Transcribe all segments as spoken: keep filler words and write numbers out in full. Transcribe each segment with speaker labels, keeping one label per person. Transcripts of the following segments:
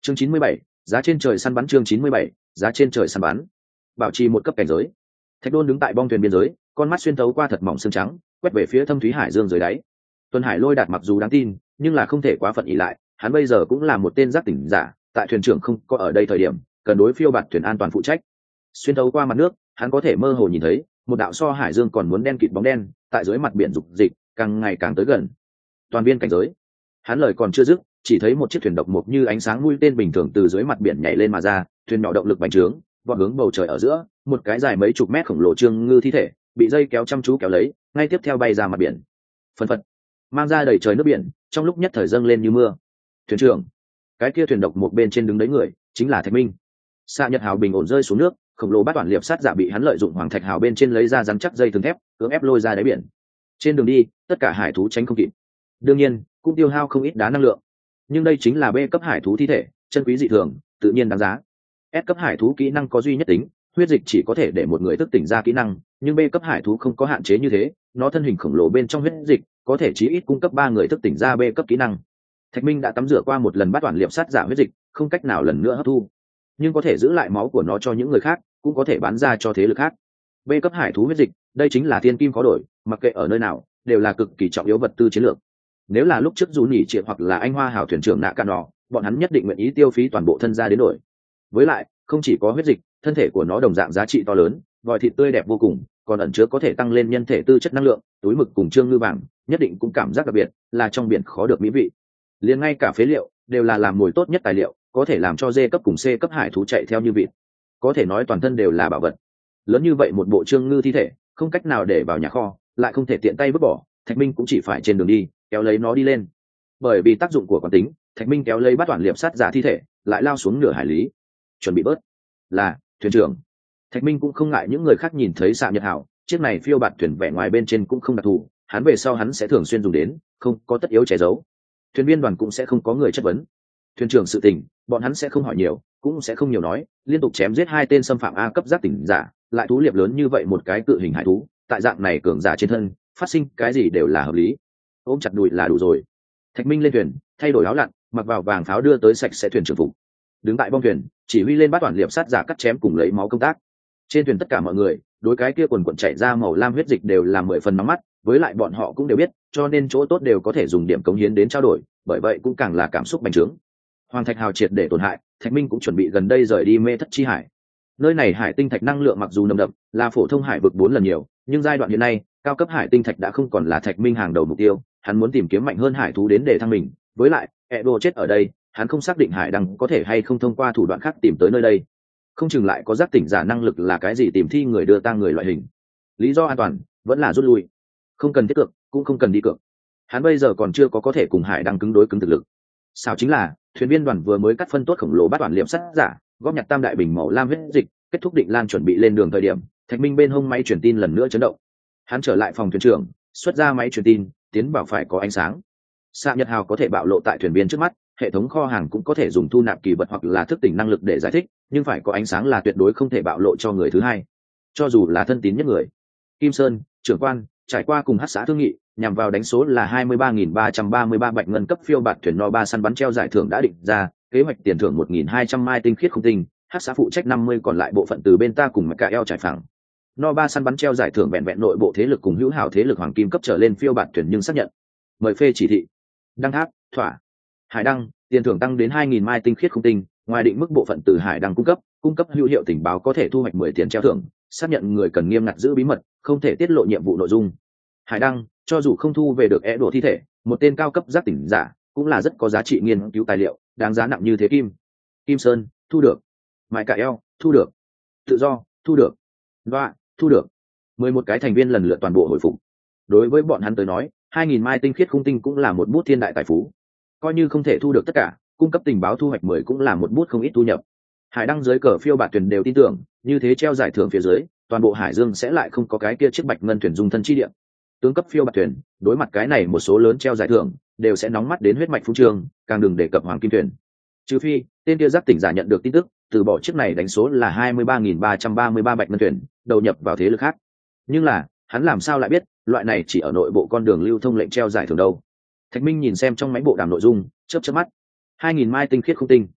Speaker 1: chương chín mươi bảy, giá trên trời săn bắn. Chương chín mươi bảy, giá trên trời săn bắn. Bảo trì một cấp cảnh giới. Thạch Đôn đứng tại bong thuyền biên giới, con mắt xuyên thấu qua thật mỏng xương trắng, quét về phía thâm thúy hải dương dưới đáy. Tuần Hải Lôi Đạt mặc dù đáng tin, nhưng là không thể quá phận ỷ lại, hắn bây giờ cũng là một tên giác tỉnh giả, tại thuyền trưởng không có ở đây thời điểm, cần đối phiêu bạt thuyền an toàn phụ trách. Xuyên thấu qua mặt nước, hắn có thể mơ hồ nhìn thấy một đạo so hải dương còn muốn đen kịt bóng đen tại dưới mặt biển dục dịch, càng ngày càng tới gần. Toàn viên cảnh giới. Hắn lời còn chưa dứt, chỉ thấy một chiếc thuyền độc mộc như ánh sáng mũi tên bình thường từ dưới mặt biển nhảy lên mà ra, thuyền nhỏ động lực bành trướng, vọt hướng bầu trời ở giữa, một cái dài mấy chục mét khổng lồ trương ngư thi thể bị dây kéo chăm chú kéo lấy, ngay tiếp theo bay ra mặt biển. Phân phật, mang ra đầy trời nước biển, trong lúc nhất thời dâng lên như mưa. Thuyền trưởng, cái kia thuyền độc một bên trên đứng đấy người chính là Thạch Minh. Xạ Nhật Hào bình ổn rơi xuống nước, khổng lồ bát toàn liệp sát giả bị hắn lợi dụng hoàng thạch hào bên trên lấy ra rắn chắc dây thừng thép, cưỡng ép lôi ra đáy biển. Trên đường đi, tất cả hải thú tránh không kịp. Đương nhiên, cũng tiêu hao không ít đá năng lượng. Nhưng đây chính là B cấp hải thú thi thể, chân quý dị thường, tự nhiên đáng giá. S cấp hải thú kỹ năng có duy nhất tính, huyết dịch chỉ có thể để một người thức tỉnh ra kỹ năng, nhưng B cấp hải thú không có hạn chế như thế, nó thân hình khổng lồ bên trong huyết dịch có thể chí ít cung cấp ba người thức tỉnh ra B cấp kỹ năng. Thạch Minh đã tắm rửa qua một lần bát toàn liệp sát giả huyết dịch, không cách nào lần nữa hấp thu, nhưng có thể giữ lại máu của nó cho những người khác, cũng có thể bán ra cho thế lực khác. B cấp hải thú huyết dịch, đây chính là thiên kim khó đổi, mặc kệ ở nơi nào đều là cực kỳ trọng yếu vật tư chiến lược. Nếu là lúc trước dù nhỉ triệt hoặc là anh Hoa Hảo thuyền trưởng nạ cạn nọ, bọn hắn nhất định nguyện ý tiêu phí toàn bộ thân gia đến đổi. Với lại, không chỉ có huyết dịch, thân thể của nó đồng dạng giá trị to lớn, vòi thịt tươi đẹp vô cùng, còn ẩn chứa có thể tăng lên nhân thể tư chất năng lượng, túi mực cùng trương ngư vàng, nhất định cũng cảm giác đặc biệt, là trong biển khó được mỹ vị. Liền ngay cả phế liệu đều là làm mồi tốt nhất tài liệu, có thể làm cho D cấp cùng C cấp hải thú chạy theo như vịt. Có thể nói toàn thân đều là bảo vật. Lớn như vậy một bộ trương ngư thi thể, không cách nào để vào nhà kho, lại không thể tiện tay vứt bỏ, Thạch Minh cũng chỉ phải trên đường đi kéo lấy nó đi lên. Bởi vì tác dụng của quán tính, Thạch Minh kéo lấy bát toàn liệp sát giả thi thể, lại lao xuống nửa hải lý. Chuẩn bị bớt. Là, thuyền trưởng. Thạch Minh cũng không ngại những người khác nhìn thấy Xạ Nhật Hảo, chiếc này phiêu bạt thuyền vẻ ngoài bên trên cũng không đặc thù, hắn về sau hắn sẽ thường xuyên dùng đến, không có tất yếu che giấu. Thuyền viên đoàn cũng sẽ không có người chất vấn. Thuyền trưởng sự tình, bọn hắn sẽ không hỏi nhiều, cũng sẽ không nhiều nói, liên tục chém giết hai tên xâm phạm A cấp giác tỉnh giả, lại thú liệp lớn như vậy một cái cự hình hải thú, tại dạng này cường giả trên thân, phát sinh cái gì đều là hợp lý. Ôm chặt đùi là đủ rồi. Thạch Minh lên thuyền, thay đổi áo lặn, mặc vào vàng pháo đưa tới sạch sẽ thuyền trưởng phục. Đứng tại bong thuyền, chỉ huy lên bát toàn liệp sát giả cắt chém cùng lấy máu công tác. Trên thuyền tất cả mọi người, đối cái kia quần quần chảy ra màu lam huyết dịch đều là mười phần nóng mắt, với lại bọn họ cũng đều biết, cho nên chỗ tốt đều có thể dùng điểm cống hiến đến trao đổi, bởi vậy cũng càng là cảm xúc bành trướng. Hoàng thạch hào triệt để tổn hại, Thạch Minh cũng chuẩn bị gần đây rời đi Mê Thất Chi Hải. Nơi này hải tinh thạch năng lượng mặc dù nồng đậm, là phổ thông hải vực bốn lần nhiều, nhưng giai đoạn hiện nay, cao cấp hải tinh thạch đã không còn là Thạch Minh hàng đầu mục tiêu, hắn muốn tìm kiếm mạnh hơn hải thú đến để thăng mình, với lại, Edo chết ở đây, hắn không xác định hải đăng có thể hay không thông qua thủ đoạn khác tìm tới nơi đây. Không chừng lại có giác tỉnh giả năng lực là cái gì tìm thi người đưa tang người loại hình. Lý do an toàn vẫn là rút lui, không cần thiết cược, cũng không cần đi cược. Hắn bây giờ còn chưa có có thể cùng hải đăng cứng đối cứng thực lực. Sao chính là thuyền viên đoàn vừa mới cắt phân tốt khổng lồ bát toàn liệp sắt giả, góp nhặt tam đại bình màu lam huyết dịch, kết thúc định lan chuẩn bị lên đường thời điểm, Thạch Minh bên hông máy truyền tin lần nữa chấn động. Hắn trở lại phòng thuyền trưởng, xuất ra máy truyền tin, tiến vào phải có ánh sáng. Xạ Nhật Hào có thể bạo lộ tại thuyền viên trước mắt, hệ thống kho hàng cũng có thể dùng thu nạp kỳ vật hoặc là thức tỉnh năng lực để giải thích, nhưng phải có ánh sáng là tuyệt đối không thể bạo lộ cho người thứ hai, cho dù là thân tín nhất người. Kim Sơn, trưởng quan, trải qua cùng Hắc xã thương nghị, nhằm vào đánh số là hai mươi ba nghìn ba trăm ba mươi ba bạch ngân cấp phiêu bạt thuyền no ba săn bắn treo giải thưởng đã định ra, kế hoạch tiền thưởng một nghìn hai trăm mai tinh khiết không tinh, Hắc xã phụ trách năm mươi còn lại bộ phận từ bên ta cùng Mạc eo trải phẳng. No ba săn bắn treo giải thưởng vẹn vẹn nội bộ thế lực cùng hữu hảo thế lực hoàng kim cấp trở lên phiêu bạt thuyền nhưng xác nhận. Mời phê chỉ thị. Đăng tháp, thỏa. Hải đăng, tiền thưởng tăng đến hai nghìn mai tinh khiết không tinh, ngoài định mức bộ phận từ hải đăng cung cấp, cung cấp hữu hiệu tình báo có thể thu hoạch mười tiền treo thưởng, xác nhận người cần nghiêm ngặt giữ bí mật, không thể tiết lộ nhiệm vụ nội dung. Hải đăng, cho dù không thu về được é đồ thi thể, một tên cao cấp giác tỉnh giả cũng là rất có giá trị nghiên cứu tài liệu, đáng giá nặng như thế kim. Kim Sơn, thu được. Mại Cả eo, thu được. Tự do, thu được. Loa, thu được. Mười một cái thành viên lần lượt toàn bộ hồi phục. Đối với bọn hắn tới nói, hai nghìn mai tinh khiết khung tinh cũng là một bút thiên đại tài phú. Coi như không thể thu được tất cả, cung cấp tình báo thu hoạch mười cũng là một bút không ít thu nhập. Hải đăng dưới cờ phiêu bạt thuyền đều tin tưởng, như thế treo giải thưởng phía dưới, toàn bộ hải dương sẽ lại không có cái kia chiếc bạch ngân thuyền dung thân chi địa. Tướng cấp phiêu bạt thuyền, đối mặt cái này một số lớn treo giải thưởng, đều sẽ nóng mắt đến huyết mạch phú trường, càng đừng đề cập hoàng kim thuyền. Trừ phi, tên kia giác tỉnh giả nhận được tin tức, từ bỏ chiếc này đánh số là hai mươi ba nghìn ba trăm ba mươi ba bạch ngân thuyền, đầu nhập vào thế lực khác. Nhưng là, hắn làm sao lại biết, loại này chỉ ở nội bộ con đường lưu thông lệnh treo giải thưởng đâu. Thạch Minh nhìn xem trong máy bộ đàm nội dung, chớp chớp mắt. hai nghìn mai tinh khiết không tinh.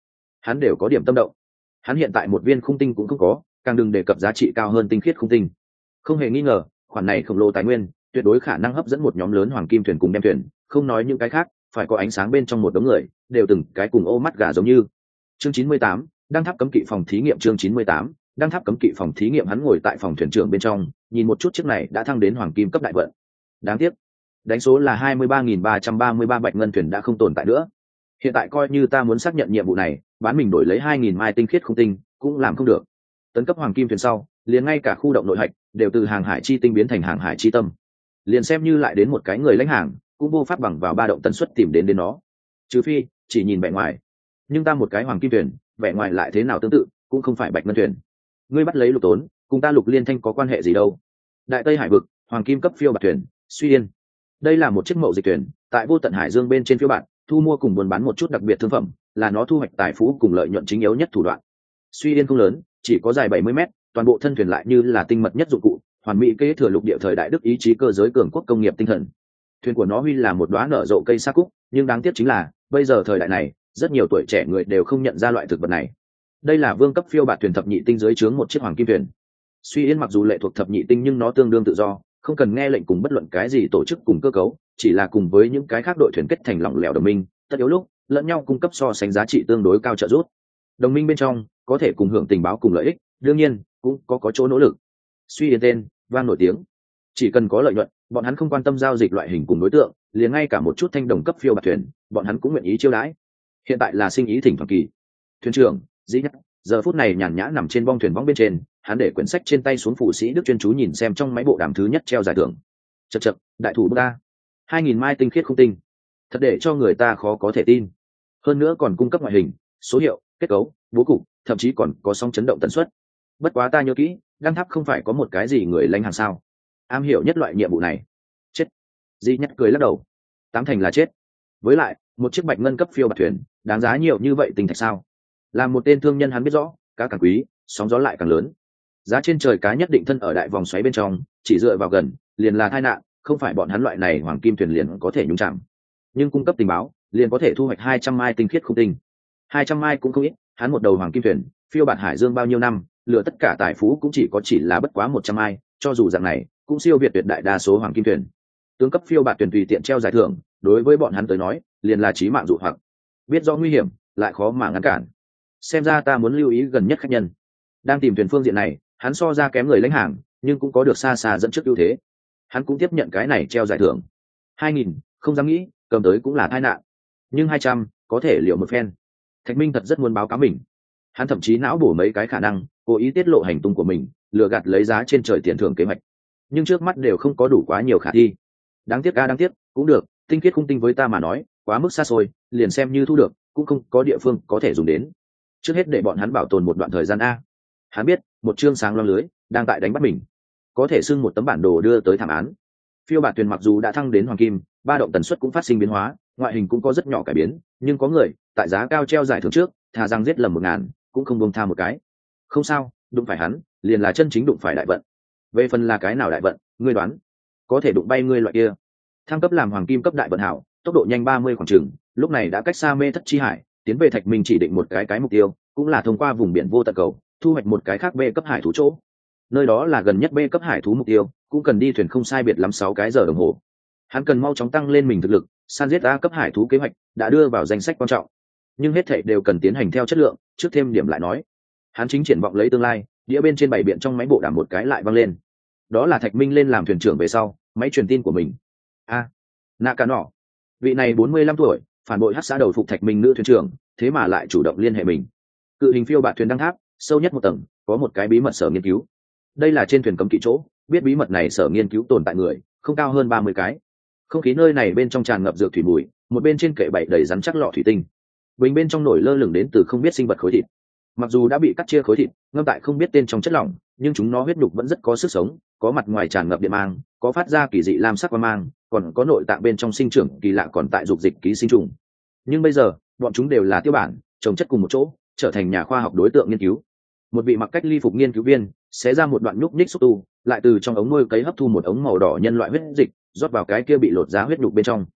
Speaker 1: hắn đều có điểm tâm động. Hắn hiện tại một viên khung tinh cũng không có, càng đừng đề cập giá trị cao hơn tinh khiết khung tinh. Không hề nghi ngờ, khoản này khổng lồ tài nguyên tuyệt đối khả năng hấp dẫn một nhóm lớn hoàng kim thuyền cùng đem thuyền, không nói những cái khác, phải có ánh sáng bên trong một đống người, đều từng cái cùng ô mắt gà giống như. Chương chín mươi tám, đăng tháp cấm kỵ phòng thí nghiệm. Chương chín mươi tám, đăng tháp cấm kỵ phòng thí nghiệm. Hắn ngồi tại phòng thuyền trưởng bên trong, nhìn một chút chiếc này đã thăng đến hoàng kim cấp đại vận. Đáng tiếc, đánh số là hai mươi ba nghìn ba trăm ba mươi ba bạch ngân thuyền đã không tồn tại nữa. Hiện tại coi như ta muốn xác nhận nhiệm vụ này, bán mình đổi lấy hai nghìn mai tinh khiết không tinh, cũng làm không được. Tấn cấp hoàng kim thuyền sau, liền ngay cả khu động nội hạch đều từ hàng hải chi tinh biến thành hàng hải chi tâm. Liền xem như lại đến một cái người lãnh hàng, cũng vô pháp bằng vào ba động tần suất tìm đến đến nó. Trừ phi chỉ nhìn vẻ ngoài. Nhưng ta một cái hoàng kim thuyền, vẻ ngoài lại thế nào tương tự, cũng không phải bạch ngân thuyền. Ngươi bắt lấy Lục Tốn, cùng ta Lục Liên Thanh có quan hệ gì đâu? Đại Tây Hải vực, hoàng kim cấp phiêu bạt thuyền, Suy Yên. Đây là một chiếc mậu dịch thuyền, tại vô tận hải dương bên trên phiêu bạt, thu mua cùng buôn bán một chút đặc biệt thương phẩm, là nó thu hoạch tài phú cùng lợi nhuận chính yếu nhất thủ đoạn. Suy Yên không lớn, chỉ có dài bảy mươi mét, toàn bộ thân thuyền lại như là tinh mật nhất dụng cụ, hoàn mỹ kế thừa lục địa thời đại Đức ý chí cơ giới cường quốc công nghiệp tinh thần. Thuyền của nó huy là một đóa nở rộ cây sa cúc, nhưng đáng tiếc chính là bây giờ thời đại này, rất nhiều tuổi trẻ người đều không nhận ra loại thực vật này. Đây là vương cấp phiêu bạt thuyền thập nhị tinh dưới trướng một chiếc hoàng kim thuyền. Suy Yên mặc dù lệ thuộc thập nhị tinh nhưng nó tương đương tự do, không cần nghe lệnh cùng bất luận cái gì tổ chức cùng cơ cấu, chỉ là cùng với những cái khác đội thuyền kết thành lỏng lẻo đồng minh, tất yếu lúc lẫn nhau cung cấp so sánh giá trị tương đối cao trợ giúp. Đồng minh bên trong có thể cùng hưởng tình báo cùng lợi ích, đương nhiên cũng có có chỗ nỗ lực. Suy Yên tên vang nổi tiếng, chỉ cần có lợi nhuận, bọn hắn không quan tâm giao dịch loại hình cùng đối tượng, liền ngay cả một chút thanh đồng cấp phiêu bạt thuyền, bọn hắn cũng nguyện ý chiêu đãi. Hiện tại là sinh ý thỉnh thoảng kỳ. Thuyền trưởng Dĩ Nhất giờ phút này nhàn nhã nằm trên bong thuyền võng bên trên, hắn để quyển sách trên tay xuống, phụ sĩ Đức chuyên chú nhìn xem trong máy bộ đàm thứ nhất treo giải thưởng. Chậc chậc, đại thủ ta hai nghìn mai tinh khiết không tinh, thật để cho người ta khó có thể tin. Hơn nữa còn cung cấp ngoại hình, số hiệu, kết cấu, bố cục, thậm chí còn có sóng chấn động tần suất. Bất quá ta nhớ kỹ, đăng tháp không phải có một cái gì người lãnh hàng sao? Am hiểu nhất loại nhiệm vụ này. Chết. Di Nhất cười lắc đầu. Tám thành là chết. Với lại, một chiếc bạch ngân cấp phiêu bạt thuyền, đáng giá nhiều như vậy tinh thạch sao? Làm một tên thương nhân hắn biết rõ, cá càng quý, sóng gió lại càng lớn. Giá trên trời cá nhất định thân ở đại vòng xoáy bên trong, chỉ dựa vào gần, liền là tai nạn, không phải bọn hắn loại này hoàng kim thuyền liền có thể nhúng chạm. Nhưng cung cấp tình báo, liền có thể thu hoạch hai trăm mai tinh khiết không tinh. hai trăm mai cũng không ít, hắn một đầu hoàng kim thuyền, phiêu bạt hải dương bao nhiêu năm, lựa tất cả tài phú cũng chỉ có chỉ là bất quá một trăm mai, cho dù dạng này, cũng siêu việt tuyệt đại đa số hoàng kim thuyền. Tướng cấp phiêu bạt thuyền tùy tiện treo giải thưởng, đối với bọn hắn tới nói, liền là chí mạng dụ hoặc. Biết rõ nguy hiểm, lại khó mà ngăn cản. Xem ra ta muốn lưu ý gần nhất khách nhân. Đang tìm thuyền phương diện này, hắn so ra kém người lãnh hàng, nhưng cũng có được xa xa dẫn trước ưu thế. Hắn cũng tiếp nhận cái này treo giải thưởng. Hai nghìn, không dám nghĩ, cầm tới cũng là tai nạn. Nhưng hai trăm, có thể liệu một phen. Thạch Minh thật rất muốn báo cáo mình. Hắn thậm chí não bổ mấy cái khả năng, cố ý tiết lộ hành tung của mình, lừa gạt lấy giá trên trời tiền thưởng kế hoạch. Nhưng trước mắt đều không có đủ quá nhiều khả thi. Đáng tiếc a đáng tiếc, cũng được, tinh khiết khung tinh với ta mà nói, quá mức xa xôi, liền xem như thu được, cũng không có địa phương có thể dùng đến. Trước hết để bọn hắn bảo tồn một đoạn thời gian a. Hắn biết, một chương sáng loang lưới đang tại đánh bắt mình, có thể xưng một tấm bản đồ đưa tới thảm án. Phiêu bạt thuyền mặc dù đã thăng đến hoàng kim, ba động tần suất cũng phát sinh biến hóa, ngoại hình cũng có rất nhỏ cải biến, nhưng có người tại giá cao treo giải thưởng trước, thà rằng giết lầm một ngàn, cũng không buông tha một cái. Không sao, đụng phải hắn, liền là chân chính đụng phải đại vận. Về phần là cái nào đại vận, ngươi đoán? Có thể đụng bay ngươi loại kia. Thăng cấp làm hoàng kim cấp đại vận hảo, tốc độ nhanh ba mươi khoảng chừng, lúc này đã cách xa mê thất chi hải, tiến về Thạch Minh chỉ định một cái cái mục tiêu, cũng là thông qua vùng biển vô tận cầu, thu hoạch một cái khác B cấp hải thú chỗ. Nơi đó là gần nhất B cấp hải thú mục tiêu, cũng cần đi thuyền không sai biệt lắm sáu cái giờ đồng hồ. Hắn cần mau chóng tăng lên mình thực lực, san giết A cấp hải thú kế hoạch đã đưa vào danh sách quan trọng. Nhưng hết thảy đều cần tiến hành theo chất lượng, trước thêm điểm lại nói. Hắn chính triển vọng lấy tương lai, đĩa bên trên bảy biện trong máy bộ đàm một cái lại văng lên. Đó là Thạch Minh lên làm thuyền trưởng về sau, máy truyền tin của mình. A, à, nạ cả nọ. Vị này bốn mươi lăm tuổi, phản bội hắc xã đầu phục Thạch Minh nữ thuyền trưởng, thế mà lại chủ động liên hệ mình. Cự hình phiêu bạt thuyền đăng tháp, sâu nhất một tầng, có một cái bí mật sở nghiên cứu. Đây là trên thuyền cấm kỵ chỗ, biết bí mật này sở nghiên cứu tồn tại người, không cao hơn ba mươi cái. Không khí nơi này bên trong tràn ngập dược thủy mùi, một bên trên kệ bậy đầy rắn chắc lọ thủy tinh. Bình bên trong nổi lơ lửng đến từ không biết sinh vật khối thịt. Mặc dù đã bị cắt chia khối thịt, ngâm tại không biết tên trong chất lỏng, nhưng chúng nó huyết nhục vẫn rất có sức sống, có mặt ngoài tràn ngập điện mang, có phát ra kỳ dị lam sắc quang mang, còn có nội tạng bên trong sinh trưởng kỳ lạ còn tại dục dịch ký sinh trùng. Nhưng bây giờ, bọn chúng đều là tiêu bản, trồng chất cùng một chỗ, trở thành nhà khoa học đối tượng nghiên cứu. Một vị mặc cách ly phục nghiên cứu viên xé ra một đoạn nhúc nhích xúc tu, lại từ trong ống nuôi cấy hấp thu một ống màu đỏ nhân loại huyết dịch, rót vào cái kia bị lột giá huyết nhục bên trong.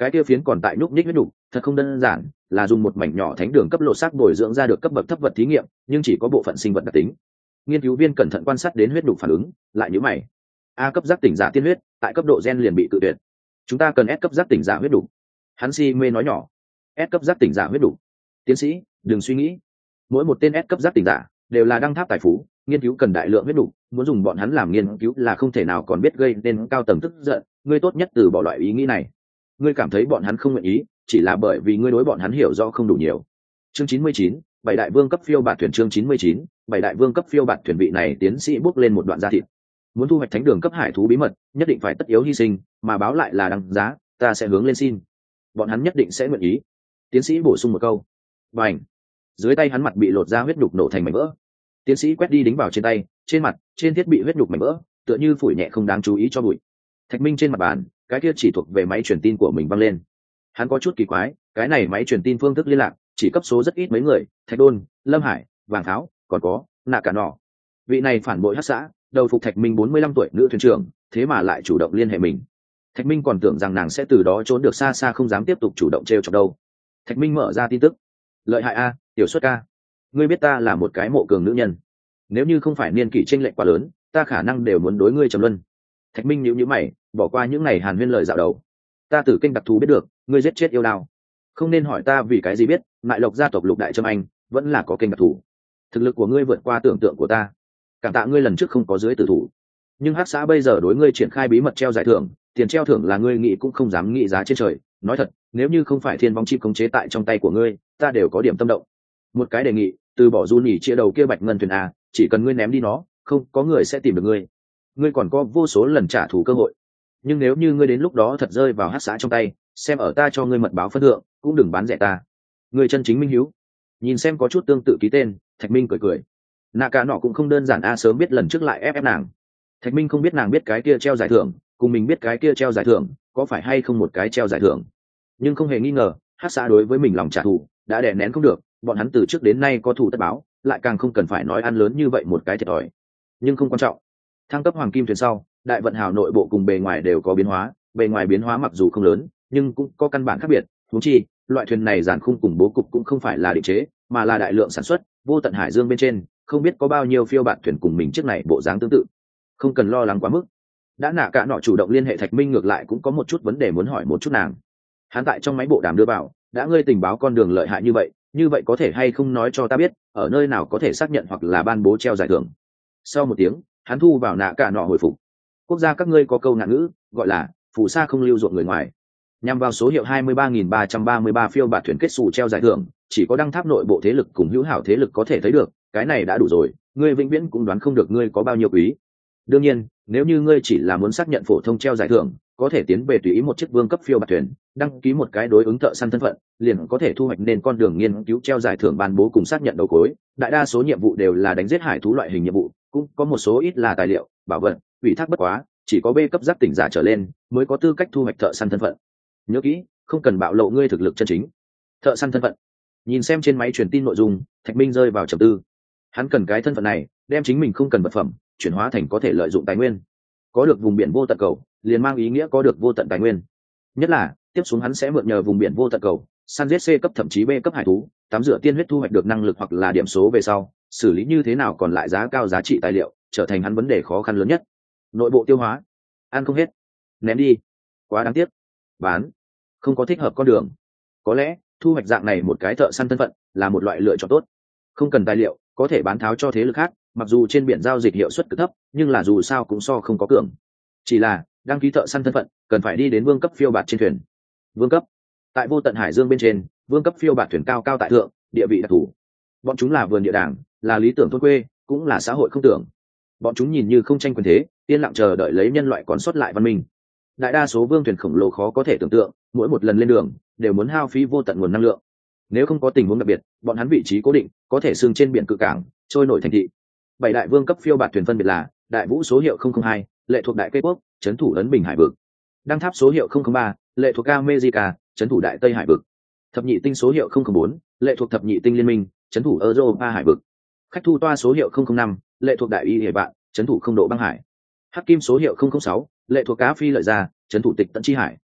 Speaker 1: cái kia phiến còn tại nhúc nhích huyết đục thật không đơn giản, là dùng một mảnh nhỏ thánh đường cấp lộ xác bồi dưỡng ra được cấp bậc thấp vật thí nghiệm, nhưng chỉ có bộ phận sinh vật đặc tính. Nghiên cứu viên cẩn thận quan sát đến huyết đục phản ứng, lại nhíu mày. A cấp giác tỉnh giả tiên huyết, tại cấp độ gen liền bị cự tuyệt. Chúng ta cần S cấp giác tỉnh giả huyết đục. Hắn si mê nói nhỏ. S cấp giác tỉnh giả huyết đục. Tiến sĩ, đừng suy nghĩ. Mỗi một tên S cấp giác tỉnh giả đều là đăng tháp tài phú, nghiên cứu cần đại lượng huyết đục, muốn dùng bọn hắn làm nghiên cứu là không thể nào còn biết gây nên cao tầng tức giận, ngươi tốt nhất từ bỏ loại ý nghĩ này. Ngươi cảm thấy bọn hắn không nguyện ý, chỉ là bởi vì ngươi đối bọn hắn hiểu rõ không đủ nhiều. Chương chín mươi chín, bảy đại vương cấp phiêu bạt thuyền chương chín mươi chín, bảy đại vương cấp phiêu bạt thuyền vị này tiến sĩ bước lên một đoạn da thịt. Muốn thu hoạch thánh đường cấp hải thú bí mật, nhất định phải tất yếu hy sinh, mà báo lại là đăng giá, ta sẽ hướng lên xin. Bọn hắn nhất định sẽ nguyện ý. Tiến sĩ bổ sung một câu. Bành. Dưới tay hắn mặt bị lột ra huyết nhục nổ thành mảnh vỡ. Tiến sĩ quét đi đính vào trên tay, trên mặt, trên thiết bị huyết nhục mảnh vỡ, tựa như phủi nhẹ không đáng chú ý cho bụi. Thạch Minh trên mặt bàn, cái kia chỉ thuộc về máy truyền tin của mình văng lên. Hắn có chút kỳ quái, cái này máy truyền tin phương thức liên lạc chỉ cấp số rất ít mấy người, Thạch Đôn, Lâm Hải, Vàng Tháo, còn có Nạ Cả Nọ. Vị này phản bội hắc xã, đầu phục Thạch Minh bốn mươi lăm tuổi nữ thuyền trưởng, thế mà lại chủ động liên hệ mình. Thạch Minh còn tưởng rằng nàng sẽ từ đó trốn được xa xa không dám tiếp tục chủ động trêu chọc đâu. Thạch Minh mở ra tin tức. Lợi hại a, tiểu xuất ca. Ngươi biết ta là một cái mộ cường nữ nhân. Nếu như không phải niên kỷ chênh lệch quá lớn, ta khả năng đều muốn đối ngươi trầm luân. Thạch Minh nhíu nhíu mày, bỏ qua những ngày hàn huyên lời dạo đầu. Ta từ kênh đặc thù biết được, ngươi giết chết yêu đao. Không nên hỏi ta vì cái gì biết, Mại Lộc gia tộc Lục Đại Trâm Anh vẫn là có kênh đặc thù. Thực lực của ngươi vượt qua tưởng tượng của ta. Cảm tạ ngươi lần trước không có dưới tử thủ. Nhưng hắc xã bây giờ đối ngươi triển khai bí mật treo giải thưởng, tiền treo thưởng là ngươi nghĩ cũng không dám nghĩ giá trên trời. Nói thật, nếu như không phải thiên vong chip khống chế tại trong tay của ngươi, ta đều có điểm tâm động. Một cái đề nghị, từ bỏ du nhỉ chia đầu kia bạch ngân thuyền a, chỉ cần ngươi ném đi nó, không có người sẽ tìm được ngươi. Ngươi còn có vô số lần trả thù cơ hội. Nhưng nếu như ngươi đến lúc đó thật rơi vào hắc xã trong tay, xem ở ta cho ngươi mật báo phân thượng, cũng đừng bán rẻ ta. Ngươi chân chính minh hiếu. Nhìn xem có chút tương tự ký tên, Thạch Minh cười cười. Nạ Cả Nọ cũng không đơn giản a, sớm biết lần trước lại ép ép nàng. Thạch Minh không biết nàng biết cái kia treo giải thưởng, cùng mình biết cái kia treo giải thưởng, có phải hay không một cái treo giải thưởng. Nhưng không hề nghi ngờ, hắc xã đối với mình lòng trả thù đã đè nén không được, bọn hắn từ trước đến nay có thù tất báo, lại càng không cần phải nói ăn lớn như vậy một cái thiệt thòi. Nhưng không quan trọng. Thăng cấp hoàng kim thuyền sau, đại vận hào nội bộ cùng bề ngoài đều có biến hóa, bề ngoài biến hóa mặc dù không lớn, nhưng cũng có căn bản khác biệt. Huống chi, loại thuyền này giàn khung cùng bố cục cũng không phải là định chế, mà là đại lượng sản xuất, vô tận hải dương bên trên, không biết có bao nhiêu phiêu bạt thuyền cùng mình chiếc này bộ dáng tương tự. Không cần lo lắng quá mức. Đã Nạ Cả Nọ chủ động liên hệ Thạch Minh, ngược lại cũng có một chút vấn đề muốn hỏi một chút nàng. Hắn tại trong máy bộ đàm đưa vào, đã ngươi tình báo con đường lợi hại như vậy, như vậy có thể hay không nói cho ta biết, ở nơi nào có thể xác nhận hoặc là ban bố treo giải thưởng. Sau một tiếng, hắn thu vào Nạ Cả Nọ hồi phục. Quốc gia các ngươi có câu ngạn ngữ, gọi là phù sa không lưu ruộng người ngoài. Nhằm vào số hiệu hai mươi ba nghìn ba trăm ba mươi ba phiêu bạt thuyền kết xù treo giải thưởng, chỉ có đăng tháp nội bộ thế lực cùng hữu hảo thế lực có thể thấy được, cái này đã đủ rồi, ngươi vĩnh viễn cũng đoán không được ngươi có bao nhiêu quý. Đương nhiên, nếu như ngươi chỉ là muốn xác nhận phổ thông treo giải thưởng, có thể tiến về tùy ý một chiếc vương cấp phiêu bạt thuyền, đăng ký một cái đối ứng thợ săn thân phận, liền có thể thu hoạch nên con đường nghiên cứu treo giải thưởng ban bố cùng xác nhận đầu cuối. Đại đa số nhiệm vụ đều là đánh giết hải thú loại hình nhiệm vụ, cũng có một số ít là tài liệu, bảo vật, ủy thác bất quá, chỉ có B cấp giác tỉnh giả trở lên mới có tư cách thu hoạch thợ săn thân phận. Nhớ kỹ, không cần bạo lộ ngươi thực lực chân chính. Thợ săn thân phận. Nhìn xem trên máy truyền tin nội dung, Thạch Minh rơi vào trầm tư. Hắn cần cái thân phận này, đem chính mình không cần vật phẩm chuyển hóa thành có thể lợi dụng tài nguyên. Có được vùng biển vô tận cầu, liền mang ý nghĩa có được vô tận tài nguyên. Nhất là, tiếp xuống hắn sẽ mượn nhờ vùng biển vô tận cầu, săn giết C cấp thậm chí B cấp hải thú, tắm rửa tiên huyết thu hoạch được năng lực hoặc là điểm số về sau, xử lý như thế nào còn lại giá cao giá trị tài liệu, trở thành hắn vấn đề khó khăn lớn nhất. Nội bộ tiêu hóa, ăn không hết, ném đi, quá đáng tiếc. Bán, không có thích hợp con đường. Có lẽ thu hoạch dạng này một cái thợ săn thân phận là một loại lựa chọn tốt. Không cần tài liệu, có thể bán tháo cho thế lực khác, mặc dù trên biển giao dịch hiệu suất cực thấp, nhưng là dù sao cũng so không có cường. Chỉ là đăng ký thợ săn thân phận cần phải đi đến vương cấp phiêu bạt trên thuyền. Vương cấp tại vô tận hải dương bên trên, vương cấp phiêu bạt thuyền cao cao tại thượng, địa vị đặc thù. Bọn chúng là vườn địa đàng, là lý tưởng thôn quê, cũng là xã hội không tưởng. Bọn chúng nhìn như không tranh quyền thế, yên lặng chờ đợi lấy nhân loại còn sót lại văn minh. Đại đa số vương thuyền khổng lồ khó có thể tưởng tượng, mỗi một lần lên đường đều muốn hao phí vô tận nguồn năng lượng. Nếu không có tình huống đặc biệt, bọn hắn vị trí cố định, có thể sừng trên biển cự cảng, trôi nổi thành thị. Bảy đại vương cấp phiêu bạt thuyền phân biệt là: Đại Vũ số hiệu không không hai, lệ thuộc Đại Cây Quốc, trấn thủ ấn Bình Hải vực; Đăng Tháp số hiệu không không ba, lệ thuộc America, trấn thủ Đại Tây Hải vực; Thập Nhị Tinh số hiệu không không bốn, lệ thuộc Thập Nhị Tinh Liên minh, trấn thủ Europa Hải vực; Khách Thu Toa số hiệu không không năm, lệ thuộc Đại Y Hệ Bạn, trấn thủ Không Độ Băng Hải; Hắc Kim số hiệu không không sáu, lệ thuộc Cá Phi Lợi Gia, trấn thủ Tịch Tận Chi Hải;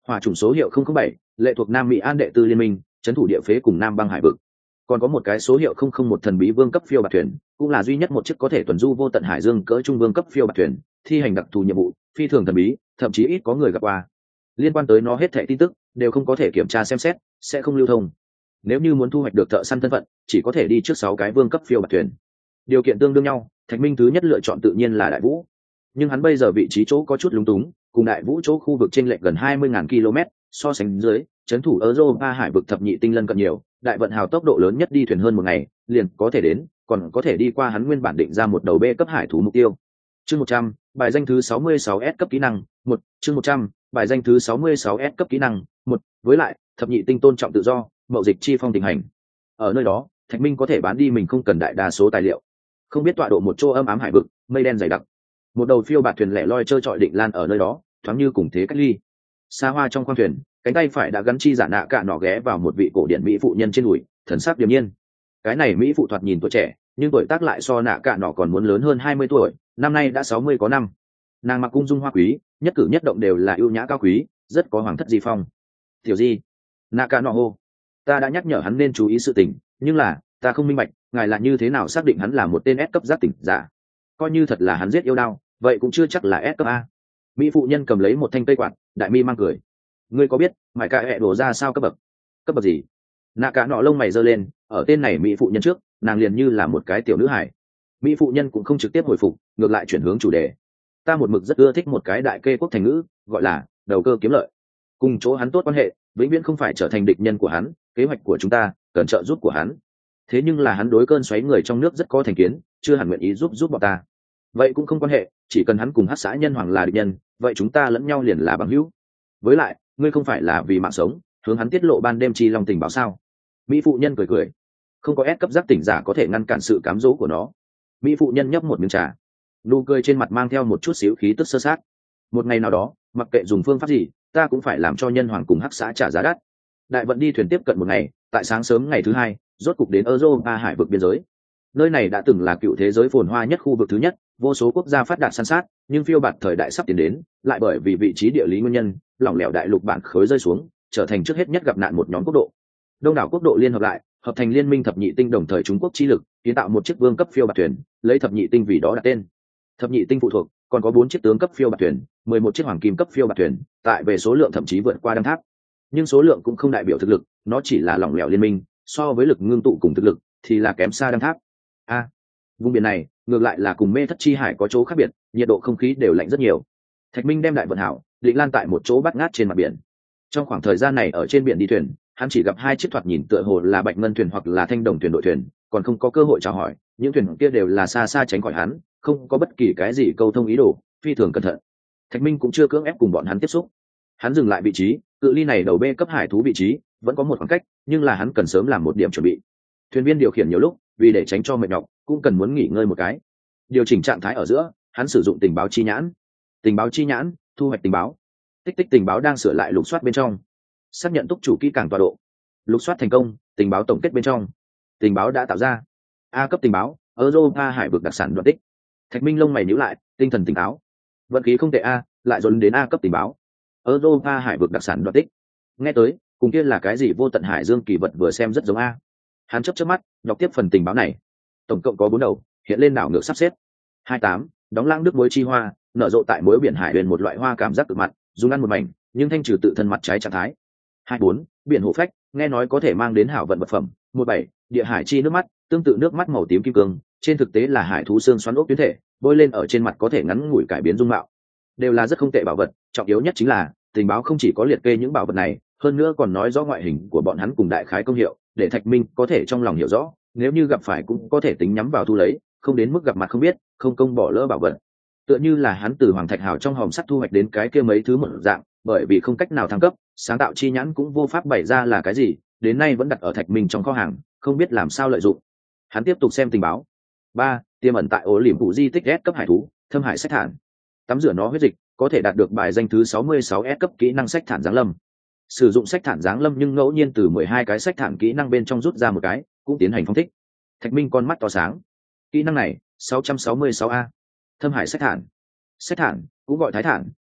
Speaker 1: Hỏa chủng số hiệu không không bảy, lệ thuộc Nam Mỹ An đệ tư liên minh, trấn thủ địa phế cùng Nam băng hải vực. Còn có một cái số hiệu không không một thần bí vương cấp phiêu bạt thuyền, cũng là duy nhất một chiếc có thể tuần du vô tận hải dương cỡ trung vương cấp phiêu bạt thuyền, thi hành đặc thù nhiệm vụ, phi thường thần bí, thậm chí ít có người gặp qua. Liên quan tới nó hết thảy tin tức đều không có thể kiểm tra xem xét, sẽ không lưu thông. Nếu như muốn thu hoạch được thợ săn thân phận, chỉ có thể đi trước sáu cái vương cấp phiêu bạt thuyền. Điều kiện tương đương nhau, Thạch Minh thứ nhất lựa chọn tự nhiên là Đại Vũ. Nhưng hắn bây giờ vị trí chỗ có chút lúng túng, cùng Đại Vũ chỗ khu vực chênh lệch gần hai mươi nghìn ki lô mét, so sánh dưới, trấn thủ Europa hải vực thập nhị tinh lân cận nhiều, đại vận hào tốc độ lớn nhất đi thuyền hơn một ngày, liền có thể đến, còn có thể đi qua hắn nguyên bản định ra một đầu B cấp hải thú mục tiêu. Chương một trăm, bài danh thứ sáu mươi sáu S cấp kỹ năng, một, chương một trăm, bài danh thứ sáu mươi sáu S cấp kỹ năng, một, với lại, thập nhị tinh tôn trọng tự do, mậu dịch chi phong tình hành. Ở nơi đó, Thạch Minh có thể bán đi mình không cần đại đa số tài liệu. Không biết tọa độ một chỗ âm ám hải vực, mây đen dày đặc. Một đầu phiêu bạt thuyền lẻ loi trơ trọi định lan ở nơi đó, thoáng như cùng thế cách ly. Xa hoa trong khoang thuyền, cánh tay phải đã gắn chi giả nạ cả nọ ghé vào một vị cổ điển mỹ phụ nhân trên đùi, thần sắc điềm nhiên. Cái này mỹ phụ thoạt nhìn tuổi trẻ, nhưng tuổi tác lại so nạ cả nọ còn muốn lớn hơn hai mươi tuổi, năm nay đã sáu mươi có năm. Nàng mặc cung dung hoa quý, nhất cử nhất động đều là ưu nhã cao quý, rất có hoàng thất di phong. Tiểu Di, nạ cả nọ hô, ta đã nhắc nhở hắn nên chú ý sự tình, nhưng là ta không minh bạch, ngài là như thế nào xác định hắn là một tên S cấp giác tỉnh giả? Coi như thật là hắn giết yêu đao, vậy cũng chưa chắc là S cấp a. Mỹ phụ nhân cầm lấy một thanh cây quạt, đại mi mang cười. Ngươi có biết mải cả hẹ đổ ra sao cấp bậc? Cấp bậc gì? Nạ cả nọ lông mày giơ lên, ở tên này mỹ phụ nhân trước, nàng liền như là một cái tiểu nữ hải. Mỹ phụ nhân cũng không trực tiếp hồi phục, ngược lại chuyển hướng chủ đề. Ta một mực rất ưa thích một cái đại kê quốc thành ngữ, gọi là đầu cơ kiếm lợi. Cùng chỗ hắn tốt quan hệ, vĩnh viễn không phải trở thành địch nhân của hắn, kế hoạch của chúng ta cần trợ giúp của hắn. Thế nhưng là hắn đối cơn xoáy người trong nước rất có thành kiến, chưa hẳn nguyện ý giúp giúp bọn ta. Vậy cũng không quan hệ, chỉ cần hắn cùng Hắc xã nhân hoàng là địch nhân, vậy chúng ta lẫn nhau liền là bằng hữu. Với lại, ngươi không phải là vì mạng sống, hướng hắn tiết lộ ban đêm chi long tình báo sao? Mỹ phụ nhân cười cười, không có S cấp giác tỉnh giả có thể ngăn cản sự cám dỗ của nó. Mỹ phụ nhân nhấp một miếng trà, nụ cười trên mặt mang theo một chút xíu khí tức sơ sát. Một ngày nào đó, mặc kệ dùng phương pháp gì, ta cũng phải làm cho nhân hoàng cùng Hắc xã trả giá đắt. Đại vận đi thuyền tiếp cận một ngày, tại sáng sớm ngày thứ hai, rốt cục đến Europa hải vực biên giới. Nơi này đã từng là cựu thế giới phồn hoa nhất khu vực thứ nhất, vô số quốc gia phát đạt san sát, nhưng phiêu bạt thời đại sắp tiến đến, lại bởi vì vị trí địa lý nguyên nhân, lỏng lẻo đại lục bản khối rơi xuống, trở thành trước hết nhất gặp nạn một nhóm quốc độ. Đông đảo quốc độ liên hợp lại, hợp thành liên minh thập nhị tinh đồng thời Trung Quốc chi lực, kiến tạo một chiếc vương cấp phiêu bạt thuyền, lấy thập nhị tinh vì đó đặt tên. Thập nhị tinh phụ thuộc, còn có bốn chiếc tướng cấp phiêu bạt thuyền, mười một chiếc hoàng kim cấp phiêu bạt thuyền, tại về số lượng thậm chí vượt qua đăng tháp. Nhưng số lượng cũng không đại biểu thực lực, nó chỉ là lỏng lẻo liên minh, so với lực ngưng tụ cùng thực lực thì là kém xa đăng tháp. A, à, vùng biển này ngược lại là cùng mê thất chi hải có chỗ khác biệt, nhiệt độ không khí đều lạnh rất nhiều. Thạch Minh đem đại vận hảo định lan tại một chỗ bắt ngát trên mặt biển. Trong khoảng thời gian này ở trên biển đi thuyền, hắn chỉ gặp hai chiếc thoạt nhìn tựa hồ là bạch ngân thuyền hoặc là thanh đồng thuyền đội thuyền, còn không có cơ hội chào hỏi. Những thuyền kia đều là xa xa tránh khỏi hắn, không có bất kỳ cái gì câu thông ý đồ, phi thường cẩn thận. Thạch Minh cũng chưa cưỡng ép cùng bọn hắn tiếp xúc. Hắn dừng lại vị trí, cự ly này đầu B cấp hải thú vị trí vẫn có một khoảng cách, nhưng là hắn cần sớm làm một điểm chuẩn bị. Thuyền viên điều khiển nhiều lúc, vì để tránh cho mệt nhọc, cũng cần muốn nghỉ ngơi một cái. Điều chỉnh trạng thái ở giữa, hắn sử dụng tình báo chi nhãn. Tình báo chi nhãn, thu hoạch tình báo. Tích tích tình báo đang sửa lại lục soát bên trong. Xác nhận túc chủ kỹ càng tọa độ. Lục soát thành công, tình báo tổng kết bên trong. Tình báo đã tạo ra. A cấp tình báo, Europa hải vực đặc sản đoạn tích. Thạch Minh lông mày nhíu lại, tinh thần tỉnh táo. Vận khí không tệ a, lại dồn đến A cấp tình báo. Europa hải vực đặc sản đoạn tích. Nghe tới, cùng kia là cái gì vô tận hải dương kỳ vật vừa xem rất giống a. Hắn chớp chớp mắt, đọc tiếp phần tình báo này. Tổng cộng có bốn đầu, hiện lên đảo ngược sắp xếp. hai tám, đóng lãng nước muối chi hoa, nở rộ tại mỗi biển hải huyền một loại hoa cảm giác tự mặt, dùng ăn một mảnh, nhưng thanh trừ tự thân mặt trái trạng thái. hai bốn, biển hổ phách, nghe nói có thể mang đến hảo vận vật phẩm. một bảy, địa hải chi nước mắt, tương tự nước mắt màu tím kim cương, trên thực tế là hải thú xương xoắn ốc tuyến thể, bôi lên ở trên mặt có thể ngắn ngủi cải biến dung mạo. Đều là rất không tệ bảo vật, trọng yếu nhất chính là tình báo không chỉ có liệt kê những bảo vật này, hơn nữa còn nói rõ ngoại hình của bọn hắn cùng đại khái công hiệu, để Thạch Minh có thể trong lòng hiểu rõ, nếu như gặp phải cũng có thể tính nhắm vào thu lấy, không đến mức gặp mặt không biết, không công bỏ lỡ bảo vật. Tựa như là hắn từ hoàng thạch hào trong hòm sắt thu hoạch đến cái kia mấy thứ một dạng, bởi vì không cách nào thăng cấp, sáng tạo chi nhãn cũng vô pháp bày ra là cái gì, đến nay vẫn đặt ở Thạch Minh trong kho hàng, không biết làm sao lợi dụng. Hắn tiếp tục xem tình báo. ba, tiềm ẩn tại ổ liềm phủ di tích S cấp hải thú, thâm hải sách thản. Tắm rửa nó huyết dịch, có thể đạt được bài danh thứ sáu mươi sáu S cấp kỹ năng sách thản giáng lâm. Sử dụng sách thản giáng lâm nhưng ngẫu nhiên từ mười hai cái sách thản kỹ năng bên trong rút ra một cái, cũng tiến hành phong thích. Thạch Minh con mắt to sáng. Kỹ năng này, sáu trăm sáu mươi sáu A. Thâm hải sách thản. Sách thản, cũng gọi thái thản,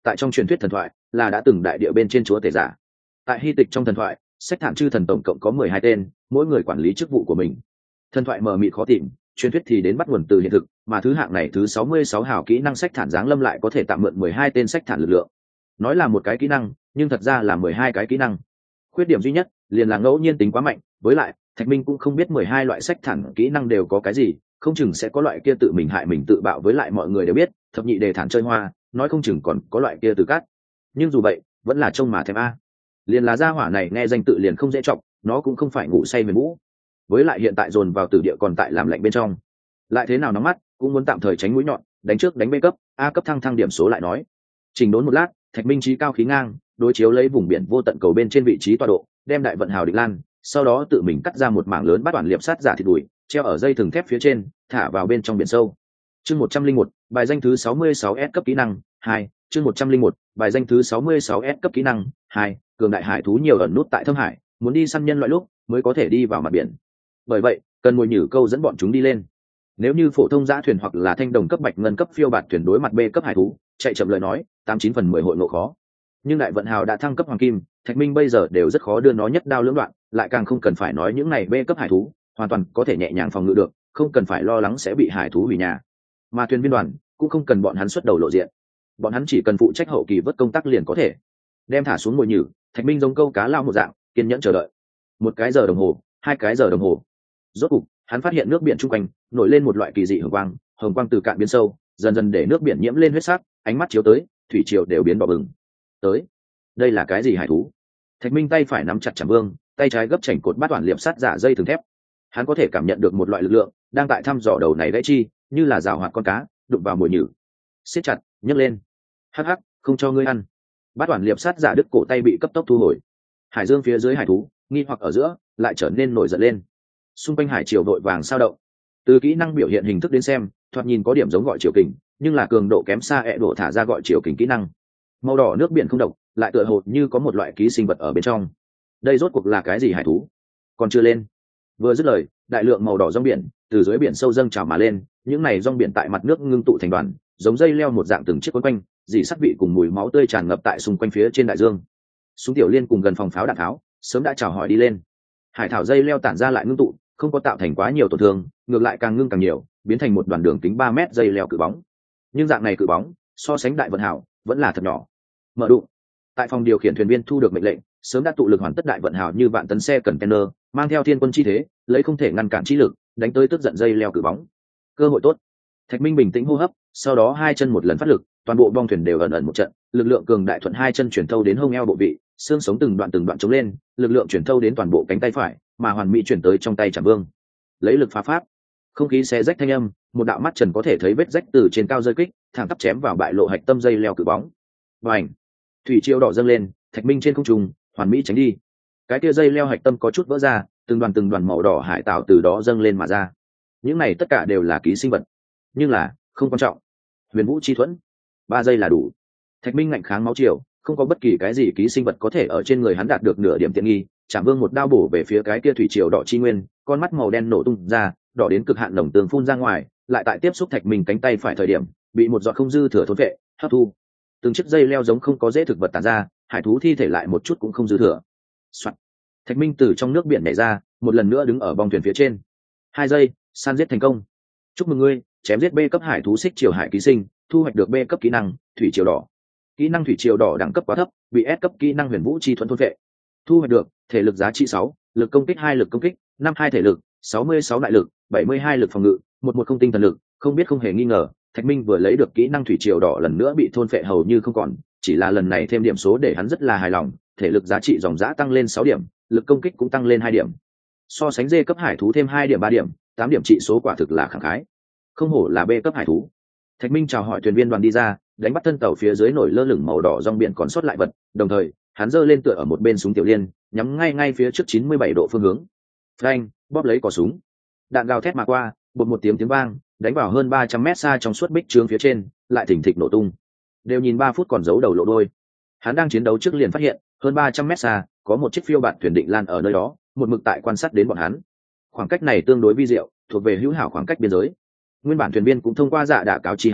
Speaker 1: tại trong truyền thuyết thần thoại là đã từng đại địa bên trên chúa tể giả. Tại hy tịch trong thần thoại, sách thản chư thần tổng cộng có mười hai tên, mỗi người quản lý chức vụ của mình. Thần thoại mờ mịt khó tìm, truyền thuyết thì đến bắt nguồn từ hiện thực, mà thứ hạng này thứ sáu mươi sáu hào kỹ năng sách thản giáng lâm lại có thể tạm mượn mười hai tên sách thản lực lượng. Nói là một cái kỹ năng, nhưng thật ra là mười hai cái kỹ năng. Khuyết điểm duy nhất liền là ngẫu nhiên tính quá mạnh, với lại Thạch Minh cũng không biết mười hai loại sách thản kỹ năng đều có cái gì, không chừng sẽ có loại kia tự mình hại mình tự bạo, với lại mọi người đều biết, thập nhị đề thản chơi hoa, nói không chừng còn có loại kia từ cát. Nhưng dù vậy, vẫn là trông mà thèm a. Liền là gia hỏa này nghe danh tự liền không dễ trọng, nó cũng không phải ngủ say huyền vũ. Với lại hiện tại dồn vào tử địa còn tại làm lạnh bên trong, lại thế nào nóng mắt, cũng muốn tạm thời tránh mũi nhọn, đánh trước đánh B cấp, A cấp thăng thăng điểm số lại nói. Chỉnh đốn một lát, Thạch Minh trí cao khí ngang, đối chiếu lấy vùng biển vô tận cầu bên trên vị trí tọa độ, đem đại vận hào địch lan, sau đó tự mình cắt ra một mảng lớn bát toàn liệp sát giả thịt đùi, treo ở dây thừng thép phía trên, thả vào bên trong biển sâu. Chương một trăm linh một, bài danh thứ sáu mươi sáu S cấp kỹ năng hai. Chương một trăm linh một, bài danh thứ sáu mươi sáu S cấp kỹ năng hai. Cường đại hải thú nhiều ẩn nút tại thâm hải, muốn đi săn nhân loại lúc mới có thể đi vào mặt biển. Bởi vậy, cần mồi nhử câu dẫn bọn chúng đi lên. Nếu như phổ thông dã thuyền hoặc là thanh đồng cấp bạch ngân cấp phiêu bạt thuyền đối mặt B cấp hải thú, chạy chậm lời nói, tám chín phần mười hội ngộ khó. Nhưng đại vận hào đã thăng cấp hoàng kim, Thạch Minh bây giờ đều rất khó đưa nó nhất đao lưỡng đoạn, lại càng không cần phải nói những này B cấp hải thú, hoàn toàn có thể nhẹ nhàng phòng ngự được, không cần phải lo lắng sẽ bị hải thú hủy nhà. Mà thuyền viên đoàn cũng không cần bọn hắn xuất đầu lộ diện, bọn hắn chỉ cần phụ trách hậu kỳ vớt công tác liền có thể. Đem thả xuống mồi nhử, Thạch Minh giống câu cá lao một dạng, kiên nhẫn chờ đợi. Một cái giờ đồng hồ, hai cái giờ đồng hồ. Rốt cục, hắn phát hiện nước biển chung quanh nổi lên một loại kỳ dị hồng quang, hồng quang từ cạn biến sâu, dần dần để nước biển nhiễm lên huyết sắc, ánh mắt chiếu tới, thủy triều đều biến đỏ bừng. Tới, đây là cái gì hải thú? Thạch Minh tay phải nắm chặt chảm vương, tay trái gấp chảnh cột bát toàn liệp sát giả dây thừng thép. Hắn có thể cảm nhận được một loại lực lượng đang tại thăm dò đầu này gãy chi, như là rào hoạt con cá đụng vào mồi nhử. Siết chặt, nhấc lên. Hắc hắc, không cho ngươi ăn. Bát toàn liệp sát giả đứt cổ tay bị cấp tốc thu hồi. Hải dương phía dưới hải thú, nghi hoặc ở giữa, lại trở nên nổi giận lên. Xung quanh hải triều đội vàng sao động. Từ kỹ năng biểu hiện hình thức đến xem, thoạt nhìn có điểm giống gọi triều kình, nhưng là cường độ kém xa ẹ đổ thả ra gọi triều kình kỹ năng. Màu đỏ nước biển không độc, lại tựa hồ như có một loại ký sinh vật ở bên trong. Đây rốt cuộc là cái gì hải thú? Còn chưa lên. Vừa dứt lời, đại lượng màu đỏ rong biển từ dưới biển sâu dâng trào mà lên, những này rong biển tại mặt nước ngưng tụ thành đoàn, giống dây leo một dạng từng chiếc quấn quanh, dì sắt vị cùng mùi máu tươi tràn ngập tại xung quanh phía trên đại dương. Súng tiểu liên cùng gần phòng pháo đạn tháo, sớm đã chào hỏi đi lên. Hải thảo dây leo tản ra lại ngưng tụ, không có tạo thành quá nhiều tổn thương, ngược lại càng ngưng càng nhiều, biến thành một đoàn đường kính ba mét dây leo cự bóng. Nhưng dạng này cự bóng, so sánh đại vận hào, vẫn là thật nhỏ. Mở đụng. Tại phòng điều khiển thuyền viên thu được mệnh lệnh, sớm đã tụ lực hoàn tất đại vận hào như vạn tấn xe container, mang theo thiên quân chi thế, lấy không thể ngăn cản chi lực, đánh tới tức giận dây leo cự bóng. Cơ hội tốt. Thạch Minh bình tĩnh hô hấp, sau đó hai chân một lần phát lực, toàn bộ bong thuyền đều ẩn ẩn một trận, lực lượng cường đại thuận hai chân chuyển thâu đến hông eo bộ vị, xương sống từng đoạn từng đoạn chống lên, lực lượng chuyển thâu đến toàn bộ cánh tay phải, mà hoàn mỹ chuyển tới trong tay Trảm Vương. Lấy lực phá pháp, không khí xé rách thanh âm, một đạo mắt trần có thể thấy vết rách từ trên cao rơi kích, thẳng tắp chém vào bại lộ hạch tâm dây leo cự bóng. Bành! Thủy triều đỏ dâng lên, Thạch Minh trên không trung, hoàn mỹ tránh đi. Cái kia dây leo hạch tâm có chút vỡ ra, từng đoàn từng đoàn màu đỏ hải tạo từ đó dâng lên mà ra. Những này tất cả đều là ký sinh vật, nhưng là không quan trọng. Huyền Vũ chi thuẫn, ba giây là đủ. Thạch Minh ngạnh kháng máu triều, không có bất kỳ cái gì ký sinh vật có thể ở trên người hắn đạt được nửa điểm tiện nghi. Trảm Vương một đao bổ về phía cái kia thủy triều đỏ chi nguyên, con mắt màu đen nổ tung ra, đỏ đến cực hạn nồng tường phun ra ngoài, lại tại tiếp xúc Thạch Minh cánh tay phải thời điểm, bị một giọt không dư thừa thốn vệ hấp thu. Từng chiếc dây leo giống không có dễ thực vật tản ra, hải thú thi thể lại một chút cũng không dư thừa. Soạn. Thạch Minh từ trong nước biển nhảy ra, một lần nữa đứng ở bong thuyền phía trên. Hai giây, săn giết thành công. Chúc mừng ngươi, chém giết B cấp hải thú xích triều hải ký sinh, thu hoạch được B cấp kỹ năng thủy triều đỏ. Kỹ năng thủy triều đỏ đẳng cấp quá thấp, bị S cấp kỹ năng huyền vũ chi thuẫn thôn vệ. Thu hoạch được thể lực giá trị sáu, lực công kích hai lực công kích, năm hai thể lực, sáu mươi sáu đại lực, bảy mươi hai lực phòng ngự, một một không tinh thần lực. Không biết không hề nghi ngờ, Thạch Minh vừa lấy được kỹ năng thủy triều đỏ lần nữa bị thôn vệ hầu như không còn, chỉ là lần này thêm điểm số để hắn rất là hài lòng, thể lực giá trị dòng dã tăng lên sáu điểm, lực công kích cũng tăng lên hai điểm. So sánh D cấp hải thú thêm hai điểm ba điểm, tám điểm trị số quả thực là khẳng khái. Không hổ là B cấp hải thú. Thạch Minh chào hỏi thuyền viên đoàn đi ra, đánh bắt thân tàu phía dưới nổi lơ lửng màu đỏ rong biển còn sót lại vật, đồng thời, hắn giơ lên tựa ở một bên súng tiểu liên, nhắm ngay ngay phía trước chín mươi bảy độ phương hướng. Phanh, bóp lấy cò súng. Đạn gào thét mà qua, bột một tiếng tiếng vang, đánh vào hơn ba trăm mét xa trong suốt bích trướng phía trên, lại thình thịch nổ tung. Đều nhìn ba phút còn giấu đầu lộ đôi. Hắn đang chiến đấu trước liền phát hiện, hơn ba trăm mét xa, có một chiếc phiêu bạt thuyền định lan ở nơi đó, một mực tại quan sát đến bọn hắn. Khoảng cách này tương đối vi diệu, thuộc về hữu hảo khoảng cách biên giới. Nguyên bản thuyền viên cũng thông qua dạ đã cáo chi hắn,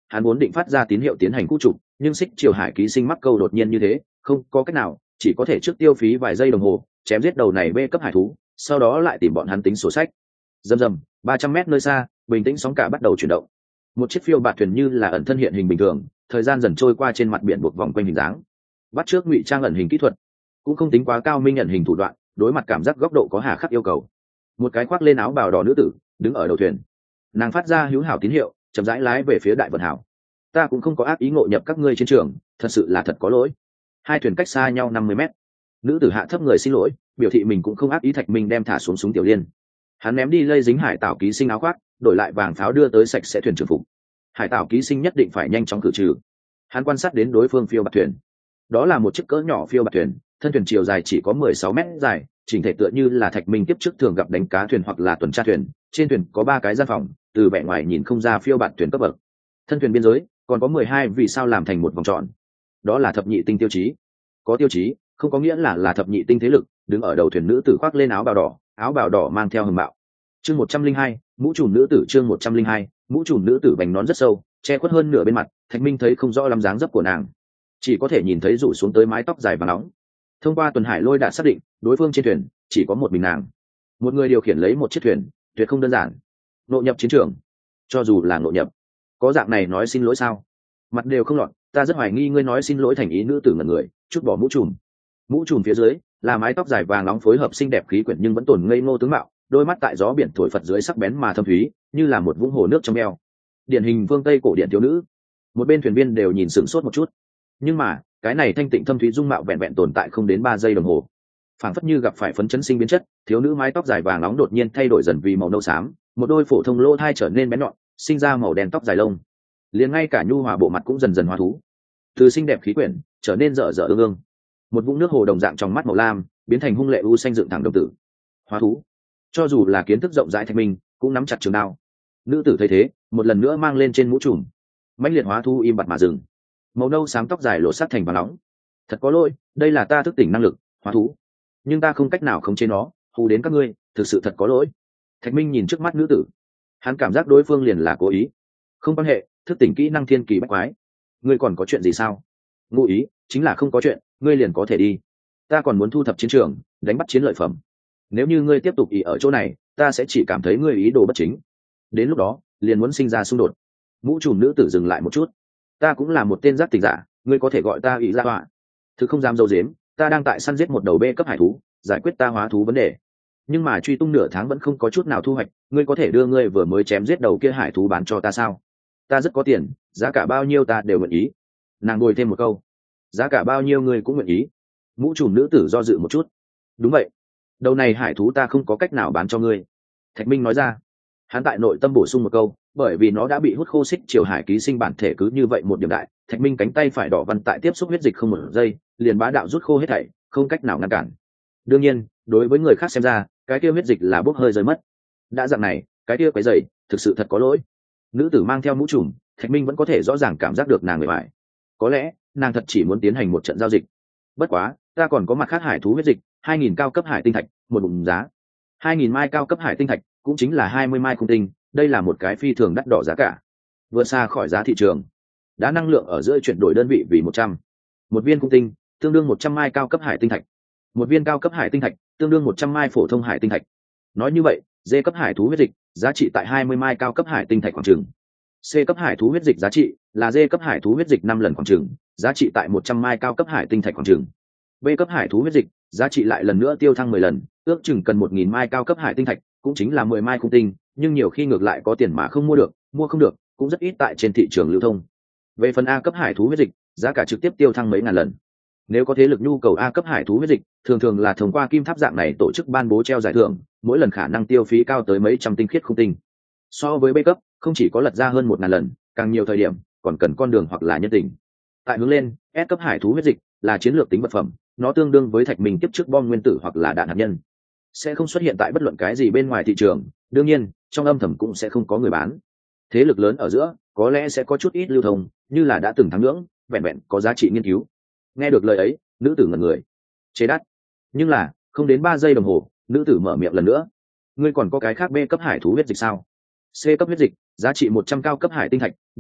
Speaker 1: hắn vốn định phát ra tín hiệu tiến hành khu trục, nhưng xích triều hải ký sinh mắc câu đột nhiên như thế, không có cách nào, chỉ có thể trước tiêu phí vài giây đồng hồ chém giết đầu này bê cấp hải thú, sau đó lại tìm bọn hắn tính sổ sách. Rầm rầm, ba trăm mét nơi xa, bình tĩnh sóng cả bắt đầu chuyển động. Một chiếc phiêu bạt thuyền như là ẩn thân hiện hình bình thường, thời gian dần trôi qua trên mặt biển buộc vòng quanh hình dáng. Bắt trước ngụy trang ẩn hình kỹ thuật, cũng không tính quá cao minh ẩn hình thủ đoạn, đối mặt cảm giác góc độ có hà khắc yêu cầu. Một cái khoác lên áo bào đỏ nữ tử đứng ở đầu thuyền, nàng phát ra hữu hảo tín hiệu, chậm rãi lái về phía đại vận hảo. Ta cũng không có ác ý ngộ nhập các ngươi chiến trường, thật sự là thật có lỗi. Hai thuyền cách xa nhau năm mươi mét, nữ tử hạ thấp người xin lỗi, biểu thị mình cũng không ác ý. Thạch Minh đem thả xuống súng tiểu liên, hắn ném đi lây dính hải tảo ký sinh áo khoác, đổi lại vàng pháo đưa tới sạch sẽ thuyền trưởng phục. Hải tảo ký sinh nhất định phải nhanh chóng khử trừ. Hắn quan sát đến đối phương phiêu bạt thuyền, đó là một chiếc cỡ nhỏ phiêu bạt thuyền, thân thuyền chiều dài chỉ có mười sáu mét dài, chỉnh thể tựa như là Thạch Minh tiếp trước thường gặp đánh cá thuyền hoặc là tuần tra thuyền. Trên thuyền có ba cái gian phòng, từ bề ngoài nhìn không ra phiêu bạt thuyền cấp bậc. Thân thuyền biên giới còn có mười hai vì sao làm thành một vòng tròn, đó là thập nhị tinh tiêu chí. Có tiêu chí không có nghĩa là là thập nhị tinh thế lực. Đứng ở đầu thuyền nữ tử khoác lên áo bào đỏ, áo bào đỏ mang theo hầm mạo. Chương một trăm linh hai, mũ trùm nữ tử. Chương một trăm linh hai, mũ trùm nữ tử vành nón rất sâu, che khuất hơn nửa bên mặt. Thạch Minh thấy không rõ lắm dáng dấp của nàng, chỉ có thể nhìn thấy rủ xuống tới mái tóc dài và nóng. Thông qua tuần hải lôi đã xác định đối phương trên thuyền chỉ có một mình nàng, một người điều khiển lấy một chiếc thuyền, tuyệt không đơn giản. Nội nhập chiến trường, cho dù là nội nhập, có dạng này nói xin lỗi sao? Mặt đều không lọt, ta rất hoài nghi ngươi nói xin lỗi thành ý. Nữ tử ngẩn người, chút bỏ mũ trùm. Mũ trùm phía dưới là mái tóc dài vàng nóng phối hợp xinh đẹp khí quyển nhưng vẫn tồn ngây ngô tướng mạo, đôi mắt tại gió biển thổi phật dưới sắc bén mà thâm thúy, như là một vũng hồ nước trong eo. Điển hình phương Tây cổ điển thiếu nữ. Một bên thuyền viên đều nhìn sửng sốt một chút, nhưng mà cái này thanh tịnh thâm thúy dung mạo vẹn vẹn tồn tại không đến ba giây đồng hồ, phảng phất như gặp phải phấn chấn sinh biến chất. Thiếu nữ mái tóc dài vàng nóng đột nhiên thay đổi dần vì màu nâu xám, một đôi phổ thông lỗ thai trở nên bén nhọn, sinh ra màu đen tóc dài lông, liền ngay cả nhu hòa bộ mặt cũng dần dần hóa thú, từ xinh đẹp khí quyển trở nên dở dở ương ương. Một vũng nước hồ đồng dạng trong mắt màu lam biến thành hung lệ u xanh dựng thẳng đồng tử. Hóa thú. Cho dù là kiến thức rộng rãi Thạch Minh cũng nắm chặt trường đao. Nữ tử thấy thế, một lần nữa mang lên trên mũ trùm. Mãnh liệt hóa thú im bặt mà dừng, màu nâu xám tóc dài lộ sát thành vàng nóng. Thật có lỗi, đây là ta thức tỉnh năng lực hóa thú, nhưng ta không cách nào khống chế nó, hù đến các ngươi, thực sự thật có lỗi. Thạch Minh nhìn trước mắt nữ tử, hắn cảm giác đối phương liền là cố ý. Không quan hệ, thức tỉnh kỹ năng thiên kỳ bách quái. Ngươi còn có chuyện gì sao? Ngụ ý chính là không có chuyện, ngươi liền có thể đi. Ta còn muốn thu thập chiến trường, đánh bắt chiến lợi phẩm. Nếu như ngươi tiếp tục ý ở chỗ này, ta sẽ chỉ cảm thấy ngươi ý đồ bất chính. Đến lúc đó, liền muốn sinh ra xung đột. Mũ trùm nữ tử dừng lại một chút. Ta cũng là một tên giác tỉnh giả, ngươi có thể gọi ta ý ra họa. Thực không dám dâu dếm, ta đang tại săn giết một đầu bê cấp hải thú, giải quyết ta hóa thú vấn đề. Nhưng mà truy tung nửa tháng vẫn không có chút nào thu hoạch, ngươi có thể đưa ngươi vừa mới chém giết đầu kia hải thú bán cho ta sao? Ta rất có tiền, giá cả bao nhiêu ta đều nguyện ý. Nàng ngồi thêm một câu, giá cả bao nhiêu ngươi cũng nguyện ý. Mũ trùm nữ tử do dự một chút. Đúng vậy, đầu này hải thú ta không có cách nào bán cho ngươi. Thạch Minh nói ra. Hắn tại nội tâm bổ sung một câu, bởi vì nó đã bị hút khô xích triều hải ký sinh bản thể cứ như vậy một điểm đại. Thạch Minh cánh tay phải đỏ văn tại tiếp xúc huyết dịch không một giây, liền bá đạo rút khô hết thảy, không cách nào ngăn cản. Đương nhiên, đối với người khác xem ra, cái kia huyết dịch là bốc hơi rơi mất. Đã dạng này, cái kia quấy rầy, thực sự thật có lỗi. Nữ tử mang theo mũ trùm, Thạch Minh vẫn có thể rõ ràng cảm giác được nàng người bại. Có lẽ nàng thật chỉ muốn tiến hành một trận giao dịch. Bất quá, ta còn có mặt khác hải thú huyết dịch, hai nghìn cao cấp hải tinh thạch, một bụng giá. hai nghìn mai cao cấp hải tinh thạch, cũng chính là hai mươi mai khung tinh, đây là một cái phi thường đắt đỏ giá cả, vượt xa khỏi giá thị trường. Đã năng lượng ở giữa chuyển đổi đơn vị vì một trăm. Một viên khung tinh tương đương một trăm mai cao cấp hải tinh thạch. Một viên cao cấp hải tinh thạch tương đương một trăm mai phổ thông hải tinh thạch. Nói như vậy, D cấp hải thú huyết dịch giá trị tại hai mươi mai cao cấp hải tinh thạch khoảng chừng. C cấp hải thú huyết dịch giá trị là D cấp hải thú huyết dịch năm lần khoảng chừng, giá trị tại một trăm mai cao cấp hải tinh thạch khoảng chừng. B cấp hải thú huyết dịch giá trị lại lần nữa tiêu thăng mười lần, ước chừng cần một nghìn mai cao cấp hải tinh thạch, cũng chính là mười mai khung tinh, nhưng nhiều khi ngược lại có tiền mà không mua được, mua không được, cũng rất ít tại trên thị trường lưu thông. Về phần A cấp hải thú huyết dịch, giá cả trực tiếp tiêu thăng mấy ngàn lần. Nếu có thế lực nhu cầu A cấp hải thú huyết dịch, thường thường là thông qua kim tháp dạng này tổ chức ban bố treo giải thưởng, mỗi lần khả năng tiêu phí cao tới mấy trăm tinh khiết khung tinh. So với B cấp, không chỉ có lật ra hơn một ngàn lần, càng nhiều thời điểm còn cần con đường hoặc là nhân tình. Tại hướng lên, S cấp hải thú huyết dịch là chiến lược tính vật phẩm, nó tương đương với Thạch Minh tiếp trước bom nguyên tử hoặc là đạn hạt nhân, sẽ không xuất hiện tại bất luận cái gì bên ngoài thị trường, đương nhiên trong âm thầm cũng sẽ không có người bán. Thế lực lớn ở giữa có lẽ sẽ có chút ít lưu thông, như là đã từng thắng ngưỡng, vẹn vẹn có giá trị nghiên cứu. Nghe được lời ấy, nữ tử ngẩn người, chế đắt. Nhưng là không đến ba giây đồng hồ, nữ tử mở miệng lần nữa, ngươi còn có cái khác B cấp hải thú huyết dịch sao? C cấp huyết dịch giá trị một trăm cao cấp hải tinh thạch, B cấp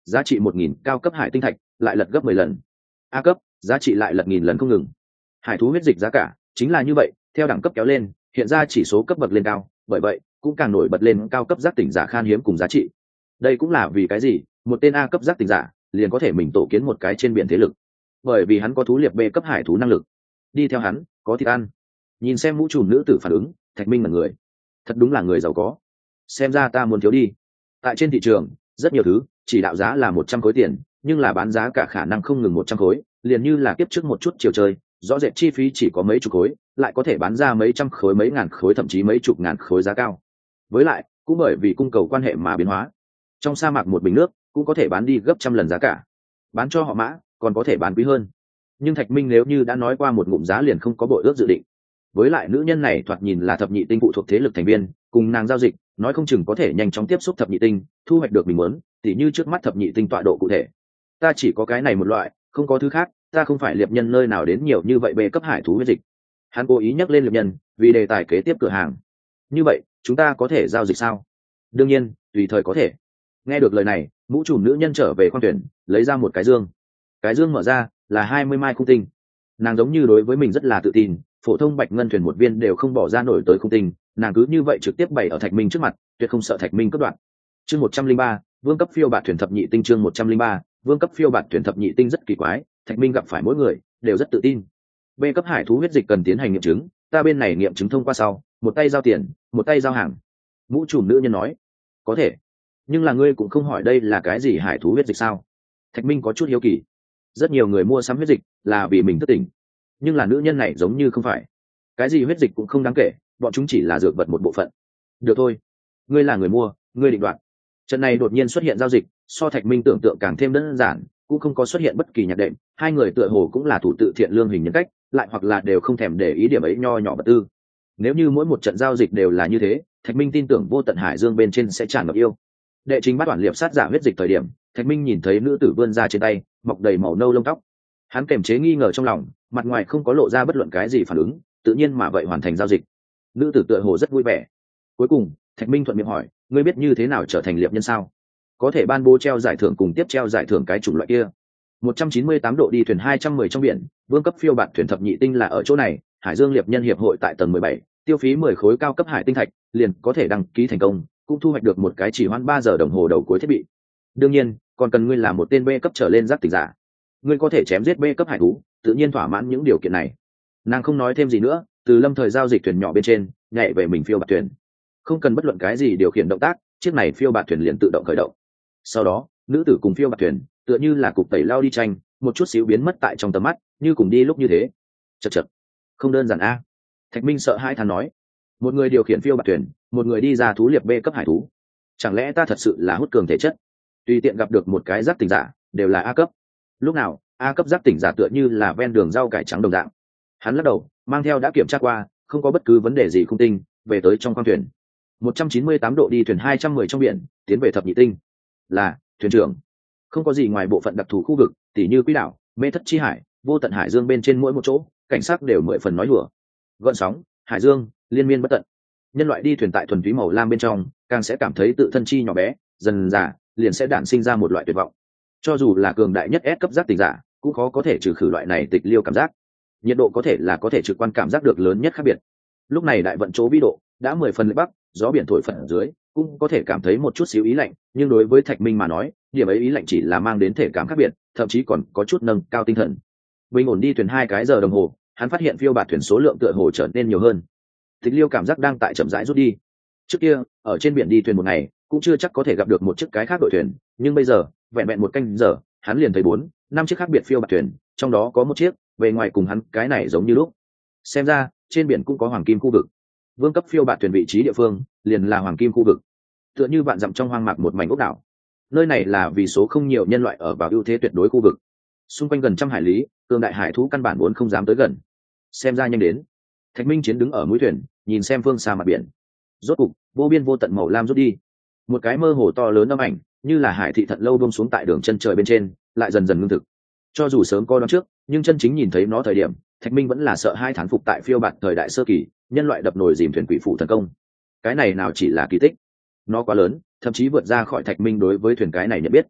Speaker 1: giá trị một nghìn cao cấp hải tinh thạch lại lật gấp mười lần. A cấp, giá trị lại lật nghìn lần không ngừng. Hải thú huyết dịch giá cả chính là như vậy, theo đẳng cấp kéo lên, hiện ra chỉ số cấp bậc lên cao, bởi vậy cũng càng nổi bật lên cao cấp giác tỉnh giả khan hiếm cùng giá trị. Đây cũng là vì cái gì một tên A cấp giác tỉnh giả liền có thể mình tổ kiến một cái trên biển thế lực, bởi vì hắn có thú liệp B cấp hải thú năng lực. Đi theo hắn có thịt ăn. Nhìn xem mũ trùm nữ tử phản ứng, Thạch Minh là người thật đúng là người giàu có. Xem ra ta muốn thiếu đi. Tại trên thị trường rất nhiều thứ chỉ đạo giá là một trăm khối tiền, nhưng là bán giá cả khả năng không ngừng một trăm khối, liền như là kiếp trước một chút chiều chơi, rõ rệt chi phí chỉ có mấy chục khối, lại có thể bán ra mấy trăm khối, mấy ngàn khối, thậm chí mấy chục ngàn khối giá cao. Với lại cũng bởi vì cung cầu quan hệ mà biến hóa, trong sa mạc một bình nước cũng có thể bán đi gấp trăm lần giá cả. Bán cho họ Mã còn có thể bán quý hơn. Nhưng Thạch Minh nếu như đã nói qua một ngụm giá liền không có bội ước dự định. Với lại nữ nhân này thoạt nhìn là thập nhị tinh phụ thuộc thế lực thành viên, cùng nàng giao dịch nói không chừng có thể nhanh chóng tiếp xúc thập nhị tinh, thu hoạch được mình muốn, tỉ như trước mắt thập nhị tinh tọa độ cụ thể. Ta chỉ có cái này một loại, không có thứ khác, ta không phải liệp nhân nơi nào đến nhiều như vậy bê cấp hải thú huyết dịch. Hắn cố ý nhắc lên liệp nhân vì đề tài kế tiếp cửa hàng. Như vậy chúng ta có thể giao dịch sao? Đương nhiên tùy thời có thể. Nghe được lời này, mũ trùm nữ nhân trở về khoang thuyền, lấy ra một cái dương. Cái dương mở ra là hai mươi mai khung tinh. Nàng giống như đối với mình rất là tự tin, phổ thông bạch ngân thuyền một viên đều không bỏ ra nổi tới khung tinh, nàng cứ như vậy trực tiếp bày ở Thạch Minh trước mặt, tuyệt không sợ Thạch Minh cắt đoạn. Chương một trăm linh ba, vương cấp phiêu bạt thuyền thập nhị tinh. Chương một trăm linh ba, vương cấp phiêu bạt thuyền thập nhị tinh rất kỳ quái, Thạch Minh gặp phải mỗi người đều rất tự tin. B cấp hải thú huyết dịch cần tiến hành nghiệm chứng, ta bên này nghiệm chứng thông qua sau, một tay giao tiền, một tay giao hàng. Mũ trùm nữ nhân nói, có thể, nhưng là ngươi cũng không hỏi đây là cái gì hải thú huyết dịch sao? Thạch Minh có chút hiếu kỳ. Rất nhiều người mua sắm huyết dịch là vì mình thức tỉnh, nhưng là nữ nhân này giống như không phải. Cái gì huyết dịch cũng không đáng kể, bọn chúng chỉ là dược vật một bộ phận. Được thôi, ngươi là người mua, ngươi định đoạt. Trận này đột nhiên xuất hiện giao dịch, so Thạch Minh tưởng tượng càng thêm đơn giản, cũng không có xuất hiện bất kỳ nhạc đệm, hai người tựa hồ cũng là thủ tự thiện lương hình nhân cách, lại hoặc là đều không thèm để ý điểm ấy nho nhỏ vật tư. Nếu như mỗi một trận giao dịch đều là như thế, Thạch Minh tin tưởng vô tận hải dương bên trên sẽ tràn ngập yêu. Đệ chính bắt toàn liệp sát giả huyết dịch thời điểm, Thạch Minh nhìn thấy nữ tử vươn ra trên tay, mọc đầy màu nâu lông tóc. Hắn kềm chế nghi ngờ trong lòng, mặt ngoài không có lộ ra bất luận cái gì phản ứng, tự nhiên mà vậy hoàn thành giao dịch. Nữ tử tựa hồ rất vui vẻ. Cuối cùng, Thạch Minh thuận miệng hỏi, ngươi biết như thế nào trở thành liệp nhân sao? Có thể ban bố treo giải thưởng cùng tiếp treo giải thưởng cái chủng loại kia. một trăm chín mươi tám độ đi thuyền hai trăm mười trong biển, vương cấp phiêu bạt thuyền thập nhị tinh là ở chỗ này, Hải Dương Liệp Nhân hiệp hội tại tầng mười bảy, tiêu phí mười khối cao cấp hải tinh thạch, liền có thể đăng ký thành công, cũng thu hoạch được một cái chỉ hoãn ba giờ đồng hồ đầu cuối thiết bị. Đương nhiên, còn cần ngươi là một tên B cấp trở lên giác tỉnh giả. Ngươi có thể chém giết B cấp hải thú, tự nhiên thỏa mãn những điều kiện này. Nàng không nói thêm gì nữa, từ lâm thời giao dịch thuyền nhỏ bên trên, nhảy về mình phiêu bạt thuyền. Không cần bất luận cái gì điều khiển động tác, chiếc này phiêu bạt thuyền liền tự động khởi động. Sau đó, nữ tử cùng phiêu bạt thuyền tựa như là cục tẩy lao đi tranh, một chút xíu biến mất tại trong tầm mắt, như cùng đi lúc như thế. Chậc chậc, không đơn giản a. Thạch Minh sợ hãi thán nói, một người điều khiển phiêu bạt thuyền, một người đi ra thú liệp B cấp hải thú, chẳng lẽ ta thật sự là hút cường thể chất? Tùy tiện gặp được một cái giác tỉnh giả đều là A cấp. Lúc nào A cấp giác tỉnh giả tựa như là ven đường rau cải trắng đồng dạng. Hắn lắc đầu, mang theo đã kiểm tra qua, không có bất cứ vấn đề gì không tinh, về tới trong khoang thuyền. một trăm chín mươi tám độ đi thuyền hai trăm mười trong biển, tiến về thập nhị tinh. Là thuyền trưởng. Không có gì ngoài bộ phận đặc thù khu vực, tỉ như quỹ đảo, mê thất chi hải, vô tận hải dương bên trên mỗi một chỗ, cảnh sát đều mười phần nói đùa. Gợn sóng, hải dương, liên miên bất tận. Nhân loại đi thuyền tại thuần túy màu lam bên trong, càng sẽ cảm thấy tự thân chi nhỏ bé, dần dà liền sẽ đản sinh ra một loại tuyệt vọng. Cho dù là cường đại nhất S cấp giác tỉnh giả, cũng khó có thể trừ khử loại này tịch liêu cảm giác. Nhiệt độ có thể là có thể trực quan cảm giác được lớn nhất khác biệt. Lúc này đại vận chỗ vĩ độ đã mười phần lệch bắc, gió biển thổi phần ở dưới, cũng có thể cảm thấy một chút xíu ý lạnh, nhưng đối với Thạch Minh mà nói, điểm ấy ý lạnh chỉ là mang đến thể cảm khác biệt, thậm chí còn có chút nâng cao tinh thần. Bình ổn đi thuyền hai cái giờ đồng hồ, hắn phát hiện phiêu bạt thuyền số lượng tựa hồ trở nên nhiều hơn. Tịch liêu cảm giác đang tại chậm rãi rút đi. Trước kia, ở trên biển đi thuyền một ngày, cũng chưa chắc có thể gặp được một chiếc cái khác đội thuyền, nhưng bây giờ, vẹn vẹn một canh giờ, hắn liền thấy bốn, năm chiếc khác biệt phiêu bạt thuyền, trong đó có một chiếc, bề ngoài cùng hắn cái này giống như lúc. Xem ra, trên biển cũng có hoàng kim khu vực. Vương cấp phiêu bạt thuyền vị trí địa phương, liền là hoàng kim khu vực. Tựa như vạn dặm trong hoang mạc một mảnh ốc đảo. Nơi này là vì số không nhiều nhân loại ở vào ưu thế tuyệt đối khu vực. Xung quanh gần trăm hải lý, cường đại hải thú căn bản vốn không dám tới gần. Xem ra nhanh đến. Thạch Minh Chiến đứng ở mũi thuyền, nhìn xem phương xa mặt biển. Rốt cục, vô biên vô tận màu lam rút đi. Một cái mơ hồ to lớn âm ảnh, như là hải thị thận lâu buông xuống tại đường chân trời bên trên, lại dần dần ngưng thực. Cho dù sớm có đoán trước, nhưng chân chính nhìn thấy nó thời điểm, Thạch Minh vẫn là sợ hai thán phục tại phiêu bạt thời đại sơ kỳ, nhân loại đập nồi dìm thuyền quỷ phủ thần công. Cái này nào chỉ là kỳ tích, nó quá lớn, thậm chí vượt ra khỏi Thạch Minh đối với thuyền cái này nhận biết.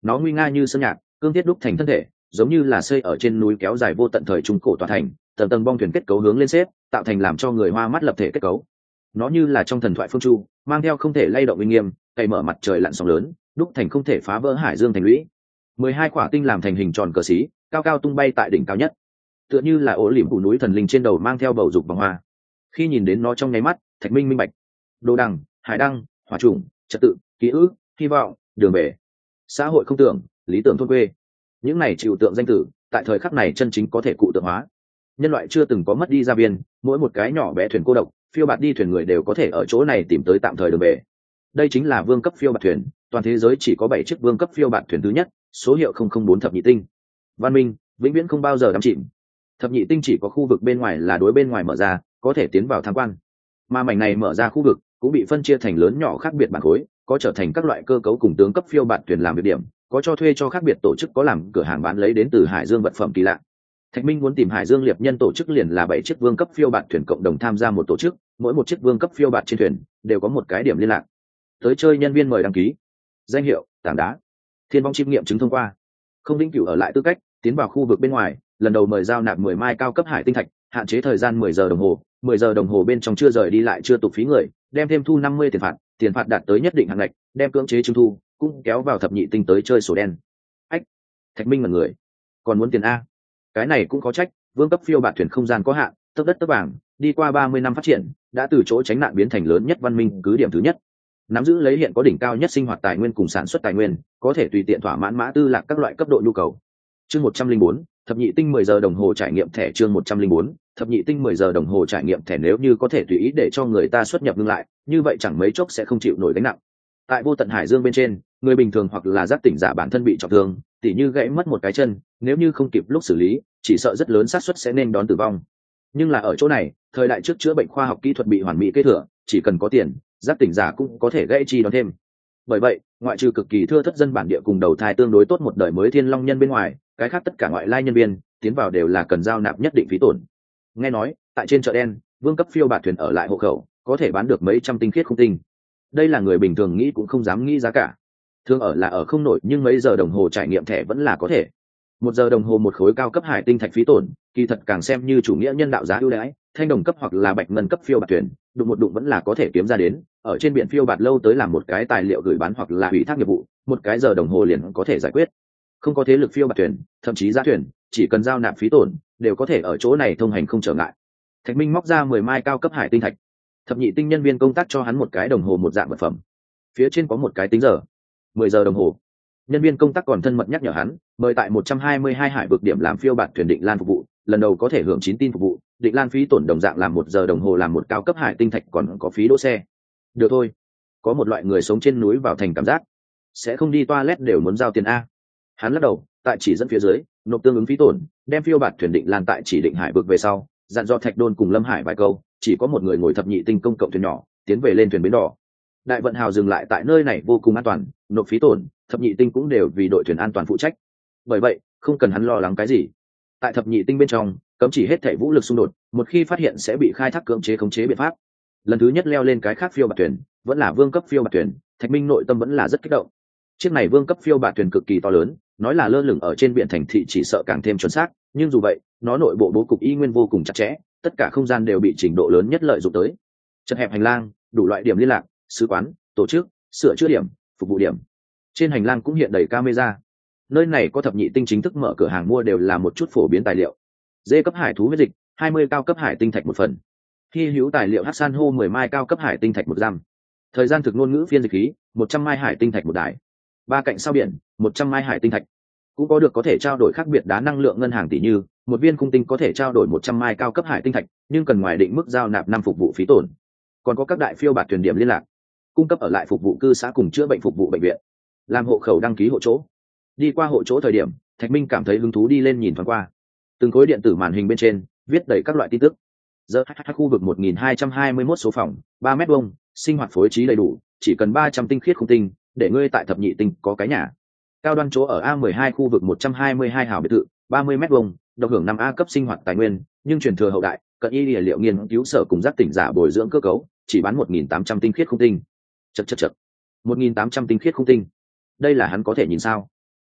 Speaker 1: nó nguy nga như sơn nhạc, cương thiết đúc thành thân thể, giống như là xây ở trên núi kéo dài vô tận thời trung cổ tòa thành, tầng tầng bong thuyền kết cấu hướng lên xếp, tạo thành làm cho người hoa mắt lập thể kết cấu. Nó như là trong thần thoại phương chu, mang theo không thể lay động uy nghiêm, cày mở mặt trời lặn sóng lớn, đúc thành không thể phá vỡ hải dương thành lũy. Mười hai quả tinh làm thành hình tròn cờ xí, cao cao tung bay tại đỉnh cao nhất, tựa như là ổ liềm phủ núi thần linh trên đầu mang theo bầu dục vòng hoa. Khi nhìn đến nó trong nháy mắt, Thạch Minh minh bạch: đồ đằng, hải đăng, hỏa trùng, trật tự, ký ức, hy vọng, đường về, xã hội không tưởng, lý tưởng thôn quê, những này chịu tượng danh tử tại thời khắc này chân chính có thể cụ tượng hóa. Nhân loại chưa từng có mất đi gia viên, mỗi một cái nhỏ bé thuyền cô độc, phiêu bạt đi thuyền người đều có thể ở chỗ này tìm tới tạm thời đường về. Đây chính là vương cấp phiêu bạt thuyền, toàn thế giới chỉ có bảy chiếc vương cấp phiêu bạt thuyền thứ nhất, số hiệu không không bốn thập nhị tinh. Văn minh vĩnh viễn không bao giờ đắm chìm. Thập nhị tinh chỉ có khu vực bên ngoài là đối bên ngoài mở ra, có thể tiến vào tham quan, mà mảnh này mở ra khu vực cũng bị phân chia thành lớn nhỏ khác biệt bản khối, có trở thành các loại cơ cấu cùng tướng cấp phiêu bạt thuyền làm việc điểm, có cho thuê cho khác biệt tổ chức, có làm cửa hàng bán lấy đến từ hải dương vật phẩm kỳ lạ. Thạch Minh muốn tìm hải dương liệp nhân tổ chức liền là bảy chiếc vương cấp phiêu bạt thuyền cộng đồng tham gia một tổ chức, mỗi một chiếc vương cấp phiêu bạt trên thuyền đều có một cái điểm liên lạc. Tới chơi nhân viên mời đăng ký. Danh hiệu: tảng đá. Thiên vong chim nghiệm chứng thông qua. Không vĩnh cửu ở lại tư cách, tiến vào khu vực bên ngoài, lần đầu mời giao nạp mười mai cao cấp hải tinh thạch, hạn chế thời gian mười giờ đồng hồ, mười giờ đồng hồ bên trong chưa rời đi lại chưa tục phí người, đem thêm thu năm mươi tiền phạt, tiền phạt đạt tới nhất định hạn ngạch, đem cưỡng chế trưng thu, cũng kéo vào thập nhị tinh tới chơi sổ đen. Ách, Thạch Minh là người, còn muốn tiền a? Cái này cũng có trách, vương cấp phiêu bạt thuyền không gian có hạn, tấp đất tấp vàng, đi qua ba mươi năm phát triển, đã từ chỗ tránh nạn biến thành lớn nhất văn minh cứ điểm thứ nhất. Nắm giữ lấy hiện có đỉnh cao nhất sinh hoạt tài nguyên cùng sản xuất tài nguyên, có thể tùy tiện thỏa mãn mã tư lạc các loại cấp độ nhu cầu. Chương một trăm linh bốn, thập nhị tinh mười giờ đồng hồ trải nghiệm thẻ. Chương một trăm linh bốn, thập nhị tinh mười giờ đồng hồ trải nghiệm thẻ. Nếu như có thể tùy ý để cho người ta xuất nhập ngưng lại, như vậy chẳng mấy chốc sẽ không chịu nổi gánh nặng. Tại vô tận hải dương bên trên, người bình thường hoặc là giác tỉnh giả bản thân bị trọng thương, tỉ như gãy mất một cái chân, nếu như không kịp lúc xử lý, chỉ sợ rất lớn xác suất sẽ nên đón tử vong. Nhưng là ở chỗ này, thời đại trước chữa bệnh khoa học kỹ thuật bị hoàn mỹ kế thừa, chỉ cần có tiền, giác tỉnh giả cũng có thể gãy chi đón thêm. Bởi vậy, ngoại trừ cực kỳ thưa thất dân bản địa cùng đầu thai tương đối tốt một đời mới thiên long nhân bên ngoài, cái khác tất cả ngoại lai nhân viên tiến vào đều là cần giao nạp nhất định phí tổn. Nghe nói, tại trên chợ đen, vương cấp phiêu bạt thuyền ở lại hộ khẩu, có thể bán được mấy trăm tinh khiết không tinh. Đây là người bình thường nghĩ cũng không dám nghĩ giá cả. Thường ở là ở không nổi, nhưng mấy giờ đồng hồ trải nghiệm thẻ vẫn là có thể. Một giờ đồng hồ một khối cao cấp hải tinh thạch phí tổn, kỳ thật càng xem như chủ nghĩa nhân đạo giá ưu đãi, thanh đồng cấp hoặc là bạch ngân cấp phiêu bạt thuyền, đụng một đụng vẫn là có thể kiếm ra đến. Ở trên biển phiêu bạt lâu tới làm một cái tài liệu gửi bán hoặc là ủy thác nghiệp vụ, một cái giờ đồng hồ liền có thể giải quyết. Không có thế lực phiêu bạt thuyền, thậm chí giá thuyền, chỉ cần giao nạp phí tổn, đều có thể ở chỗ này thông hành không trở ngại. Thạch Minh móc ra mười mai cao cấp hải tinh thạch. Thập nhị tinh nhân viên công tác cho hắn một cái đồng hồ một dạng vật phẩm, phía trên có một cái tính giờ. Mười giờ đồng hồ. Nhân viên công tác còn thân mật nhắc nhở hắn, mời tại một trăm hai mươi hai hải vực điểm làm phiêu bạt thuyền Định Lan phục vụ, lần đầu có thể hưởng chín tin phục vụ, Định Lan phí tổn đồng dạng làm một giờ đồng hồ làm một cao cấp hải tinh thạch, còn có phí đỗ xe. Được thôi, có một loại người sống trên núi vào thành cảm giác, sẽ không đi toilet đều muốn giao tiền a. Hắn lắc đầu, tại chỉ dẫn phía dưới, nộp tương ứng phí tổn, đem phiêu bạt thuyền Định Lan tại chỉ định hải vực về sau, dặn dò Thạch Đôn cùng Lâm Hải vài câu, chỉ có một người ngồi thập nhị tinh công cộng thuyền nhỏ, tiến về lên thuyền bến đỏ. Đại vận hào dừng lại tại nơi này vô cùng an toàn, nộp phí tổn, thập nhị tinh cũng đều vì đội thuyền an toàn phụ trách. Bởi vậy, không cần hắn lo lắng cái gì. Tại thập nhị tinh bên trong, cấm chỉ hết thảy vũ lực xung đột, một khi phát hiện sẽ bị khai thác cưỡng chế khống chế biện pháp. Lần thứ nhất leo lên cái khác phiêu bạt thuyền, vẫn là vương cấp phiêu bạt thuyền, Thạch Minh nội tâm vẫn là rất kích động. Chiếc này vương cấp phiêu bạt thuyền cực kỳ to lớn, nói là lơ lửng ở trên biển thành thị chỉ sợ càng thêm chuẩn xác, nhưng dù vậy, nó nội bộ bố cục y nguyên vô cùng chặt chẽ, tất cả không gian đều bị trình độ lớn nhất lợi dụng tới. Chật hẹp hành lang, đủ loại điểm liên lạc, sứ quán, tổ chức, sửa chữa điểm, phục vụ điểm. Trên hành lang cũng hiện đầy camera. Nơi này có thập nhị tinh chính thức mở cửa hàng mua đều là một chút phổ biến tài liệu. Dê cấp hải thú huyết dịch, hai mươi cao cấp hải tinh thạch một phần. Hy hữu tài liệu hắc san hô mười mai cao cấp hải tinh thạch một giam. Thời gian thực ngôn ngữ phiên dịch khí, một trăm mai hải tinh thạch một đài. Ba cạnh sao biển, một trăm mai hải tinh thạch. Cũng có được có thể trao đổi khác biệt đá năng lượng ngân hàng tỷ như, một viên khung tinh có thể trao đổi một trăm mai cao cấp hải tinh thạch, nhưng cần ngoài định mức giao nạp năm phục vụ phí tổn. Còn có các đại phiêu bạt thuyền điểm liên lạc, cung cấp ở lại phục vụ cư xã cùng chữa bệnh phục vụ bệnh viện, làm hộ khẩu đăng ký hộ chỗ. Đi qua hộ chỗ thời điểm, Thạch Minh cảm thấy hứng thú đi lên nhìn thoáng qua. Từng khối điện tử màn hình bên trên viết đầy các loại tin tức. Giờ khu vực một nghìn hai trăm hai mươi mốt số phòng, ba mét vuông, sinh hoạt phối trí đầy đủ, chỉ cần ba trăm tinh khiết không tinh, để ngươi tại thập nhị tinh có cái nhà. Cao đoan chỗ ở A mười hai khu vực một trăm hai mươi hai hào biệt thự, ba mươi mét vuông, độc hưởng năm A cấp sinh hoạt tài nguyên, nhưng truyền thừa hậu đại, cận y địa liệu nghiên cứu sở cùng giác tỉnh giả bồi dưỡng cơ cấu, chỉ bán một nghìn tám trăm tinh khiết không tinh. Chậc chậc chậc. một nghìn tám trăm tinh khiết không tinh. Đây là hắn có thể nhìn sao?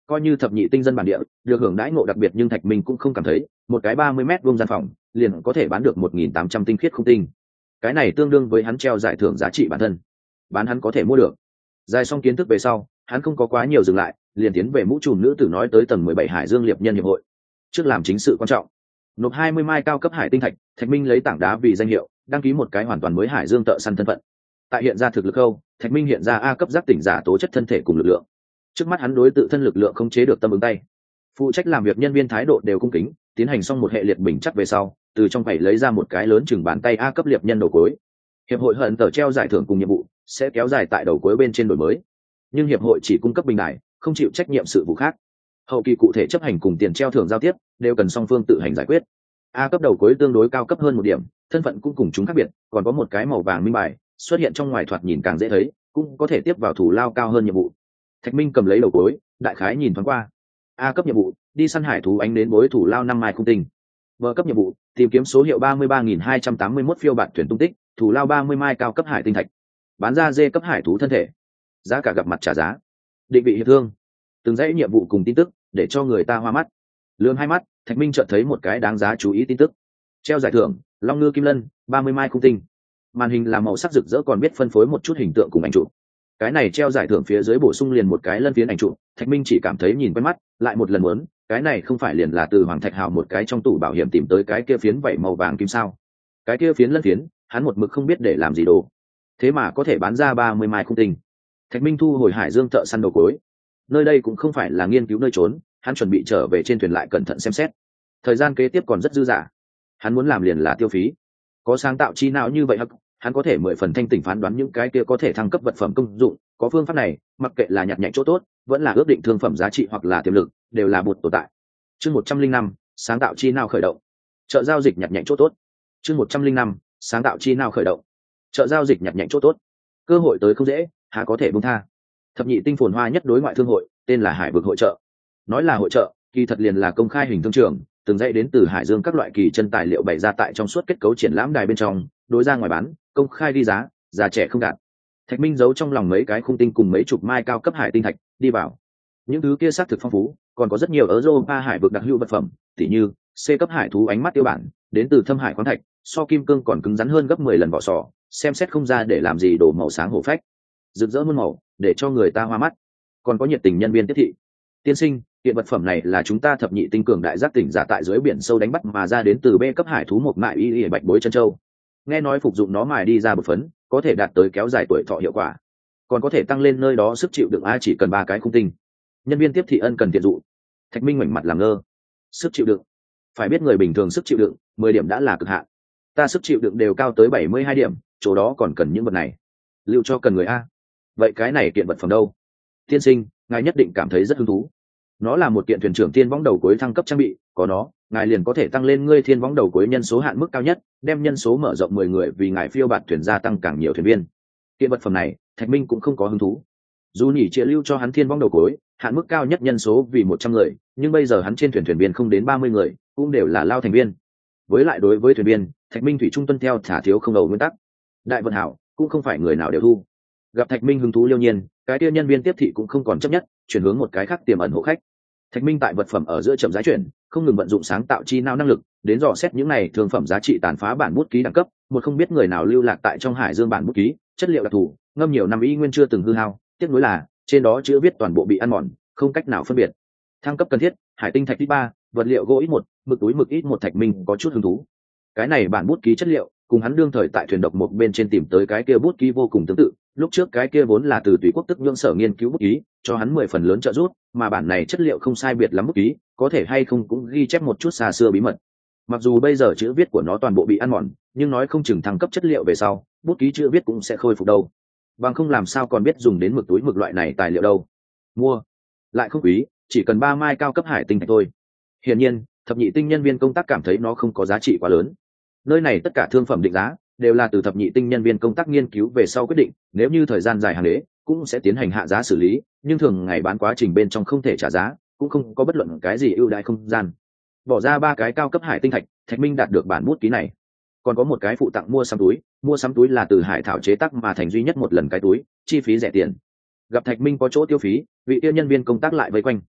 Speaker 1: coi như thập nhị tinh dân bản địa được hưởng đãi ngộ đặc biệt, nhưng Thạch Minh cũng không cảm thấy một cái ba mươi mét vuông gian phòng liền có thể bán được một nghìn tám trăm tinh khiết không tinh. Cái này tương đương với hắn treo giải thưởng giá trị bản thân, bán hắn có thể mua được. Dài xong kiến thức về sau, hắn không có quá nhiều dừng lại, liền tiến về mũ trùm nữ tử nói tới tầng mười bảy Hải Dương Liệp Nhân hiệp hội. Trước làm chính sự quan trọng, nộp hai mươi mai cao cấp hải tinh thạch. Thạch Minh lấy tảng đá vì danh hiệu, đăng ký một cái hoàn toàn mới Hải Dương thợ săn thân phận. Tại hiện ra thực lực câu, Thạch Minh hiện ra A cấp giác tỉnh giả tố chất thân thể cùng lực lượng. Trước mắt hắn đối tự thân lực lượng không chế được tâm ứng tay, phụ trách làm việc nhân viên thái độ đều cung kính. Tiến hành xong một hệ liệt bình chắc về sau, từ trong bảy lấy ra một cái lớn chừng bàn tay A cấp liệp nhân đầu cuối. Hiệp hội hận tờ treo giải thưởng cùng nhiệm vụ sẽ kéo dài tại đầu cuối bên trên đổi mới, nhưng hiệp hội chỉ cung cấp bình đại, không chịu trách nhiệm sự vụ khác. Hậu kỳ cụ thể chấp hành cùng tiền treo thưởng giao tiếp đều cần song phương tự hành giải quyết. A cấp đầu cuối tương đối cao cấp hơn một điểm, thân phận cũng cùng chúng khác biệt, còn có một cái màu vàng minh bài xuất hiện trong ngoài, thoạt nhìn càng dễ thấy, cũng có thể tiếp vào thủ lao cao hơn nhiệm vụ. Thạch Minh cầm lấy đầu cuối, đại khái nhìn thoáng qua. A cấp nhiệm vụ, đi săn hải thú ánh đến bối thủ lao năm mai khung tinh. B cấp nhiệm vụ, tìm kiếm số hiệu ba mươi ba nghìn hai trăm tám mươi mốt phiêu bạn thuyền tung tích, thủ lao ba mươi mai cao cấp hải tinh thạch. Bán ra D cấp hải thú thân thể, giá cả gặp mặt trả giá. Định vị hiệp thương, từng dãy nhiệm vụ cùng tin tức để cho người ta hoa mắt. Lương hai mắt, Thạch Minh chợt thấy một cái đáng giá chú ý tin tức. Treo giải thưởng, Long ngư kim lân, ba mươi mai khung tinh. Màn hình là màu sắc rực rỡ, còn biết phân phối một chút hình tượng cùng ảnh chụp. Cái này treo giải thưởng phía dưới bổ sung liền một cái lân phiến ảnh chụp, Thạch Minh chỉ cảm thấy nhìn quen mắt, lại một lần muốn, cái này không phải liền là từ Hoàng Thạch Hào một cái trong tủ bảo hiểm tìm tới cái kia phiến vảy màu vàng kim sao? Cái kia phiến lân phiến, hắn một mực không biết để làm gì đồ, thế mà có thể bán ra ba mươi mai khung tinh. Thạch Minh thu hồi Hải Dương thợ săn đầu cuối. Nơi đây cũng không phải là nghiên cứu nơi trốn, hắn chuẩn bị trở về trên thuyền lại cẩn thận xem xét. Thời gian kế tiếp còn rất dư dả, hắn muốn làm liền là tiêu phí. Có sáng tạo chi não như vậy hắc, hắn có thể mười phần thanh tỉnh phán đoán những cái kia có thể thăng cấp vật phẩm công dụng. Có phương pháp này, mặc kệ là nhặt nhạnh chỗ tốt, vẫn là ước định thương phẩm giá trị hoặc là tiềm lực, đều là bột tồn tại. Chương một trăm linh năm, sáng tạo chi não khởi động. Chợ giao dịch nhặt nhạnh chỗ tốt. Chương một trăm linh năm, sáng tạo chi não khởi động. Chợ giao dịch nhặt nhạnh chỗ tốt. Cơ hội tới không dễ, há có thể buông tha. Thập nhị tinh phồn hoa nhất đối ngoại thương hội, tên là Hải vực hội chợ. Nói là hội chợ, kỳ thật liền là công khai hình thương trường, từng dãy đến từ Hải Dương các loại kỳ chân tài liệu bày ra tại trong suốt kết cấu triển lãm đài bên trong, đối ra ngoài bán, công khai đi giá, già trẻ không gạt. Thạch Minh giấu trong lòng mấy cái khung tinh cùng mấy chục mai cao cấp hải tinh thạch, đi vào. Những thứ kia xác thực phong phú, còn có rất nhiều Europa hải vực đặc hữu vật phẩm, tỉ như C cấp hải thú ánh mắt tiêu bản, đến từ thâm hải khoáng thạch, so kim cương còn cứng rắn hơn gấp mười lần vỏ sò, xem xét không ra để làm gì đồ màu sáng hổ phách, rực rỡ muôn màu, để cho người ta hoa mắt. Còn có nhiệt tình nhân viên tiếp thị. Tiên sinh, hiện vật phẩm này là chúng ta thập nhị tinh cường đại giác tỉnh giả tại dưới biển sâu đánh bắt mà ra, đến từ B cấp hải thú một mại y y bạch bối chân châu. Nghe nói phục dụng nó mài đi ra bột phấn, có thể đạt tới kéo dài tuổi thọ hiệu quả, còn có thể tăng lên nơi đó sức chịu đựng a chỉ cần ba cái khung tinh. Nhân viên tiếp thị ân cần tiện dụ. Thạch Minh ngoảnh mặt làm ngơ. Sức chịu đựng? Phải biết người bình thường sức chịu đựng mười điểm đã là cực hạn. Ta sức chịu đựng đều cao tới bảy mươi hai điểm, chỗ đó còn cần những vật này. Lưu cho cần người a. Vậy cái này kiện vật phẩm đâu? Tiên sinh, ngài nhất định cảm thấy rất hứng thú. Nó là một kiện thuyền trưởng thiên võng đầu cuối thăng cấp trang bị, có nó, ngài liền có thể tăng lên ngươi thiên võng đầu cuối nhân số hạn mức cao nhất, đem nhân số mở rộng mười người vì ngài phiêu bạt thuyền gia tăng càng nhiều thuyền viên. Kiện vật phẩm này, Thạch Minh cũng không có hứng thú. Dù nhỉ chia lưu cho hắn thiên võng đầu cuối, hạn mức cao nhất nhân số vì một trăm người, nhưng bây giờ hắn trên thuyền thuyền viên không đến ba mươi người, cũng đều là lao thành viên. Với lại đối với thuyền viên, Thạch Minh thủy chung tuân theo thả thiếu không đầu nguyên tắc. Đại vận hảo, cũng không phải người nào đều thu. Gặp Thạch Minh hứng thú liêu nhiên, cái kia nhân viên tiếp thị cũng không còn chấp nhất, chuyển hướng một cái khác tiềm ẩn hộ khách. Thạch Minh tại vật phẩm ở giữa chậm rãi chuyển, không ngừng vận dụng sáng tạo chi não năng lực, đến dò xét những này thương phẩm giá trị tàn phá bản bút ký đẳng cấp, một không biết người nào lưu lạc tại trong Hải Dương bản bút ký, chất liệu đặc thù, ngâm nhiều năm y nguyên chưa từng hư hao, tiếc nuối là trên đó chữ viết toàn bộ bị ăn mòn, không cách nào phân biệt. Thăng cấp cần thiết, hải tinh thạch ít ba, vật liệu gỗ ít một, mực túi mực ít một. Thạch Minh có chút hứng thú. Cái này bản bút ký chất liệu, cùng hắn đương thời tại thuyền độc một bên trên tìm tới cái kia bút ký vô cùng tương tự. Lúc trước cái kia vốn là từ Tùy Quốc tức nhượng sở nghiên cứu bút ký, cho hắn mười phần lớn trợ giúp, mà bản này chất liệu không sai biệt lắm bút ký, có thể hay không cũng ghi chép một chút xa xưa bí mật. Mặc dù bây giờ chữ viết của nó toàn bộ bị ăn mòn, nhưng nói không chừng thăng cấp chất liệu về sau, bút ký chữ viết cũng sẽ khôi phục đâu. Bằng không làm sao còn biết dùng đến mực túi mực loại này tài liệu đâu. Mua lại không quý, chỉ cần ba mai cao cấp hải tinh thạch thôi. Hiển nhiên, thập nhị tinh nhân viên công tác cảm thấy nó không có giá trị quá lớn. Nơi này tất cả thương phẩm định giá đều là từ thập nhị tinh nhân viên công tác nghiên cứu về sau quyết định, nếu như thời gian dài hàng đế cũng sẽ tiến hành hạ giá xử lý, nhưng thường ngày bán quá trình bên trong không thể trả giá, cũng không có bất luận cái gì ưu đãi không gian. Bỏ ra ba cái cao cấp hải tinh thạch, Thạch Minh đạt được bản bút ký này. Còn có một cái phụ tặng mua sắm túi, mua sắm túi là từ hải thảo chế tác mà thành duy nhất một lần cái túi, chi phí rẻ tiền. Gặp Thạch Minh có chỗ tiêu phí, vị tiêu nhân viên công tác lại vây quanh.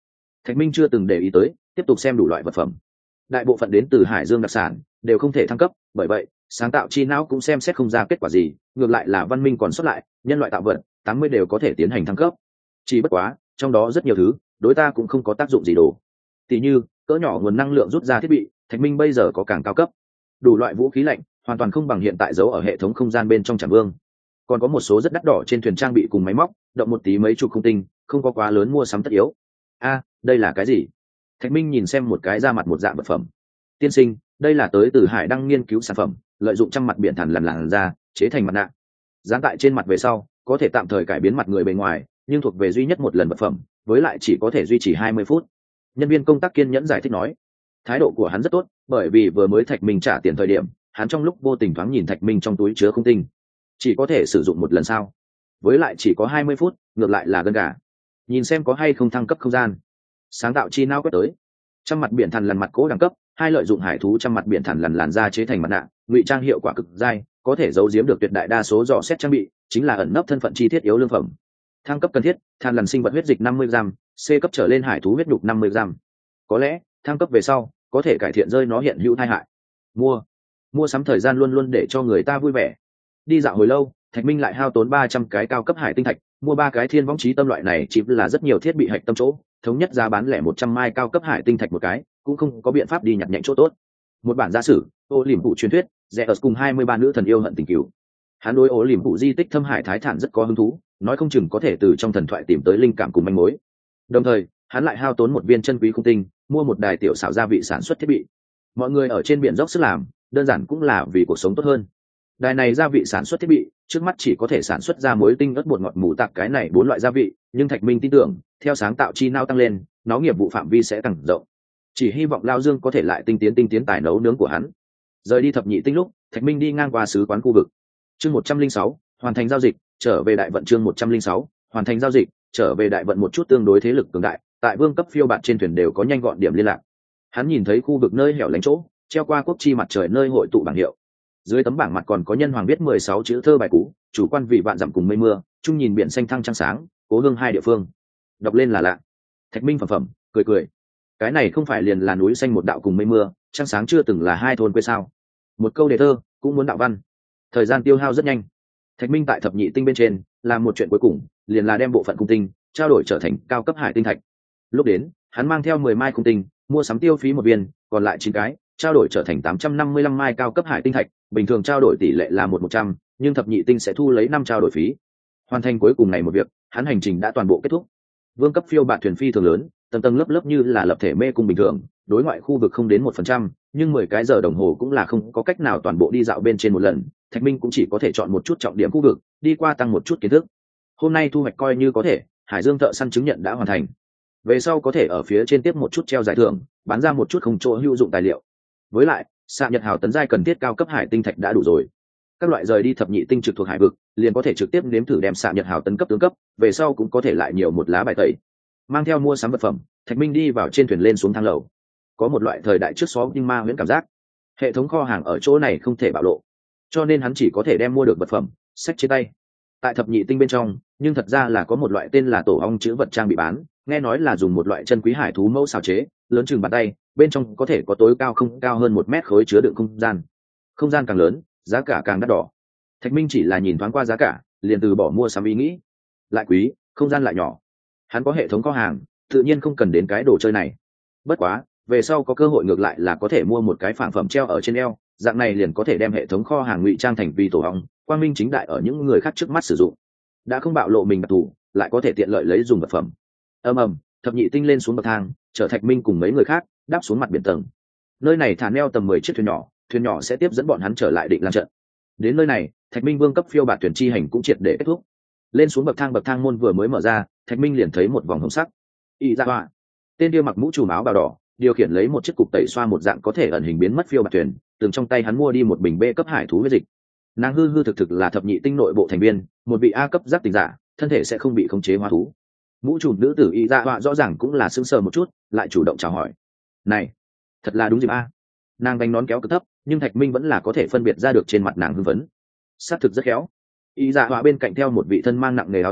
Speaker 1: Thạch Minh chưa từng để ý tới, tiếp tục xem đủ loại vật phẩm. Đại bộ phận đến từ hải dương đặc sản đều không thể thăng cấp, bởi vậy sáng tạo chi não cũng xem xét không ra kết quả gì, ngược lại là văn minh còn sót lại nhân loại tạo vật tám mươi đều có thể tiến hành thăng cấp. Chỉ bất quá trong đó rất nhiều thứ đối ta cũng không có tác dụng gì đồ, tỷ như cỡ nhỏ nguồn năng lượng rút ra thiết bị, Thạch Minh bây giờ có càng cao cấp. Đủ loại vũ khí lạnh hoàn toàn không bằng hiện tại giấu ở hệ thống không gian bên trong Trảm Vương. Còn có một số rất đắt đỏ trên thuyền trang bị cùng máy móc, động một tí mấy chục không tinh, không có quá lớn mua sắm tất yếu. A, đây là cái gì? Thạch Minh nhìn xem một cái ra mặt một dạng vật phẩm. Tiên sinh, đây là tới từ Hải Đăng nghiên cứu sản phẩm, lợi dụng trăm mặt biển thản lằn làn ra chế thành mặt nạ, dán tại trên mặt về sau có thể tạm thời cải biến mặt người bề ngoài, nhưng thuộc về duy nhất một lần vật phẩm, với lại chỉ có thể duy trì hai mươi phút. Nhân viên công tác kiên nhẫn giải thích nói. Thái độ của hắn rất tốt, bởi vì vừa mới Thạch Minh trả tiền thời điểm, hắn trong lúc vô tình thoáng nhìn Thạch Minh trong túi chứa không tinh, chỉ có thể sử dụng một lần sao? Với lại chỉ có hai mươi phút, ngược lại là gân gà. Nhìn xem có hay không thăng cấp không gian. Sáng tạo chi não quét tới. Trăm mặt biển thằn lằn mặt cố đẳng cấp, hai lợi dụng hải thú trăm mặt biển thằn lằn làn da chế thành mặt nạ, ngụy trang hiệu quả cực dai, có thể giấu giếm được tuyệt đại đa số dò xét trang bị, chính là ẩn nấp thân phận chi tiết yếu lương phẩm. Thăng cấp cần thiết, thằn lằn sinh vật huyết dịch năm mươi gram, C cấp trở lên hải thú huyết nhục năm mươi gram. Có lẽ thăng cấp về sau có thể cải thiện rơi nó hiện hữu tai hại. Mua, mua sắm thời gian luôn luôn để cho người ta vui vẻ. Đi dạo hồi lâu, Thạch Minh lại hao tốn ba trăm cái cao cấp hải tinh thạch, mua ba cái thiên võng trí tâm loại này chỉ là rất nhiều thiết bị hạch tâm chỗ, thống nhất giá bán lẻ một trăm mai cao cấp hải tinh thạch một cái, cũng không có biện pháp đi nhặt nhạnh chỗ tốt. Một bản giả sử, ô liềm phụ truyền thuyết, rẻ ở cùng hai mươi ba nữ thần yêu hận tình cửu. Hắn đối ô liềm phụ di tích thâm hải thái thản rất có hứng thú, nói không chừng có thể từ trong thần thoại tìm tới linh cảm cùng manh mối. Đồng thời, hắn lại hao tốn một viên chân quý khung tinh, mua một đài tiểu xảo gia vị sản xuất thiết bị. Mọi người ở trên biển dốc sức làm, đơn giản cũng là vì cuộc sống tốt hơn. Đài này gia vị sản xuất thiết bị, trước mắt chỉ có thể sản xuất ra muối tinh ớt bột ngọt mù tạc cái này bốn loại gia vị, nhưng Thạch Minh tin tưởng, theo sáng tạo chi não tăng lên, nó nghiệp vụ phạm vi sẽ tăng rộng. Chỉ hy vọng Lao Dương có thể lại tinh tiến tinh tiến tài nấu nướng của hắn. Rời đi thập nhị tinh lúc, Thạch Minh đi ngang qua sứ quán khu vực. Chương một trăm linh sáu, hoàn thành giao dịch, trở về đại vận chương một trăm linh sáu, hoàn thành giao dịch, trở về đại vận một chút tương đối thế lực cường đại, tại vương cấp phiêu bạt trên thuyền đều có nhanh gọn điểm liên lạc. Hắn nhìn thấy khu vực nơi hẻo lánh chỗ, treo qua quốc chi mặt trời nơi hội tụ bảng hiệu. Dưới tấm bảng mặt còn có nhân hoàng viết mười sáu chữ thơ bài cú, chủ quan vị vạn dặm cùng mây mưa, chung nhìn biển xanh thăng trăng sáng, cố hương hai địa phương. Đọc lên là lạ. Thạch Minh phẩm phẩm, cười cười. Cái này không phải liền là núi xanh một đạo cùng mây mưa, trăng sáng chưa từng là hai thôn quê sao? Một câu đề thơ, cũng muốn đạo văn. Thời gian tiêu hao rất nhanh. Thạch Minh tại thập nhị tinh bên trên, làm một chuyện cuối cùng, liền là đem bộ phận cung tinh trao đổi trở thành cao cấp hải tinh thạch. Lúc đến, hắn mang theo mười mai cung tinh, mua sắm tiêu phí một viên, còn lại chín cái, trao đổi trở thành tám trăm năm mươi lăm mai cao cấp hải tinh thạch, bình thường trao đổi tỷ lệ là một một trăm, nhưng thập nhị tinh sẽ thu lấy năm trao đổi phí. Hoàn thành cuối cùng này một việc, hắn hành trình đã toàn bộ kết thúc. Vương cấp phiêu bạt thuyền phi thường lớn, tầng tầng lớp lớp như là lập thể mê cung bình thường, đối ngoại khu vực không đến một phần trăm, nhưng mười cái giờ đồng hồ cũng là không có cách nào toàn bộ đi dạo bên trên một lần. Thạch Minh cũng chỉ có thể chọn một chút trọng điểm khu vực, đi qua tăng một chút kiến thức. Hôm nay thu hoạch coi như có thể, Hải Dương thợ săn chứng nhận đã hoàn thành. Về sau có thể ở phía trên tiếp một chút treo giải thưởng, bán ra một chút không chỗ hữu dụng tài liệu. Với lại, xạ nhật hào tấn giai cần thiết cao cấp hải tinh thạch đã đủ rồi. Các loại rời đi thập nhị tinh trực thuộc hải vực, liền có thể trực tiếp nếm thử đem xạ nhật hào tấn cấp tướng cấp, về sau cũng có thể lại nhiều một lá bài tẩy. Mang theo mua sắm vật phẩm, Thạch Minh đi vào trên thuyền lên xuống thang lầu. Có một loại thời đại trước xó nhưng ma huyễn cảm giác. Hệ thống kho hàng ở chỗ này không thể bạo lộ, cho nên hắn chỉ có thể đem mua được vật phẩm sách trên tay. Tại thập nhị tinh bên trong, nhưng thật ra là có một loại tên là tổ ong chữ vật trang bị bán, nghe nói là dùng một loại chân quý hải thú mẫu xào chế, lớn chừng bàn tay, bên trong có thể có tối cao không cao hơn một mét khối chứa đựng không gian. Không gian càng lớn, giá cả càng đắt đỏ. Thạch Minh chỉ là nhìn thoáng qua giá cả, liền từ bỏ mua sắm ý nghĩ. Lại quý, không gian lại nhỏ. Hắn có hệ thống kho hàng, tự nhiên không cần đến cái đồ chơi này. Bất quá, về sau có cơ hội ngược lại là có thể mua một cái phản phẩm treo ở trên eo, dạng này liền có thể đem hệ thống kho hàng ngụy trang thành vì tổ ong, quang minh chính đại ở những người khác trước mắt sử dụng. Đã không bạo lộ mình đặc thù, lại có thể tiện lợi lấy dùng vật phẩm. Ầm ầm, thập nhị tinh lên xuống bậc thang, chở Thạch Minh cùng mấy người khác đáp xuống mặt biển tầng. Nơi này thả neo tầm mười chiếc thuyền nhỏ, thuyền nhỏ sẽ tiếp dẫn bọn hắn trở lại Định Lan trận. Đến nơi này, Thạch Minh vương cấp phiêu bạt thuyền chi hành cũng triệt để kết thúc. Lên xuống bậc thang bậc thang môn vừa mới mở ra, Thạch Minh liền thấy một vòng hồng sắc. Y Dạ Họa, tên kia mặc mũ trùm áo bào đỏ, điều khiển lấy một chiếc cục tẩy xoa một dạng có thể ẩn hình biến mất phiêu bạt thuyền, từng trong tay hắn mua đi một bình B cấp hải thú huyết dịch. Nàng hư hư thực thực là thập nhị tinh nội bộ thành viên, một vị A cấp giác tình giả, thân thể sẽ không bị khống chế hóa thú. Mũ trùm nữ tử Y Dạ Họa rõ ràng cũng là sững sờ một chút, lại chủ động chào hỏi. Này, thật là đúng dịp a. Nàng đánh nón kéo cực thấp, nhưng Thạch Minh vẫn là có thể phân biệt ra được trên mặt nàng hưng phấn. Sát thực rất khéo. Y Dạ Họa bên cạnh theo một vị thân mang nặng nề áo giáp,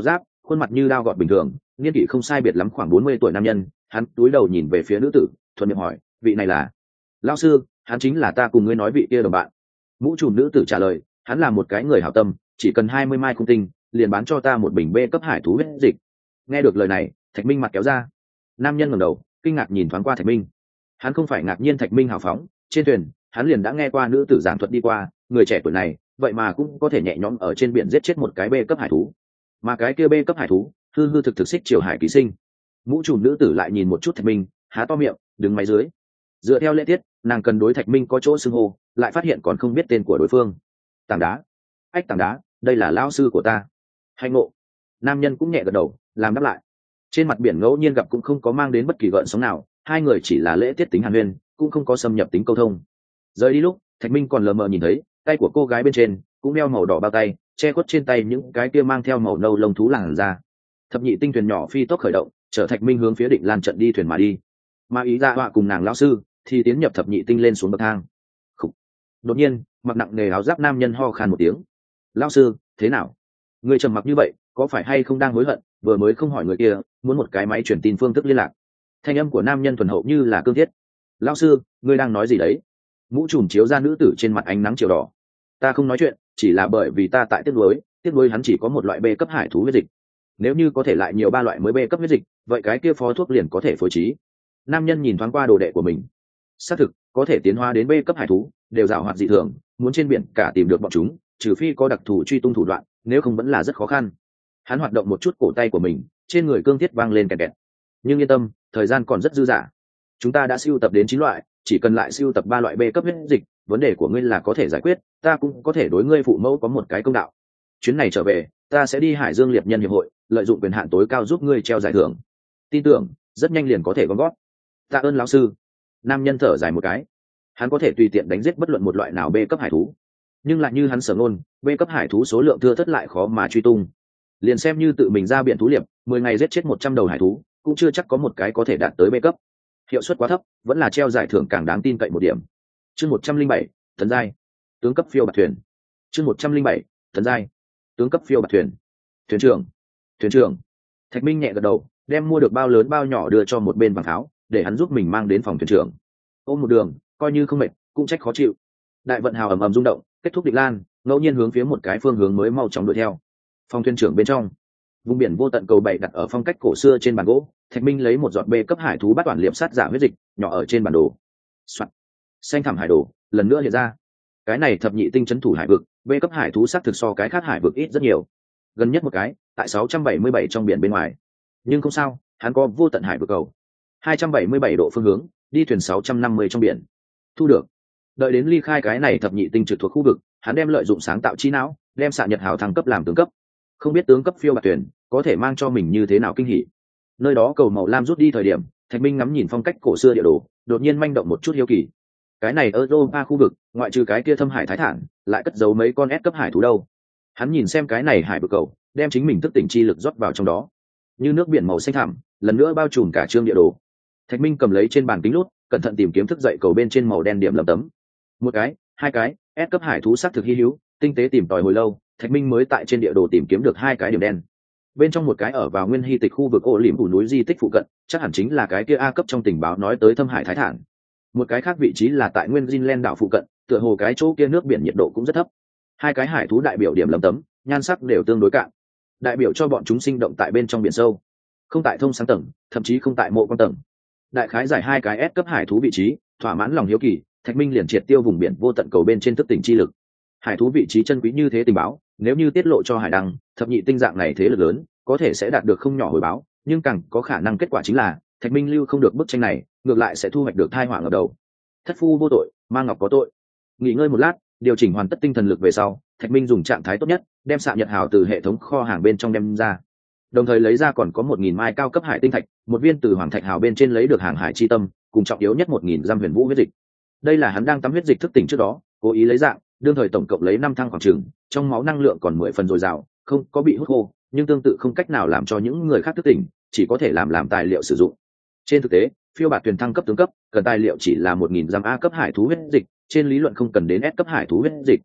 Speaker 1: khuôn mặt như đao gọt bình thường, niên kỷ không sai biệt lắm khoảng bốn mươi tuổi nam nhân. Hắn cúi đầu nhìn về phía nữ tử, thuận miệng hỏi, vị này là? Lão sư, hắn chính là ta cùng ngươi nói vị kia đồng bạn. Mũ trùm nữ tử trả lời, hắn là một cái người hảo tâm, chỉ cần hai mươi mai cung tinh liền bán cho ta một bình B cấp hải thú huyết dịch. Nghe được lời này, Thạch Minh mặt kéo ra. Nam nhân ngẩng đầu, kinh ngạc nhìn thoáng qua Thạch Minh. Hắn không phải ngạc nhiên Thạch Minh hào phóng, trên thuyền hắn liền đã nghe qua nữ tử giảng thuật đi qua, người trẻ tuổi này vậy mà cũng có thể nhẹ nhõm ở trên biển giết chết một cái B cấp hải thú, mà cái kia B cấp hải thú hư hư thực thực xích triều hải ký sinh. Mũ trùm nữ tử lại nhìn một chút Thạch Minh, há to miệng, đứng máy dưới. Dựa theo lễ tiết, nàng cần đối Thạch Minh có chỗ xưng hô, lại phát hiện còn không biết tên của đối phương. Tảng đá, ách tảng đá, đây là lão sư của ta. Hành ngộ. Nam nhân cũng nhẹ gật đầu, làm đáp lại. Trên mặt biển ngẫu nhiên gặp cũng không có mang đến bất kỳ gợn sóng nào, hai người chỉ là lễ tiết tính hàn huyên, cũng không có xâm nhập tính câu thông. Rời đi lúc, Thạch Minh còn lờ mờ nhìn thấy tay của cô gái bên trên cũng đeo màu đỏ bao tay, che khuất trên tay những cái kia mang theo màu nâu lông thú làn ra. Thập nhị tinh thuyền nhỏ phi tốc khởi động, chở Thạch Minh hướng phía Định Lan trận đi thuyền mà đi. Mà ý ra họa cùng nàng lão sư thì tiến nhập thập nhị tinh lên xuống bậc thang. Khủ. Đột nhiên, mặc nặng nề áo giáp nam nhân ho khan một tiếng. Lão sư, thế nào? Người trầm mặc như vậy, có phải hay không đang hối hận, vừa mới không hỏi người kia, muốn một cái máy truyền tin phương thức liên lạc. Thanh âm của nam nhân thuần hậu như là cương thiết. Lão sư, ngươi đang nói gì đấy? Mũ trùm chiếu ra nữ tử trên mặt ánh nắng chiều đỏ. Ta không nói chuyện, chỉ là bởi vì ta tại tiếc nuối, tiếc nuối hắn chỉ có một loại B cấp hải thú huyết dịch. Nếu như có thể lại nhiều ba loại mới B cấp huyết dịch, vậy cái kia phó thuốc liền có thể phối trí. Nam nhân nhìn thoáng qua đồ đệ của mình. Xác thực, có thể tiến hóa đến B cấp hải thú, đều giàu hoạt dị thường, muốn trên biển cả tìm được bọn chúng, trừ phi có đặc thù truy tung thủ đoạn, nếu không vẫn là rất khó khăn. Hắn hoạt động một chút cổ tay của mình, trên người cương thiết vang lên kẹt kẹt. Nhưng yên tâm, thời gian còn rất dư dả. Chúng ta đã siêu tập đến chín loại, chỉ cần lại siêu tập ba loại B cấp huyết dịch, vấn đề của ngươi là có thể giải quyết, ta cũng có thể đối ngươi phụ mẫu có một cái công đạo. Chuyến này trở về, ta sẽ đi Hải Dương Liệp Nhân hiệp hội, lợi dụng quyền hạn tối cao giúp ngươi treo giải thưởng. Tin tưởng, rất nhanh liền có thể gom góp. Tạ ơn lão sư. Nam nhân thở dài một cái. Hắn có thể tùy tiện đánh giết bất luận một loại nào B cấp hải thú, nhưng lại như hắn sở ngôn, B cấp hải thú số lượng thưa thớt lại khó mà truy tung. Liền xem như tự mình ra biển thú liệp, mười ngày giết chết một trăm đầu hải thú, cũng chưa chắc có một cái có thể đạt tới B cấp. Hiệu suất quá thấp, vẫn là treo giải thưởng càng đáng tin cậy một điểm. Chương một trăm linh bảy, tấn giai. Tướng cấp phiêu bạt thuyền. Chương một trăm linh bảy, tấn giai. Tướng cấp phiêu bạt thuyền. Thuyền trưởng, thuyền trưởng. Thạch Minh nhẹ gật đầu, đem mua được bao lớn bao nhỏ đưa cho một bên bằng tháo, để hắn giúp mình mang đến phòng thuyền trưởng. Ôm một đường, coi như không mệt, cũng trách khó chịu. Đại vận hào ầm ầm rung động, kết thúc Định Lan, ngẫu nhiên hướng phía một cái phương hướng mới mau chóng đuổi theo. Phòng thuyền trưởng bên trong, vùng biển vô tận cầu bảy đặt ở phong cách cổ xưa trên bàn gỗ. Thạch Minh lấy một giọt B cấp hải thú bắt toàn liệp sát giả huyết dịch nhỏ ở trên bản đồ. Soạn. Xanh thẳm hải đồ lần nữa hiện ra. Cái này thập nhị tinh trấn thủ hải vực, B cấp hải thú xác thực so cái khác hải vực ít rất nhiều. Gần nhất một cái tại sáu trăm bảy mươi bảy trong biển bên ngoài, nhưng không sao, hắn có vô tận hải vực cầu hai trăm bảy mươi bảy độ phương hướng, đi thuyền sáu trăm năm mươi trong biển. Thu được. Đợi đến ly khai cái này thập nhị tinh trực thuộc khu vực, hắn đem lợi dụng sáng tạo chi não, đem xạ nhật hào thăng cấp làm tướng cấp. Không biết tướng cấp phiêu bạt thuyền có thể mang cho mình như thế nào kinh hỉ. Nơi đó cầu màu lam rút đi thời điểm, Thạch Minh ngắm nhìn phong cách cổ xưa địa đồ, đột nhiên manh động một chút hiếu kỳ. Cái này Europa khu vực, ngoại trừ cái kia thâm hải thái thản, lại cất giấu mấy con S cấp hải thú đâu. Hắn nhìn xem cái này hải vực cầu, đem chính mình thức tỉnh chi lực rót vào trong đó. Như nước biển màu xanh thẳm, lần nữa bao trùm cả chương địa đồ. Thạch Minh cầm lấy trên bàn kính lút, cẩn thận tìm kiếm thức dậy cầu bên trên màu đen điểm lấm tấm. Một cái, hai cái, S cấp hải thú xác thực hi hữu, tinh tế tìm tòi hồi lâu, Thạch Minh mới tại trên địa đồ tìm kiếm được hai cái điểm đen. Bên trong một cái ở vào nguyên hy tịch khu vực ô liễm phủ núi di tích phụ cận, chắc hẳn chính là cái kia A cấp trong tình báo nói tới thâm hải thái thản. Một cái khác vị trí là tại nguyên Greenland đảo phụ cận, tựa hồ cái chỗ kia nước biển nhiệt độ cũng rất thấp. Hai cái hải thú đại biểu điểm lấm tấm, nhan sắc đều tương đối cạn, đại biểu cho bọn chúng sinh động tại bên trong biển sâu, không tại thông sáng tầng, thậm chí không tại mộ quan tầng. Đại khái giải hai cái S cấp hải thú vị trí, thỏa mãn lòng hiếu kỳ, Thạch Minh liền triệt tiêu vùng biển vô tận cầu bên trên thức tỉnh chi lực. Hải thú vị trí chân quý như thế tình báo, nếu như tiết lộ cho hải đăng, thập nhị tinh dạng này thế lực lớn, có thể sẽ đạt được không nhỏ hồi báo, nhưng càng có khả năng kết quả chính là Thạch Minh lưu không được bức tranh này, ngược lại sẽ thu hoạch được tai họa ở đầu. Thất phu vô tội, ma ngọc có tội. Nghỉ ngơi một lát, điều chỉnh hoàn tất tinh thần lực về sau, Thạch Minh dùng trạng thái tốt nhất, đem xạ nhật hào từ hệ thống kho hàng bên trong đem ra, đồng thời lấy ra còn có một nghìn mai cao cấp hải tinh thạch, một viên từ hoàng thạch hào bên trên lấy được hàng hải chi tâm, cùng trọng yếu nhất một nghìn giam huyền vũ huyết dịch. Đây là hắn đang tắm huyết dịch thức tỉnh trước đó, cố ý lấy dạng, đương thời tổng cộng lấy năm thăng khoảng trường, trong máu năng lượng còn mười phần dồi dào, không có bị hút khô, nhưng tương tự không cách nào làm cho những người khác thức tỉnh, chỉ có thể làm làm tài liệu sử dụng. Trên thực tế, phiêu bạt thuyền thăng cấp tướng cấp, cần tài liệu chỉ là một nghìn giam A cấp hải thú huyết dịch, trên lý luận không cần đến S cấp hải thú huyết dịch.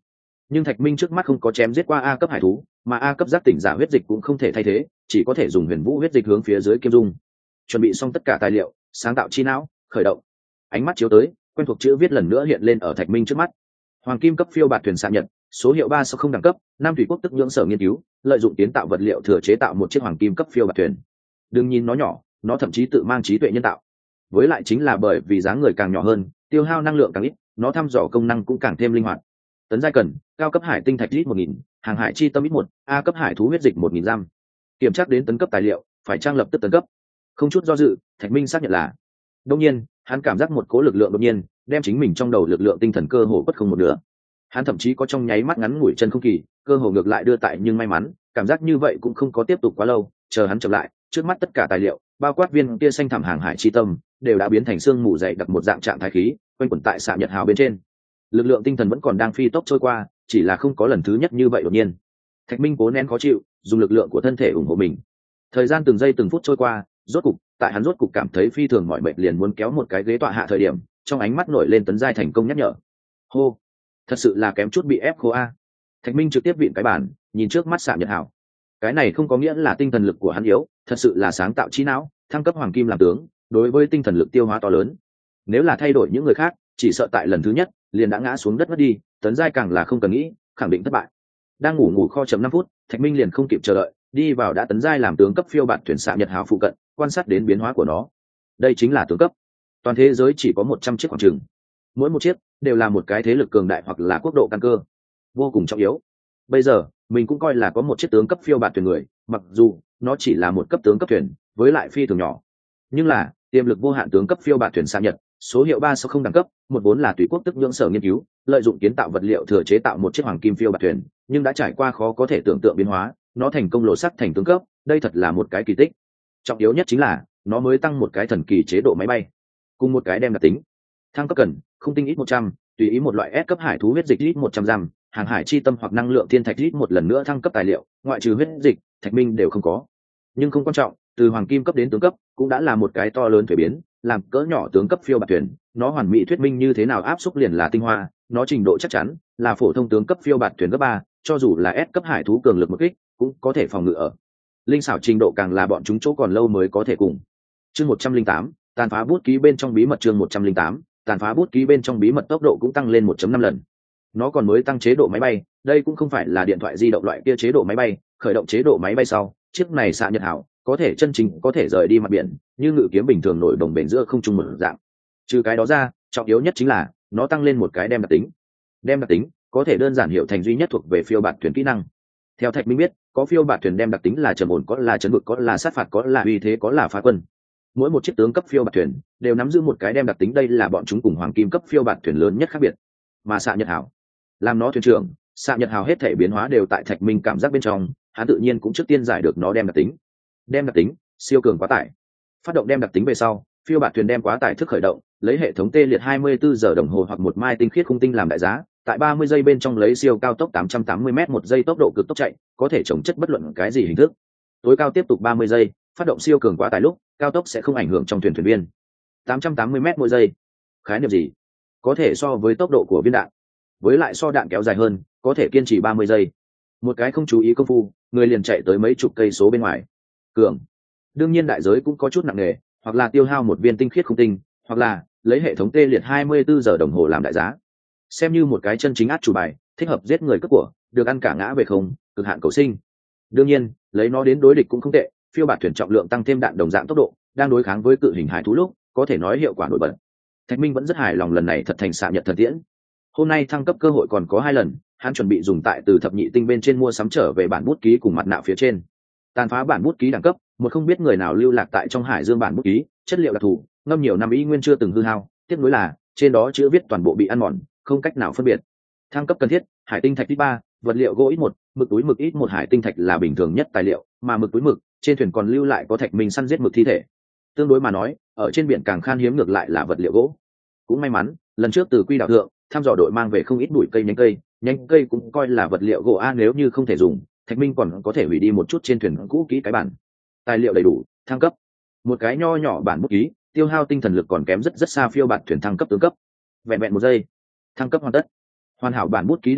Speaker 1: nhưng thạch minh trước mắt không có chém giết qua a cấp hải thú, mà a cấp giác tỉnh giả huyết dịch cũng không thể thay thế, chỉ có thể dùng huyền vũ huyết dịch hướng phía dưới kim dung. Chuẩn bị xong tất cả tài liệu, sáng tạo chi não khởi động. Ánh mắt chiếu tới, quen thuộc chữ viết lần nữa hiện lên ở thạch minh trước mắt. Hoàng kim cấp phiêu bạt thuyền xạ nhật, số hiệu ba sáu không đẳng cấp, Nam Thủy Quốc tức nhưỡng sở nghiên cứu, lợi dụng kiến tạo vật liệu thừa chế tạo một chiếc hoàng kim cấp phiêu bạt thuyền. Đừng nhìn nó nhỏ, nó thậm chí tự mang trí tuệ nhân tạo. Với lại chính là bởi vì dáng người càng nhỏ hơn, tiêu hao năng lượng càng ít, nó thăm dò công năng cũng càng thêm linh hoạt. Tấn giai cần, cao cấp hải tinh thạch ít một nghìn, hàng hải chi tâm ít một, a cấp hải thú huyết dịch một nghìn giam. Kiểm tra đến tấn cấp tài liệu, phải trang lập tức tấn cấp. Không chút do dự, thạch minh xác nhận là. Đương nhiên, hắn cảm giác một cố lực lượng đột nhiên đem chính mình trong đầu lực lượng tinh thần cơ hồ bất không một nửa. Hắn thậm chí có trong nháy mắt ngắn ngủi chân không kỳ, cơ hồ ngược lại đưa tại, nhưng may mắn cảm giác như vậy cũng không có tiếp tục quá lâu. Chờ hắn chậm lại, trước mắt tất cả tài liệu, bao quát viên tia xanh thảm hàng hải chi tâm, đều đã biến thành xương mù dày đặc một dạng trạng thái khí quanh quẩn tại xạ nhật hào bên trên. Lực lượng tinh thần vẫn còn đang phi tốc trôi qua, chỉ là không có lần thứ nhất như vậy đột nhiên. Thạch minh cố nén khó chịu, dùng lực lượng của thân thể ủng hộ mình. Thời gian từng giây từng phút trôi qua, rốt cục tại hắn rốt cục cảm thấy phi thường mỏi mệt, liền muốn kéo một cái ghế tọa hạ thời điểm, trong ánh mắt nổi lên tấn giai thành công nhắc nhở. Hô, thật sự là kém chút bị ép khô a. Thạch minh trực tiếp vịn cái bàn, nhìn trước mắt xạ nhật hào. Cái này không có nghĩa là tinh thần lực của hắn yếu, thật sự là sáng tạo trí não, thăng cấp hoàng kim làm tướng, đối với tinh thần lực tiêu hóa to lớn. Nếu là thay đổi những người khác, chỉ sợ tại lần thứ nhất liền đã ngã xuống đất mất đi, tấn giai càng là không cần nghĩ, khẳng định thất bại. Đang ngủ ngủ kho chậm năm phút, Thạch Minh liền không kịp chờ đợi, đi vào đã tấn giai làm tướng cấp phiêu bạt thuyền xạ nhật hào phụ cận, quan sát đến biến hóa của nó. Đây chính là tướng cấp. Toàn thế giới chỉ có một trăm chiếc khoảng chừng, mỗi một chiếc đều là một cái thế lực cường đại hoặc là quốc độ căn cơ, vô cùng trọng yếu. Bây giờ mình cũng coi là có một chiếc tướng cấp phiêu bạt thuyền người, mặc dù nó chỉ là một cấp tướng cấp thuyền, với lại phi thường nhỏ, nhưng là tiềm lực vô hạn tướng cấp phiêu bạt thuyền xạ nhật, số hiệu ba sáu không đẳng cấp, một vốn là Tùy Quốc tức nhưỡng sở nghiên cứu, lợi dụng kiến tạo vật liệu thừa chế tạo một chiếc hoàng kim phiêu bạt thuyền, nhưng đã trải qua khó có thể tưởng tượng biến hóa, nó thành công lộ sắc thành tướng cấp, đây thật là một cái kỳ tích. Trọng yếu nhất chính là nó mới tăng một cái thần kỳ chế độ máy bay, cùng một cái đem đặc tính thăng cấp cần không tinh ít một trăm, tùy ý một loại S cấp hải thú huyết dịch ít một trăm giam, hàng hải chi tâm hoặc năng lượng thiên thạch ít một lần nữa thăng cấp tài liệu, ngoại trừ huyết dịch, thạch minh đều không có. Nhưng không quan trọng, từ hoàng kim cấp đến tướng cấp cũng đã là một cái to lớn chuyển biến, làm cỡ nhỏ tướng cấp phiêu bạt thuyền, nó hoàn mỹ thuyết minh như thế nào áp xúc liền là tinh hoa, nó trình độ chắc chắn là phổ thông tướng cấp phiêu bạt thuyền cấp ba, cho dù là S cấp hải thú cường lực một kích cũng có thể phòng ngự ở. Linh xảo trình độ càng là bọn chúng chỗ còn lâu mới có thể cùng. Chương một trăm linh tám, tàn phá bút ký bên trong bí mật. Chương một trăm linh tám, tàn phá bút ký bên trong bí mật, tốc độ cũng tăng lên một phẩy năm lần. Nó còn mới tăng chế độ máy bay, đây cũng không phải là điện thoại di động loại kia chế độ máy bay, khởi động chế độ máy bay sau, chiếc này xạ nhật hảo có thể chân chính có thể rời đi mặt biển, như ngự kiếm bình thường nổi đồng bền giữa không trung một dạng. Trừ cái đó ra, trọng yếu nhất chính là nó tăng lên một cái đem đặc tính. Đem đặc tính có thể đơn giản hiểu thành duy nhất thuộc về phiêu bạt thuyền kỹ năng. Theo Thạch Minh biết, có phiêu bạt thuyền đem đặc tính là trầm ổn, có là chấn vực, có là sát phạt, có là uy thế, có là phá quân. Mỗi một chiếc tướng cấp phiêu bạt thuyền đều nắm giữ một cái đem đặc tính, đây là bọn chúng cùng hoàng kim cấp phiêu bạt thuyền lớn nhất khác biệt. Mà xạ nhật hảo làm nó thuyền trưởng, xạ nhật hào hết thể biến hóa đều tại Thạch Minh cảm giác bên trong, hắn tự nhiên cũng trước tiên giải được nó đem đặc tính. Đem đặc tính siêu cường quá tải. Phát động đem đặc tính về sau, phiêu bạt thuyền đem quá tải thức khởi động, lấy hệ thống tê liệt hai mươi bốn giờ đồng hồ hoặc một mai tinh khiết khung tinh làm đại giá, tại ba mươi giây bên trong lấy siêu cao tốc tám trăm tám mươi mét một giây tốc độ cực tốc chạy, có thể chống chất bất luận cái gì hình thức. Tối cao tiếp tục ba mươi giây, phát động siêu cường quá tải lúc, cao tốc sẽ không ảnh hưởng trong thuyền thuyền viên. tám trăm tám mươi mét mỗi giây. Khái niệm gì? Có thể so với tốc độ của viên đạn, với lại so đạn kéo dài hơn, có thể kiên trì ba mươi giây. Một cái không chú ý công phu, người liền chạy tới mấy chục cây số bên ngoài. Cường. Đương nhiên đại giới cũng có chút nặng nề, hoặc là tiêu hao một viên tinh khiết khung tinh, hoặc là lấy hệ thống tê liệt hai mươi bốn giờ đồng hồ làm đại giá. Xem như một cái chân chính át chủ bài, thích hợp giết người cướp của, được ăn cả ngã về không, cực hạn cầu sinh. Đương nhiên, lấy nó đến đối địch cũng không tệ, phiêu bạt thuyền trọng lượng tăng thêm đạn đồng dạng tốc độ, đang đối kháng với cự hình hải thú lúc, có thể nói hiệu quả nổi bật. Thạch Minh vẫn rất hài lòng lần này thật thành xạ nhật thần tiễn. Hôm nay thăng cấp cơ hội còn có hai lần, hắn chuẩn bị dùng tại từ thập nhị tinh bên trên mua sắm trở về bản bút ký cùng mặt nạ phía trên. Tàn phá bản bút ký đẳng cấp, một không biết người nào lưu lạc tại trong hải dương bản bút ký, chất liệu đặc thù, ngâm nhiều năm y nguyên chưa từng hư hao, tiếc nuối là trên đó chữ viết toàn bộ bị ăn mòn, không cách nào phân biệt. Thăng cấp cần thiết, hải tinh thạch ít ba, vật liệu gỗ ít một, mực túi mực ít một. Hải tinh thạch là bình thường nhất tài liệu, mà mực túi mực trên thuyền còn lưu lại có Thạch Minh săn giết mực thi thể. Tương đối mà nói, ở trên biển càng khan hiếm ngược lại là vật liệu gỗ. Cũng may mắn, lần trước từ Quy đảo thượng, thăm dò đội mang về không ít bụi cây nhánh cây, nhánh cây cũng coi là vật liệu gỗ a, nếu như không thể dùng, Thạch Minh còn có thể hủy đi một chút trên thuyền cũ kỹ cái bản. Tài liệu đầy đủ, thăng cấp. Một cái nho nhỏ bản bút ký, tiêu hao tinh thần lực còn kém rất rất xa phiêu bạt thuyền thăng cấp tướng cấp. Vẹn vẹn một giây, thăng cấp hoàn tất. Hoàn hảo bản bút ký đẳng cấp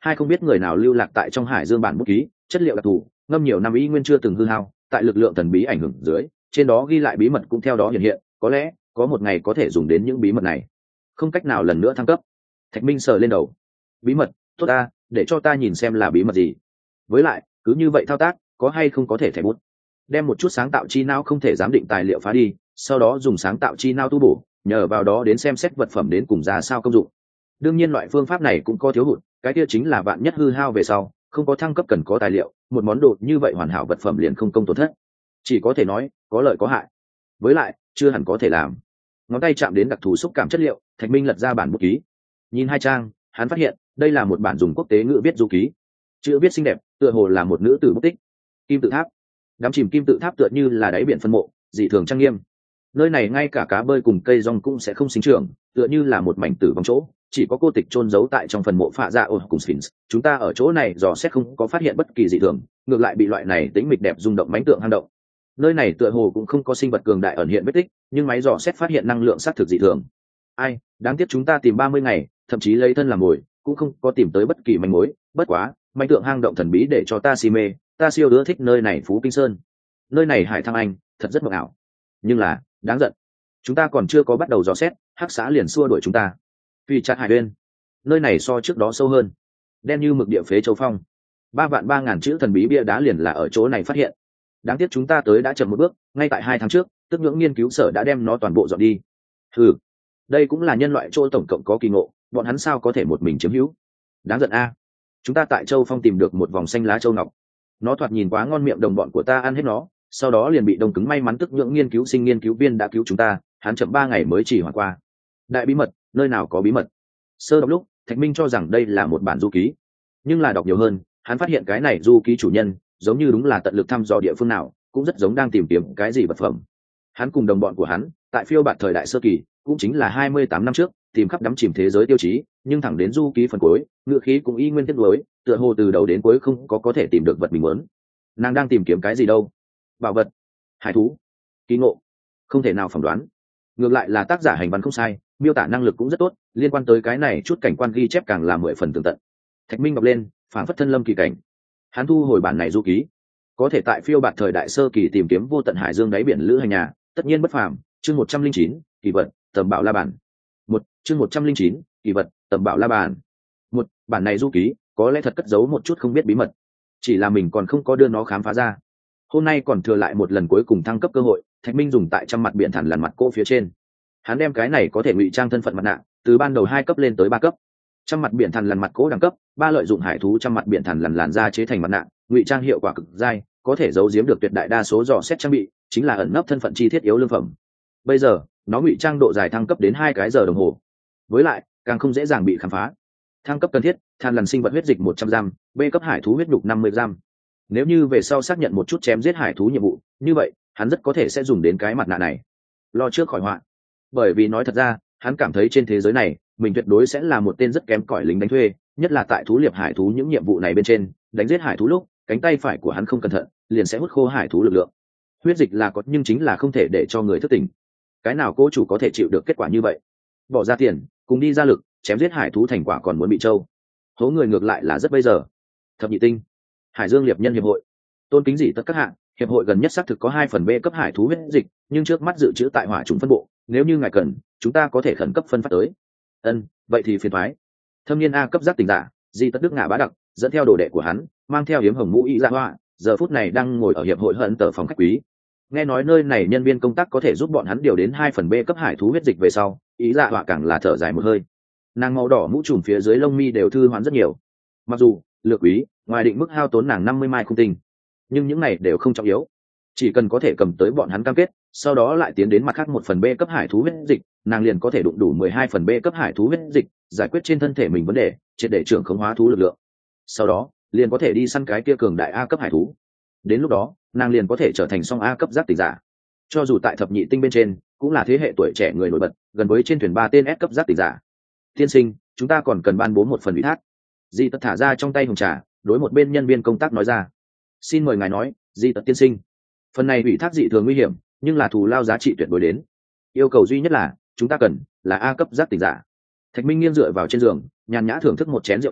Speaker 1: hai không biết người nào lưu lạc tại trong hải dương bản bút ký, chất liệu đặc thù, ngâm nhiều năm ý nguyên chưa từng hư hao, tại lực lượng thần bí ảnh hưởng dưới, trên đó ghi lại bí mật cũng theo đó hiện hiện, có lẽ có một ngày có thể dùng đến những bí mật này. Không cách nào lần nữa thăng cấp. Thạch Minh sờ lên đầu. Bí mật, tốt ta, để cho ta nhìn xem là bí mật gì. Với lại, cứ như vậy thao tác, có hay không có thể thẻ bút. Đem một chút sáng tạo chi não không thể giám định tài liệu phá đi, sau đó dùng sáng tạo chi não tu bổ, nhờ vào đó đến xem xét vật phẩm đến cùng ra sao công dụng. Đương nhiên loại phương pháp này cũng có thiếu hụt, cái kia chính là vạn nhất hư hao về sau, không có thăng cấp cần có tài liệu, một món đồ như vậy hoàn hảo vật phẩm liền không công tổn thất. Chỉ có thể nói, có lợi có hại. Với lại, chưa hẳn có thể làm. Ngón tay chạm đến đặc thù xúc cảm chất liệu, Thạch Minh lật ra bản bút ký. Nhìn hai trang, hắn phát hiện, đây là một bản dùng quốc tế ngữ viết du ký. Chữ viết xinh đẹp, tựa hồ là một nữ tử bút tích. Kim tự tháp. Đám chìm kim tự tháp tựa như là đáy biển phân mộ, dị thường trang nghiêm. Nơi này ngay cả cá bơi cùng cây rong cũng sẽ không sinh trưởng, tựa như là một mảnh tử vong chỗ, chỉ có cô tịch chôn giấu tại trong phần mộ phạ dạ ổ cùng Sphinx. Chúng ta ở chỗ này dò xét không có phát hiện bất kỳ dị thường, ngược lại bị loại này tĩnh mịch đẹp rung động mãnh tượng hang động. Nơi này tựa hồ cũng không có sinh vật cường đại ẩn hiện vết tích, nhưng máy dò xét phát hiện năng lượng xác thực dị thường. Ai, đáng tiếc chúng ta tìm ba mươi ngày, thậm chí lấy thân làm mồi, cũng không có tìm tới bất kỳ manh mối. Bất quá, mãnh tượng hang động thần bí để cho ta si mê, ta siêu ưa thích nơi này Phú Kinh Sơn. Nơi này hải thăng anh, thật rất mộng ảo. Nhưng là, đáng giận, chúng ta còn chưa có bắt đầu dò xét, hắc xã liền xua đuổi chúng ta. Vì chặt hải bên, nơi này so trước đó sâu hơn, đen như mực địa phế châu phong. Ba vạn ba ngàn chữ thần bí bia đá liền là ở chỗ này phát hiện. Đáng tiếc chúng ta tới đã chậm một bước, ngay tại hai tháng trước, tức nhưỡng nghiên cứu sở đã đem nó toàn bộ dọn đi. Ừ, đây cũng là nhân loại chỗ tổng cộng có kỳ ngộ, bọn hắn sao có thể một mình chiếm hữu. Đáng giận a. Chúng ta tại châu phong tìm được một vòng xanh lá châu ngọc, nó thoạt nhìn quá ngon miệng, đồng bọn của ta ăn hết nó, sau đó liền bị đông cứng. May mắn tức nhưỡng nghiên cứu sinh nghiên cứu viên đã cứu chúng ta, hắn chậm ba ngày mới chỉ hoàn qua. Đại bí mật, nơi nào có bí mật. Sơ đọc lúc, Thạch Minh cho rằng đây là một bản du ký, nhưng là đọc nhiều hơn, hắn phát hiện cái này du ký chủ nhân giống như đúng là tận lực thăm dò địa phương nào, cũng rất giống đang tìm kiếm cái gì vật phẩm. Hắn cùng đồng bọn của hắn tại phiêu bạt thời đại sơ kỳ, cũng chính là hai mươi tám năm trước, tìm khắp đắm chìm thế giới tiêu chí, nhưng thẳng đến du ký phần cuối, ngựa khí cũng y nguyên tiếp nối, tựa hồ từ đầu đến cuối không có có thể tìm được vật mình muốn. Nàng đang tìm kiếm cái gì đâu? Bảo vật, hải thú, kỳ ngộ, không thể nào phỏng đoán. Ngược lại là tác giả hành văn không sai, miêu tả năng lực cũng rất tốt, liên quan tới cái này chút cảnh quan ghi chép càng là mười phần tường tận. Thạch Minh ngọc lên, phảng phất thân lâm kỳ cảnh. Hắn thu hồi bản này du ký, có thể tại phiêu bạt thời đại sơ kỳ tìm kiếm vô tận hải dương đáy biển lữ hành nhà, tất nhiên bất phàm. Chương một trăm linh chín, kỳ vật, tầm bảo la bản. Một, chương một trăm linh chín, kỳ vật, tầm bảo la bản. Một, bản này du ký, có lẽ thật cất giấu một chút không biết bí mật, chỉ là mình còn không có đưa nó khám phá ra. Hôm nay còn thừa lại một lần cuối cùng thăng cấp cơ hội, Thạch Minh dùng tại trăm mặt biển thản lằn mặt cỗ phía trên. Hắn đem cái này có thể ngụy trang thân phận mặt nạ, từ ban đầu hai cấp lên tới ba cấp. Trăm mặt biển thằn lằn mặt cỗ đẳng cấp ba, lợi dụng hải thú trăm mặt biển thằn lằn làn da chế thành mặt nạ, ngụy trang hiệu quả cực dai, có thể giấu giếm được tuyệt đại đa số dò xét trang bị, chính là ẩn nấp thân phận chi thiết yếu lương phẩm. Bây giờ nó ngụy trang độ dài thăng cấp đến hai cái giờ đồng hồ, với lại càng không dễ dàng bị khám phá. Thăng cấp cần thiết: than lằn sinh vật huyết dịch một trăm gram, B cấp hải thú huyết nhục năm mươi gram. Nếu như về sau xác nhận một chút chém giết hải thú nhiệm vụ, như vậy hắn rất có thể sẽ dùng đến cái mặt nạ này, lo trước khỏi họa. Bởi vì nói thật ra, hắn cảm thấy trên thế giới này mình tuyệt đối sẽ là một tên rất kém cỏi lính đánh thuê, nhất là tại thú liệp hải thú những nhiệm vụ này bên trên, đánh giết hải thú lúc cánh tay phải của hắn không cẩn thận liền sẽ hút khô hải thú lực lượng. Huyết dịch là có, nhưng chính là không thể để cho người thức tỉnh. Cái nào cô chủ có thể chịu được kết quả như vậy? Bỏ ra tiền cùng đi ra lực chém giết hải thú, thành quả còn muốn bị trâu hố người, ngược lại là rất bây giờ. Thập nhị tinh hải dương liệp nhân hiệp hội, tôn kính dị tất các hạng, hiệp hội gần nhất xác thực có hai phần B cấp hải thú huyết dịch, nhưng trước mắt dự trữ tại hỏa trùng phân bộ, nếu như ngài cần chúng ta có thể khẩn cấp phân phát tới. Ân, vậy thì phiền thoái. Thâm niên A cấp giác tỉnh giả di tất đức ngạ bá đặc dẫn theo đồ đệ của hắn, mang theo hiếm hồng mũ y ra hoa, giờ phút này đang ngồi ở hiệp hội hận tờ phòng khách quý. Nghe nói nơi này nhân viên công tác có thể giúp bọn hắn điều đến hai phần B cấp hải thú huyết dịch về sau, ý dạ họa càng là thở dài một hơi. Nàng màu đỏ mũ trùm phía dưới lông mi đều thư hoán rất nhiều. Mặc dù lược quý ngoài định mức hao tốn nàng năm mươi mai khung tinh, nhưng những này đều không trọng yếu. Chỉ cần có thể cầm tới bọn hắn cam kết, sau đó lại tiến đến mặt khác một phần B cấp hải thú huyết dịch, nàng liền có thể đụng đủ mười hai phần B cấp hải thú huyết dịch, giải quyết trên thân thể mình vấn đề, triệt để trưởng khống hóa thú lực lượng. Sau đó liền có thể đi săn cái kia cường đại A cấp hải thú. Đến lúc đó nàng liền có thể trở thành song A cấp giác tỉnh giả, cho dù tại thập nhị tinh bên trên cũng là thế hệ tuổi trẻ người nổi bật, gần với trên thuyền ba tên S cấp giác tỉnh giả. Tiên sinh, chúng ta còn cần ban bố một phần ủy thác. Di Tật thả ra trong tay hồng trà, đối một bên nhân viên công tác nói ra. Xin mời ngài nói, Di Tật tiên sinh. Phần này ủy thác dị thường nguy hiểm, nhưng là thù lao giá trị tuyệt đối đến. Yêu cầu duy nhất là chúng ta cần là A cấp giác tỉnh giả. Thạch Minh nghiêng dựa vào trên giường, nhàn nhã thưởng thức một chén rượu đỏ,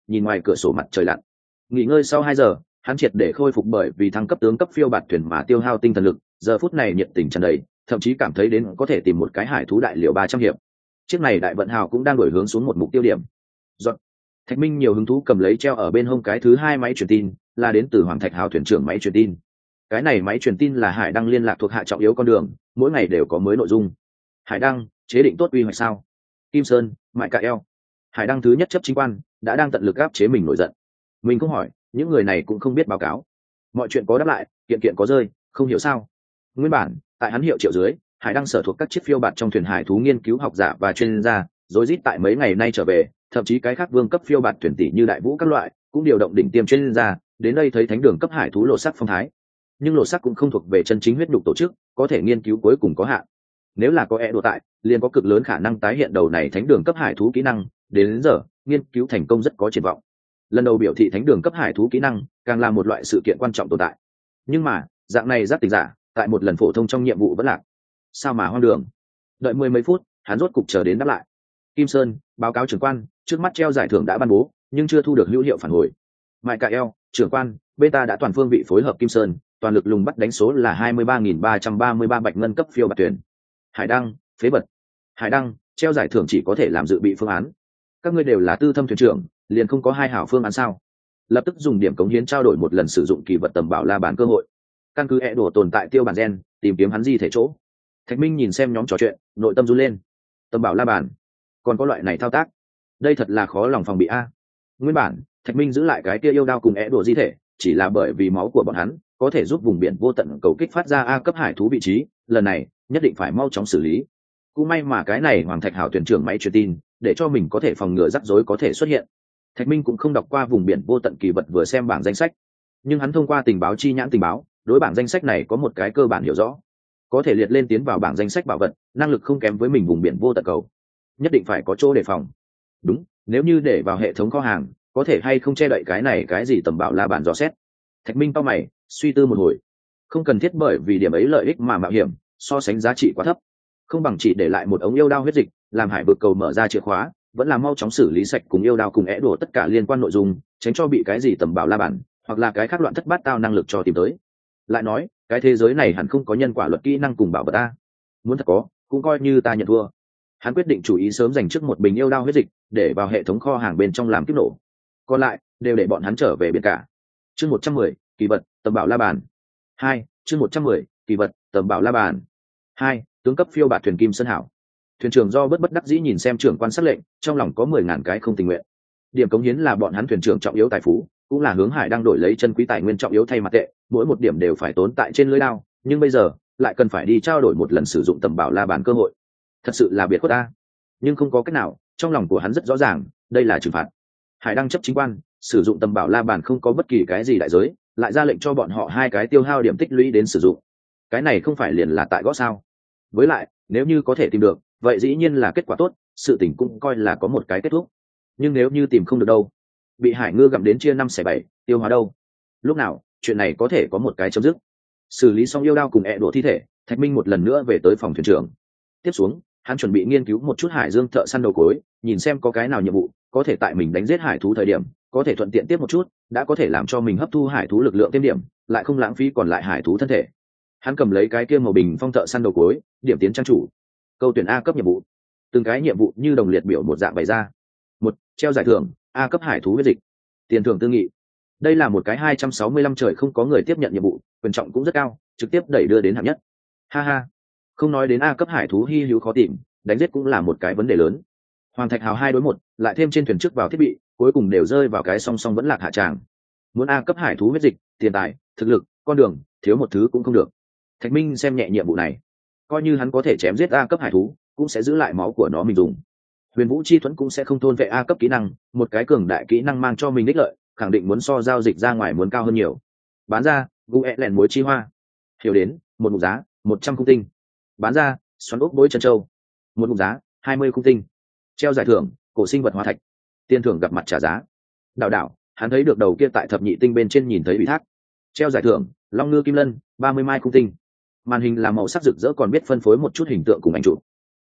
Speaker 1: nhìn ngoài cửa sổ mặt trời lặn. Nghỉ ngơi sau hai giờ, hắn triệt để khôi phục bởi vì thăng cấp tướng cấp phiêu bạt thuyền mà tiêu hao tinh thần lực, giờ phút này nhiệt tình tràn đầy, thậm chí cảm thấy đến có thể tìm một cái hải thú đại liều ba trăm hiệp. Chiếc này đại vận hào cũng đang đổi hướng xuống một mục tiêu điểm. Dọn. Thạch Minh nhiều hứng thú cầm lấy treo ở bên hông cái thứ hai máy truyền tin, là đến từ Hoàng Thạch Hào thuyền trưởng máy truyền tin. Cái này máy truyền tin là Hải Đăng liên lạc thuộc hạ trọng yếu con đường, mỗi ngày đều có mới nội dung. Hải Đăng, chế định tốt uy hoạch sao? Kim Sơn, Mại Cạ Eo. Hải Đăng thứ nhất chấp chính quan, đã đang tận lực áp chế mình nổi giận. Mình không hỏi, những người này cũng không biết báo cáo. Mọi chuyện có đáp lại, kiện kiện có rơi, không hiểu sao. Nguyên bản, tại hắn hiệu triệu dưới, Hải Đăng sở thuộc các chiếc phiêu bạt trong thuyền hải thú nghiên cứu học giả và chuyên gia, rối rít tại mấy ngày nay trở về, thậm chí cái khác vương cấp phiêu bạt thuyền tỷ như đại vũ các loại, cũng điều động đỉnh tiêm chuyên gia, đến đây thấy thánh đường cấp hải thú lộ sắc phong thái. Nhưng lộ sắc cũng không thuộc về chân chính huyết nhục tổ chức, có thể nghiên cứu cuối cùng có hạn. Nếu là có e đồ tại, liền có cực lớn khả năng tái hiện đầu này thánh đường cấp hải thú kỹ năng, đến, đến giờ, nghiên cứu thành công rất có triển vọng. Lần đầu biểu thị thánh đường cấp hải thú kỹ năng, càng là một loại sự kiện quan trọng tồn tại. Nhưng mà, dạng này giác tỉnh giả, tại một lần phổ thông trong nhiệm vụ vẫn lạc. Sao mà hoang đường. Đợi mười mấy phút, hắn rốt cục chờ đến đáp lại. Kim Sơn, báo cáo trưởng quan, trước mắt treo giải thưởng đã ban bố, nhưng chưa thu được hữu hiệu phản hồi. Mại Cạ Eo, trưởng quan, bên ta đã toàn phương vị phối hợp Kim Sơn, toàn lực lùng bắt đánh số là hai mươi ba nghìn ba trăm ba mươi ba bạch ngân cấp phiêu bạt tuyển. Hải Đăng, phế bật. Hải Đăng, treo giải thưởng chỉ có thể làm dự bị phương án. Các ngươi đều là tư thâm thuyền trưởng, liền không có hai hảo phương án sao? Lập tức dùng điểm cống hiến trao đổi một lần sử dụng kỳ vật tầm bảo la bàn cơ hội. Căn cứ e đổ tồn tại tiêu bản gen, tìm kiếm hắn di thể chỗ. Thạch Minh nhìn xem nhóm trò chuyện, nội tâm run lên. Tầm bảo la bàn, còn có loại này thao tác, đây thật là khó lòng phòng bị a. Nguyên bản, Thạch Minh giữ lại cái kia yêu đao cùng é đổ di thể, chỉ là bởi vì máu của bọn hắn có thể giúp vùng biển vô tận cầu kích phát ra a cấp hải thú vị trí, lần này nhất định phải mau chóng xử lý. Cũng may mà cái này Hoàng Thạch Hào thuyền trưởng máy truyền tin, để cho mình có thể phòng ngừa rắc rối có thể xuất hiện. Thạch Minh cũng không đọc qua vùng biển vô tận kỳ vật vừa xem bảng danh sách, nhưng hắn thông qua tình báo chi nhãn tình báo, đối bảng danh sách này có một cái cơ bản hiểu rõ, có thể liệt lên tiến vào bảng danh sách bảo vật, năng lực không kém với mình vùng biển vô tận cầu, nhất định phải có chỗ đề phòng. Đúng, nếu như để vào hệ thống kho hàng, có thể hay không che đậy cái này cái gì tầm bảo la bản dò xét. Thạch Minh cau mày, suy tư một hồi, không cần thiết bởi vì điểm ấy lợi ích mà mạo hiểm, so sánh giá trị quá thấp, không bằng chỉ để lại một ống yêu đao huyết dịch, làm hải vực cầu mở ra chìa khóa, vẫn là mau chóng xử lý sạch cùng yêu đao cùng é đổ tất cả liên quan nội dung, tránh cho bị cái gì tầm bảo la bản hoặc là cái khác loạn thất bát tao năng lực cho tìm tới. Lại nói, cái thế giới này hẳn không có nhân quả luật kỹ năng cùng bảo vật ta, muốn thật có, cũng coi như ta nhận thua. Hắn quyết định chủ ý sớm dành trước một bình yêu đao huyết dịch, để vào hệ thống kho hàng bên trong làm kiếp nổ, còn lại đều để bọn hắn trở về biển cả. Chương một trăm mười, kỳ vật tầm bảo la bàn hai. Chương một trăm mười, kỳ vật tầm bảo la bàn hai. Tướng cấp phiêu bạt thuyền Kim Sơn Hảo. Thuyền trưởng do bất bất đắc dĩ nhìn xem trưởng quan sát lệnh, trong lòng có mười ngàn cái không tình nguyện. Điểm cống hiến là bọn hắn thuyền trưởng trọng yếu tài phú, cũng là hướng Hải đang đổi lấy chân quý tài nguyên trọng yếu thay mặt tệ, mỗi một điểm đều phải tốn tại trên lưới đao, nhưng bây giờ lại cần phải đi trao đổi một lần sử dụng tầm bảo la bàn cơ hội, thật sự là biệt khuất ta. Nhưng không có cách nào, trong lòng của hắn rất rõ ràng, đây là trừng phạt. Hải đang chấp chính quan sử dụng tầm bảo la bàn không có bất kỳ cái gì đại giới, lại ra lệnh cho bọn họ hai cái tiêu hao điểm tích lũy đến sử dụng, cái này không phải liền là tại gõ sao? Với lại, nếu như có thể tìm được, vậy dĩ nhiên là kết quả tốt, sự tình cũng coi là có một cái kết thúc. Nhưng nếu như tìm không được đâu, bị hải ngư gặm đến chia năm xẻ bảy, tiêu hóa đâu, lúc nào chuyện này có thể có một cái chấm dứt. Xử lý xong yêu đao cùng ẹ đổ thi thể, Thạch Minh một lần nữa về tới phòng thuyền trưởng. Tiếp xuống, hắn chuẩn bị nghiên cứu một chút hải dương thợ săn đầu cối, nhìn xem có cái nào nhiệm vụ có thể tại mình đánh giết hải thú thời điểm có thể thuận tiện tiếp một chút, đã có thể làm cho mình hấp thu hải thú lực lượng thêm điểm, lại không lãng phí còn lại hải thú thân thể. Hắn cầm lấy cái kia màu bình phong thợ săn đầu cối, điểm tiến trang chủ, câu tuyển A cấp nhiệm vụ, từng cái nhiệm vụ như đồng liệt biểu một dạng bày ra. Một, treo giải thưởng A cấp hải thú huyết dịch, tiền thưởng tương nghị. Đây là một cái hai trăm sáu mươi lăm trời không có người tiếp nhận nhiệm vụ, quyền trọng cũng rất cao, trực tiếp đẩy đưa đến hạng nhất. Ha ha, không nói đến A cấp hải thú hi hữu khó tìm, đánh giết cũng là một cái vấn đề lớn. Hoàng Thạch Hào hai đối một, lại thêm trên thuyền trước vào thiết bị, cuối cùng đều rơi vào cái song song vẫn lạc hạ tràng. Muốn A cấp hải thú huyết dịch, tiền tài, thực lực, con đường, thiếu một thứ cũng không được. Thạch Minh xem nhẹ nhiệm vụ này, coi như hắn có thể chém giết A cấp hải thú, cũng sẽ giữ lại máu của nó mình dùng. Huyền Vũ Chi Thuẫn cũng sẽ không thôn vệ A cấp kỹ năng, một cái cường đại kỹ năng mang cho mình ích lợi, khẳng định muốn so giao dịch ra ngoài muốn cao hơn nhiều. Bán ra, gu e lẹn muối chi hoa. Hiểu đến, một mục giá, một trăm cung tinh. Bán ra, xoắn ốc bối chân châu. Một mục giá, hai mươi cung tinh. Treo giải thưởng, cổ sinh vật hóa thạch. Tiền thưởng gặp mặt trả giá. Đảo đảo, hắn thấy được đầu kia tại thập nhị tinh bên trên nhìn thấy ủy thác. Treo giải thưởng, long ngư kim lân, ba mươi mai cung tinh. Màn hình làm màu sắc rực rỡ còn biết phân phối một chút hình tượng cùng ảnh chụp.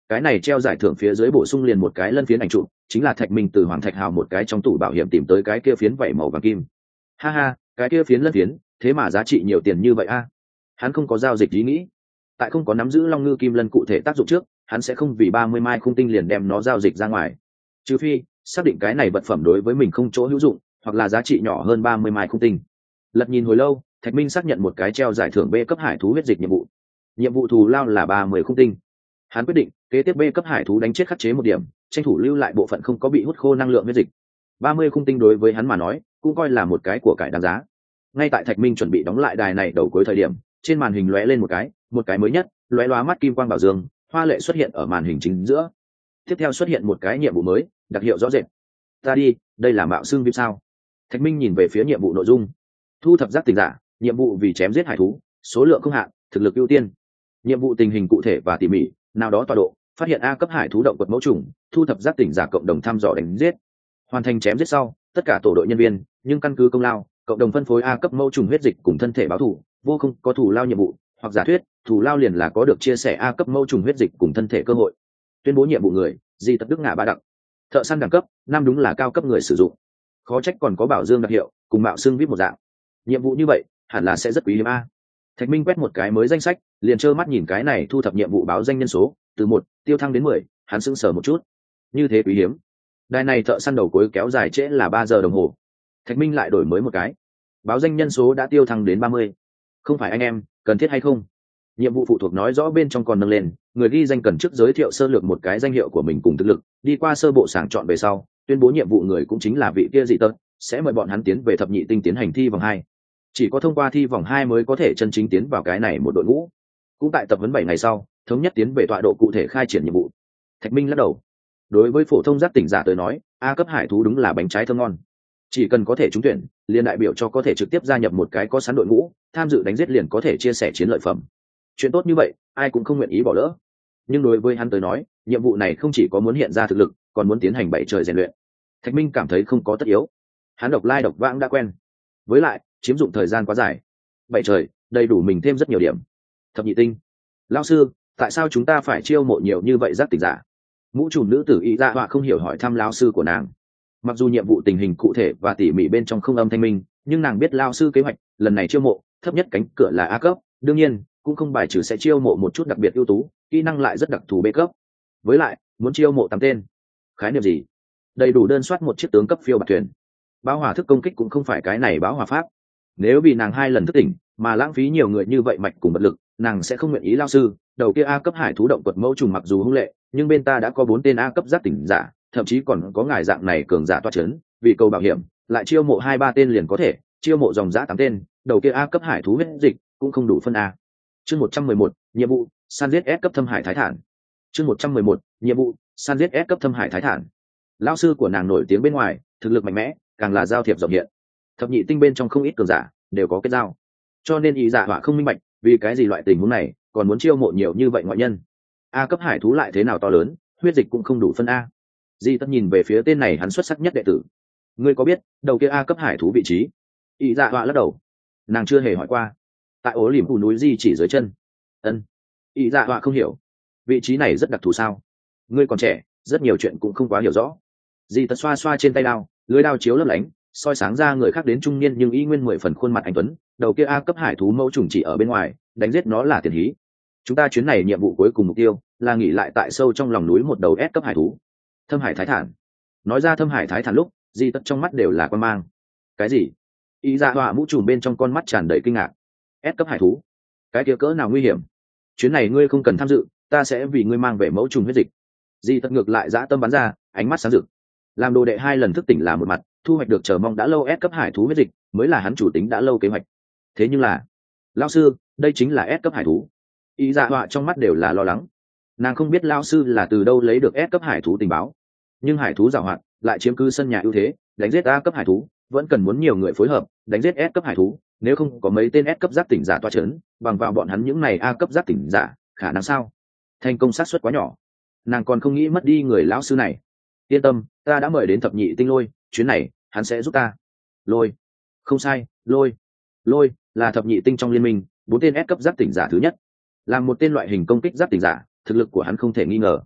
Speaker 1: cái này treo giải thưởng phía dưới bổ sung liền một cái lân phiến ảnh trụ, chính là Thạch Minh từ Hoàng Thạch Hào một cái trong tủ bảo hiểm tìm tới cái kia phiến vảy màu vàng kim. Ha ha, cái kia phiến lân phiến thế mà giá trị nhiều tiền như vậy a. Hắn không có giao dịch ý nghĩ, tại không có nắm giữ long ngư kim lân cụ thể tác dụng trước, hắn sẽ không vì ba mươi mai khung tinh liền đem nó giao dịch ra ngoài, trừ phi xác định cái này vật phẩm đối với mình không chỗ hữu dụng, hoặc là giá trị nhỏ hơn ba mươi mai khung tinh. Lật nhìn hồi lâu, Thạch Minh xác nhận một cái treo giải thưởng B cấp hải thú huyết dịch nhiệm vụ. Nhiệm vụ thù lao là ba mươi khung tinh. Hắn quyết định kế tiếp B cấp hải thú đánh chết khắc chế một điểm, tranh thủ lưu lại bộ phận không có bị hút khô năng lượng huyết dịch. ba mươi khung tinh đối với hắn mà nói cũng coi là một cái của cải đáng giá. Ngay tại Thạch Minh chuẩn bị đóng lại đài này đầu cuối thời điểm, trên màn hình lóe lên một cái, một cái mới nhất, lóe lóa mắt kim quang bảo dương, hoa lệ xuất hiện ở màn hình chính giữa. Tiếp theo xuất hiện một cái nhiệm vụ mới, đặc hiệu rõ rệt. Ta đi, đây là mạo xương viêm sao? Thạch Minh nhìn về phía nhiệm vụ nội dung. Thu thập giác tỉnh giả, nhiệm vụ vì chém giết hải thú, số lượng không hạn, thực lực ưu tiên. Nhiệm vụ tình hình cụ thể và tỉ mỉ, nào đó tọa độ, phát hiện A cấp hải thú động vật mẫu trùng, thu thập giác tỉnh giả cộng đồng thăm dò đánh giết. Hoàn thành chém giết sau, tất cả tổ đội nhân viên, nhưng căn cứ công lao, cộng đồng phân phối A cấp mẫu trùng huyết dịch cùng thân thể báo thù, vô không có thù lao nhiệm vụ, hoặc giả thuyết, thù lao liền là có được chia sẻ A cấp mẫu trùng huyết dịch cùng thân thể cơ hội. Tuyên bố nhiệm vụ người, Di Tật Đức Ngạ Ba Đặc. Thợ săn đẳng cấp, năm đúng là cao cấp người sử dụng. Khó trách còn có bảo dương đặc hiệu, cùng mạo xương viết một dạng. Nhiệm vụ như vậy, hẳn là sẽ rất quý hiếm a. Thạch Minh quét một cái mới danh sách, liền trơ mắt nhìn cái này thu thập nhiệm vụ báo danh nhân số, từ một tiêu thăng đến mười, hắn sững sờ một chút. Như thế quý hiếm. Đài này thợ săn đầu cuối kéo dài trễ là ba giờ đồng hồ. Thạch Minh lại đổi mới một cái. Báo danh nhân số đã tiêu thăng đến ba mươi. Không phải anh em, cần thiết hay không? Nhiệm vụ phụ thuộc nói rõ bên trong còn nâng lên, người ghi danh cần trước giới thiệu sơ lược một cái danh hiệu của mình cùng thực lực, đi qua sơ bộ sàng chọn về sau, tuyên bố nhiệm vụ người cũng chính là vị kia dị tật, sẽ mời bọn hắn tiến về thập nhị tinh tiến hành thi vòng hai. Chỉ có thông qua thi vòng hai mới có thể chân chính tiến vào cái này một đội ngũ. Cũng tại tập huấn bảy ngày sau, thống nhất tiến về tọa độ cụ thể khai triển nhiệm vụ. Thạch Minh lắc đầu. Đối với phổ thông giác tỉnh giả tới nói, A cấp hải thú đúng là bánh trái thơm ngon. Chỉ cần có thể trúng tuyển, liền đại biểu cho có thể trực tiếp gia nhập một cái có sẵn đội ngũ, tham dự đánh giết liền có thể chia sẻ chiến lợi phẩm. Chuyện tốt như vậy, ai cũng không nguyện ý bỏ lỡ. Nhưng đối với hắn tới nói, nhiệm vụ này không chỉ có muốn hiện ra thực lực, còn muốn tiến hành bảy trời rèn luyện. Thạch Minh cảm thấy không có tất yếu. Hắn độc lai độc vãng đã quen. Với lại, chiếm dụng thời gian quá dài. Bảy trời, đầy đủ mình thêm rất nhiều điểm. Thập nhị tinh. Lão sư, tại sao chúng ta phải chiêu mộ nhiều như vậy giác tỉnh giả? Mũ trùm nữ tử ý dạ họa không hiểu hỏi thăm lão sư của nàng. Mặc dù nhiệm vụ tình hình cụ thể và tỉ mỉ bên trong không âm thanh minh, nhưng nàng biết lão sư kế hoạch lần này chiêu mộ thấp nhất cánh cửa là A cấp, đương nhiên cũng không bài trừ sẽ chiêu mộ một chút đặc biệt ưu tú, kỹ năng lại rất đặc thù B cấp. Với lại, muốn chiêu mộ tám tên. Khái niệm gì? Đầy đủ đơn soát một chiếc tướng cấp phiêu bạt thuyền. Báo hỏa thức công kích cũng không phải cái này báo hỏa pháp. Nếu vì nàng hai lần thức tỉnh mà lãng phí nhiều người như vậy mạch cùng vật lực, nàng sẽ không nguyện ý. Lao sư, đầu kia A cấp hải thú động quật mẫu trùng mặc dù hung lệ, nhưng bên ta đã có bốn tên A cấp giác tỉnh giả, thậm chí còn có ngài dạng này cường giả toa chấn, vì cầu bảo hiểm, lại chiêu mộ hai ba tên liền có thể, chiêu mộ dòng giá tám tên, đầu kia A cấp hải thú huyết dịch cũng không đủ phân A. Chương một trăm mười một, nhiệm vụ, săn giết S cấp thâm hải thái thản. Chương một trăm mười một, nhiệm vụ, săn giết S cấp thâm hải thái thản. Lão sư của nàng nổi tiếng bên ngoài, thực lực mạnh mẽ, càng là giao thiệp rộng hiện. Thập nhị tinh bên trong không ít cường giả đều có kết giao, cho nên ý giả họa không minh bạch vì cái gì loại tình huống này còn muốn chiêu mộ nhiều như vậy ngoại nhân. A cấp hải thú lại thế nào to lớn, huyết dịch cũng không đủ phân A. Di tất nhìn về phía tên này hắn xuất sắc nhất đệ tử. Ngươi có biết đầu kia A cấp hải thú vị trí? Ý dạ họa lắc đầu. Nàng chưa hề hỏi qua. Tại ố liềm phủ núi Di chỉ dưới chân. Ân. Ý dạ họa không hiểu. Vị trí này rất đặc thù sao? Ngươi còn trẻ, rất nhiều chuyện cũng không quá hiểu rõ. Di tất xoa xoa trên tay đao, lưới đao chiếu lấp lánh, soi sáng ra người khác đến trung niên nhưng y nguyên mười phần khuôn mặt anh tuấn. Đầu kia A cấp hải thú mẫu trùng chỉ ở bên ngoài, đánh giết nó là tiền hí. Chúng ta chuyến này nhiệm vụ cuối cùng mục tiêu là nghỉ lại tại sâu trong lòng núi một đầu S cấp hải thú. Thâm hải thái thản. Nói ra thâm hải thái thản lúc, Di tất trong mắt đều là quan mang. Cái gì? Ý dạ họa mũ trùm bên trong con mắt tràn đầy kinh ngạc. S cấp hải thú, cái kia cỡ nào nguy hiểm? Chuyến này ngươi không cần tham dự, ta sẽ vì ngươi mang về mẫu trùng huyết dịch. Di tất ngược lại dã tâm bắn ra, ánh mắt sáng rực. Làm đồ đệ hai lần thức tỉnh là một mặt, thu hoạch được chờ mong đã lâu S cấp hải thú huyết dịch mới là hắn chủ tính đã lâu kế hoạch. Thế nhưng là, lão sư, đây chính là S cấp hải thú. Ý dạ họa trong mắt đều là lo lắng. Nàng không biết lão sư là từ đâu lấy được S cấp hải thú tình báo, nhưng hải thú giàu hoạt lại chiếm cứ sân nhà ưu thế, đánh giết A cấp hải thú vẫn cần muốn nhiều người phối hợp, đánh giết S cấp hải thú nếu không có mấy tên S cấp giác tỉnh giả toa chấn, bằng vào bọn hắn những này A cấp giác tỉnh giả, khả năng sao? Thành công xác suất quá nhỏ. Nàng còn không nghĩ mất đi người lão sư này. Yên tâm, ta đã mời đến thập nhị tinh lôi, chuyến này hắn sẽ giúp ta. Lôi? Không sai, lôi. Lôi là thập nhị tinh trong liên minh, bốn tên S cấp giác tỉnh giả thứ nhất. Làm một tên loại hình công kích giác tỉnh giả, thực lực của hắn không thể nghi ngờ,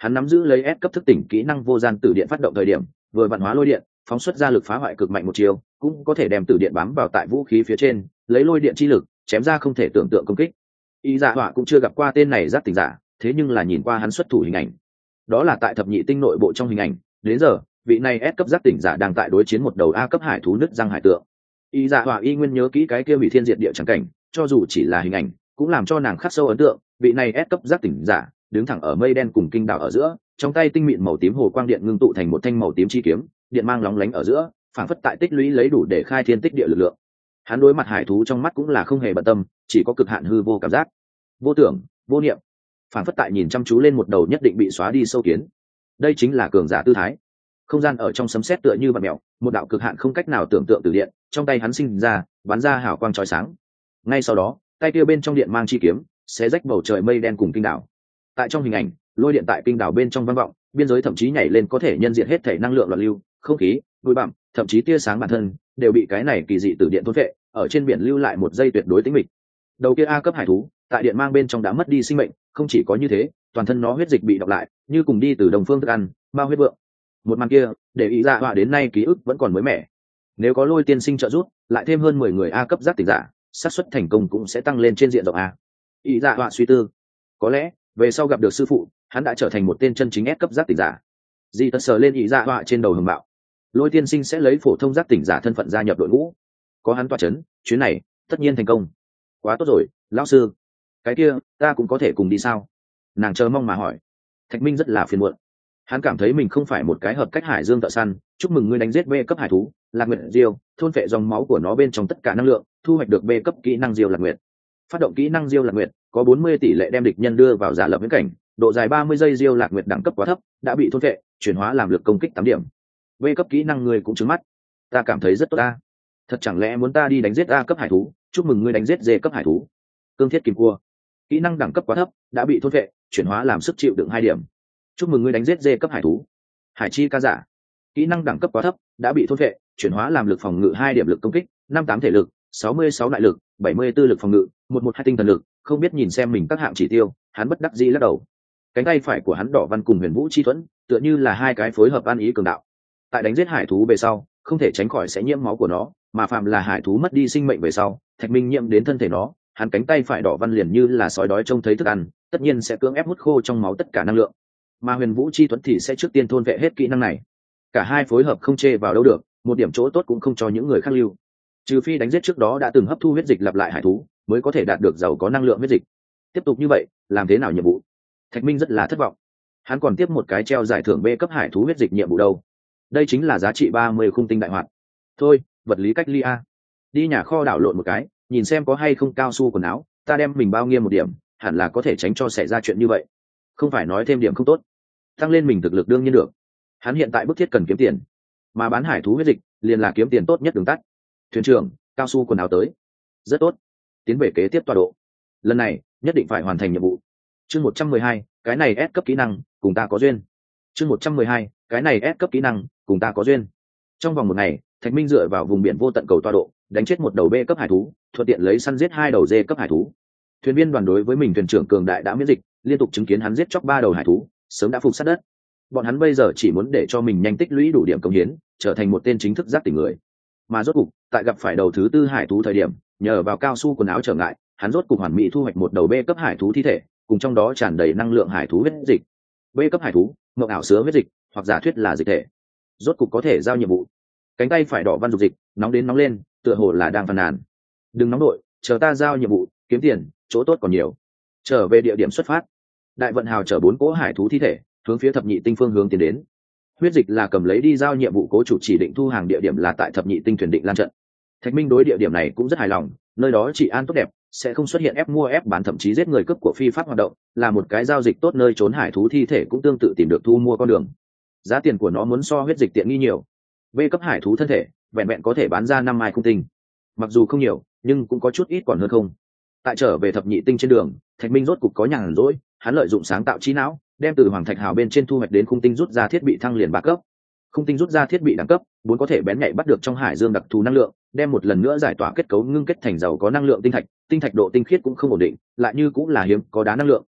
Speaker 1: Hắn nắm giữ lấy S cấp thức tỉnh kỹ năng vô gian tử điện phát động thời điểm vừa vận hóa lôi điện phóng xuất ra lực phá hoại cực mạnh một chiều, cũng có thể đem tử điện bám vào tại vũ khí phía trên lấy lôi điện chi lực chém ra không thể tưởng tượng công kích. Y Dạ Họa cũng chưa gặp qua tên này giác tỉnh giả, thế nhưng là nhìn qua hắn xuất thủ hình ảnh, đó là tại thập nhị tinh nội bộ trong hình ảnh. Đến giờ vị này S cấp giác tỉnh giả đang tại đối chiến một đầu A cấp hải thú nứt răng hải tượng. Y Dạ Họa y nguyên nhớ kỹ cái kia hủy thiên diệt địa chẳng cảnh, cho dù chỉ là hình ảnh cũng làm cho nàng khắc sâu ấn tượng. Vị này S cấp giác tỉnh giả đứng thẳng ở mây đen cùng kinh đảo ở giữa, trong tay tinh mịn màu tím hồ quang điện ngưng tụ thành một thanh màu tím chi kiếm, điện mang lóng lánh ở giữa phảng phất tại tích lũy lấy đủ để khai thiên tích địa lực lượng. Hắn đối mặt hải thú trong mắt cũng là không hề bận tâm, chỉ có cực hạn hư vô cảm giác, vô tưởng vô niệm, phảng phất tại nhìn chăm chú lên một đầu nhất định bị xóa đi sâu kiến. Đây chính là cường giả tư thái. Không gian ở trong sấm sét tựa như bạt mèo, một đạo cực hạn không cách nào tưởng tượng từ điện trong tay hắn sinh ra, bắn ra hào quang chói sáng. Ngay sau đó tay kia bên trong điện mang chi kiếm xé rách bầu trời mây đen cùng kinh đảo. Tại trong hình ảnh lôi điện tại kinh đảo bên trong vang vọng, biên giới thậm chí nhảy lên có thể nhân diện hết thể năng lượng loạn lưu, không khí, bụi bặm, thậm chí tia sáng bản thân đều bị cái này kỳ dị từ điện thôn phệ, ở trên biển lưu lại một giây tuyệt đối tĩnh mịch. Đầu kia A cấp hải thú tại điện mang bên trong đã mất đi sinh mệnh, không chỉ có như thế, toàn thân nó huyết dịch bị đọc lại, như cùng đi từ đồng phương thức ăn, ma huyết vượng. Một màn kia, để ý dạ họa đến nay ký ức vẫn còn mới mẻ. Nếu có lôi tiên sinh trợ giúp, lại thêm hơn mười người A cấp giác tỉnh giả, xác suất thành công cũng sẽ tăng lên trên diện rộng A. Ý dạ họa suy tư, có lẽ về sau gặp được sư phụ, hắn đã trở thành một tên chân chính S cấp giác tỉnh giả. Di tật sờ lên ý dạ họa trên đầu hầm bạo, lôi tiên sinh sẽ lấy phổ thông giác tỉnh giả thân phận gia nhập đội ngũ, có hắn toa chấn, chuyến này tất nhiên thành công. Quá tốt rồi, lão sư. Cái kia ta cũng có thể cùng đi sao? Nàng chờ mong mà hỏi. Thạch Minh rất là phiền muộn, hắn cảm thấy mình không phải một cái hợp cách hải dương thợ săn. Chúc mừng ngươi đánh giết B cấp hải thú Lạc Nguyệt Diêu, thôn phệ dòng máu của nó bên trong tất cả năng lượng, thu hoạch được B cấp kỹ năng Diêu Lạc Nguyệt. Phát động kỹ năng Diêu Lạc Nguyệt có bốn mươi tỷ lệ đem địch nhân đưa vào giả lập viễn cảnh, độ dài ba mươi giây. Diêu Lạc Nguyệt đẳng cấp quá thấp, đã bị thôn phệ, chuyển hóa làm lực công kích tám điểm. B cấp kỹ năng ngươi cũng trứng mắt, ta cảm thấy rất tốt ta. Thật chẳng lẽ muốn ta đi đánh giết A cấp hải thú? Chúc mừng ngươi đánh giết D cấp hải thú Cương Thiết Kìm Cua, kỹ năng đẳng cấp quá thấp, đã bị thôn phệ, chuyển hóa làm sức chịu đựng hai điểm. Chúc mừng ngươi đánh giết D cấp hải thú Hải Chi Ca Giả, kỹ năng đẳng cấp quá thấp, đã bị thôn phệ, chuyển hóa làm lực phòng ngự hai điểm, lực công kích năm tám thể lực, sáu mươi sáu đại lực, bảy mươi tư lực phòng ngự, một một hai tinh thần lực. Không biết nhìn xem mình các hạng chỉ tiêu, hắn bất đắc dĩ lắc đầu. Cánh tay phải của hắn đỏ văn cùng Huyền Vũ Chi Thuẫn tựa như là hai cái phối hợp ăn ý cường đạo. Tại đánh giết hải thú về sau, không thể tránh khỏi sẽ nhiễm máu của nó, mà phạm là hải thú mất đi sinh mệnh về sau, Thạch Minh nhiễm đến thân thể nó, hắn cánh tay phải đỏ văn liền như là sói đói trông thấy thức ăn, tất nhiên sẽ cưỡng ép hút khô trong máu tất cả năng lượng. Mà Huyền Vũ Chi Thuẫn thì sẽ trước tiên thôn vệ hết kỹ năng này. Cả hai phối hợp không chê vào đâu được, một điểm chỗ tốt cũng không cho những người khác lưu. Trừ phi đánh giết trước đó đã từng hấp thu huyết dịch lặp lại hải thú, mới có thể đạt được giàu có năng lượng huyết dịch. Tiếp tục như vậy, làm thế nào nhiệm vụ? Thạch Minh rất là thất vọng. Hắn còn tiếp một cái treo giải thưởng B cấp hải thú huyết dịch nhiệm vụ đâu. Đây chính là giá trị ba mươi khung tinh đại hoạt. Thôi, vật lý cách ly a. Đi nhà kho đảo lộn một cái, nhìn xem có hay không cao su quần áo, ta đem mình bao nghiêm một điểm, hẳn là có thể tránh cho xảy ra chuyện như vậy. Không phải nói thêm điểm không tốt, tăng lên mình thực lực đương nhiên được. Hắn hiện tại bức thiết cần kiếm tiền, mà bán hải thú huyết dịch liền là kiếm tiền tốt nhất đường tắt. Thuyền trưởng, cao su quần áo tới. Rất tốt, tiến về kế tiếp tọa độ. Lần này nhất định phải hoàn thành nhiệm vụ. Chương một trăm mười hai, cái này S cấp kỹ năng, cùng ta có duyên. Chương một trăm mười hai, cái này S cấp kỹ năng, cùng ta có duyên. Trong vòng một ngày, Thạch Minh dựa vào vùng biển vô tận cầu tọa độ, đánh chết một đầu B cấp hải thú, thuận tiện lấy săn giết hai đầu D cấp hải thú. Thuyền viên đoàn đối với mình thuyền trưởng cường đại đã miễn dịch, liên tục chứng kiến hắn giết chóc ba đầu hải thú, sớm đã phục sát đất. Bọn hắn bây giờ chỉ muốn để cho mình nhanh tích lũy đủ điểm công hiến, trở thành một tên chính thức giác tỉnh người. Mà rốt cục, tại gặp phải đầu thứ tư hải thú thời điểm, nhờ vào cao su quần áo trở ngại, hắn rốt cục hoàn mỹ thu hoạch một đầu B cấp hải thú thi thể, cùng trong đó tràn đầy năng lượng hải thú huyết dịch. B cấp hải thú, mộng ảo sứa huyết dịch, hoặc giả thuyết là dịch thể. Rốt cục có thể giao nhiệm vụ. Cánh tay phải đỏ văn dục dịch, nóng đến nóng lên, tựa hồ là đang phàn nàn. Đừng nóng đội, chờ ta giao nhiệm vụ, kiếm tiền, chỗ tốt còn nhiều. Trở về địa điểm xuất phát. Đại vận hào chở bốn cỗ hải thú thi thể, hướng phía thập nhị tinh phương hướng tiến đến. Huyết dịch là cầm lấy đi giao nhiệm vụ cố chủ chỉ định thu hàng địa điểm là tại thập nhị tinh thuyền định lan trận. Thạch Minh đối địa điểm này cũng rất hài lòng, nơi đó trị an tốt đẹp, sẽ không xuất hiện ép mua ép bán thậm chí giết người cướp của phi pháp hoạt động, là một cái giao dịch tốt, nơi trốn hải thú thi thể cũng tương tự tìm được thu mua con đường. Giá tiền của nó muốn so huyết dịch tiện nghi nhiều. B cấp hải thú thân thể, vẹn vẹn có thể bán ra năm mai khung tinh. Mặc dù không nhiều, nhưng cũng có chút ít còn hơn không. Tại trở về thập nhị tinh trên đường, Thạch Minh rốt cục có nhàn rỗi, hắn lợi dụng sáng tạo trí não, đem từ hoàng thạch hào bên trên thu hoạch đến khung tinh rút ra thiết bị thăng liền ba cấp. Khung tinh rút ra thiết bị đẳng cấp bốn có thể bén nhạy bắt được trong hải dương đặc thù năng lượng, đem một lần nữa giải tỏa kết cấu ngưng kết thành giàu có năng lượng tinh thạch. Tinh thạch độ tinh khiết cũng không ổn định, lại như cũng là hiếm có đá năng lượng,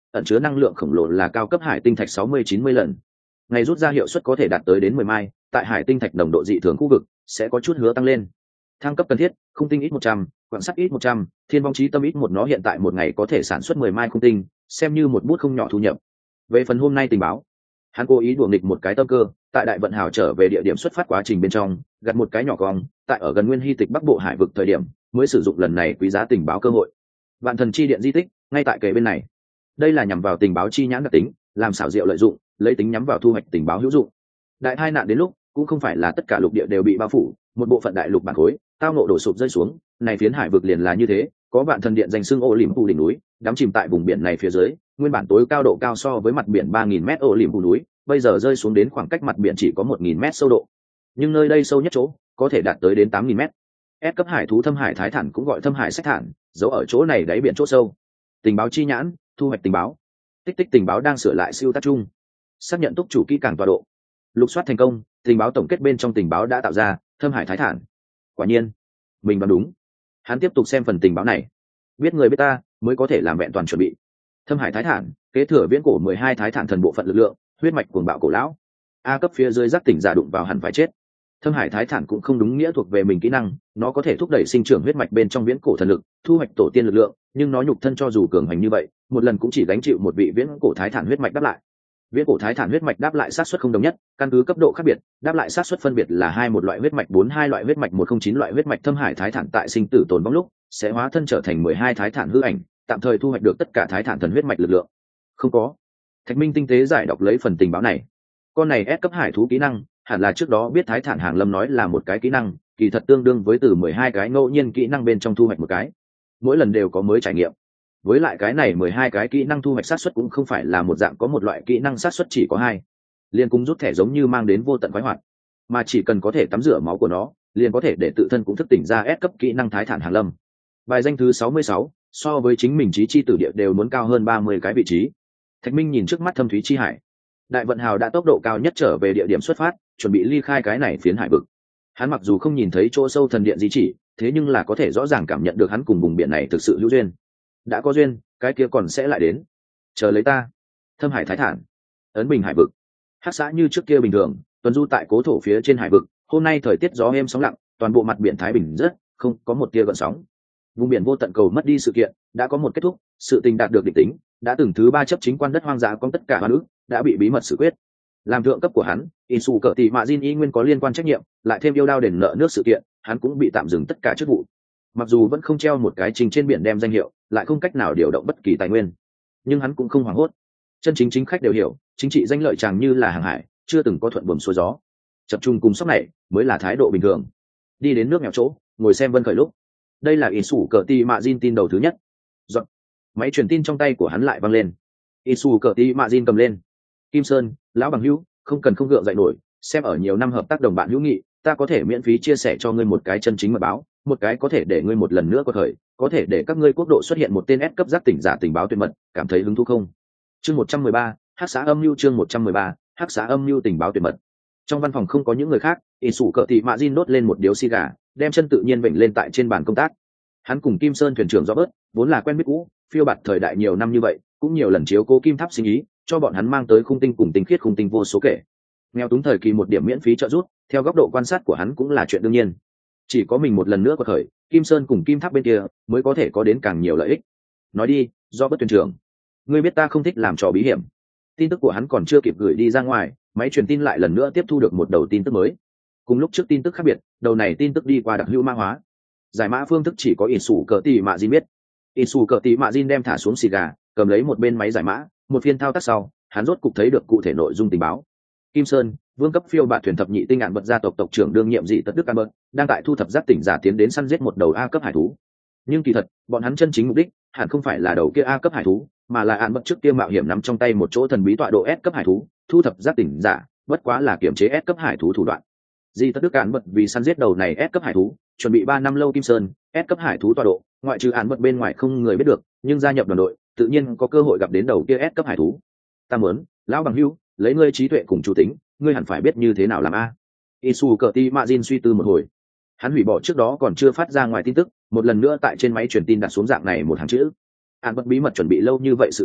Speaker 1: ẩn chứa năng lượng khổng lồ là cao cấp hải tinh thạch sáu mươi chín mươi lần. Ngày rút ra hiệu suất có thể đạt tới đến mười mai, tại hải tinh thạch nồng độ dị thường khu vực sẽ có chút hứa tăng lên. Thăng cấp cần thiết, khung tinh ít một trăm, quặng sắt ít một trăm, thiên vong chí tâm ít một, nó hiện tại một ngày có thể sản xuất mười mai khung tinh, xem như một bút không nhỏ thu nhập. Về phần hôm nay tình báo, hắn cố ý đùa nghịch một cái tâm cơ, tại đại vận hào trở về địa điểm xuất phát quá trình bên trong, gặt một cái nhỏ cong, tại ở gần nguyên hy tịch bắc bộ hải vực thời điểm, mới sử dụng lần này quý giá tình báo cơ hội. Vạn thần chi điện di tích, ngay tại kề bên này. Đây là nhằm vào tình báo chi nhãn đặc tính, làm xảo diệu lợi dụng, lấy tính nhắm vào thu hoạch tình báo hữu dụng. Đại tai nạn đến lúc, cũng không phải là tất cả lục địa đều bị bao phủ, một bộ phận đại lục bản khối, tao nộ đổ sụp rơi xuống, này phiến hải vực liền là như thế, có vạn thần điện danh xưng ô liềm phù đỉnh núi, đắm chìm tại vùng biển này phía dưới, nguyên bản tối cao độ cao so với mặt biển ba nghìn mét ô liềm phù núi, bây giờ rơi xuống đến khoảng cách mặt biển chỉ có một nghìn mét sâu độ. Nhưng nơi đây sâu nhất chỗ, có thể đạt tới đến tám nghìn mét. S cấp hải thú thâm hải thái thản cũng gọi thâm hải sách thản, giấu ở chỗ này đáy biển chỗ sâu. Tình báo chi nhãn, thu hoạch tình báo. Tích tích tình báo đang sửa lại siêu tác chung. Xác nhận túc chủ kỹ càng tọa độ. Lục soát thành công, tình báo tổng kết bên trong tình báo đã tạo ra, thâm hải thái thản. Quả nhiên, mình đoán đúng. Hắn tiếp tục xem phần tình báo này. Biết người biết ta, mới có thể làm vẹn toàn chuẩn bị. Thâm hải thái thản, kế thừa viễn cổ mười hai thái thản thần bộ phận lực lượng, huyết mạch cuồng bạo cổ lão. A cấp phía dưới giác tỉnh giả đụng vào hẳn phải chết. Thâm hải thái thản cũng không đúng nghĩa thuộc về mình kỹ năng, nó có thể thúc đẩy sinh trưởng huyết mạch bên trong viễn cổ thần lực, thu hoạch tổ tiên lực lượng, nhưng nó nhục thân cho dù cường hành như vậy, một lần cũng chỉ gánh chịu một vị viễn cổ thái thản huyết mạch đáp lại. Viễn cổ thái thản huyết mạch đáp lại sát suất không đồng nhất, căn cứ cấp độ khác biệt, đáp lại sát suất phân biệt là hai một loại huyết mạch, bốn hai loại huyết mạch, một không chín loại huyết mạch. Thâm hải thái thản tại sinh tử tồn vong lúc, sẽ hóa thân trở thành mười hai thái thản hư ảnh, tạm thời thu hoạch được tất cả thái thản thần huyết mạch lực lượng. Không có. Thạch Minh tinh tế giải đọc lấy phần tình báo này. Con này S cấp hải thú kỹ năng, hẳn là trước đó biết thái thản hàng lâm nói là một cái kỹ năng, kỳ thật tương đương với từ mười hai cái ngẫu nhiên kỹ năng bên trong thu hoạch một cái. Mỗi lần đều có mới trải nghiệm. Với lại cái này mười hai cái kỹ năng thu hoạch sát suất cũng không phải là một dạng có một loại kỹ năng sát suất chỉ có hai. Liên cung rút thẻ giống như mang đến vô tận khoái hoạt, mà chỉ cần có thể tắm rửa máu của nó, liền có thể để tự thân cũng thức tỉnh ra S cấp kỹ năng thái thản hàng lâm. Bài danh thứ sáu mươi sáu, so với chính mình trí chi tử địa đều muốn cao hơn ba mươi cái vị trí. Thạch Minh nhìn trước mắt thâm thúy chi hải. Đại vận hào đã tốc độ cao nhất trở về địa điểm xuất phát, chuẩn bị ly khai cái này phiến hải vực. Hắn mặc dù không nhìn thấy chỗ sâu thần điện di chỉ, thế nhưng là có thể rõ ràng cảm nhận được hắn cùng vùng biển này thực sự hữu duyên. Đã có duyên, cái kia còn sẽ lại đến. Chờ lấy ta. Thâm hải thái thản, ấn bình hải vực. Hắc xã như trước kia bình thường, tuần du tại cố thổ phía trên hải vực. Hôm nay thời tiết gió êm sóng lặng, toàn bộ mặt biển thái bình rất, không có một tia gợn sóng. Vùng biển vô tận cầu mất đi sự kiện, đã có một kết thúc, sự tình đạt được định tính, đã từng thứ ba chấp chính quan đất hoang dã con tất cả hoa nữ, đã bị bí mật xử quyết. Làm thượng cấp của hắn, Insu cỡ tỷ mạ Jin y nguyên có liên quan trách nhiệm, lại thêm yêu đao đền nợ nước sự kiện, hắn cũng bị tạm dừng tất cả chức vụ. Mặc dù vẫn không treo một cái trình trên biển đem danh hiệu, lại không cách nào điều động bất kỳ tài nguyên, nhưng hắn cũng không hoảng hốt. Chân chính chính khách đều hiểu, chính trị danh lợi chàng như là hàng hải, chưa từng có thuận buồm xuôi gió. Chập trung cùng sóc này mới là thái độ bình thường. Đi đến nước nghèo chỗ, ngồi xem vân khởi lúc. Đây là Insu cỡ tỷ mạ Jin tin đầu thứ nhất. Giọt. Máy truyền tin trong tay của hắn lại văng lên. Insu cỡ tỷ mạ Jin cầm lên. Kim Sơn, lão bằng hữu, không cần không gượng dậy nổi, xem ở nhiều năm hợp tác đồng bạn hữu nghị, ta có thể miễn phí chia sẻ cho ngươi một cái chân chính mật báo, một cái có thể để ngươi một lần nữa có thời, có thể để các ngươi quốc độ xuất hiện một tên S cấp giác tỉnh giả tình báo tuyệt mật, cảm thấy hứng thú không? Chương một trăm mười ba, Hắc xã âm mưu. Chương một trăm mười ba, Hắc xã âm mưu tình báo tuyệt mật. Trong văn phòng không có những người khác, Insu cỡ tỷ mạ Jin đốt lên một điếu xì gà, đem chân tự nhiên vịnh lên tại trên bàn công tác. Hắn cùng Kim Sơn thuyền trưởng Robert, vốn là quen biết cũ, phiêu bạt thời đại nhiều năm như vậy, cũng nhiều lần chiếu cố Kim Tháp sinh ý, cho bọn hắn mang tới khung tinh cùng tinh khiết khung tinh vô số kể. Nghèo túng thời kỳ một điểm miễn phí trợ giúp, theo góc độ quan sát của hắn cũng là chuyện đương nhiên. Chỉ có mình một lần nữa có khởi, Kim Sơn cùng Kim Tháp bên kia mới có thể có đến càng nhiều lợi ích. Nói đi, do bất thuyền trưởng. Ngươi biết ta không thích làm trò bí hiểm. Tin tức của hắn còn chưa kịp gửi đi ra ngoài, máy truyền tin lại lần nữa tiếp thu được một đầu tin tức mới. Cùng lúc trước tin tức khác biệt, đầu này tin tức đi qua đặc hữu mã hóa. Giải mã phương thức chỉ có Insu cỡ tỷ mạ Jin biết. Insu cỡ tỷ mạ Jin đem thả xuống xì gà, cầm lấy một bên máy giải mã, một phiên thao tác sau, hắn rốt cục thấy được cụ thể nội dung tình báo. Kim Sơn, vương cấp phiêu bạt thuyền thập nhị tinh ạn bật gia tộc tộc trưởng đương nhiệm dị tật Đức Albert, đang tại thu thập giác tỉnh giả tiến đến săn giết một đầu A cấp hải thú. Nhưng kỳ thật, bọn hắn chân chính mục đích hẳn không phải là đầu kia A cấp hải thú, mà là ạn bật trước kia mạo hiểm nắm trong tay một chỗ thần bí tọa độ S cấp hải thú, thu thập giác tỉnh giả, bất quá là kiểm chế S cấp hải thú thủ đoạn. Dị tật Đức ạn bật vì săn giết đầu này S cấp hải thú, chuẩn bị ba năm lâu. Kim Sơn, S cấp hải thú tọa độ, ngoại trừ ạn bật bên ngoài không người biết được, nhưng gia nhập đoàn đội, tự nhiên có cơ hội gặp đến đầu kia S cấp hải thú. Ta muốn, lão bằng hữu, lấy ngươi trí tuệ cùng chủ tính, ngươi hẳn phải biết như thế nào làm a. Insu cỡ tỷ mạ Jin suy tư một hồi, hắn hủy bỏ trước đó còn chưa phát ra ngoài tin tức, một lần nữa tại trên máy truyền tin đặt xuống dạng này một hàng chữ. Ạn bật bí mật chuẩn bị lâu như vậy sự tình,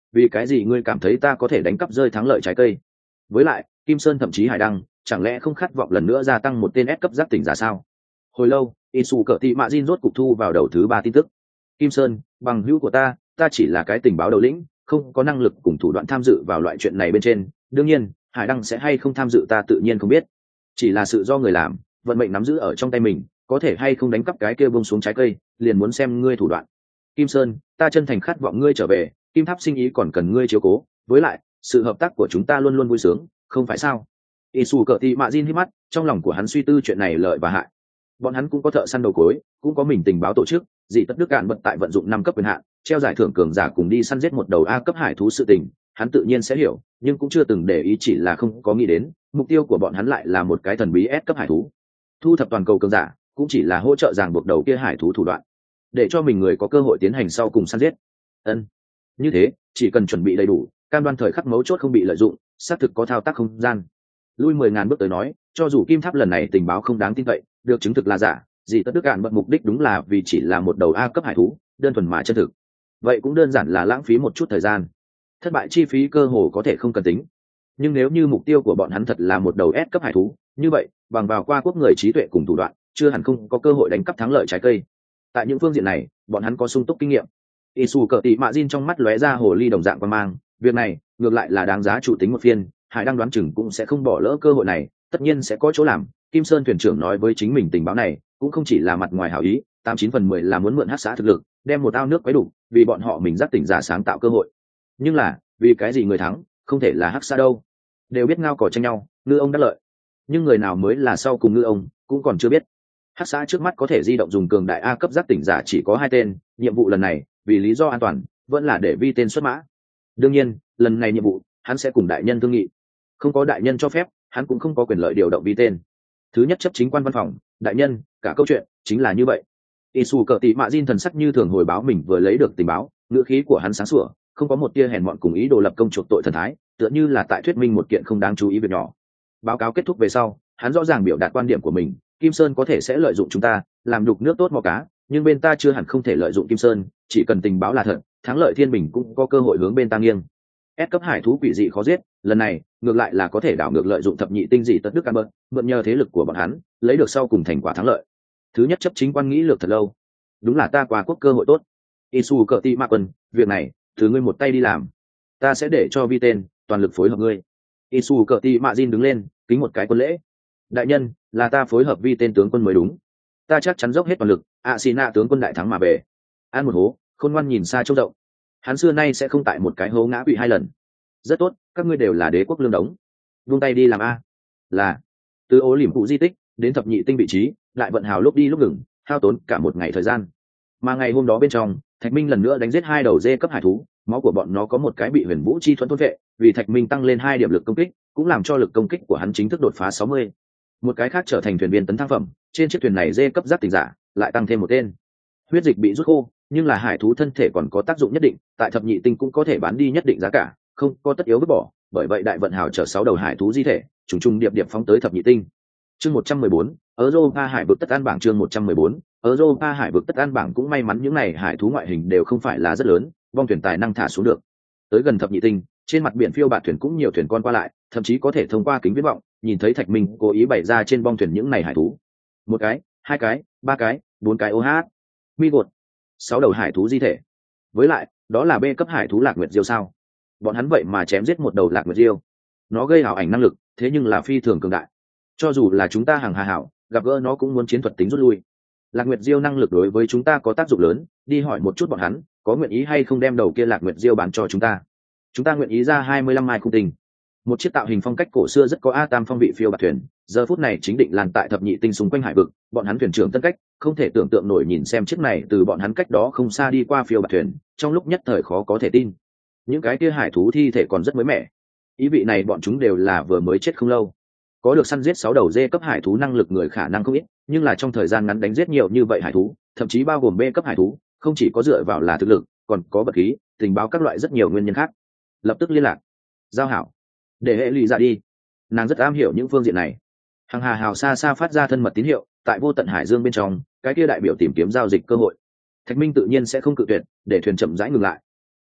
Speaker 1: vì cái gì ngươi cảm thấy ta có thể đánh cắp rơi thắng lợi trái cây? Với lại Kim Sơn thậm chí Hải Đăng chẳng lẽ không khát vọng lần nữa gia tăng một tên S cấp giác tỉnh giả sao? Hồi lâu Isu cỡ tị mạ Jin rốt cục thu vào đầu thứ ba tin tức. Kim Sơn, bằng hữu của ta, ta chỉ là cái tình báo đầu lĩnh, không có năng lực cùng thủ đoạn tham dự vào loại chuyện này bên trên. Đương nhiên Hải Đăng sẽ hay không tham dự ta tự nhiên không biết, chỉ là sự do người làm, vận mệnh nắm giữ ở trong tay mình, có thể hay không đánh cắp cái kia bông xuống trái cây liền muốn xem ngươi thủ đoạn. Kim Sơn, ta chân thành khát vọng ngươi trở về, Kim Tháp sinh ý còn cần ngươi chiếu cố, với lại sự hợp tác của chúng ta luôn luôn vui sướng, không phải sao? Isu cỡ tị mạ Jin hít mắt, trong lòng của hắn suy tư chuyện này lợi và hại. Bọn hắn cũng có thợ săn đầu cối, cũng có mình tình báo tổ chức, dị tất đức cạn bận tại vận dụng năm cấp quyền hạn, treo giải thưởng cường giả cùng đi săn giết một đầu A cấp hải thú sự tình, hắn tự nhiên sẽ hiểu, nhưng cũng chưa từng để ý, chỉ là không có nghĩ đến mục tiêu của bọn hắn lại là một cái thần bí S cấp hải thú. Thu thập toàn cầu cường giả cũng chỉ là hỗ trợ ràng buộc đầu kia hải thú thủ đoạn, để cho mình người có cơ hội tiến hành sau cùng săn giết. Ân, như thế chỉ cần chuẩn bị đầy đủ, cam đoan thời khắc mấu chốt không bị lợi dụng, xác thực có thao tác không gian. Lui mười ngàn bước tới nói, cho dù Kim Tháp lần này tình báo không đáng tin cậy, được chứng thực là giả, gì tất đức cạn bận mục đích đúng là vì chỉ là một đầu A cấp hải thú, đơn thuần mà chân thực, vậy cũng đơn giản là lãng phí một chút thời gian, thất bại chi phí cơ hồ có thể không cần tính. Nhưng nếu như mục tiêu của bọn hắn thật là một đầu S cấp hải thú, như vậy bằng vào qua quốc người trí tuệ cùng thủ đoạn, chưa hẳn không có cơ hội đánh cắp thắng lợi trái cây. Tại những phương diện này bọn hắn có sung túc kinh nghiệm. Isu cỡ tị mạ Jin trong mắt lóe ra hồ ly đồng dạng quan mang, việc này ngược lại là đáng giá chủ tính một phiên. Hải đang đoán chừng cũng sẽ không bỏ lỡ cơ hội này, tất nhiên sẽ có chỗ làm. Kim Sơn thuyền trưởng nói với chính mình tình báo này cũng không chỉ là mặt ngoài hảo ý, tám chín phần mười là muốn mượn hắc xã thực lực đem một ao nước quấy đủ, vì bọn họ mình giác tỉnh giả sáng tạo cơ hội. Nhưng là vì cái gì người thắng không thể là hắc xã đâu? Đều biết ngao cỏ tranh nhau, ngư ông đắc lợi, nhưng người nào mới là sau cùng ngư ông cũng còn chưa biết. Hắc xã trước mắt có thể di động dùng cường đại A cấp giác tỉnh giả chỉ có hai tên, nhiệm vụ lần này vì lý do an toàn vẫn là để vi tên xuất mã. Đương nhiên lần này nhiệm vụ hắn sẽ cùng đại nhân thương nghị, không có đại nhân cho phép hắn cũng không có quyền lợi điều động vi tên. Thứ nhất chấp chính quan văn phòng, đại nhân, cả câu chuyện chính là như vậy. Isu cờ tị mạ Jin thần sắc như thường hồi báo mình vừa lấy được tình báo, ngữ khí của hắn sáng sủa, không có một tia hèn mọn cùng ý đồ lập công chuộc tội thần thái, tựa như là tại thuyết minh một kiện không đáng chú ý việc nhỏ. Báo cáo kết thúc về sau, hắn rõ ràng biểu đạt quan điểm của mình. Kim Sơn có thể sẽ lợi dụng chúng ta làm đục nước tốt mò cá, nhưng bên ta chưa hẳn không thể lợi dụng Kim Sơn, chỉ cần tình báo là thật, thắng lợi thiên bình cũng có cơ hội hướng bên ta nghiêng. S cấp hải thú quỷ dị khó giết, lần này ngược lại là có thể đảo ngược lợi dụng thập nhị tinh dị tất đức cam bợt, mượn nhờ thế lực của bọn hắn lấy được sau cùng thành quả thắng lợi. Thứ nhất chấp chính quan nghĩ lược thật lâu, đúng là ta qua quốc cơ hội tốt. Isu cờ tị mạ quân, việc này thứ ngươi một tay đi làm, ta sẽ để cho vi tên toàn lực phối hợp ngươi. Isu cờ tị mạ Jin đứng lên kính một cái quân lễ. Đại nhân, là ta phối hợp vi tên tướng quân mới đúng, ta chắc chắn dốc hết toàn lực. A Sina tướng quân đại thắng mà về, ăn một hố khôn ngoan nhìn xa trông rộng, hắn xưa nay sẽ không tại một cái hố ngã bị hai lần. Rất tốt, các ngươi đều là đế quốc lương đống, vung tay đi làm a. Là từ ố liềm phụ di tích đến thập nhị tinh vị trí lại vận hào lúc đi lúc ngừng, hao tốn cả một ngày thời gian. Mà ngày hôm đó bên trong, Thạch Minh lần nữa đánh giết hai đầu dê cấp hải thú, máu của bọn nó có một cái bị huyền vũ chi thuẫn thôn vệ, vì Thạch Minh tăng lên hai điểm lực công kích, cũng làm cho lực công kích của hắn chính thức đột phá sáu mươi. Một cái khác trở thành thuyền viên tấn thăng phẩm, trên chiếc thuyền này dê cấp giác tỉnh giả lại tăng thêm một tên. Huyết dịch bị rút khô, nhưng là hải thú thân thể còn có tác dụng nhất định, tại thập nhị tinh cũng có thể bán đi nhất định giá cả, không có tất yếu vứt bỏ, bởi vậy đại vận hào chở sáu đầu hải thú di thể trùng trùng điệp điệp phóng tới thập nhị tinh. Chương một trăm mười bốn, Europa hải vực tất an bảng. Chương một trăm mười bốn, Europa hải vực tất an bảng. Cũng may mắn những này hải thú ngoại hình đều không phải là rất lớn, vong thuyền tài năng thả xuống được. Tới gần thập nhị tinh, trên mặt biển phiêu bạt thuyền cũng nhiều thuyền con qua lại, thậm chí có thể thông qua kính viễn vọng nhìn thấy Thạch Minh cố ý bày ra trên bong thuyền những này hải thú. Một cái, hai cái, ba cái, bốn cái ô hát mi gột, sáu đầu hải thú di thể. Với lại đó là B cấp hải thú lạc nguyệt diêu sao? Bọn hắn vậy mà chém giết một đầu lạc nguyệt diêu, nó gây ảo ảnh năng lực thế nhưng là phi thường cường đại, cho dù là chúng ta hàng hà hảo gặp gỡ nó cũng muốn chiến thuật tính rút lui. Lạc nguyệt diêu năng lực đối với chúng ta có tác dụng lớn, đi hỏi một chút bọn hắn có nguyện ý hay không đem đầu kia lạc nguyệt diêu bán cho chúng ta. Chúng ta nguyện ý ra hai mươi lăm mai khung tình. Một chiếc tạo hình phong cách cổ xưa rất có a tam phong vị phiêu bạt thuyền giờ phút này chính định làn tại thập nhị tinh xung quanh hải vực. Bọn hắn thuyền trưởng Tân Cách không thể tưởng tượng nổi nhìn xem chiếc này từ bọn hắn cách đó không xa đi qua phiêu bạt thuyền, trong lúc nhất thời khó có thể tin. Những cái kia hải thú thi thể còn rất mới mẻ, ý vị này bọn chúng đều là vừa mới chết không lâu. Có được săn giết sáu đầu dê cấp hải thú năng lực người khả năng không ít, nhưng là trong thời gian ngắn đánh giết nhiều như vậy hải thú, thậm chí bao gồm B cấp hải thú, không chỉ có dựa vào là thực lực, còn có vật khí, tình báo các loại rất nhiều nguyên nhân khác. Lập tức liên lạc giao hảo, để hệ lụy ra đi, nàng rất am hiểu những phương diện này. Hàng hà hào xa xa phát ra thân mật tín hiệu, tại vô tận hải dương bên trong, cái kia đại biểu tìm kiếm giao dịch cơ hội. Thạch Minh tự nhiên sẽ không cự tuyệt, để thuyền chậm rãi ngừng lại.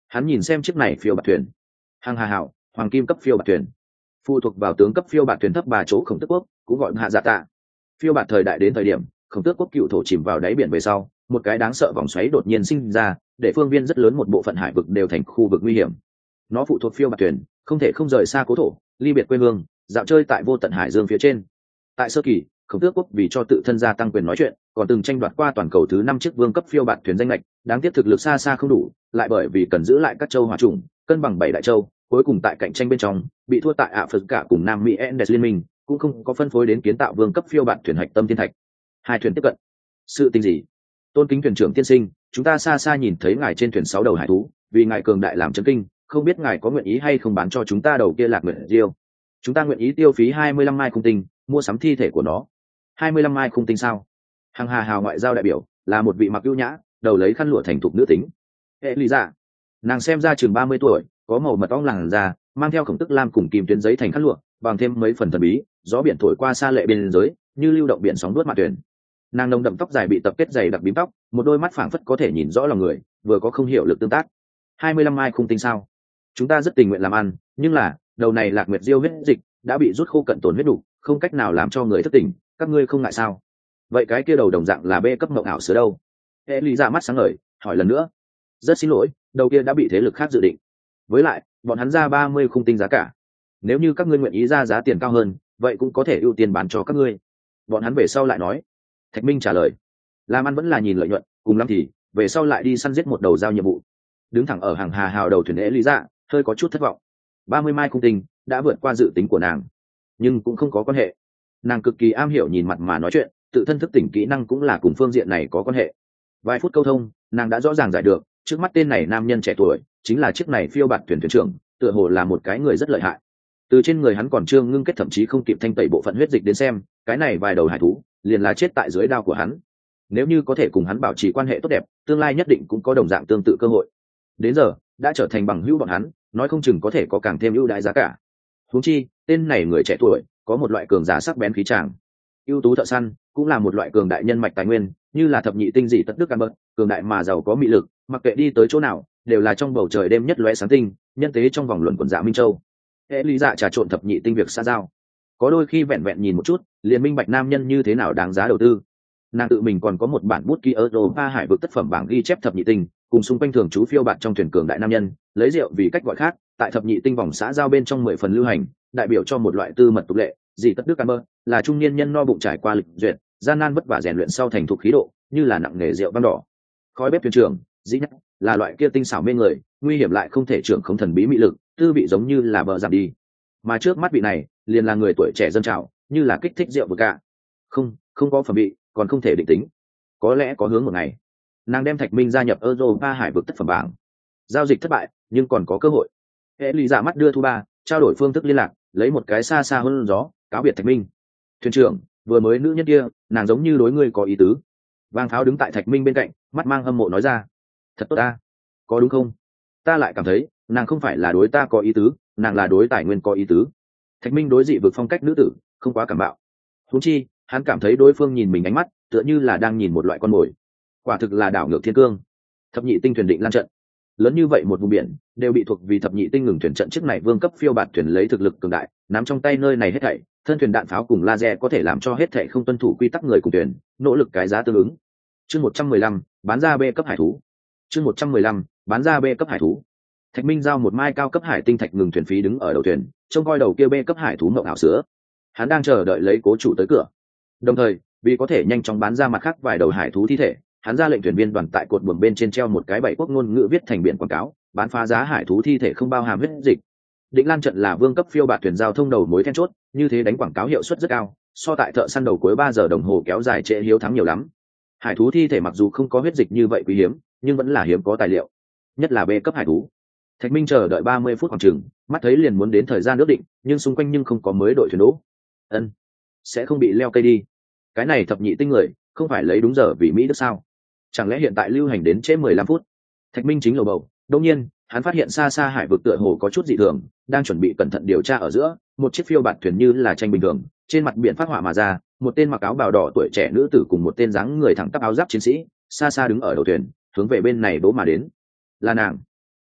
Speaker 1: Hắn nhìn xem chiếc này phiêu bạt thuyền, hàng hà hảo hoàng kim cấp phiêu bạt thuyền, phụ thuộc vào tướng cấp phiêu bạt thuyền thấp bà chỗ khổng tước quốc, cũng gọi hạ dạ tạ. Phiêu bạt thời đại đến thời điểm khổng tước quốc cựu thổ chìm vào đáy biển về sau, một cái đáng sợ vòng xoáy đột nhiên sinh ra, để phương viên rất lớn một bộ phận hải vực đều thành khu vực nguy hiểm. Nó phụ thuộc phiêu bạt thuyền, không thể không rời xa cố thổ, ly biệt quê hương, dạo chơi tại vô tận hải dương phía trên. Tại sơ kỳ, khổng tước quốc vì cho tự thân gia tăng quyền nói chuyện, còn từng tranh đoạt qua toàn cầu thứ năm chiếc vương cấp phiêu bạt thuyền danh lệch, đáng tiếc thực lực xa xa không đủ, lại bởi vì cần giữ lại các châu hòa chủng, cân bằng bảy đại châu, cuối cùng tại cạnh tranh bên trong bị thua tại ạ phật cả cùng Nam Mỹ Andes liên minh, cũng không có phân phối đến kiến tạo vương cấp phiêu bạt thuyền hạch tâm thiên thạch. Hai thuyền tiếp cận. Sự tình gì? Tôn kính thuyền trưởng tiên sinh, chúng ta xa xa nhìn thấy ngài trên thuyền sáu đầu hải thú, vì ngài cường đại làm chấn kinh, không biết ngài có nguyện ý hay không bán cho chúng ta đầu kia lạc nguyện diêu. Chúng ta nguyện ý tiêu phí hai mươi lăm mai khung tinh mua sắm thi thể của nó. Hai mươi lăm mai khung tinh sao? Hằng hà hào ngoại giao đại biểu là một vị mặc ưu nhã, đầu lấy khăn lụa thành thục nữ tính. Hệ lý dạ, nàng xem ra chừng ba mươi tuổi, có màu mật ong làn da, mang theo khổng tức lam cùng kim tuyến giấy thành khăn lụa, bằng thêm mấy phần thần bí, gió biển thổi qua xa lệ bên giới, như lưu động biển sóng đuốt mặt thuyền. Nàng nồng đậm tóc dài bị tập kết dày đặc bím tóc, một đôi mắt phảng phất có thể nhìn rõ lòng người, vừa có không hiểu lực tương tác. Hai mươi lăm mai khung tinh sao? Chúng ta rất tình nguyện làm ăn, nhưng là đầu này lạc nguyệt diêu huyết dịch đã bị rút khô cận tổn huyết đủ, không cách nào làm cho người thất tỉnh, các ngươi không ngại sao? Vậy cái kia đầu đồng dạng là bê cấp mộng ảo sứa đâu? Hệ lý dạ mắt sáng ngời, hỏi lần nữa. Rất xin lỗi, đầu kia đã bị thế lực khác dự định. Với lại bọn hắn ra ba mươi khung tinh giá cả, nếu như các ngươi nguyện ý ra giá tiền cao hơn, vậy cũng có thể ưu tiên bán cho các ngươi. Bọn hắn về sau lại nói. Thạch Minh trả lời, làm ăn vẫn là nhìn lợi nhuận, cùng lắm thì về sau lại đi săn giết một đầu giao nhiệm vụ. Đứng thẳng ở hàng hà hào đầu thuyền lễ lý dạ hơi có chút thất vọng. Ba mươi mai khung tinh đã vượt qua dự tính của nàng, nhưng cũng không có quan hệ. Nàng cực kỳ am hiểu nhìn mặt mà nói chuyện, tự thân thức tỉnh kỹ năng cũng là cùng phương diện này có quan hệ. Vài phút câu thông, nàng đã rõ ràng giải được trước mắt tên này nam nhân trẻ tuổi chính là chiếc này phiêu bạt thuyền thuyền trưởng, tựa hồ là một cái người rất lợi hại. Từ trên người hắn còn chưa ngưng kết, thậm chí không kịp thanh tẩy bộ phận huyết dịch đến xem, cái này vài đầu hải thú liền là chết tại dưới đao của hắn. Nếu như có thể cùng hắn bảo trì quan hệ tốt đẹp, tương lai nhất định cũng có đồng dạng tương tự cơ hội. Đến giờ đã trở thành bằng hữu bọn hắn, nói không chừng có thể có càng thêm ưu đãi giá cả. Huống chi tên này người trẻ tuổi có một loại cường giả sắc bén khí tràng, ưu tú thợ săn, cũng là một loại cường đại nhân mạch tài nguyên, như là thập nhị tinh dị tất đức ăn bớt, cường đại mà giàu có mị lực, mặc kệ đi tới chỗ nào đều là trong bầu trời đêm nhất lóe sáng tinh, nhân tế trong vòng luận quần dạ minh châu. Hệ lý dạ trà trộn thập nhị tinh việc xa giao, có đôi khi vẹn vẹn nhìn một chút liền minh bạch nam nhân như thế nào đáng giá đầu tư. Nàng tự mình còn có một bản bút ký Europa hải vực tác phẩm bảng ghi chép thập nhị tinh, cùng xung quanh thường trú phiêu bạt trong thuyền cường đại nam nhân, lấy rượu vì cách gọi khác, tại thập nhị tinh vòng xã giao bên trong mười phần lưu hành, đại biểu cho một loại tư mật tục lệ. Dị tất đức ăn mơ là trung niên nhân no bụng trải qua lịch duyệt, gian nan vất vả rèn luyện sau thành thục khí độ, như là nặng nghề rượu vang đỏ. Khói bếp thuyền trưởng dĩ nhất là loại kia tinh xảo mê người, nguy hiểm lại không thể trưởng không thần bí mị lực, tư vị giống như là bờ giảm đi. Mà trước mắt vị này liền là người tuổi trẻ dân trào, như là kích thích rượu vừa cả. Không, không có phẩm vị, còn không thể định tính. Có lẽ có hướng một ngày, nàng đem Thạch Minh gia nhập Europa hải vực tất phẩm bảng. Giao dịch thất bại, nhưng còn có cơ hội. Hệ lý dạ mắt đưa thu ba, trao đổi phương thức liên lạc, lấy một cái xa xa hơn gió, cáo biệt Thạch Minh. Thuyền trưởng, vừa mới nữ nhân kia, nàng giống như đối ngươi có ý tứ. Vang Tháo đứng tại Thạch Minh bên cạnh, mắt mang hâm mộ nói ra. Thật tốt ta, có đúng không? Ta lại cảm thấy nàng không phải là đối ta có ý tứ, nàng là đối tài nguyên có ý tứ. Thạch Minh đối dị vực phong cách nữ tử không quá cảm bạo, huống chi hắn cảm thấy đối phương nhìn mình ánh mắt tựa như là đang nhìn một loại con mồi. Quả thực là đảo ngược thiên cương. Thập nhị tinh thuyền định lan trận, lớn như vậy một vùng biển đều bị thuộc vì thập nhị tinh ngừng thuyền trận trước này vương cấp phiêu bạt thuyền lấy thực lực cường đại nắm trong tay nơi này hết thảy, thân thuyền đạn pháo cùng laser có thể làm cho hết thảy không tuân thủ quy tắc người cùng thuyền nỗ lực cái giá tương ứng. Chương một trăm mười lăm bán ra B cấp hải thú. Chương một trăm mười lăm bán ra B cấp hải thú. Thạch Minh giao một mai cao cấp hải tinh thạch ngừng thuyền phí đứng ở đầu thuyền, trông coi đầu kia B cấp hải thú mộng ảo sữa. Hắn đang chờ đợi lấy cố chủ tới cửa. Đồng thời, vì có thể nhanh chóng bán ra mặt khác vài đầu hải thú thi thể, hắn ra lệnh thuyền viên đoàn tại cột buồm bên trên treo một cái bảy quốc ngôn ngữ viết thành biển quảng cáo, bán phá giá hải thú thi thể không bao hàm huyết dịch. Định lan trận là vương cấp phiêu bạt thuyền giao thông đầu mối then chốt, như thế đánh quảng cáo hiệu suất rất cao, so tại thợ săn đầu cuối ba giờ đồng hồ kéo dài trễ hiếu thắng nhiều lắm. Hải thú thi thể mặc dù không có huyết dịch như vậy quý hiếm, nhưng vẫn là hiếm có tài liệu, nhất là B cấp hải thú. Thạch Minh chờ đợi ba mươi phút khoảng chừng, mắt thấy liền muốn đến thời gian ước định, nhưng xung quanh nhưng không có mới đội thuyền đỗ. Ân, sẽ không bị leo cây đi. Cái này thập nhị tinh người, không phải lấy đúng giờ vì Mỹ Đức sao? Chẳng lẽ hiện tại lưu hành đến trễ mười lăm phút? Thạch Minh chính lầu bầu, đột nhiên, hắn phát hiện xa xa hải vực tựa hồ có chút dị thường, đang chuẩn bị cẩn thận điều tra ở giữa, một chiếc phiêu bạt thuyền như là tranh bình thường, trên mặt biển phát họa mà ra, một tên mặc áo bào đỏ tuổi trẻ nữ tử cùng một tên dáng người thẳng tắp áo giáp chiến sĩ, xa xa đứng ở đầu thuyền, hướng về bên này đỗ mà đến. Là nàng.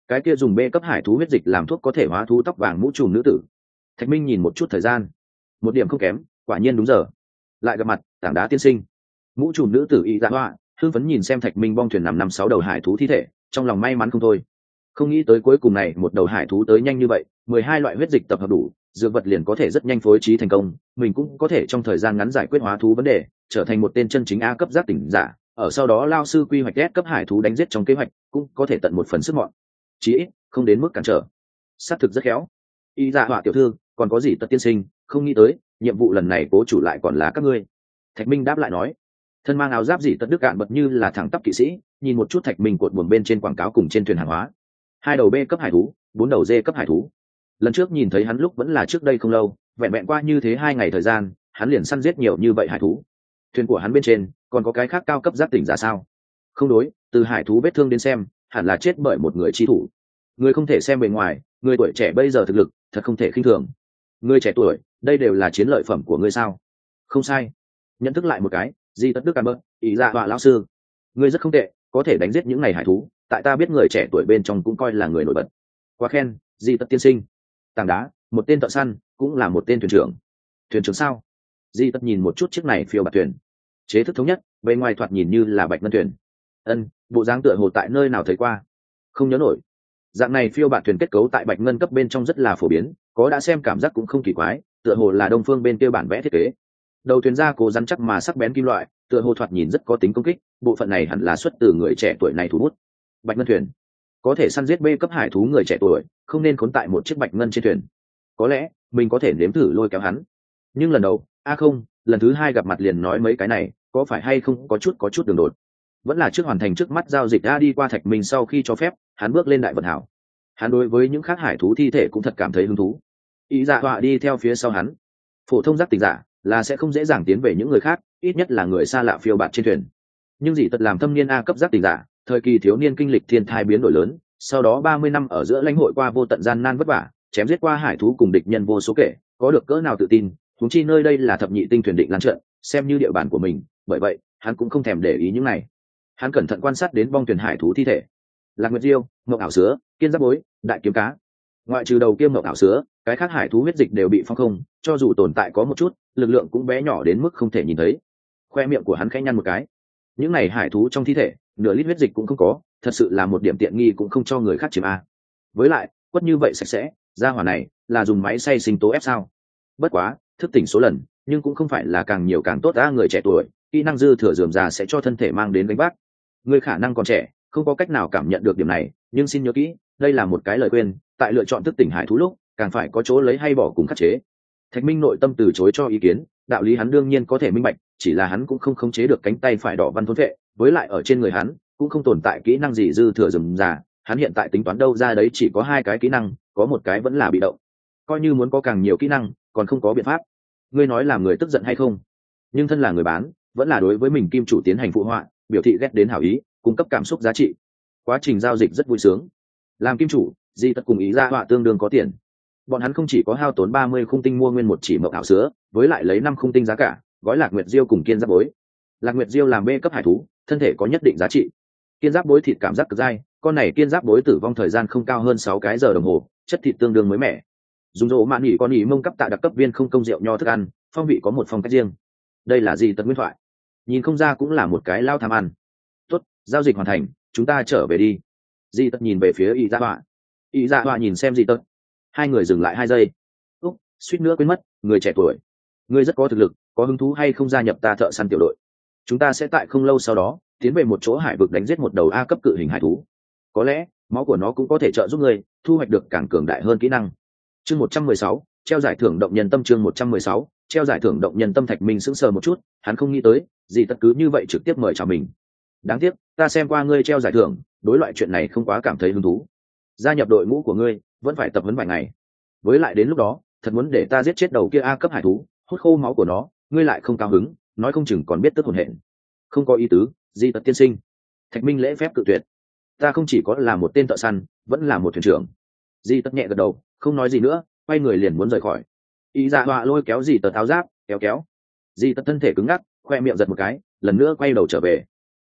Speaker 1: cái kia dùng bê cấp hải thú huyết dịch làm thuốc có thể hóa thú tóc vàng mũ trùm nữ tử. Thạch Minh nhìn một chút thời gian, một điểm không kém, quả nhiên đúng giờ. Lại gặp mặt tảng đá tiên sinh. Mũ trùm nữ tử y dạ hoa hưng phấn nhìn xem Thạch Minh bong thuyền nằm năm sáu đầu hải thú thi thể, trong lòng may mắn không thôi. Không nghĩ tới cuối cùng này một đầu hải thú tới nhanh như vậy, mười hai loại huyết dịch tập hợp đủ, dược vật liền có thể rất nhanh phối trí thành công, mình cũng có thể trong thời gian ngắn giải quyết hóa thú vấn đề, trở thành một tên chân chính A cấp giác tỉnh giả. Ở sau đó lao sư quy hoạch S cấp hải thú đánh giết trong kế hoạch, cũng có thể tận một phần sức mọn. Chí ít không đến mức cản trở. Sát thực rất khéo. Y dạ họa tiểu thư, còn có gì tật tiên sinh, không nghĩ tới nhiệm vụ lần này cố chủ lại còn là các ngươi. Thạch Minh đáp lại nói, thân mang áo giáp dị tật đức cạn bật như là thẳng tắp kỵ sĩ, nhìn một chút Thạch Minh cột buồm bên trên quảng cáo cùng trên thuyền hàng hóa. Hai đầu B cấp hải thú, bốn đầu D cấp hải thú. Lần trước nhìn thấy hắn lúc vẫn là trước đây không lâu, vẹn vẹn qua như thế hai ngày thời gian, hắn liền săn giết nhiều như vậy hải thú. Thuyền của hắn bên trên còn có cái khác cao cấp giác tỉnh giả sao? Không đối, từ hải thú vết thương đến xem, hẳn là chết bởi một người chi thủ. Người không thể xem bề ngoài, người tuổi trẻ bây giờ thực lực thật không thể khinh thường. Người trẻ tuổi, đây đều là chiến lợi phẩm của ngươi sao? Không sai. Nhận thức lại một cái, Di Tất Đức cảm ơn, ý dạ họa lão sư. Ngươi rất không tệ, có thể đánh giết những ngày hải thú, tại ta biết người trẻ tuổi bên trong cũng coi là người nổi bật. Quá khen, Di Tất tiên sinh. Tảng đá, một tên thợ săn, cũng là một tên thuyền trưởng. Thuyền trưởng sao? Di Tất nhìn một chút chiếc này phiêu bạt thuyền. Chế thức thống nhất, bề ngoài thoạt nhìn như là bạch ngân thuyền. Ân, bộ dáng tựa hồ tại nơi nào thấy qua? Không nhớ nổi. Dạng này phiêu bạt thuyền kết cấu tại bạch ngân cấp bên trong rất là phổ biến, có đã xem cảm giác cũng không kỳ quái, tựa hồ là đông phương bên kia bản vẽ thiết kế. Đầu thuyền ra cố rắn chắc mà sắc bén kim loại, tựa hồ thoạt nhìn rất có tính công kích, bộ phận này hẳn là xuất từ người trẻ tuổi này thủ bút. Bạch ngân thuyền, có thể săn giết B cấp hải thú người trẻ tuổi, không nên khốn tại một chiếc bạch ngân trên thuyền. Có lẽ mình có thể nếm thử lôi kéo hắn. Nhưng lần đầu, a à không, lần thứ hai gặp mặt liền nói mấy cái này, có phải hay không có chút có chút đường đột. Vẫn là trước hoàn thành trước mắt giao dịch a đi qua Thạch Minh sau khi cho phép, hắn bước lên đại vận hảo. Hắn đối với những khác hải thú thi thể cũng thật cảm thấy hứng thú. Ý dạ họa đi theo phía sau hắn. Phổ thông giác tỉnh giả là sẽ không dễ dàng tiến về những người khác, ít nhất là người xa lạ phiêu bạt trên thuyền. Nhưng dị tật làm thâm niên A cấp giác tỉnh giả, thời kỳ thiếu niên kinh lịch thiên thai biến đổi lớn, sau đó ba mươi năm ở giữa lãnh hội qua vô tận gian nan vất vả, chém giết qua hải thú cùng địch nhân vô số kể, có được cỡ nào tự tin, huống chi nơi đây là thập nhị tinh thuyền định lan trận, xem như địa bàn của mình, bởi vậy, hắn cũng không thèm để ý những này. Hắn cẩn thận quan sát đến bong thuyền hải thú thi thể. Lạc Nguyệt Diêu, Mộng ảo sứa, Kiên Giáp Bối, Đại Kiếm Cá. Ngoại trừ đầu kia Mộng ảo sứa, cái khác hải thú huyết dịch đều bị phong không, cho dù tồn tại có một chút, lực lượng cũng bé nhỏ đến mức không thể nhìn thấy. Khoe miệng của hắn khẽ nhăn một cái. Những này hải thú trong thi thể, nửa lít huyết dịch cũng không có, thật sự là một điểm tiện nghi cũng không cho người khác chiếm a. Với lại, quất như vậy sạch sẽ, gia hỏa này là dùng máy xay sinh tố ép sao? Bất quá, thức tỉnh số lần, nhưng cũng không phải là càng nhiều càng tốt a, người trẻ tuổi, kỹ năng dư thừa rườm rà sẽ cho thân thể mang đến gánh vác. Người khả năng còn trẻ, không có cách nào cảm nhận được điểm này, nhưng xin nhớ kỹ, đây là một cái lời khuyên, tại lựa chọn thức tỉnh hải thú lúc, càng phải có chỗ lấy hay bỏ cùng khắc chế. Thạch Minh nội tâm từ chối cho ý kiến, đạo lý hắn đương nhiên có thể minh bạch, chỉ là hắn cũng không khống chế được cánh tay phải đỏ văn thôn vệ, với lại ở trên người hắn cũng không tồn tại kỹ năng gì dư thừa rườm rà, hắn hiện tại tính toán đâu ra đấy chỉ có hai cái kỹ năng, có một cái vẫn là bị động. Coi như muốn có càng nhiều kỹ năng, còn không có biện pháp. Ngươi nói làm người tức giận hay không? Nhưng thân là người bán, vẫn là đối với mình kim chủ tiến hành phụ họa, biểu thị ghét đến hảo ý, cung cấp cảm xúc giá trị. Quá trình giao dịch rất vui sướng. Làm kim chủ, Di Tất cùng ý ra họa tương đương có tiền. Bọn hắn không chỉ có hao tốn ba mươi khung tinh mua nguyên một chỉ mộng ảo sữa, với lại lấy năm khung tinh giá cả, gói Lạc Nguyệt Diêu cùng Kiên Giáp Bối. Lạc Nguyệt Diêu làm B cấp hải thú, thân thể có nhất định giá trị. Kiên Giáp Bối thịt cảm giác cực dai, con này Kiên Giáp Bối tử vong thời gian không cao hơn sáu cái giờ đồng hồ, chất thịt tương đương mới mẻ. Dùng rổ mạn nghỉ con nghỉ mông cấp tạ đặc cấp viên không công rượu nho thức ăn, phong vị có một phong cách riêng. Đây là Di Tất nguyên thoại. Nhìn không ra cũng là một cái lao tham ăn. Tốt, giao dịch hoàn thành, chúng ta trở về đi. Di Tất nhìn về phía Y Dạ Họa. Y Dạ Họa nhìn xem Di Tất. Hai người dừng lại hai giây. Úc, suýt nữa quên mất, người trẻ tuổi, ngươi rất có thực lực, có hứng thú hay không gia nhập ta thợ săn tiểu đội? Chúng ta sẽ tại không lâu sau đó tiến về một chỗ hải vực đánh giết một đầu A cấp cự hình hải thú. Có lẽ máu của nó cũng có thể trợ giúp ngươi thu hoạch được càng cường đại hơn kỹ năng. Chương một trăm mười sáu, treo giải thưởng động nhân tâm. Chương một trăm mười sáu, treo giải thưởng động nhân tâm. Thạch Minh sững sờ một chút, hắn không nghĩ tới, gì tất cứ như vậy trực tiếp mời chào mình. Đáng tiếc, ta xem qua ngươi treo giải thưởng, đối loại chuyện này không quá cảm thấy hứng thú. Gia nhập đội ngũ của ngươi, vẫn phải tập huấn vài ngày. Với lại đến lúc đó, thật muốn để ta giết chết đầu kia A cấp hải thú, hút khô máu của nó, ngươi lại không cao hứng, nói không chừng còn biết tức hồn hện. Không có ý tứ, Di Tất tiên sinh. Thạch Minh lễ phép cự tuyệt. Ta không chỉ có là một tên thợ săn, vẫn là một thuyền trưởng. Di Tất nhẹ gật đầu, không nói gì nữa, quay người liền muốn rời khỏi. Y Dạ Họa lôi kéo Di Tất áo giáp, kéo kéo. Di Tất thân thể cứng ngắc, khoe miệng giật một cái, lần nữa quay đầu trở về.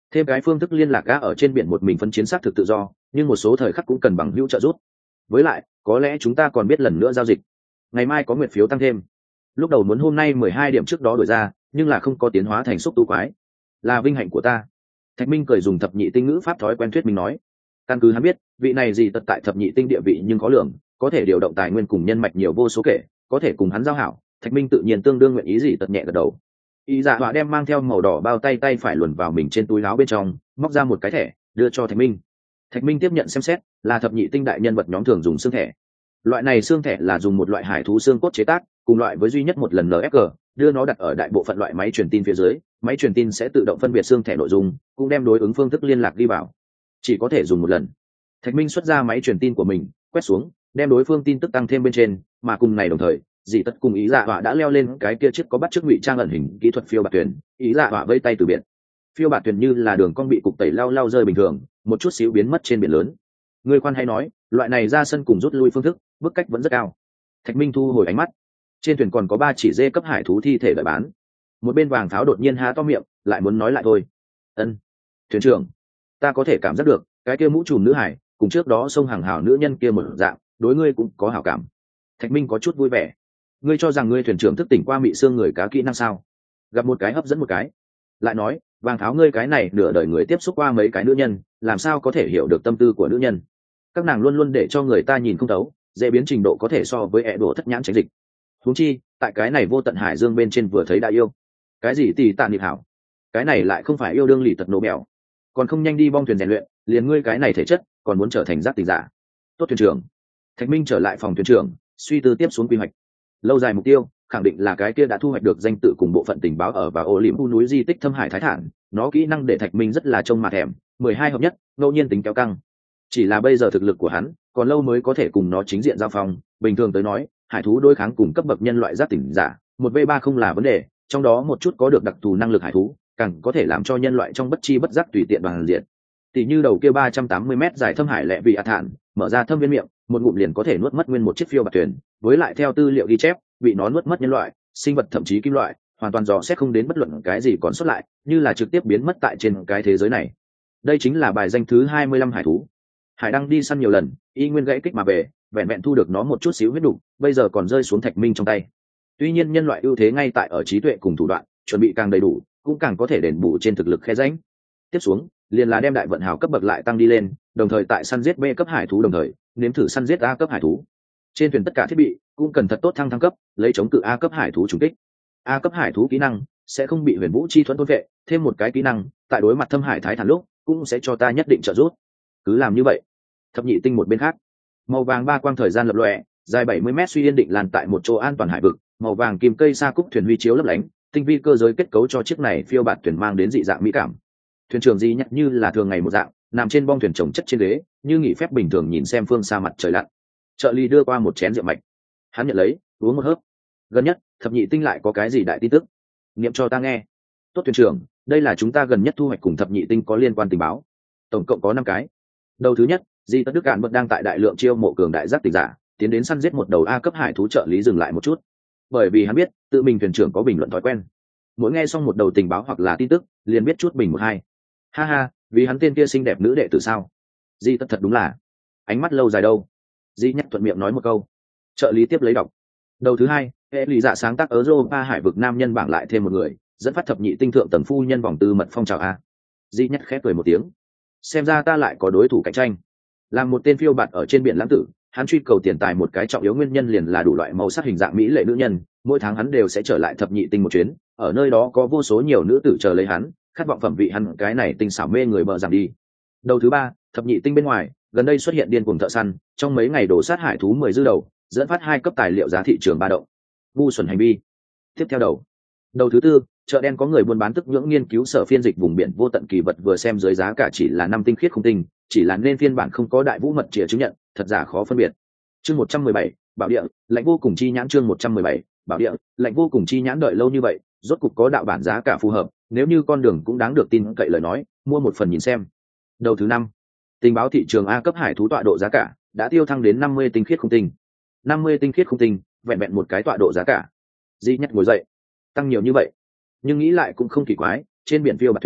Speaker 1: thêm cái phương thức liên lạc gã ở trên biển một mình phân chiến xác thực tự do, nhưng một số thời khắc cũng cần bằng hữu trợ giúp. Với lại có lẽ chúng ta còn biết lần nữa giao dịch, ngày mai có nguyệt phiếu tăng thêm. Lúc đầu muốn hôm nay mười hai điểm trước đó đổi ra, nhưng là không có tiến hóa thành xúc tu quái, là vinh hạnh của ta. Thạch Minh cười dùng thập nhị tinh ngữ pháp thói quen thuyết minh nói. Căn cứ hắn biết vị này gì tật tại thập nhị tinh địa vị nhưng có lượng, có thể điều động tài nguyên cùng nhân mạch nhiều vô số kể, có thể cùng hắn giao hảo. Thạch Minh tự nhiên tương đương nguyện ý gì tật nhẹ gật đầu. Y Dạ Họa đem mang theo màu đỏ bao tay tay phải luồn vào mình trên túi áo bên trong, móc ra một cái thẻ đưa cho Thạch Minh. Thạch Minh tiếp nhận xem xét, là thập nhị tinh đại nhân vật nhóm thường dùng xương thẻ. Loại này xương thẻ là dùng một loại hải thú xương cốt chế tác, cùng loại với duy nhất một lần en ép giê, đưa nó đặt ở đại bộ phận loại máy truyền tin phía dưới, máy truyền tin sẽ tự động phân biệt xương thẻ nội dung, cũng đem đối ứng phương thức liên lạc đi vào. Chỉ có thể dùng một lần. Thạch Minh xuất ra máy truyền tin của mình, quét xuống, đem đối phương tin tức tăng thêm bên trên, mà cùng này đồng thời, Dĩ Tất cùng Ý Dạ Họa đã leo lên cái kia chiếc có bắt chước ngụy trang ẩn hình kỹ thuật phiêu bạt thuyền. Ý Dạ Họa vây tay từ biệt. Phiêu bạt thuyền như là đường con bị cục tẩy lau lau rơi bình thường, một chút xíu biến mất trên biển lớn. Người khoan hay nói, loại này ra sân cùng rút lui phương thức, bước cách vẫn rất cao. Thạch Minh thu hồi ánh mắt. Trên thuyền còn có ba chỉ dê cấp hải thú thi thể đợi bán. Một bên Vàng Pháo đột nhiên há to miệng, lại muốn nói lại thôi. Ân, thuyền trưởng, ta có thể cảm giác được, cái kia mũ trùm nữ hải, cùng trước đó sông hàng hào nữ nhân kia một dạng, đối ngươi cũng có hảo cảm. Thạch Minh có chút vui vẻ. Ngươi cho rằng ngươi thuyền trưởng thức tỉnh qua mị xương người cá kỹ năng sao? Gặp một cái hấp dẫn một cái. Lại nói, Vàng Pháo ngươi cái này nửa đời người tiếp xúc qua mấy cái nữ nhân, làm sao có thể hiểu được tâm tư của nữ nhân? Các nàng luôn luôn để cho người ta nhìn không thấu, dễ biến trình độ có thể so với ẻ đổ thất nhãn tránh dịch. Huống chi, tại cái này vô tận hải dương bên trên vừa thấy đã yêu. Cái gì tỷ tạ niệm hảo? Cái này lại không phải yêu đương lì tật nổ bèo. Còn không nhanh đi bong thuyền rèn luyện, liền ngươi cái này thể chất, còn muốn trở thành giác tình giả. Tốt thuyền trưởng. Thạch Minh trở lại phòng thuyền trưởng, suy tư tiếp xuống quy hoạch. Lâu dài mục tiêu, khẳng định là cái kia đã thu hoạch được danh tự cùng bộ phận tình báo ở và ô liễm núi di tích thâm hải thái thản, nó kỹ năng để Thạch Minh rất là trông mà thèm, mười hai hợp nhất, ngẫu nhiên tính kéo căng. Chỉ là bây giờ thực lực của hắn, còn lâu mới có thể cùng nó chính diện giao phong, bình thường tới nói, hải thú đối kháng cùng cấp bậc nhân loại giác tỉnh giả, một v ba không là vấn đề, trong đó một chút có được đặc thù năng lực hải thú, càng có thể làm cho nhân loại trong bất chi bất giác tùy tiện bằng diện. Tỷ như đầu kia ba trăm tám mươi mét dài thâm hải lệ vị ạt thản, mở ra thâm viên miệng, một ngụm liền có thể nuốt mất nguyên một chiếc phiêu bạt thuyền, với lại theo tư liệu ghi chép, bị nó nuốt mất nhân loại, sinh vật thậm chí kim loại, hoàn toàn dò xét không đến bất luận cái gì còn sót lại, như là trực tiếp biến mất tại trên cái thế giới này. Đây chính là bài danh thứ hai mươi lăm hải thú. Hải Đăng đi săn nhiều lần, y nguyên gãy kích mà về, vẹn vẹn thu được nó một chút xíu huyết đủ, bây giờ còn rơi xuống Thạch Minh trong tay. Tuy nhiên nhân loại ưu thế ngay tại ở trí tuệ cùng thủ đoạn, chuẩn bị càng đầy đủ, cũng càng có thể đền bù trên thực lực khe rãnh. Tiếp xuống, liền là đem đại vận hào cấp bậc lại tăng đi lên, đồng thời tại săn giết B cấp hải thú đồng thời, nếm thử săn giết A cấp hải thú. Trên thuyền tất cả thiết bị cũng cần thật tốt thăng thăng cấp, lấy chống cự A cấp hải thú trùng kích. A cấp hải thú kỹ năng sẽ không bị huyền vũ chi thuẫn thôn vệ, thêm một cái kỹ năng, tại đối mặt thâm hải thái thản lúc, cũng sẽ cho ta nhất định trợ giúp. Cứ làm như vậy. Thập nhị tinh một bên khác, màu vàng ba quang thời gian lập lòe, dài bảy mươi mét suy yên định làn tại một chỗ an toàn hải vực, màu vàng kim cây sa cúc thuyền huy chiếu lấp lánh, tinh vi cơ giới kết cấu cho chiếc này phiêu bạt thuyền mang đến dị dạng mỹ cảm. Thuyền trưởng Di Nhắc như là thường ngày một dạng, nằm trên bong thuyền chồng chất trên ghế, như nghỉ phép bình thường nhìn xem phương xa mặt trời lặn. Trợ lý đưa qua một chén rượu mạch, hắn nhận lấy, uống một hớp. Gần nhất, thập nhị tinh lại có cái gì đại tin tức? Niệm cho ta nghe. Tốt thuyền trưởng, đây là chúng ta gần nhất thu hoạch cùng thập nhị tinh có liên quan tình báo. Tổng cộng có năm cái. Đầu thứ nhất, Di Tất Đức Cạn Bật đang tại đại lượng chiêu mộ cường đại giác tỉnh giả, tiến đến săn giết một đầu A cấp hải thú. Trợ lý dừng lại một chút, bởi vì hắn biết tự mình thuyền trưởng có bình luận thói quen, mỗi nghe xong một đầu tình báo hoặc là tin tức, liền biết chút bình một hai. Ha ha, vì hắn tên kia xinh đẹp nữ đệ tử sao? Di Tất thật đúng là ánh mắt lâu dài đâu. Di Nhắc thuận miệng nói một câu. Trợ lý tiếp lấy đọc. Đầu thứ hai, hệ lý dạ sáng tác Europa hải vực nam nhân bảng lại thêm một người, dẫn phát thập nhị tinh thượng tầng phu nhân vòng tư mật phong trào A. Di Nhắc khép cười một tiếng, xem ra ta lại có đối thủ cạnh tranh. Làm một tên phiêu bạt ở trên biển lãng tử, hắn truy cầu tiền tài một cái trọng yếu nguyên nhân liền là đủ loại màu sắc hình dạng mỹ lệ nữ nhân, mỗi tháng hắn đều sẽ trở lại thập nhị tinh một chuyến, ở nơi đó có vô số nhiều nữ tử chờ lấy hắn, khát vọng phẩm vị hắn cái này tinh xảo mê người bợ giảm đi. Đầu thứ ba, thập nhị tinh bên ngoài, gần đây xuất hiện điên cuồng thợ săn, trong mấy ngày đổ sát hải thú mười dư đầu, dẫn phát hai cấp tài liệu giá thị trường ba động. Ngu xuẩn hành vi. Tiếp theo đầu. Đầu thứ tư, chợ đen có người buôn bán tức nhưỡng nghiên cứu sở phiên dịch vùng biển vô tận kỳ vật vừa xem dưới giá cả chỉ là năm tinh khiết không tinh, chỉ là nên phiên bản không có đại vũ mật chìa chứng nhận, thật giả khó phân biệt. Chương một trăm mười bảy, bảo địa, lạnh vô cùng chi nhãn. Chương một trăm mười bảy, bảo địa, lạnh vô cùng chi nhãn. Đợi lâu như vậy, rốt cục có đạo bản giá cả phù hợp, nếu như con đường cũng đáng được tin cậy lời nói, mua một phần nhìn xem. Đầu thứ năm, tình báo thị trường A cấp hải thú tọa độ giá cả đã tiêu thăng đến năm mươi tinh khiết không tinh. năm mươi tinh khiết không tinh, vẹn vẹn một cái tọa độ giá cả. Di Nhất ngồi dậy, tăng nhiều như vậy, nhưng nghĩ lại cũng không kỳ quái, trên biển phiêu bạt thuyền,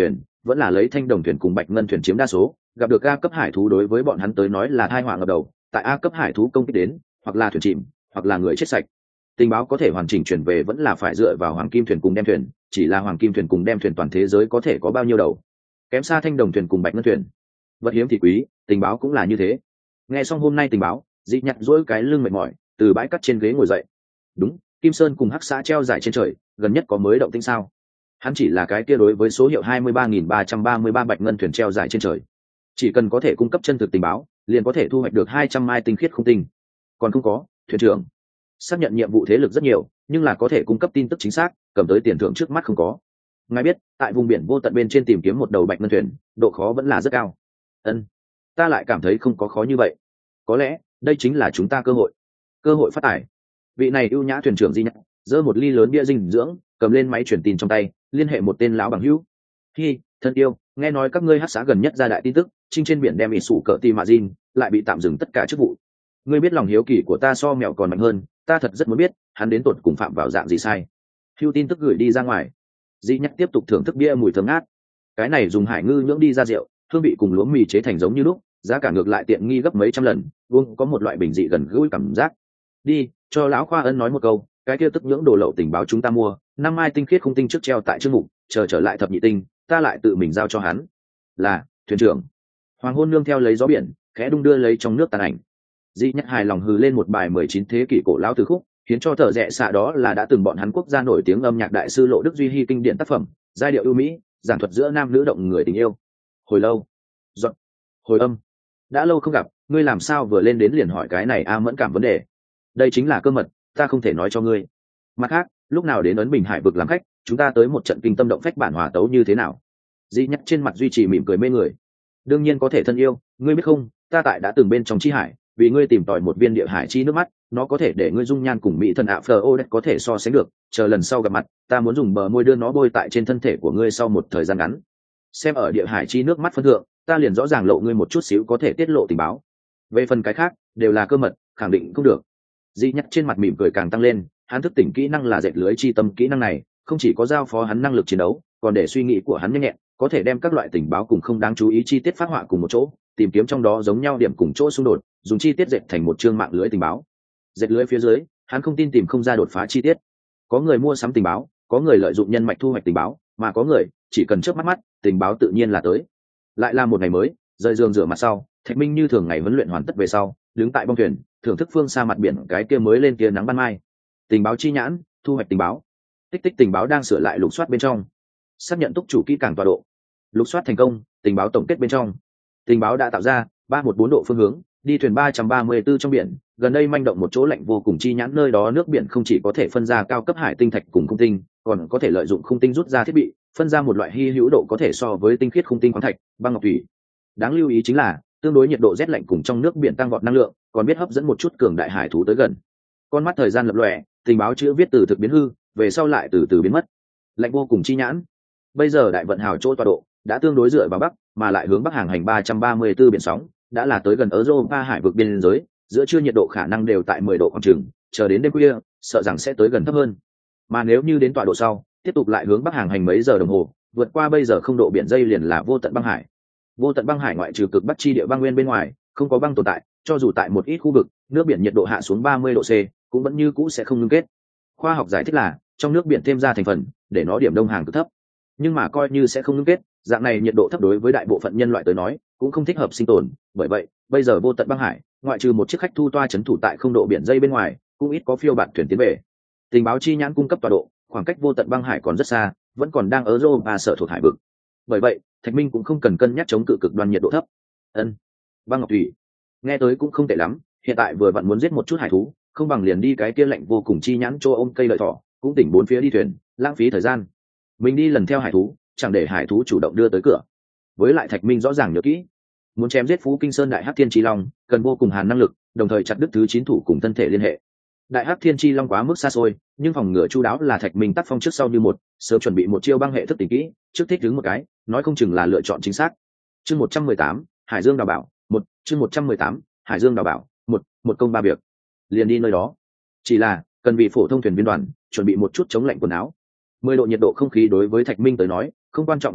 Speaker 1: vẫn là lấy thanh đồng thuyền cùng bạch ngân thuyền chiếm đa số. Gặp được A cấp hải thú đối với bọn hắn tới nói là tai họa ngập đầu, tại A cấp hải thú công kích đến, hoặc là thuyền chìm, hoặc là người chết sạch. Tình báo có thể hoàn chỉnh chuyển về vẫn là phải dựa vào hoàng kim thuyền cùng đem thuyền, chỉ là hoàng kim thuyền cùng đem thuyền toàn thế giới có thể có bao nhiêu đầu, kém xa thanh đồng thuyền cùng bạch ngân thuyền. Vật hiếm thì quý, tình báo cũng là như thế. Nghe xong hôm nay tình báo, Dị Nhặt duỗi cái lưng mệt mỏi, từ bãi cắt trên ghế ngồi dậy. Đúng, Kim Sơn cùng Hắc Xã treo giải trên trời, gần nhất có mới động tĩnh sao? Hắn chỉ là cái kia đối với số hiệu hai mươi ba nghìn ba trăm ba mươi ba bạch ngân thuyền treo giải trên trời, chỉ cần có thể cung cấp chân thực tình báo, liền có thể thu hoạch được hai trăm mai tinh khiết không tinh. Còn không có, thuyền trưởng. Xác nhận nhiệm vụ thế lực rất nhiều, nhưng là có thể cung cấp tin tức chính xác, cầm tới tiền thưởng trước mắt không có. Ngài biết, tại vùng biển vô tận bên trên tìm kiếm một đầu bạch ngân thuyền, độ khó vẫn là rất cao. Ân, ta lại cảm thấy không có khó như vậy. Có lẽ, đây chính là chúng ta cơ hội. Cơ hội phát tài. Vị này ưu nhã thuyền trưởng Di Nhã, giơ một ly lớn bia dinh dưỡng, cầm lên máy truyền tin trong tay, liên hệ một tên lão bằng hữu. Hi, thân yêu, nghe nói các ngươi Hắc Xã gần nhất ra đại tin tức, chinh trên biển đem ỉ sủ cỡ tì mạ Jin, lại bị tạm dừng tất cả chức vụ. Ngươi biết lòng hiếu kỳ của ta so mèo còn mạnh hơn, ta thật rất muốn biết, hắn đến tột cùng phạm vào dạng gì sai. Hưu tin tức gửi đi ra ngoài. Di Nhắc tiếp tục thưởng thức bia mùi thơm ngát. Cái này dùng hải ngư nhưỡng đi ra rượu, hương vị cùng lúa mì chế thành giống như lúc, giá cả ngược lại tiện nghi gấp mấy trăm lần, luôn có một loại bình dị gần gũi cảm giác. Đi, cho lão Khoa Ân nói một câu, cái kia tức nhưỡng đồ lậu tình báo chúng ta mua, năm mai tinh khiết không tinh trước treo tại chương mục, chờ trở lại thập nhị tinh, ta lại tự mình giao cho hắn. Là, thuyền trưởng. Hoàng hôn nương theo lấy gió biển, khẽ đung đưa lấy trong nước tàn ảnh. Di Nhắc hài lòng hừ lên một bài mười chín thế kỷ cổ lão từ khúc, khiến cho thở rẽ xạ đó là đã từng bọn hắn quốc gia nổi tiếng âm nhạc đại sư Lộ Đức Duy Hy kinh điển tác phẩm, giai điệu ưu mỹ, giảng thuật giữa nam nữ động người tình yêu. Hồi lâu, dọn, hồi âm, đã lâu không gặp, ngươi làm sao vừa lên đến liền hỏi cái này a mẫn cảm vấn đề? Đây chính là cơ mật, ta không thể nói cho ngươi. Mặt khác, lúc nào đến ấn Bình Hải vực làm khách, chúng ta tới một trận kinh tâm động phách bản hòa tấu như thế nào? Di Nhắc trên mặt duy trì mỉm cười mê người. Đương nhiên có thể thân yêu, ngươi biết không, ta tại đã từng bên trong chi hải, vì ngươi tìm tòi một viên địa hải chi nước mắt, nó có thể để ngươi dung nhan cùng mỹ thần ạ phờ ô có thể so sánh được. Chờ lần sau gặp mặt, ta muốn dùng bờ môi đưa nó bôi tại trên thân thể của ngươi sau một thời gian ngắn. Xem ở địa hải chi nước mắt phân thượng, ta liền rõ ràng lộ ngươi một chút xíu có thể tiết lộ tình báo. Về phần cái khác, đều là cơ mật, khẳng định không được. Di Nhắc trên mặt mỉm cười càng tăng lên, hắn thức tỉnh kỹ năng là dệt lưới chi tâm kỹ năng này, không chỉ có giao phó hắn năng lực chiến đấu, còn để suy nghĩ của hắn nhanh nhẹn, có thể đem các loại tình báo cùng không đáng chú ý chi tiết phát họa cùng một chỗ, tìm kiếm trong đó giống nhau điểm cùng chỗ xung đột, dùng chi tiết dệt thành một chương mạng lưới tình báo. Dệt lưới phía dưới, hắn không tin tìm không ra đột phá chi tiết. Có người mua sắm tình báo, có người lợi dụng nhân mạch thu hoạch tình báo, mà có người chỉ cần chớp mắt mắt, tình báo tự nhiên là tới. Lại là một ngày mới, rời giường rửa mặt sau, Thạch Minh như thường ngày huấn luyện hoàn tất về sau, đứng tại bong thuyền, thưởng thức phương xa mặt biển cái kia mới lên tia nắng ban mai. Tình báo chi nhãn, thu hoạch tình báo. Tích tích tình báo đang sửa lại lục soát bên trong. Xác nhận túc chủ kỹ càng tọa độ. Lục soát thành công, tình báo tổng kết bên trong. Tình báo đã tạo ra ba một bốn độ phương hướng, đi thuyền ba trăm ba mươi tư trong biển, gần đây manh động một chỗ lạnh vô cùng chi nhãn, nơi đó nước biển không chỉ có thể phân ra cao cấp hải tinh thạch cùng khung tinh, còn có thể lợi dụng khung tinh rút ra thiết bị, phân ra một loại hy hữu độ có thể so với tinh khiết khung tinh khoáng thạch, băng ngọc thủy. Đáng lưu ý chính là, tương đối nhiệt độ rét lạnh cùng trong nước biển tăng vọt năng lượng, còn biết hấp dẫn một chút cường đại hải thú tới gần. Con mắt thời gian lập lòe, tình báo chữ viết từ thực biến hư, về sau lại từ từ biến mất. Lạnh vô cùng chi nhãn. Bây giờ đại vận hào chỗ tọa độ đã tương đối dựa vào bắc, mà lại hướng bắc hàng hành ba trăm ba mươi tư biển sóng, đã là tới gần Europa hải vực biên giới, giữa trưa nhiệt độ khả năng đều tại mười độ khoảng chừng, chờ đến đêm khuya, sợ rằng sẽ tới gần thấp hơn. Mà nếu như đến tọa độ sau, tiếp tục lại hướng bắc hàng hành mấy giờ đồng hồ, vượt qua bây giờ không độ biển dây liền là vô tận băng hải. Vô tận băng hải ngoại trừ cực bắc chi địa băng nguyên bên ngoài, không có băng tồn tại, cho dù tại một ít khu vực, nước biển nhiệt độ hạ xuống ba mươi độ C, cũng vẫn như cũ sẽ không ngưng kết. Khoa học giải thích là, trong nước biển thêm ra thành phần, để nó điểm đông hàng cực thấp. Nhưng mà coi như sẽ không ngưng kết, dạng này nhiệt độ thấp đối với đại bộ phận nhân loại tới nói, cũng không thích hợp sinh tồn, bởi vậy, bây giờ vô tận băng hải, ngoại trừ một chiếc khách thu toa chấn thủ tại không độ biển dây bên ngoài, cũng ít có phiêu bạt thuyền tiến về. Tình báo chi nhãn cung cấp tọa độ, khoảng cách vô tận băng hải còn rất xa, vẫn còn đang ở Europa sở thuộc hải vực. Bởi vậy, Thạch Minh cũng không cần cân nhắc chống cự cực đoan nhiệt độ thấp. Ân, băng ngọc thủy, nghe tới cũng không tệ lắm, hiện tại vừa vặn muốn giết một chút hải thú, không bằng liền đi cái kia lạnh vô cùng chi nhãn cho ôm cây lợi thỏ, cũng tỉnh bốn phía đi thuyền, lãng phí thời gian. Mình đi lần theo hải thú, chẳng để hải thú chủ động đưa tới cửa. Với lại Thạch Minh rõ ràng nhớ kỹ, muốn chém giết Phú Kinh Sơn Đại Hắc Thiên Chi Long, cần vô cùng hàn năng lực, đồng thời chặt đứt thứ chín thủ cùng thân thể liên hệ. Đại Hắc Thiên Chi Long quá mức xa xôi, nhưng phòng ngừa chu đáo là Thạch Minh tác phong trước sau như một, sớm chuẩn bị một chiêu băng hệ thức tỉnh kỹ, trước thích đứng một cái, nói không chừng là lựa chọn chính xác. Chương một trăm mười tám, Hải Dương đào bảo, một, chương một trăm mười tám, Hải Dương đào bảo, một, một công ba việc. Liền đi nơi đó. Chỉ là, cần vì phổ thông thuyền viên đoàn, chuẩn bị một chút chống lạnh quần áo. Mười độ nhiệt độ không khí đối với Thạch Minh tới nói, không quan trọng một điểm,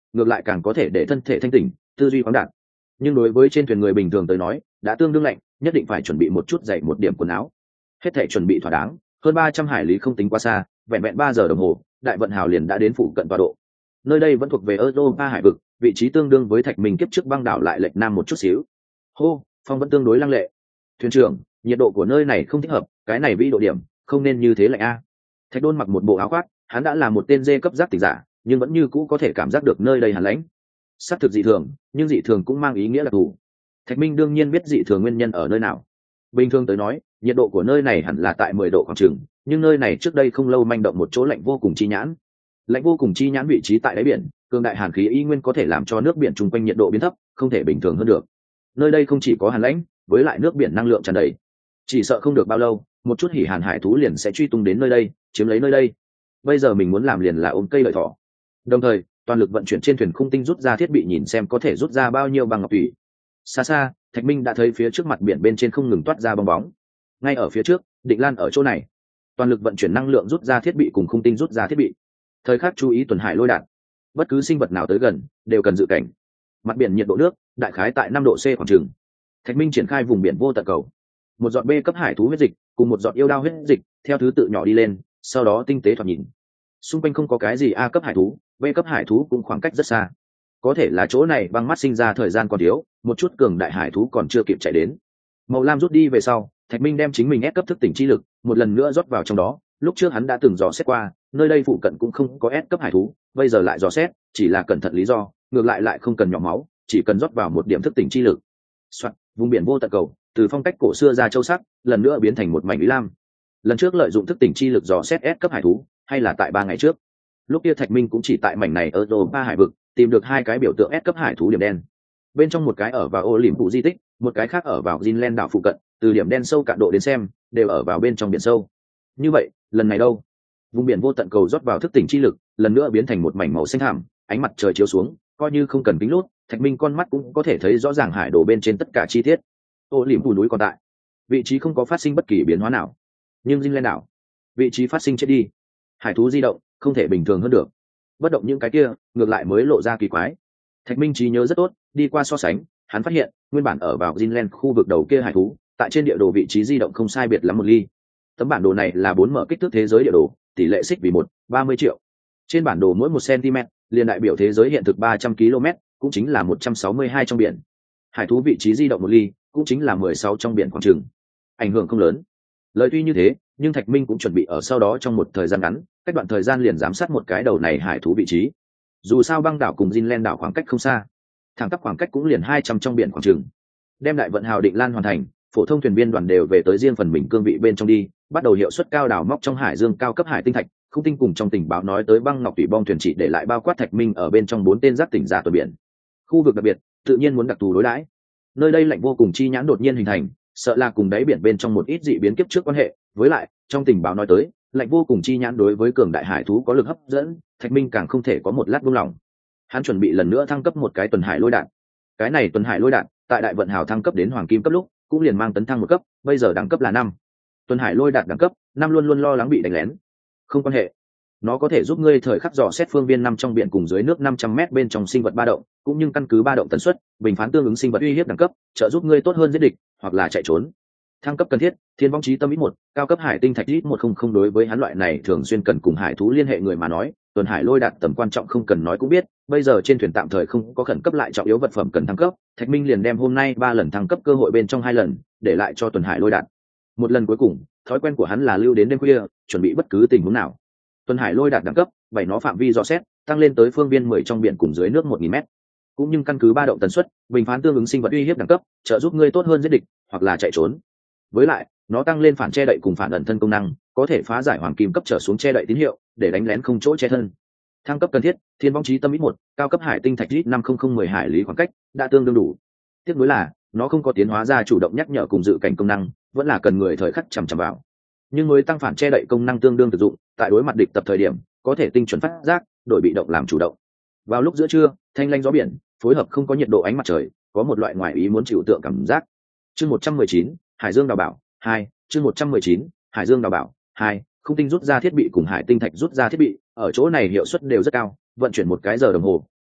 Speaker 1: ngược lại càng có thể để thân thể thanh tỉnh, tư duy khoáng đạt. Nhưng đối với trên thuyền người bình thường tới nói đã tương đương lạnh, nhất định phải chuẩn bị một chút dậy một điểm quần áo. Hết thể chuẩn bị thỏa đáng, hơn ba trăm hải lý không tính quá xa, vẹn vẹn ba giờ đồng hồ, đại vận hào liền đã đến phụ cận tọa độ. Nơi đây vẫn thuộc về Europa hải vực, vị trí tương đương với Thạch Minh kiếp trước băng đảo lại lệch nam một chút xíu. Hô, phong vẫn tương đối lăng lệ. Thuyền trưởng, nhiệt độ của nơi này không thích hợp, cái này vĩ độ điểm không nên như thế lạnh a. Thạch Đôn mặc một bộ áo khoác, hắn đã là một tên dê cấp giác tỉnh giả, nhưng vẫn như cũ có thể cảm giác được nơi đây hàn lãnh. Xác thực dị thường, nhưng dị thường cũng mang ý nghĩa là thù. Thạch Minh đương nhiên biết dị thường nguyên nhân ở nơi nào. Bình thường tới nói, nhiệt độ của nơi này hẳn là tại mười độ khoảng chừng, nhưng nơi này trước đây không lâu manh động một chỗ lạnh vô cùng chi nhãn. Lạnh vô cùng chi nhãn vị trí tại đáy biển, cường đại hàn khí y nguyên có thể làm cho nước biển chung quanh nhiệt độ biến thấp, không thể bình thường hơn được. Nơi đây không chỉ có hàn lãnh, với lại nước biển năng lượng tràn đầy, chỉ sợ không được bao lâu, một chút hỉ hàn hải thú liền sẽ truy tung đến nơi đây, chiếm lấy nơi đây. Bây giờ mình muốn làm liền là ôm cây lợi thỏ. Đồng thời, toàn lực vận chuyển trên thuyền khung tinh rút ra thiết bị nhìn xem có thể rút ra bao nhiêu băng ngọc thủy. Xa xa, Thạch Minh đã thấy phía trước mặt biển bên trên không ngừng toát ra bong bóng. Ngay ở phía trước, Định Lan ở chỗ này. Toàn lực vận chuyển năng lượng rút ra thiết bị cùng khung tinh rút ra thiết bị. Thời khắc chú ý tuần hải lôi đạn. Bất cứ sinh vật nào tới gần, đều cần dự cảnh. Mặt biển nhiệt độ nước, đại khái tại năm độ C khoảng chừng. Thạch Minh triển khai vùng biển vô tận cầu. Một giọt B cấp hải thú huyết dịch, cùng một giọt yêu đao huyết dịch, theo thứ tự nhỏ đi lên, sau đó tinh tế thoạt nhìn. Xung quanh không có cái gì A cấp hải thú, B cấp hải thú cũng khoảng cách rất xa. Có thể là chỗ này băng mắt sinh ra thời gian còn thiếu, một chút cường đại hải thú còn chưa kịp chạy đến. Màu lam rút đi về sau, Thạch Minh đem chính mình ép cấp thức tỉnh chi lực một lần nữa rót vào trong đó. Lúc trước hắn đã từng dò xét qua, nơi đây phụ cận cũng không có ép cấp hải thú, bây giờ lại dò xét, chỉ là cẩn thận lý do, ngược lại lại không cần nhỏ máu, chỉ cần rót vào một điểm thức tỉnh chi lực. Soạn, vùng biển vô tận cầu, từ phong cách cổ xưa ra châu sắc, lần nữa biến thành một mảnh ý lam. Lần trước lợi dụng thức tỉnh chi lực dò xét S cấp hải thú, hay là tại ba ngày trước. Lúc kia Thạch Minh cũng chỉ tại mảnh này ở Europa hải vực, tìm được hai cái biểu tượng S cấp hải thú điểm đen. Bên trong một cái ở vào ô liềm phụ di tích, một cái khác ở vào Greenland đảo phụ cận, từ điểm đen sâu cạn độ đến xem, đều ở vào bên trong biển sâu. Như vậy, lần này đâu? Vùng biển vô tận cầu rót vào thức tỉnh chi lực, lần nữa biến thành một mảnh màu xanh thẳm, ánh mặt trời chiếu xuống, coi như không cần kính lút, Thạch Minh con mắt cũng có thể thấy rõ ràng hải đồ bên trên tất cả chi tiết. Ô liềm phủ núi còn tại, vị trí không có phát sinh bất kỳ biến hóa nào, nhưng Greenland đảo, vị trí phát sinh chết đi. Hải thú di động, không thể bình thường hơn được. Bất động những cái kia, ngược lại mới lộ ra kỳ quái. Thạch Minh trí nhớ rất tốt, đi qua so sánh, hắn phát hiện, nguyên bản ở vào Greenland khu vực đầu kia hải thú, tại trên địa đồ vị trí di động không sai biệt lắm một ly. Tấm bản đồ này là bốn mở kích thước thế giới địa đồ, tỷ lệ xích vì một, ba mươi triệu. Trên bản đồ mỗi một cm, liền đại biểu thế giới hiện thực ba trăm ki lô mét, cũng chính là một trăm sáu mươi hai trong biển. Hải thú vị trí di động một ly, cũng chính là mười sáu trong biển khoảng chừng. Ảnh hưởng không lớn. Lời tuy như thế, nhưng Thạch Minh cũng chuẩn bị ở sau đó trong một thời gian ngắn, cách đoạn thời gian liền giám sát một cái đầu này hải thú vị trí. Dù sao băng đảo cùng Greenland đảo khoảng cách không xa, thẳng tắp khoảng cách cũng liền hai trăm trong biển khoảng chừng. Đem đại vận hào Định Lan hoàn thành, phổ thông thuyền viên đoàn đều về tới riêng phần mình cương vị bên trong đi, bắt đầu hiệu suất cao đào móc trong hải dương cao cấp hải tinh thạch, không tinh cùng trong tình báo nói tới băng ngọc thủy bong thuyền chỉ để lại bao quát Thạch Minh ở bên trong bốn tên giác tỉnh giả tuần biển. Khu vực đặc biệt, tự nhiên muốn đặc thù đối đãi. Nơi đây lạnh vô cùng chi nhãn đột nhiên hình thành, sợ là cùng đáy biển bên trong một ít dị biến kiếp trước quan hệ, với lại, trong tình báo nói tới, lạnh vô cùng chi nhãn đối với cường đại hải thú có lực hấp dẫn, Thạch Minh càng không thể có một lát buông lỏng. Hắn chuẩn bị lần nữa thăng cấp một cái tuần hải lôi đạn. Cái này tuần hải lôi đạn, tại đại vận hào thăng cấp đến hoàng kim cấp lúc, cũng liền mang tấn thăng một cấp, bây giờ đẳng cấp là năm. Tuần hải lôi đạn đẳng cấp năm luôn luôn lo lắng bị đánh lén. Không quan hệ, nó có thể giúp ngươi thời khắc dò xét phương viên năm trong biển cùng dưới nước năm trăm mét bên trong sinh vật ba động, cũng như căn cứ ba động tần suất, bình phán tương ứng sinh vật uy hiếp đẳng cấp, trợ giúp ngươi tốt hơn giết địch, hoặc là chạy trốn. Thăng cấp cần thiết, thiên vong chí tâm ít một, cao cấp hải tinh thạch ít một không không đối với hắn loại này thường xuyên cần cùng hải thú liên hệ người mà nói, tuần hải lôi đạt tầm quan trọng không cần nói cũng biết, bây giờ trên thuyền tạm thời không có khẩn cấp lại trọng yếu vật phẩm cần thăng cấp, Thạch Minh liền đem hôm nay ba lần thăng cấp cơ hội bên trong hai lần, để lại cho tuần hải lôi đạt. Một lần cuối cùng, thói quen của hắn là lưu đến đêm khuya, chuẩn bị bất cứ tình huống nào. Tuần hải lôi đạt đẳng cấp, bảy nó phạm vi dò xét, tăng lên tới phương viên mười trong biển cùng dưới nước một nghìn mét. Cũng như căn cứ ba động tần suất, bình phán tương ứng sinh vật uy hiếp đẳng cấp, trợ giúp ngươi tốt hơn giết địch, hoặc là chạy trốn. Với lại, nó tăng lên phản che đậy cùng phản ẩn thân công năng, có thể phá giải hoàng kim cấp trở xuống che đậy tín hiệu, để đánh lén không chỗ che thân. Thăng cấp cần thiết, thiên vong chí tâm ít một, cao cấp hải tinh thạch ít năm không không mười hải lý khoảng cách, đã tương đương đủ. Tiếc nuối là, nó không có tiến hóa ra chủ động nhắc nhở cùng dự cảnh công năng, vẫn là cần người thời khắc chằm chằm vào. Nhưng mới tăng phản che đậy công năng tương đương thực dụng, tại đối mặt địch tập thời điểm, có thể tinh chuẩn phát giác, đổi bị động làm chủ động. Vào lúc giữa trưa, thanh lanh gió biển, phối hợp không có nhiệt độ ánh mặt trời, có một loại ngoài ý muốn chịu tượng cảm giác. Chương một trăm mười chín, Hải Dương đào bảo hai, chương một trăm mười chín, Hải Dương đào bảo hai, không tinh rút ra thiết bị cùng hải tinh thạch rút ra thiết bị, ở chỗ này hiệu suất đều rất cao, vận chuyển một cái giờ đồng hồ,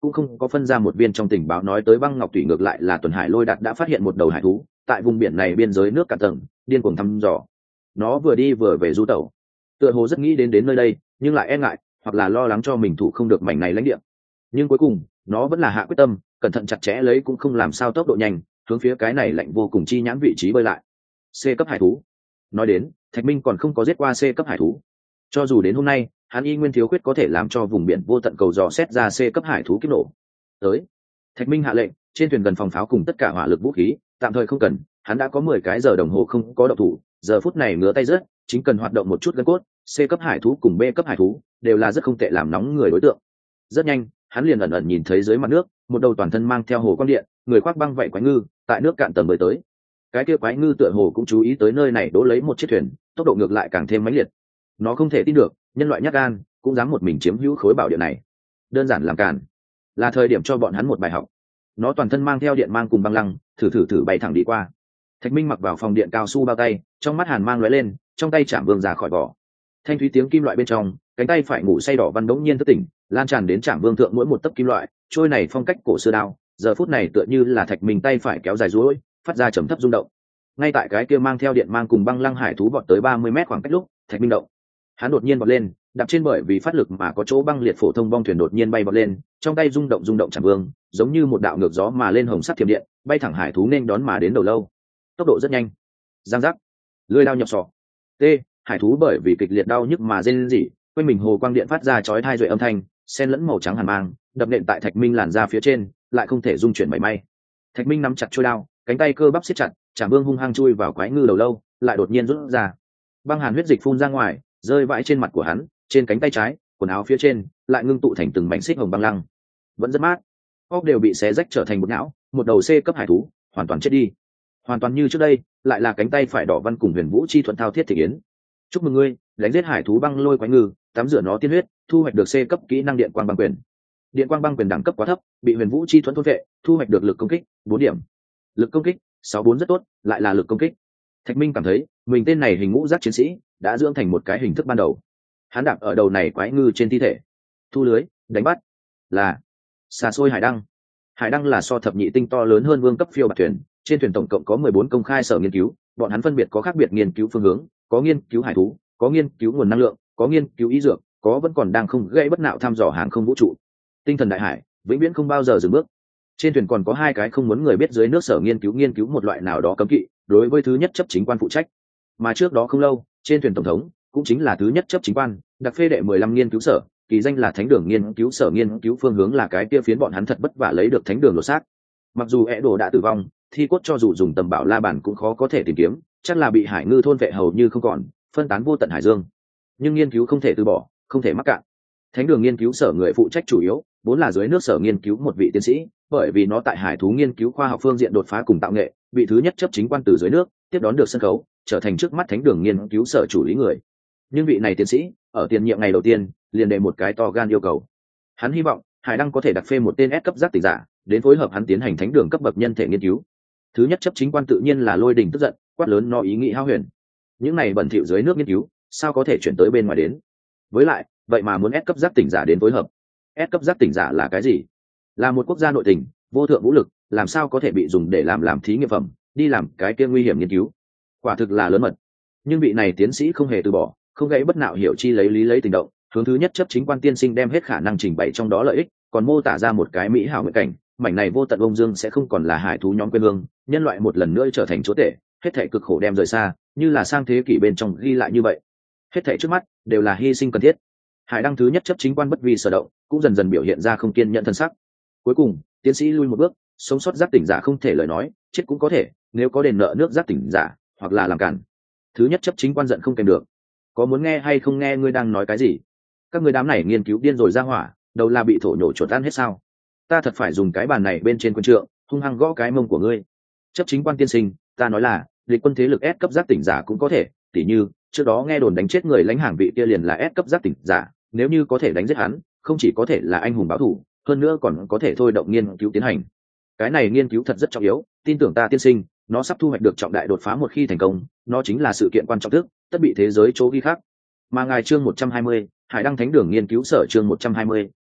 Speaker 1: cũng không có phân ra một viên trong tình báo nói tới băng ngọc thủy, ngược lại là Tuần Hải Lôi Đạt đã phát hiện một đầu hải thú tại vùng biển này biên giới nước cạn tầng điên cuồng thăm dò. Nó vừa đi vừa về du tẩu, tựa hồ rất nghĩ đến đến nơi đây, nhưng lại e ngại hoặc là lo lắng cho mình thủ không được mảnh này lãnh địa. Nhưng cuối cùng nó vẫn là hạ quyết tâm, cẩn thận chặt chẽ lấy cũng không làm sao tốc độ nhanh, hướng phía cái này lạnh vô cùng chi nhãn vị trí bơi lại. C cấp hải thú. Nói đến, Thạch Minh còn không có giết qua C cấp hải thú. Cho dù đến hôm nay, hắn y nguyên thiếu khuyết có thể làm cho vùng biển vô tận cầu dò xét ra C cấp hải thú kích nổ. Tới. Thạch Minh hạ lệnh, trên thuyền gần phòng pháo cùng tất cả hỏa lực vũ khí, tạm thời không cần, hắn đã có mười cái giờ đồng hồ không có động thủ, giờ phút này ngứa tay rớt, chính cần hoạt động một chút gân cốt. C cấp hải thú cùng B cấp hải thú đều là rất không tệ làm nóng người đối tượng. Rất nhanh, hắn liền ẩn ẩn nhìn thấy dưới mặt nước, một đầu toàn thân mang theo hồ quang điện, người khoác băng vảy quái ngư, tại nước cạn tầng bơi tới. Cái kia quái ngư tựa hồ cũng chú ý tới nơi này đỗ lấy một chiếc thuyền, tốc độ ngược lại càng thêm mãnh liệt. Nó không thể tin được, nhân loại nhát gan, cũng dám một mình chiếm hữu khối bảo địa này. Đơn giản làm cản, là thời điểm cho bọn hắn một bài học. Nó toàn thân mang theo điện mang cùng băng lăng, thử thử thử bay thẳng đi qua. Thạch Minh mặc vào phòng điện cao su bao tay, trong mắt hàn mang lóe lên, trong tay chạm vương ra khỏi vỏ. Thanh thúy tiếng kim loại bên trong, cánh tay phải ngủ say đỏ văn đống nhiên thức tỉnh, lan tràn đến chạm vương thượng mỗi một tấc kim loại, trôi này phong cách cổ xưa đao, giờ phút này tựa như là Thạch Minh tay phải kéo dài duỗi, phát ra trầm thấp rung động. Ngay tại cái kia mang theo điện mang cùng băng lăng hải thú vọt tới ba mươi mét khoảng cách lúc, Thạch Minh động. Hắn đột nhiên vọt lên, đạp trên bởi vì phát lực mà có chỗ băng liệt phổ thông bong thuyền đột nhiên bay vọt lên, trong tay rung động rung động chạm vương, giống như một đạo ngược gió mà lên hồng sắt thiểm điện, bay thẳng hải thú nên đón mà đến đầu lâu. Tốc độ rất nhanh. Giang giác. Lưỡi đao nhập sọ. T, hải thú bởi vì kịch liệt đau nhức mà rên rỉ, quanh mình hồ quang điện phát ra chói tai duệ âm thanh, xen lẫn màu trắng hàn mang, đập nện tại Thạch Minh làn ra phía trên, lại không thể dung chuyển mảy may. Thạch Minh nắm chặt chuôi đao, cánh tay cơ bắp siết chặt, chạm vương hung hăng chui vào quái ngư đầu lâu, lại đột nhiên rút ra. Băng hàn huyết dịch phun ra ngoài, rơi vãi trên mặt của hắn, trên cánh tay trái, quần áo phía trên lại ngưng tụ thành từng mảnh xích hồng băng lăng. Vẫn rất mát. Óc đều bị xé rách trở thành một não, một đầu C cấp hải thú, hoàn toàn chết đi. Hoàn toàn như trước đây, lại là cánh tay phải đỏ văn cùng Huyền Vũ chi thuận thao thiết thị yến. Chúc mừng ngươi, đánh giết hải thú băng lôi quái ngư, tắm rửa nó tiên huyết, thu hoạch được C cấp kỹ năng điện quang băng quyền. Điện quang băng quyền đẳng cấp quá thấp, bị Huyền Vũ chi thuận thôn vệ, thu hoạch được lực công kích bốn điểm. Lực công kích sáu bốn rất tốt, lại là lực công kích. Thạch Minh cảm thấy, mình tên này hình ngũ giác chiến sĩ đã dưỡng thành một cái hình thức ban đầu. Hắn đạp ở đầu này quái ngư trên thi thể, thu lưới, đánh bắt, là xà xôi hải đăng. Hải đăng là so thập nhị tinh to lớn hơn vương cấp phiêu bạt thuyền, trên thuyền tổng cộng có mười bốn công khai sở nghiên cứu, bọn hắn phân biệt có khác biệt nghiên cứu phương hướng, có nghiên cứu hải thú, có nghiên cứu nguồn năng lượng, có nghiên cứu y dược, có vẫn còn đang không gây bất nạo thăm dò hàng không vũ trụ. Tinh thần đại hải, vĩnh viễn không bao giờ dừng bước. Trên thuyền còn có hai cái không muốn người biết dưới nước sở nghiên cứu nghiên cứu một loại nào đó cấm kỵ, đối với thứ nhất chấp chính quan phụ trách. Mà trước đó không lâu, trên thuyền tổng thống, cũng chính là thứ nhất chấp chính quan, đặc phê đệ mười lăm nghiên cứu sở, kỳ danh là Thánh đường nghiên cứu sở, nghiên cứu phương hướng là cái kia phiến bọn hắn thật vất vả lấy được Thánh đường lột xác. Mặc dù ẻ đồ đã tử vong, thi cốt cho dù dùng tầm bảo la bản cũng khó có thể tìm kiếm, chắc là bị hải ngư thôn vệ hầu như không còn, phân tán vô tận hải dương. Nhưng nghiên cứu không thể từ bỏ, không thể mắc cạn. Thánh đường nghiên cứu sở người phụ trách chủ yếu vốn là dưới nước sở nghiên cứu một vị tiến sĩ, bởi vì nó tại hải thú nghiên cứu khoa học phương diện đột phá cùng tạo nghệ, bị thứ nhất chấp chính quan từ dưới nước tiếp đón được sân khấu, trở thành trước mắt Thánh đường nghiên cứu sở chủ lý người. Nhưng vị này tiến sĩ ở tiền nhiệm ngày đầu tiên liền đề một cái to gan yêu cầu. Hắn hy vọng hải đăng có thể đặt phê một tên S cấp giác tỉnh giả đến phối hợp hắn tiến hành thánh đường cấp bậc nhân thể nghiên cứu. Thứ nhất chấp chính quan tự nhiên là lôi đình tức giận, quát lớn nó ý nghĩ hao huyền. Những này bẩn thỉu dưới nước nghiên cứu sao có thể chuyển tới bên ngoài đến? Với lại vậy mà muốn S cấp giác tỉnh giả đến phối hợp. S cấp giác tỉnh giả là cái gì? Là một quốc gia nội tình, vô thượng vũ lực, làm sao có thể bị dùng để làm làm thí nghiệm phẩm, đi làm cái kia nguy hiểm nghiên cứu? Quả thực là lớn mật. Nhưng vị này tiến sĩ không hề từ bỏ, không gãy bất nạo hiểu chi lấy lý lấy tình động, hướng thứ nhất chấp chính quan tiên sinh đem hết khả năng trình bày trong đó lợi ích, còn mô tả ra một cái mỹ hảo nguyện cảnh, mảnh này vô tận ông dương sẽ không còn là hải thú nhóm quê hương, nhân loại một lần nữa trở thành chỗ tể, hết thảy cực khổ đem rời xa, như là sang thế kỷ bên trong ghi lại như vậy. Hết thảy trước mắt đều là hy sinh cần thiết. Hải đăng thứ nhất chấp chính quan bất vi sở động, cũng dần dần biểu hiện ra không kiên nhẫn thân sắc. Cuối cùng, tiến sĩ lui một bước, sống sót giác tỉnh giả không thể lời nói, chết cũng có thể, nếu có đền nợ nước giác tỉnh giả, hoặc là làm cản. Thứ nhất chấp chính quan giận không kèm được. Có muốn nghe hay không nghe ngươi đang nói cái gì? Các ngươi đám này nghiên cứu điên rồi ra hỏa, đầu là bị thổ nhổ chuột ăn hết sao? Ta thật phải dùng cái bàn này bên trên quân trượng, hung hăng gõ cái mông của ngươi. Chấp chính quan tiên sinh, ta nói là, địch quân thế lực S cấp giác tỉnh giả cũng có thể, tỉ như, trước đó nghe đồn đánh chết người lãnh hàng vị kia liền là S cấp giác tỉnh giả, nếu như có thể đánh giết hắn, không chỉ có thể là anh hùng báo thù, hơn nữa còn có thể thôi động nghiên cứu tiến hành. Cái này nghiên cứu thật rất trọng yếu, tin tưởng ta tiên sinh, nó sắp thu hoạch được trọng đại đột phá một khi thành công, nó chính là sự kiện quan trọng thức, tất bị thế giới chỗ ghi khác. Mà ngài chương một trăm hai mươi, Hải đăng thánh đường nghiên cứu sở chương một trăm hai mươi,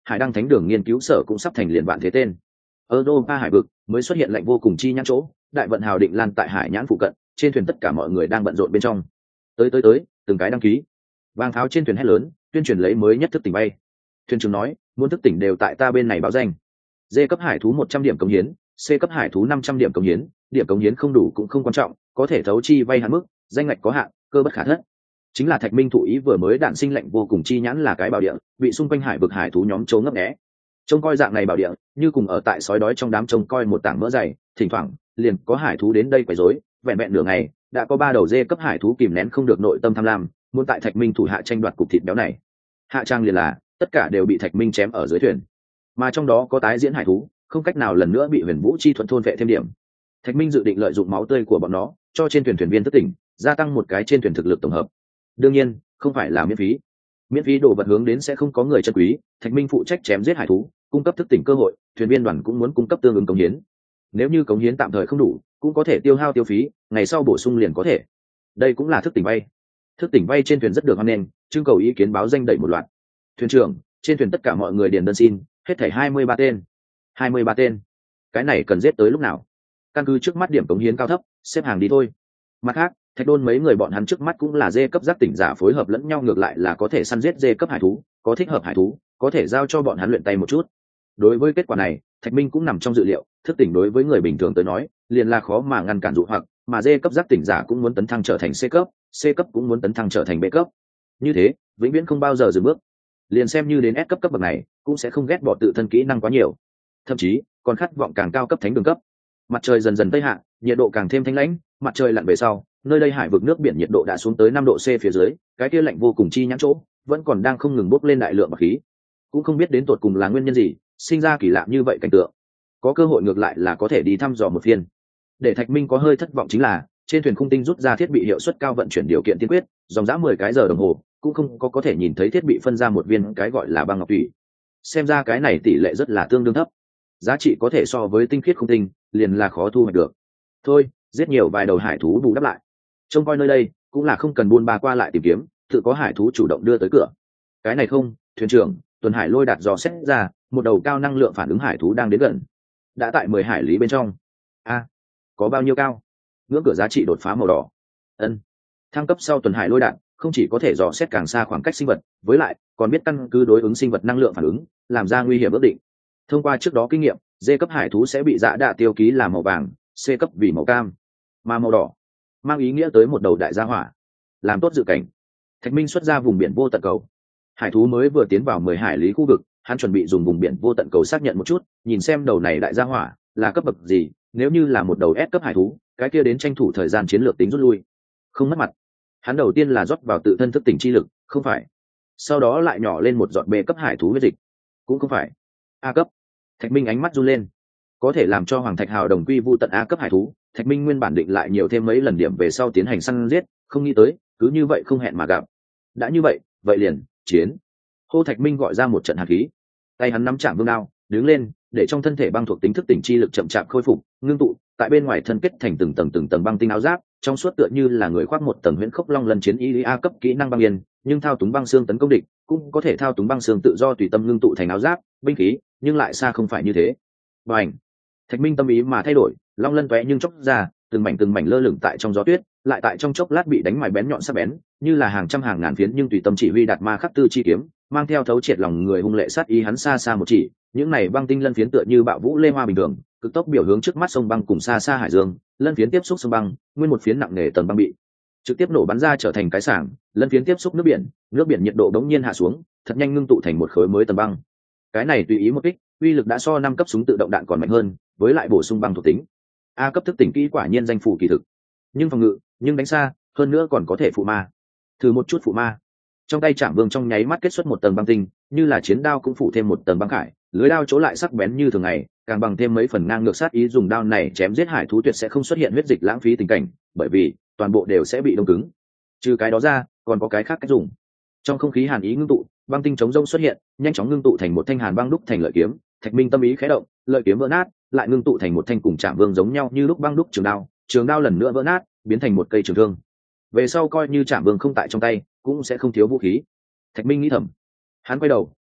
Speaker 1: hải đăng thánh đường nghiên cứu sở cũng sắp thành liền vạn thế tên. Europa hải vực mới xuất hiện lạnh vô cùng chi nhãn chỗ, đại vận hào định lan tại hải nhãn phụ cận, trên thuyền tất cả mọi người đang bận rộn bên trong. Tới tới tới, từng cái đăng ký. Vàng tháo trên thuyền hét lớn, tuyên truyền lấy mới nhất thức tỉnh bay. Thuyền trưởng nói, muốn thức tỉnh đều tại ta bên này báo danh. D cấp hải thú một trăm điểm cống hiến, C cấp hải thú năm trăm điểm cống hiến, điểm cống hiến không đủ cũng không quan trọng, có thể thấu chi vay hạn mức, danh ngạch có hạn, cơ bất khả thất. Chính là Thạch Minh thụ ý vừa mới đạn sinh lệnh vô cùng chi nhãn là cái bảo địa, bị xung quanh hải vực hải thú nhóm trốn ngấp nghé. Trông coi dạng này bảo địa, như cùng ở tại sói đói trong đám trông coi một tảng mỡ dày, thỉnh thoảng liền có hải thú đến đây quấy rối, vẹn vẹn nửa ngày, đã có ba đầu dê cấp hải thú kìm nén không được nội tâm tham lam, muốn tại Thạch Minh thủ hạ tranh đoạt cục thịt béo này. Hạ trang liền là, tất cả đều bị Thạch Minh chém ở dưới thuyền. Mà trong đó có tái diễn hải thú, không cách nào lần nữa bị Huyền Vũ chi thuận thôn vệ thêm điểm. Thạch Minh dự định lợi dụng máu tươi của bọn nó, cho trên thuyền thuyền viên thức tỉnh, gia tăng một cái trên thuyền thực lực tổng hợp. Đương nhiên, không phải là miễn phí. Miễn phí đồ vật hướng đến sẽ không có người chân quý, Thạch Minh phụ trách chém giết hải thú, cung cấp thức tỉnh cơ hội, thuyền viên đoàn cũng muốn cung cấp tương ứng cống hiến. Nếu như cống hiến tạm thời không đủ, cũng có thể tiêu hao tiêu phí, ngày sau bổ sung liền có thể. Đây cũng là thức tỉnh vay. Thức tỉnh vay trên thuyền rất được hoan nghênh, trưng cầu ý kiến báo danh đầy một loạt. Thuyền trưởng, trên thuyền tất cả mọi người điền đơn xin, hết thảy hai mươi ba tên. hai mươi ba tên. Cái này cần giết tới lúc nào? Căn cứ trước mắt điểm cống hiến cao thấp, xếp hàng đi thôi. Mặt khác, Thạch Đôn mấy người bọn hắn trước mắt cũng là dê cấp giác tỉnh giả phối hợp lẫn nhau, ngược lại là có thể săn giết dê cấp hải thú, có thích hợp hải thú, có thể giao cho bọn hắn luyện tay một chút. Đối với kết quả này, Thạch Minh cũng nằm trong dự liệu, thức tỉnh đối với người bình thường tới nói, liền là khó mà ngăn cản dụ hoặc, mà dê cấp giác tỉnh giả cũng muốn tấn thăng trở thành C cấp, C cấp cũng muốn tấn thăng trở thành B cấp. Như thế, vĩnh viễn không bao giờ dừng bước. Liền xem như đến S cấp cấp bậc này, cũng sẽ không ghét bỏ tự thân kỹ năng quá nhiều, thậm chí còn khát vọng càng cao cấp thánh đường cấp. Mặt trời dần dần tây hạ, nhiệt độ càng thêm thanh lãnh, mặt trời lặn về sau, nơi đây hải vực nước biển nhiệt độ đã xuống tới năm độ C phía dưới, cái kia lạnh vô cùng chi nhãn chỗ, vẫn còn đang không ngừng bốc lên đại lượng bạc khí. Cũng không biết đến tột cùng là nguyên nhân gì, sinh ra kỳ lạ như vậy cảnh tượng. Có cơ hội ngược lại là có thể đi thăm dò một phiên. Để Thạch Minh có hơi thất vọng chính là, trên thuyền khung tinh rút ra thiết bị hiệu suất cao vận chuyển điều kiện tiên quyết, dòng dã mười cái giờ đồng hồ, cũng không có có thể nhìn thấy thiết bị phân ra một viên cái gọi là băng ngọc thủy. Xem ra cái này tỷ lệ rất là tương đương thấp. Giá trị có thể so với tinh khiết khung tinh, liền là khó thu hoạch được. Thôi, giết nhiều vài đầu hải thú bù đắp lại. Trông coi nơi đây, cũng là không cần buôn ba qua lại tìm kiếm, tự có hải thú chủ động đưa tới cửa. Cái này không, thuyền trưởng, tuần hải lôi đạt dò xét ra, một đầu cao năng lượng phản ứng hải thú đang đến gần. Đã tại mười hải lý bên trong. A, có bao nhiêu cao? Ngưỡng cửa giá trị đột phá màu đỏ. Ân. Thăng cấp sau tuần hải lôi đạn, không chỉ có thể dò xét càng xa khoảng cách sinh vật, với lại còn biết căn cứ đối ứng sinh vật năng lượng phản ứng, làm ra nguy hiểm ước định. Thông qua trước đó kinh nghiệm, D cấp hải thú sẽ bị dạ đạ tiêu ký là màu vàng, C cấp vì màu cam, mà màu đỏ mang ý nghĩa tới một đầu đại gia hỏa. Làm tốt dự cảnh, Thạch Minh xuất ra vùng biển vô tận cầu. Hải thú mới vừa tiến vào mười hải lý khu vực, hắn chuẩn bị dùng vùng biển vô tận cầu xác nhận một chút, nhìn xem đầu này đại gia hỏa là cấp bậc gì, nếu như là một đầu S cấp hải thú, cái kia đến tranh thủ thời gian chiến lược tính rút lui, không mất mặt. Hắn đầu tiên là rót vào tự thân thức tỉnh chi lực, không phải. Sau đó lại nhỏ lên một giọt B cấp hải thú huyết dịch, cũng không phải. A cấp. Thạch Minh ánh mắt run lên. Có thể làm cho Hoàng Thạch Hào đồng quy vu tận A cấp hải thú, Thạch Minh nguyên bản định lại nhiều thêm mấy lần điểm về sau tiến hành săn giết, không nghĩ tới, cứ như vậy không hẹn mà gặp. Đã như vậy, vậy liền chiến. Hô Thạch Minh gọi ra một trận hạt khí, tay hắn nắm chạm vương đao, đứng lên, để trong thân thể băng thuộc tính thức tỉnh chi lực chậm chạp khôi phục, ngưng tụ, tại bên ngoài thân kết thành từng tầng từng tầng băng tinh áo giáp, trong suốt tựa như là người khoác một tầng huyễn khốc long lần chiến y A cấp kỹ năng băng yên, nhưng thao túng băng xương tấn công địch, cũng có thể thao túng băng xương tự do tùy tâm ngưng tụ thành áo giáp, binh khí, nhưng lại xa không phải như thế. Bành! Thạch Minh tâm ý mà thay đổi, long lân tóe nhưng chốc ra, từng mảnh từng mảnh lơ lửng tại trong gió tuyết, lại tại trong chốc lát bị đánh mài bén nhọn sắc bén, như là hàng trăm hàng ngàn phiến nhưng tùy tâm chỉ huy đạt ma khắc tư chi kiếm, mang theo thấu triệt lòng người hung lệ sát ý hắn xa xa một chỉ, những này băng tinh lân phiến tựa như bạo vũ lê hoa bình thường, cực tốc biểu hướng trước mắt sông băng cùng xa xa hải dương, lân phiến tiếp xúc sông băng, nguyên một phiến nặng nề tầng băng bị trực tiếp nổ bắn ra trở thành cái sảng, lân phiến tiếp xúc nước biển, nước biển nhiệt độ đống nhiên hạ xuống, thật nhanh ngưng tụ thành một khối mới tầng băng. Cái này tùy ý một kích, uy lực đã so năm cấp súng tự động đạn còn mạnh hơn, với lại bổ sung băng thuộc tính. A cấp thức tỉnh kỹ quả nhiên danh phủ kỳ thực, nhưng phòng ngự, nhưng đánh xa, hơn nữa còn có thể phụ ma. Thử một chút phụ ma. Trong tay Trảm Vương trong nháy mắt kết xuất một tầng băng tinh, như là chiến đao cũng phủ thêm một tầng băng khải, lưới đao chỗ lại sắc bén như thường ngày, càng bằng thêm mấy phần ngang ngược sát ý, dùng đao này chém giết hải thú tuyệt sẽ không xuất hiện huyết dịch lãng phí tình cảnh, bởi vì toàn bộ đều sẽ bị đông cứng. Trừ cái đó ra, còn có cái khác cách dùng. Trong không khí hàn ý ngưng tụ, băng tinh chống rông xuất hiện, nhanh chóng ngưng tụ thành một thanh hàn băng đúc thành lợi kiếm. Thạch Minh tâm ý khẽ động, lợi kiếm vỡ nát, lại ngưng tụ thành một thanh cùng Trảm Vương giống nhau như lúc băng đúc trường đao, trường đao lần nữa vỡ nát, biến thành một cây trường thương. Về sau coi như Trảm Vương không tại trong tay, cũng sẽ không thiếu vũ khí. Thạch Minh nghĩ thầm. Hắn quay đầu,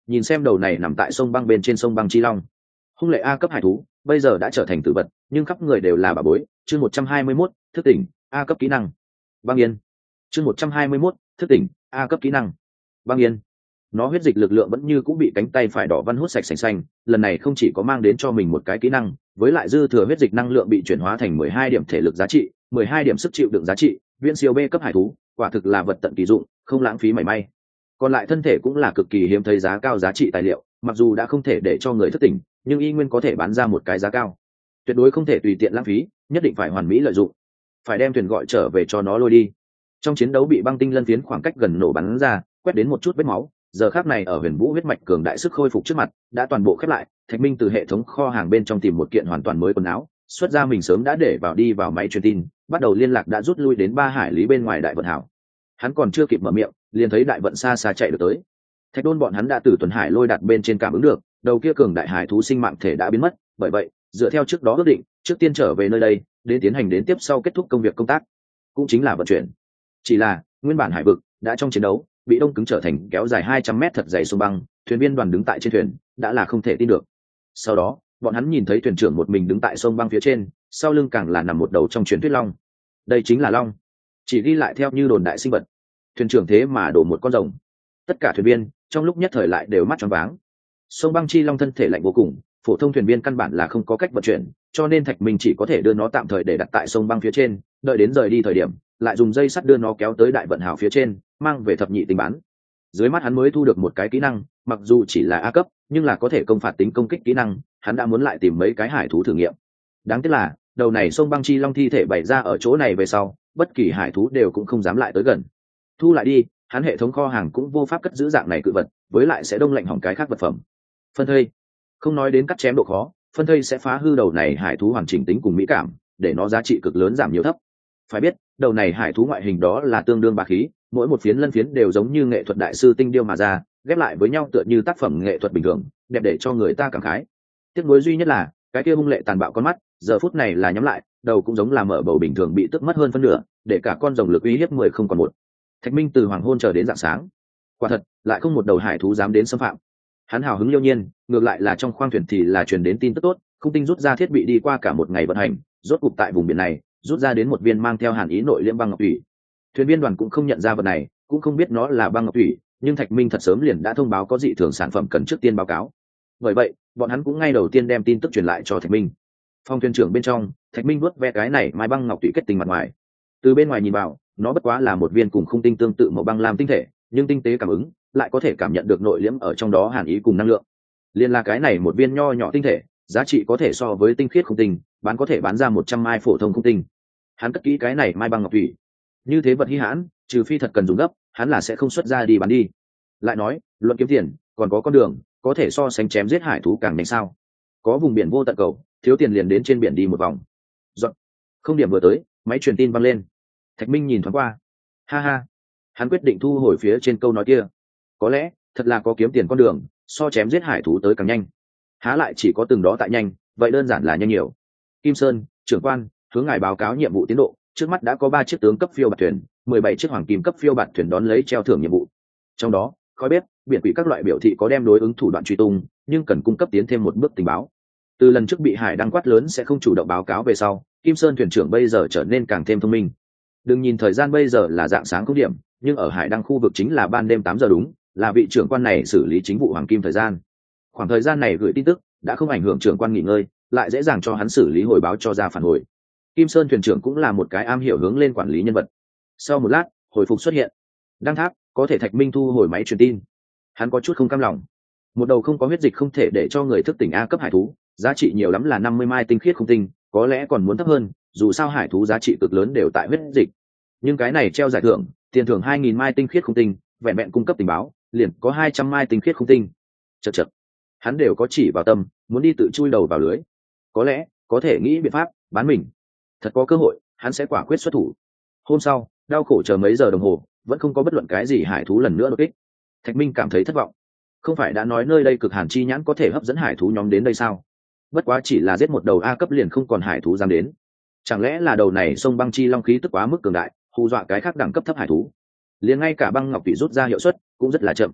Speaker 1: nhìn xem đầu này nằm tại sông băng bên trên sông băng chi long. Hung lệ A cấp hải thú bây giờ đã trở thành tử vật, nhưng khắp người đều là bà bối. Chương một trăm hai mươi mốt, thức tỉnh A cấp kỹ năng băng yên. Chương một trăm hai mươi mốt, thức tỉnh A cấp kỹ năng băng yên. Nó huyết dịch lực lượng vẫn như cũng bị cánh tay phải đỏ văn hút sạch sành xanh, lần này không chỉ có mang đến cho mình một cái kỹ năng, với lại dư thừa huyết dịch năng lượng bị chuyển hóa thành mười hai điểm thể lực giá trị, mười hai điểm sức chịu đựng giá trị, viễn siêu B cấp hải thú, quả thực là vật tận kỳ dụng, không lãng phí mảy may. Còn lại thân thể cũng là cực kỳ hiếm thấy giá cao giá trị tài liệu, mặc dù đã không thể để cho người thức tỉnh, nhưng y nguyên có thể bán ra một cái giá cao. Tuyệt đối không thể tùy tiện lãng phí, nhất định phải hoàn mỹ lợi dụng. Phải đem thuyền gọi trở về cho nó lôi đi. Trong chiến đấu bị băng tinh lân phiến khoảng cách gần nổ bắn ra, quét đến một chút vết máu, giờ khắc này ở huyền vũ huyết mạch cường đại sức khôi phục trước mặt đã toàn bộ khép lại. Thạch Minh từ hệ thống kho hàng bên trong tìm một kiện hoàn toàn mới quần áo, xuất ra mình sớm đã để vào đi vào máy truyền tin, bắt đầu liên lạc đã rút lui đến ba hải lý bên ngoài đại vận hảo. Hắn còn chưa kịp mở miệng, liền thấy đại vận xa xa chạy được tới. Thạch Đôn bọn hắn đã từ tuần hải lôi đặt bên trên cảm ứng được, đầu kia cường đại hải thú sinh mạng thể đã biến mất, bởi vậy dựa theo trước đó ước định, trước tiên trở về nơi đây đến tiến hành đến tiếp sau kết thúc công việc công tác, cũng chính là vận chuyển. Chỉ là nguyên bản hải vực đã trong chiến đấu bị đông cứng trở thành kéo dài hai trăm mét thật dày sông băng, thuyền viên đoàn đứng tại trên thuyền đã là không thể tin được. Sau đó bọn hắn nhìn thấy thuyền trưởng một mình đứng tại sông băng phía trên, sau lưng càng là nằm một đầu trong truyền thuyết long. Đây chính là long, chỉ ghi lại theo như đồn đại sinh vật. Thuyền trưởng thế mà đổ một con rồng. Tất cả thuyền viên trong lúc nhất thời lại đều mắt tròn váng. Sông băng chi long thân thể lạnh vô cùng, phổ thông thuyền viên căn bản là không có cách vận chuyển, cho nên Thạch Minh chỉ có thể đưa nó tạm thời để đặt tại sông băng phía trên, đợi đến rời đi thời điểm lại dùng dây sắt đưa nó kéo tới đại vận hào phía trên, mang về thập nhị tình bán. Dưới mắt hắn mới thu được một cái kỹ năng, mặc dù chỉ là A cấp, nhưng là có thể công phạt tính công kích kỹ năng, hắn đã muốn lại tìm mấy cái hải thú thử nghiệm. Đáng tiếc là đầu này sông băng chi long thi thể bày ra ở chỗ này về sau, bất kỳ hải thú đều cũng không dám lại tới gần. Thu lại đi, hắn hệ thống kho hàng cũng vô pháp cất giữ dạng này cự vật, với lại sẽ đông lạnh hỏng cái khác vật phẩm. Phân thây, không nói đến cắt chém độ khó, phân thây sẽ phá hư đầu này hải thú hoàn chỉnh tính cùng mỹ cảm, để nó giá trị cực lớn giảm nhiều thấp. Phải biết đầu này hải thú ngoại hình đó là tương đương bá khí, mỗi một phiến lân phiến đều giống như nghệ thuật đại sư tinh điêu mà ra, ghép lại với nhau tựa như tác phẩm nghệ thuật bình thường, đẹp để cho người ta cảm khái. Tiếc nuối duy nhất là cái kia hung lệ tàn bạo con mắt giờ phút này là nhắm lại, đầu cũng giống là mở bầu bình thường bị tức mất hơn phân nửa, để cả con rồng lực uy hiếp mười không còn một. Thạch Minh từ hoàng hôn chờ đến rạng sáng, quả thật lại không một đầu hải thú dám đến xâm phạm. Hắn hào hứng liêu nhiên, ngược lại là trong khoang thuyền thì là truyền đến tin tức tốt, Khung Tinh rút ra thiết bị đi qua cả một ngày vận hành, rốt cục tại vùng biển này rút ra đến một viên mang theo hàn ý nội liễm băng ngọc thủy. Thuyền viên đoàn cũng không nhận ra vật này, cũng không biết nó là băng ngọc thủy, nhưng Thạch Minh thật sớm liền đã thông báo có dị thường sản phẩm cần trước tiên báo cáo. Bởi vậy bọn hắn cũng ngay đầu tiên đem tin tức truyền lại cho Thạch Minh. Phòng thuyền trưởng bên trong, Thạch Minh vuốt ve cái này mai băng ngọc thủy kết tinh mặt ngoài. Từ bên ngoài nhìn vào, nó bất quá là một viên cùng Khung Tinh tương tự màu băng lam tinh thể, nhưng tinh tế cảm ứng lại có thể cảm nhận được nội liễm ở trong đó hàn ý cùng năng lượng. Liên là cái này một viên nho nhỏ tinh thể, giá trị có thể so với tinh khiết Khung Tinh, bán có thể bán ra một trăm mai phổ thông Khung Tinh. Hắn cất kỹ cái này mai băng ngọc thủy, như thế vật hi hãn, trừ phi thật cần dùng gấp, hắn là sẽ không xuất ra đi bán đi. Lại nói luận kiếm tiền, còn có con đường có thể so sánh chém giết hải thú càng nhanh sao? Có vùng biển vô tận cầu, thiếu tiền liền đến trên biển đi một vòng. Dọn. Không điểm vừa tới, máy truyền tin văng lên. Thạch Minh nhìn thoáng qua, ha ha, hắn quyết định thu hồi phía trên câu nói kia. Có lẽ thật là có kiếm tiền con đường, so chém giết hải thú tới càng nhanh. Há lại chỉ có từng đó tại nhanh, vậy đơn giản là nhanh nhiều. Kim Sơn trưởng quan, hướng ngài báo cáo nhiệm vụ tiến độ, trước mắt đã có ba chiếc tướng cấp phiêu bạt thuyền, mười bảy chiếc hoàng kim cấp phiêu bạt thuyền đón lấy treo thưởng nhiệm vụ. Trong đó khói bếp, biển quỷ các loại biểu thị có đem đối ứng thủ đoạn truy tung, nhưng cần cung cấp tiến thêm một bước tình báo. Từ lần trước bị hải đăng quát lớn sẽ không chủ động báo cáo về sau, Kim Sơn thuyền trưởng bây giờ trở nên càng thêm thông minh. Đừng nhìn thời gian bây giờ là dạng sáng không điểm, nhưng ở hải đăng khu vực chính là ban đêm tám giờ đúng, là vị trưởng quan này xử lý chính vụ hoàng kim thời gian. Khoảng thời gian này gửi tin tức đã không ảnh hưởng trưởng quan nghỉ ngơi, lại dễ dàng cho hắn xử lý hồi báo cho ra phản hồi. Kim Sơn thuyền trưởng cũng là một cái am hiểu hướng lên quản lý nhân vật. Sau một lát, hồi phục xuất hiện. Đăng tháp, có thể Thạch Minh thu hồi máy truyền tin. Hắn có chút không cam lòng. Một đầu không có huyết dịch không thể để cho người thức tỉnh A cấp hải thú, giá trị nhiều lắm là năm mươi mai tinh khiết không tinh, có lẽ còn muốn thấp hơn, dù sao hải thú giá trị cực lớn đều tại huyết dịch. Nhưng cái này treo giải thưởng, tiền thưởng hai nghìn mai tinh khiết không tinh, vẹn vẹn cung cấp tình báo, liền có hai trăm mai tinh khiết không tinh. Chậc chậc. Hắn đều có chỉ vào tâm, muốn đi tự chui đầu vào lưới. Có lẽ có thể nghĩ biện pháp bán mình. Thật có cơ hội, hắn sẽ quả quyết xuất thủ. Hôm sau, đau khổ chờ mấy giờ đồng hồ, vẫn không có bất luận cái gì hải thú lần nữa đột kích. Thạch Minh cảm thấy thất vọng. Không phải đã nói nơi đây cực hàn chi nhãn có thể hấp dẫn hải thú nhóm đến đây sao? Bất quá chỉ là giết một đầu A cấp liền không còn hải thú dám đến. Chẳng lẽ là đầu này sông băng chi long khí tức quá mức cường đại, hù dọa cái khác đẳng cấp thấp hải thú? Liền ngay cả băng ngọc thủy rút ra hiệu suất cũng rất là chậm.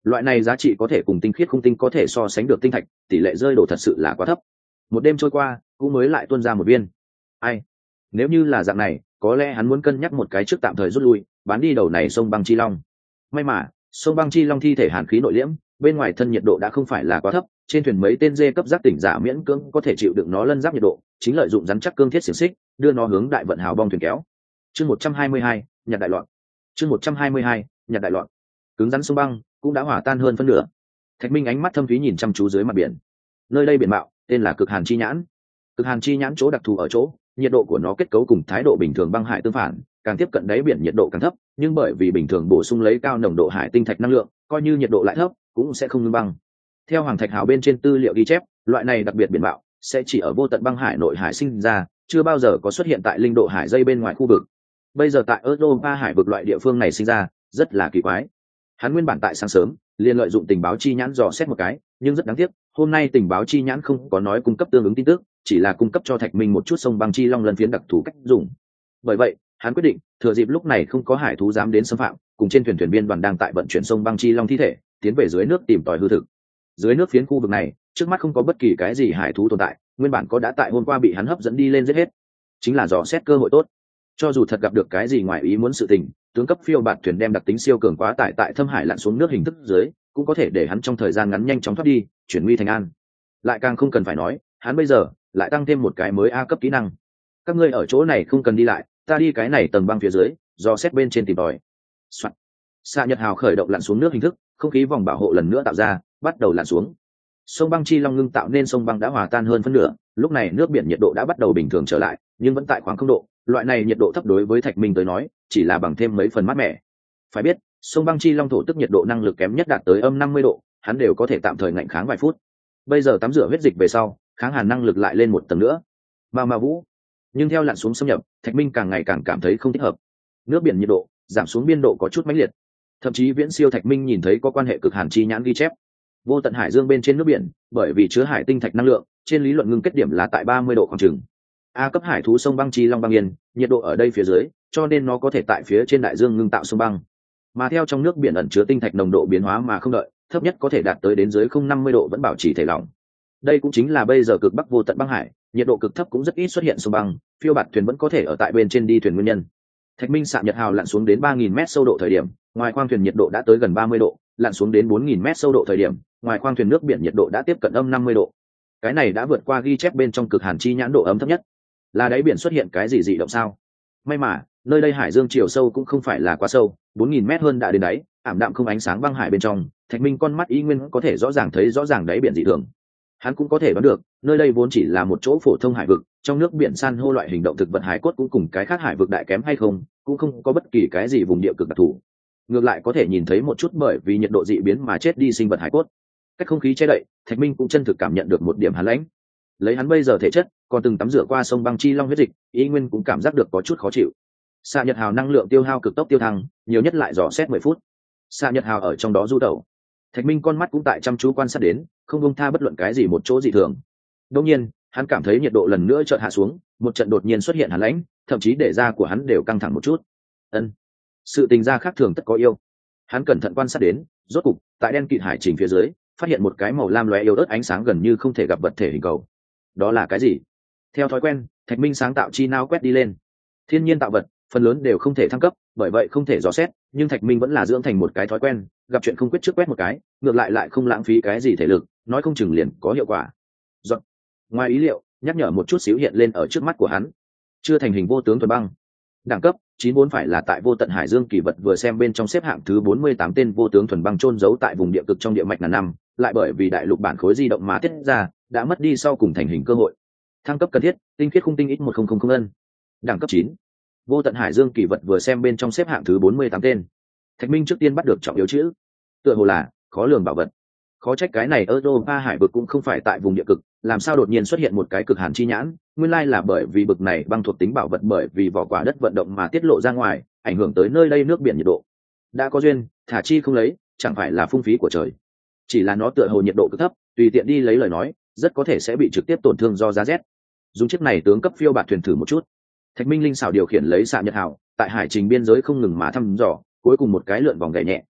Speaker 1: loại này giá trị có thể cùng tinh khiết không tinh có thể so sánh được tinh thạch, tỷ lệ rơi đổ thật sự là quá thấp. Một đêm trôi qua cũng mới lại tuôn ra một viên. Ai, nếu như là dạng này có lẽ hắn muốn cân nhắc một cái trước tạm thời rút lui, bán đi đầu này sông băng chi long. May mà sông băng chi long thi thể hàn khí nội liễm, bên ngoài thân nhiệt độ đã không phải là quá thấp, trên thuyền mấy tên dê cấp giác tỉnh giả miễn cưỡng có thể chịu đựng nó lân giáp nhiệt độ, chính lợi dụng rắn chắc cương thiết xiềng xích đưa nó hướng đại vận hào bong thuyền kéo. Chương một trăm hai mươi hai, nhặt đại loạn. Chương một trăm hai mươi hai, nhặt đại loạn. Cứng rắn sông băng cũng đã hỏa tan hơn phân nửa. Thạch Minh ánh mắt thâm thúy nhìn chăm chú dưới mặt biển. Nơi đây biển mạo tên là cực hàn chi nhãn. Cực hàn chi nhãn chỗ đặc thù ở chỗ nhiệt độ của nó kết cấu cùng thái độ bình thường băng hải tương phản, càng tiếp cận đáy biển nhiệt độ càng thấp, nhưng bởi vì bình thường bổ sung lấy cao nồng độ hải tinh thạch năng lượng, coi như nhiệt độ lại thấp cũng sẽ không ngưng băng. Theo Hoàng Thạch Hào bên trên tư liệu ghi chép, loại này đặc biệt biển mạo sẽ chỉ ở vô tận băng hải nội hải sinh ra, chưa bao giờ có xuất hiện tại linh độ hải dây bên ngoài khu vực. Bây giờ tại Europa hải vực loại địa phương này sinh ra, rất là kỳ quái. Hắn nguyên bản tại sáng sớm liền lợi dụng tình báo chi nhãn dò xét một cái, nhưng rất đáng tiếc, hôm nay tình báo chi nhãn không có nói cung cấp tương ứng tin tức, chỉ là cung cấp cho Thạch Minh một chút sông băng chi long lân phiến đặc thù cách dùng. Bởi vậy, hắn quyết định thừa dịp lúc này không có hải thú dám đến xâm phạm, cùng trên thuyền thuyền viên đoàn đang tại vận chuyển sông băng chi long thi thể, tiến về dưới nước tìm tòi hư thực. Dưới nước phiến khu vực này, trước mắt không có bất kỳ cái gì hải thú tồn tại, nguyên bản có đã tại hôm qua bị hắn hấp dẫn đi lên giết hết, chính là dò xét cơ hội tốt. Cho dù thật gặp được cái gì ngoài ý muốn sự tình, tướng cấp phiêu bạt thuyền đem đặc tính siêu cường quá tải tại thâm hải lặn xuống nước hình thức dưới, cũng có thể để hắn trong thời gian ngắn nhanh chóng thoát đi, chuyển nguy thành an. Lại càng không cần phải nói, hắn bây giờ lại tăng thêm một cái mới A cấp kỹ năng. Các ngươi ở chỗ này không cần đi lại, ta đi cái này tầng băng phía dưới, do xét bên trên tìm tòi. Soạn. Xạ Nhật Hào khởi động lặn xuống nước hình thức, không khí vòng bảo hộ lần nữa tạo ra, bắt đầu lặn xuống. Sông băng chi long ngưng tạo nên sông băng đã hòa tan hơn phân nửa, lúc này nước biển nhiệt độ đã bắt đầu bình thường trở lại, nhưng vẫn tại khoảng không độ. Loại này nhiệt độ thấp đối với Thạch Minh tới nói, chỉ là bằng thêm mấy phần mát mẻ. Phải biết, sông băng chi long thổ tức nhiệt độ năng lực kém nhất đạt tới âm năm mươi độ, hắn đều có thể tạm thời ngạnh kháng vài phút. Bây giờ tắm rửa huyết dịch về sau, kháng hàn năng lực lại lên một tầng nữa. Mà mà vũ, nhưng theo lặn xuống xâm nhập, Thạch Minh càng ngày càng cảm thấy không thích hợp. Nước biển nhiệt độ giảm xuống biên độ có chút mãnh liệt, thậm chí viễn siêu Thạch Minh nhìn thấy có quan hệ cực hàn chi nhãn ghi chép. Vô tận hải dương bên trên nước biển, bởi vì chứa hải tinh thạch năng lượng, trên lý luận ngưng kết điểm là tại ba mươi độ khoảng chừng. A cấp hải thú sông băng chi long băng yên, nhiệt độ ở đây phía dưới, cho nên nó có thể tại phía trên đại dương ngưng tạo sông băng. Mà theo trong nước biển ẩn chứa tinh thạch nồng độ biến hóa mà không đợi, thấp nhất có thể đạt tới đến dưới không năm mươi độ vẫn bảo trì thể lỏng. Đây cũng chính là bây giờ cực bắc vô tận băng hải, nhiệt độ cực thấp cũng rất ít xuất hiện sông băng, phiêu bạt thuyền vẫn có thể ở tại bên trên đi thuyền nguyên nhân. Thạch Minh xạ Nhật Hào lặn xuống đến ba nghìn mét sâu độ thời điểm, ngoài khoang thuyền nhiệt độ đã tới gần ba mươi độ, lặn xuống đến bốn nghìn mét sâu độ thời điểm, ngoài khoang thuyền nước biển nhiệt độ đã tiếp cận âm năm mươi độ. Cái này đã vượt qua ghi chép bên trong cực hàn chi nhãn độ ấm thấp nhất. Là đáy biển xuất hiện cái gì dị động sao? May mà nơi đây hải dương chiều sâu cũng không phải là quá sâu, bốn nghìn mét hơn đã đến đáy, ảm đạm không ánh sáng băng hải bên trong, Thạch Minh con mắt ý nguyên có thể rõ ràng thấy rõ ràng đáy biển dị thường. Hắn cũng có thể đoán được, nơi đây vốn chỉ là một chỗ phổ thông hải vực, trong nước biển san hô loại hình động thực vật hải cốt cũng cùng cái khác hải vực đại kém hay không, cũng không có bất kỳ cái gì vùng địa cực đặc thù. Ngược lại có thể nhìn thấy một chút bởi vì nhiệt độ dị biến mà chết đi sinh vật hải cốt. Cách không khí che đậy, Thạch Minh cũng chân thực cảm nhận được một điểm hàn lãnh. Lấy hắn bây giờ thể chất, còn từng tắm rửa qua sông băng chi long huyết dịch, ý nguyên cũng cảm giác được có chút khó chịu. Xạ Nhật Hào năng lượng tiêu hao cực tốc tiêu thăng, nhiều nhất lại dò xét mười phút. Xạ Nhật Hào ở trong đó du tẩu. Thạch Minh con mắt cũng tại chăm chú quan sát đến, không buông tha bất luận cái gì một chỗ dị thường. Đương nhiên, hắn cảm thấy nhiệt độ lần nữa chợt hạ xuống, một trận đột nhiên xuất hiện hàn lãnh, thậm chí để da của hắn đều căng thẳng một chút. Ân, sự tình gia khác thường tất có yêu. Hắn cẩn thận quan sát đến, rốt cục, tại đen kịt hải trình phía dưới, phát hiện một cái màu lam lóe yếu ớt ánh sáng gần như không thể gặp vật thể hình cầu. Đó là cái gì? Theo thói quen, Thạch Minh sáng tạo chi não quét đi lên. Thiên nhiên tạo vật, phần lớn đều không thể thăng cấp, bởi vậy không thể dò xét, nhưng Thạch Minh vẫn là dưỡng thành một cái thói quen, gặp chuyện không quyết trước quét một cái, ngược lại lại không lãng phí cái gì thể lực, nói không chừng liền có hiệu quả. Dọn. Ngoài ý liệu, nhắc nhở một chút xíu hiện lên ở trước mắt của hắn. Chưa thành hình vô tướng thuần băng. Đẳng cấp chín bốn phải là tại vô tận hải dương kỳ vật vừa xem bên trong xếp hạng thứ bốn mươi tám tên vô tướng thuần băng chôn giấu tại vùng địa cực trong địa mạch ngàn năm, lại bởi vì đại lục bản khối di động mà tiết ra, đã mất đi sau cùng thành hình cơ hội. Thăng cấp cần thiết, tinh khiết khung tinh ít một không không không ân. Đẳng cấp chín. Vô tận hải dương kỳ vật vừa xem bên trong xếp hạng thứ bốn mươi tám tên. Thạch Minh trước tiên bắt được trọng yếu chữ. Tựa hồ là khó lường bảo vật. Khó trách cái này Europa hải vực cũng không phải tại vùng địa cực, làm sao đột nhiên xuất hiện một cái cực hàn chi nhãn, nguyên lai là bởi vì bực này băng thuộc tính bảo vật bởi vì vỏ quả đất vận động mà tiết lộ ra ngoài, ảnh hưởng tới nơi đây nước biển nhiệt độ. Đã có duyên, thả chi không lấy, chẳng phải là phung phí của trời. Chỉ là nó tựa hồ nhiệt độ cực thấp, tùy tiện đi lấy lời nói, rất có thể sẽ bị trực tiếp tổn thương do giá rét. Dùng chiếc này tướng cấp phiêu bạt thuyền thử một chút. Thạch Minh linh xảo điều khiển lấy xạ Nhật Hào, tại hải trình biên giới không ngừng mà thăm dò, cuối cùng một cái lượn vòng gậy nhẹ,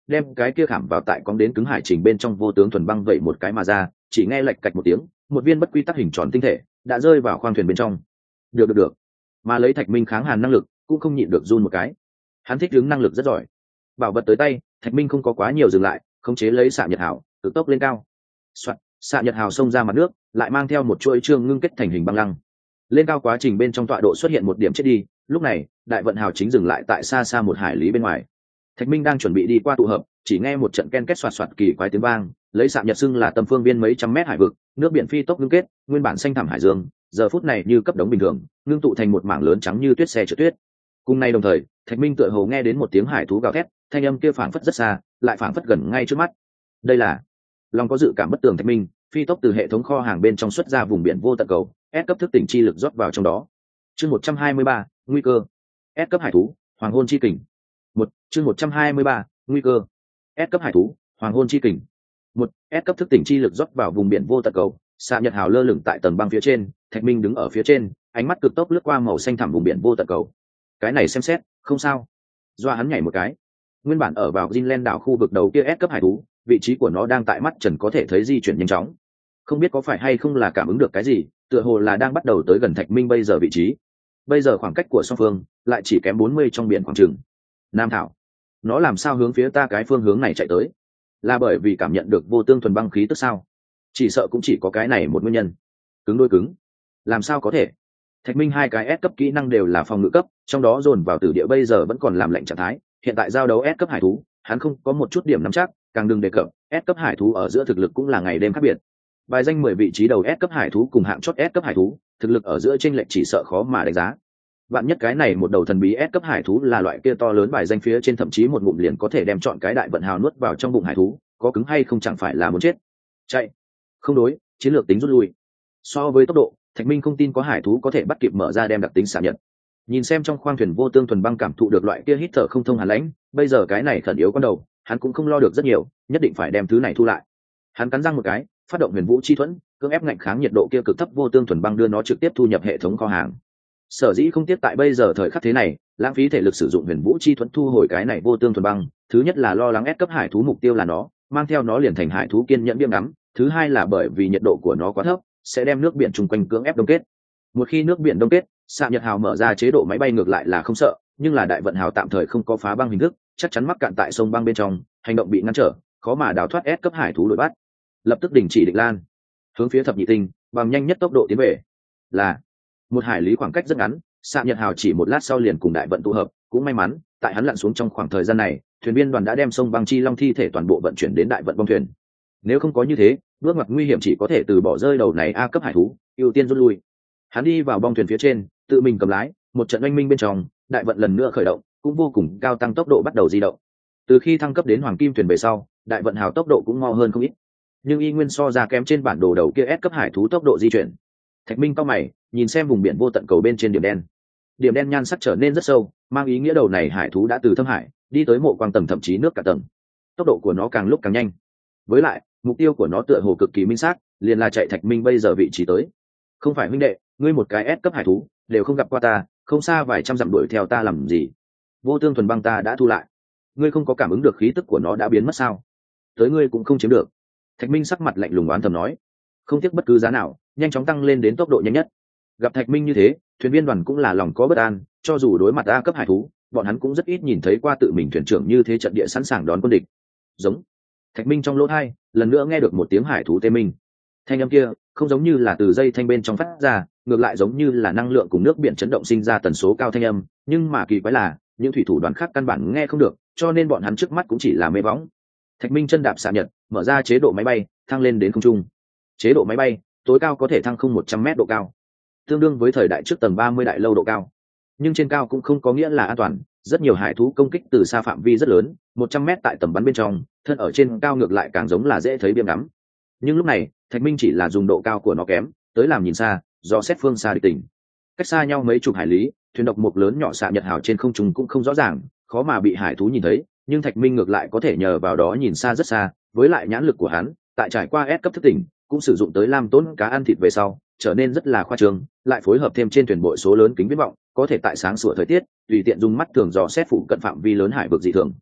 Speaker 1: đem cái kia khảm vào tại cong đến cứng hải trình bên trong vô tướng thuần băng vậy một cái mà ra, chỉ nghe lạch cạch một tiếng, một viên bất quy tắc hình tròn tinh thể đã rơi vào khoang thuyền bên trong. Được được được, mà lấy Thạch Minh kháng hàn năng lực cũng không nhịn được run một cái. Hắn thích ứng năng lực rất giỏi. Bảo vật tới tay, Thạch Minh không có quá nhiều dừng lại, khống chế lấy xạ nhật hào cực tốc lên cao. Soạt, xạ nhật hào xông ra mặt nước, lại mang theo một chuỗi trương ngưng kết thành hình băng lăng. Lên cao quá trình bên trong tọa độ xuất hiện một điểm chết đi, lúc này đại vận hào chính dừng lại tại xa xa một hải lý bên ngoài. Thạch Minh đang chuẩn bị đi qua tụ hợp, chỉ nghe một trận ken két xoạt xoạt kỳ quái tiếng vang, lấy xạ nhật xưng là tâm phương viên mấy trăm mét hải vực, nước biển phi tốc ngưng kết, nguyên bản xanh thẳm hải dương, giờ phút này như cấp đống bình thường, ngưng tụ thành một mảng lớn trắng như tuyết xe trượt tuyết. Cùng nay đồng thời, Thạch Minh tựa hồ nghe đến một tiếng hải thú gào thét, thanh âm kia phảng phất rất xa, lại phảng phất gần ngay trước mắt. Đây là Long có dự cảm bất tường Thạch Minh, phi tốc từ hệ thống kho hàng bên trong xuất ra vùng biển vô tận cầu, S cấp thức tỉnh chi lực rót vào trong đó. Chương một trăm hai mươi ba, nguy cơ. S cấp hải thú, hoàng hôn chi kình. Một, chương một trăm hai mươi ba, nguy cơ. S cấp hải thú, hoàng hôn chi kình. Một, S cấp thức tỉnh chi lực rót vào vùng biển vô tận cầu, xạ nhật hào lơ lửng tại tầng băng phía trên, Thạch Minh đứng ở phía trên, ánh mắt cực tốc lướt qua màu xanh thẳm vùng biển vô tận cầu. Cái này xem xét, không sao. Doa hắn nhảy một cái. Nguyên bản ở vào Greenland đảo khu vực đầu kia S cấp hải thú, vị trí của nó đang tại mắt trần có thể thấy di chuyển nhanh chóng. Không biết có phải hay không là cảm ứng được cái gì, tựa hồ là đang bắt đầu tới gần Thạch Minh bây giờ vị trí. Bây giờ khoảng cách của song phương lại chỉ kém bốn mươi trong biển khoảng chừng. Nam thảo, nó làm sao hướng phía ta cái phương hướng này chạy tới? Là bởi vì cảm nhận được vô tương thuần băng khí tức sao? Chỉ sợ cũng chỉ có cái này một nguyên nhân. Cứng đôi cứng, làm sao có thể? Thạch Minh hai cái S cấp kỹ năng đều là phòng ngự cấp, trong đó dồn vào tử địa bây giờ vẫn còn làm lệnh trạng thái, hiện tại giao đấu S cấp hải thú, hắn không có một chút điểm nắm chắc, càng đừng đề cập, S cấp hải thú ở giữa thực lực cũng là ngày đêm khác biệt. Bài danh mười vị trí đầu S cấp hải thú cùng hạng chót S cấp hải thú, thực lực ở giữa chênh lệch chỉ sợ khó mà đánh giá. Bạn nhất cái này một đầu thần bí S cấp hải thú là loại kia to lớn bài danh phía trên thậm chí một ngụm liền có thể đem chọn cái đại vận hào nuốt vào trong bụng hải thú, có cứng hay không chẳng phải là muốn chết. Chạy, không đối, chiến lược tính rút lui. So với tốc độ, Thạch Minh không tin có hải thú có thể bắt kịp mở ra đem đặc tính xạ nhật. Nhìn xem trong khoang thuyền vô tương thuần băng cảm thụ được loại kia hít thở không thông hàn lãnh, bây giờ cái này khẩn yếu con đầu, hắn cũng không lo được rất nhiều, nhất định phải đem thứ này thu lại. Hắn cắn răng một cái, phát động huyền vũ chi thuẫn, cưỡng ép ngạnh kháng nhiệt độ kia cực thấp vô tương thuần băng đưa nó trực tiếp thu nhập hệ thống kho hàng. Sở dĩ không tiếp tại bây giờ thời khắc thế này, lãng phí thể lực sử dụng huyền vũ chi thuẫn thu hồi cái này vô tương thuần băng, thứ nhất là lo lắng ép cấp hải thú mục tiêu là nó, mang theo nó liền thành hải thú kiên nhẫn viêm ngắm, thứ hai là bởi vì nhiệt độ của nó quá thấp, sẽ đem nước biển chung quanh cưỡng ép đông kết. Một khi nước biển đông kết, xạ nhật hào mở ra chế độ máy bay ngược lại là không sợ, nhưng là đại vận hào tạm thời không có phá băng hình thức, chắc chắn mắc cạn tại sông băng bên trong, hành động bị ngăn trở, khó mà đào thoát ép cấp hải thú đuổi bắt. Lập tức đình chỉ địch lan, hướng phía thập nhị tinh bằng nhanh nhất tốc độ tiến về. Là một hải lý khoảng cách rất ngắn, xạ nhật hào chỉ một lát sau liền cùng đại vận tụ hợp, cũng may mắn tại hắn lặn xuống trong khoảng thời gian này, thuyền viên đoàn đã đem sông băng chi long thi thể toàn bộ vận chuyển đến đại vận bong thuyền. Nếu không có như thế, bước ngoặt nguy hiểm chỉ có thể từ bỏ rơi đầu này a cấp hải thú, ưu tiên rút lui. Hắn đi vào bong thuyền phía trên, tự mình cầm lái, một trận oanh minh bên trong, đại vận lần nữa khởi động, cũng vô cùng cao tăng tốc độ bắt đầu di động. Từ khi thăng cấp đến hoàng kim thuyền về sau, đại vận hào tốc độ cũng mau hơn không ít, nhưng y nguyên so ra kém trên bản đồ đầu kia S cấp hải thú tốc độ di chuyển. Thạch Minh cau mày, nhìn xem vùng biển vô tận cầu bên trên điểm đen. Điểm đen nhan sắc trở nên rất sâu, mang ý nghĩa đầu này hải thú đã từ thâm hải đi tới mộ quang tầng, thậm chí nước cả tầng. Tốc độ của nó càng lúc càng nhanh. Với lại, mục tiêu của nó tựa hồ cực kỳ minh xác, liền là chạy Thạch Minh bây giờ vị trí tới. Không phải huynh đệ, ngươi một cái S cấp hải thú, đều không gặp qua ta, không xa vài trăm dặm đuổi theo ta làm gì? Vô tương thuần băng ta đã thu lại. Ngươi không có cảm ứng được khí tức của nó đã biến mất sao? Tới ngươi cũng không chiếm được. Thạch Minh sắc mặt lạnh lùng oán thầm nói, không tiếc bất cứ giá nào, nhanh chóng tăng lên đến tốc độ nhanh nhất. Gặp Thạch Minh như thế, thuyền viên đoàn cũng là lòng có bất an, cho dù đối mặt A cấp hải thú, bọn hắn cũng rất ít nhìn thấy qua tự mình thuyền trưởng như thế trận địa sẵn sàng đón quân địch. Giống. Thạch Minh trong lỗ tai lần nữa nghe được một tiếng hải thú tê minh. Thanh âm kia không giống như là từ dây thanh bên trong phát ra, ngược lại giống như là năng lượng cùng nước biển chấn động sinh ra tần số cao thanh âm, nhưng mà kỳ quái là, những thủy thủ đoàn khác căn bản nghe không được, cho nên bọn hắn trước mắt cũng chỉ là mê võng. Thạch Minh chân đạp xạ nhật, mở ra chế độ máy bay, thăng lên đến không trung. Chế độ máy bay tối cao có thể thăng không một trăm mét độ cao, tương đương với thời đại trước tầng ba mươi đại lâu độ cao. Nhưng trên cao cũng không có nghĩa là an toàn, rất nhiều hải thú công kích từ xa phạm vi rất lớn, một trăm mét tại tầm bắn bên trong, thân ở trên cao ngược lại càng giống là dễ thấy biếm ngắm. Nhưng lúc này, Thạch Minh chỉ là dùng độ cao của nó kém, tới làm nhìn xa, do xét phương xa địch tình. Cách xa nhau mấy chục hải lý, thuyền độc mộc lớn nhỏ xạ nhật hào trên không trung cũng không rõ ràng, khó mà bị hải thú nhìn thấy, nhưng Thạch Minh ngược lại có thể nhờ vào đó nhìn xa rất xa, với lại nhãn lực của hắn, tại trải qua S cấp thức tỉnh, cũng sử dụng tới lam tốn cá ăn thịt về sau, trở nên rất là khoa trương, lại phối hợp thêm trên thuyền bội số lớn kính viễn vọng, có thể tại sáng sủa thời tiết, tùy tiện dùng mắt thường dò xét phụ cận phạm vi lớn hải vực dị thường.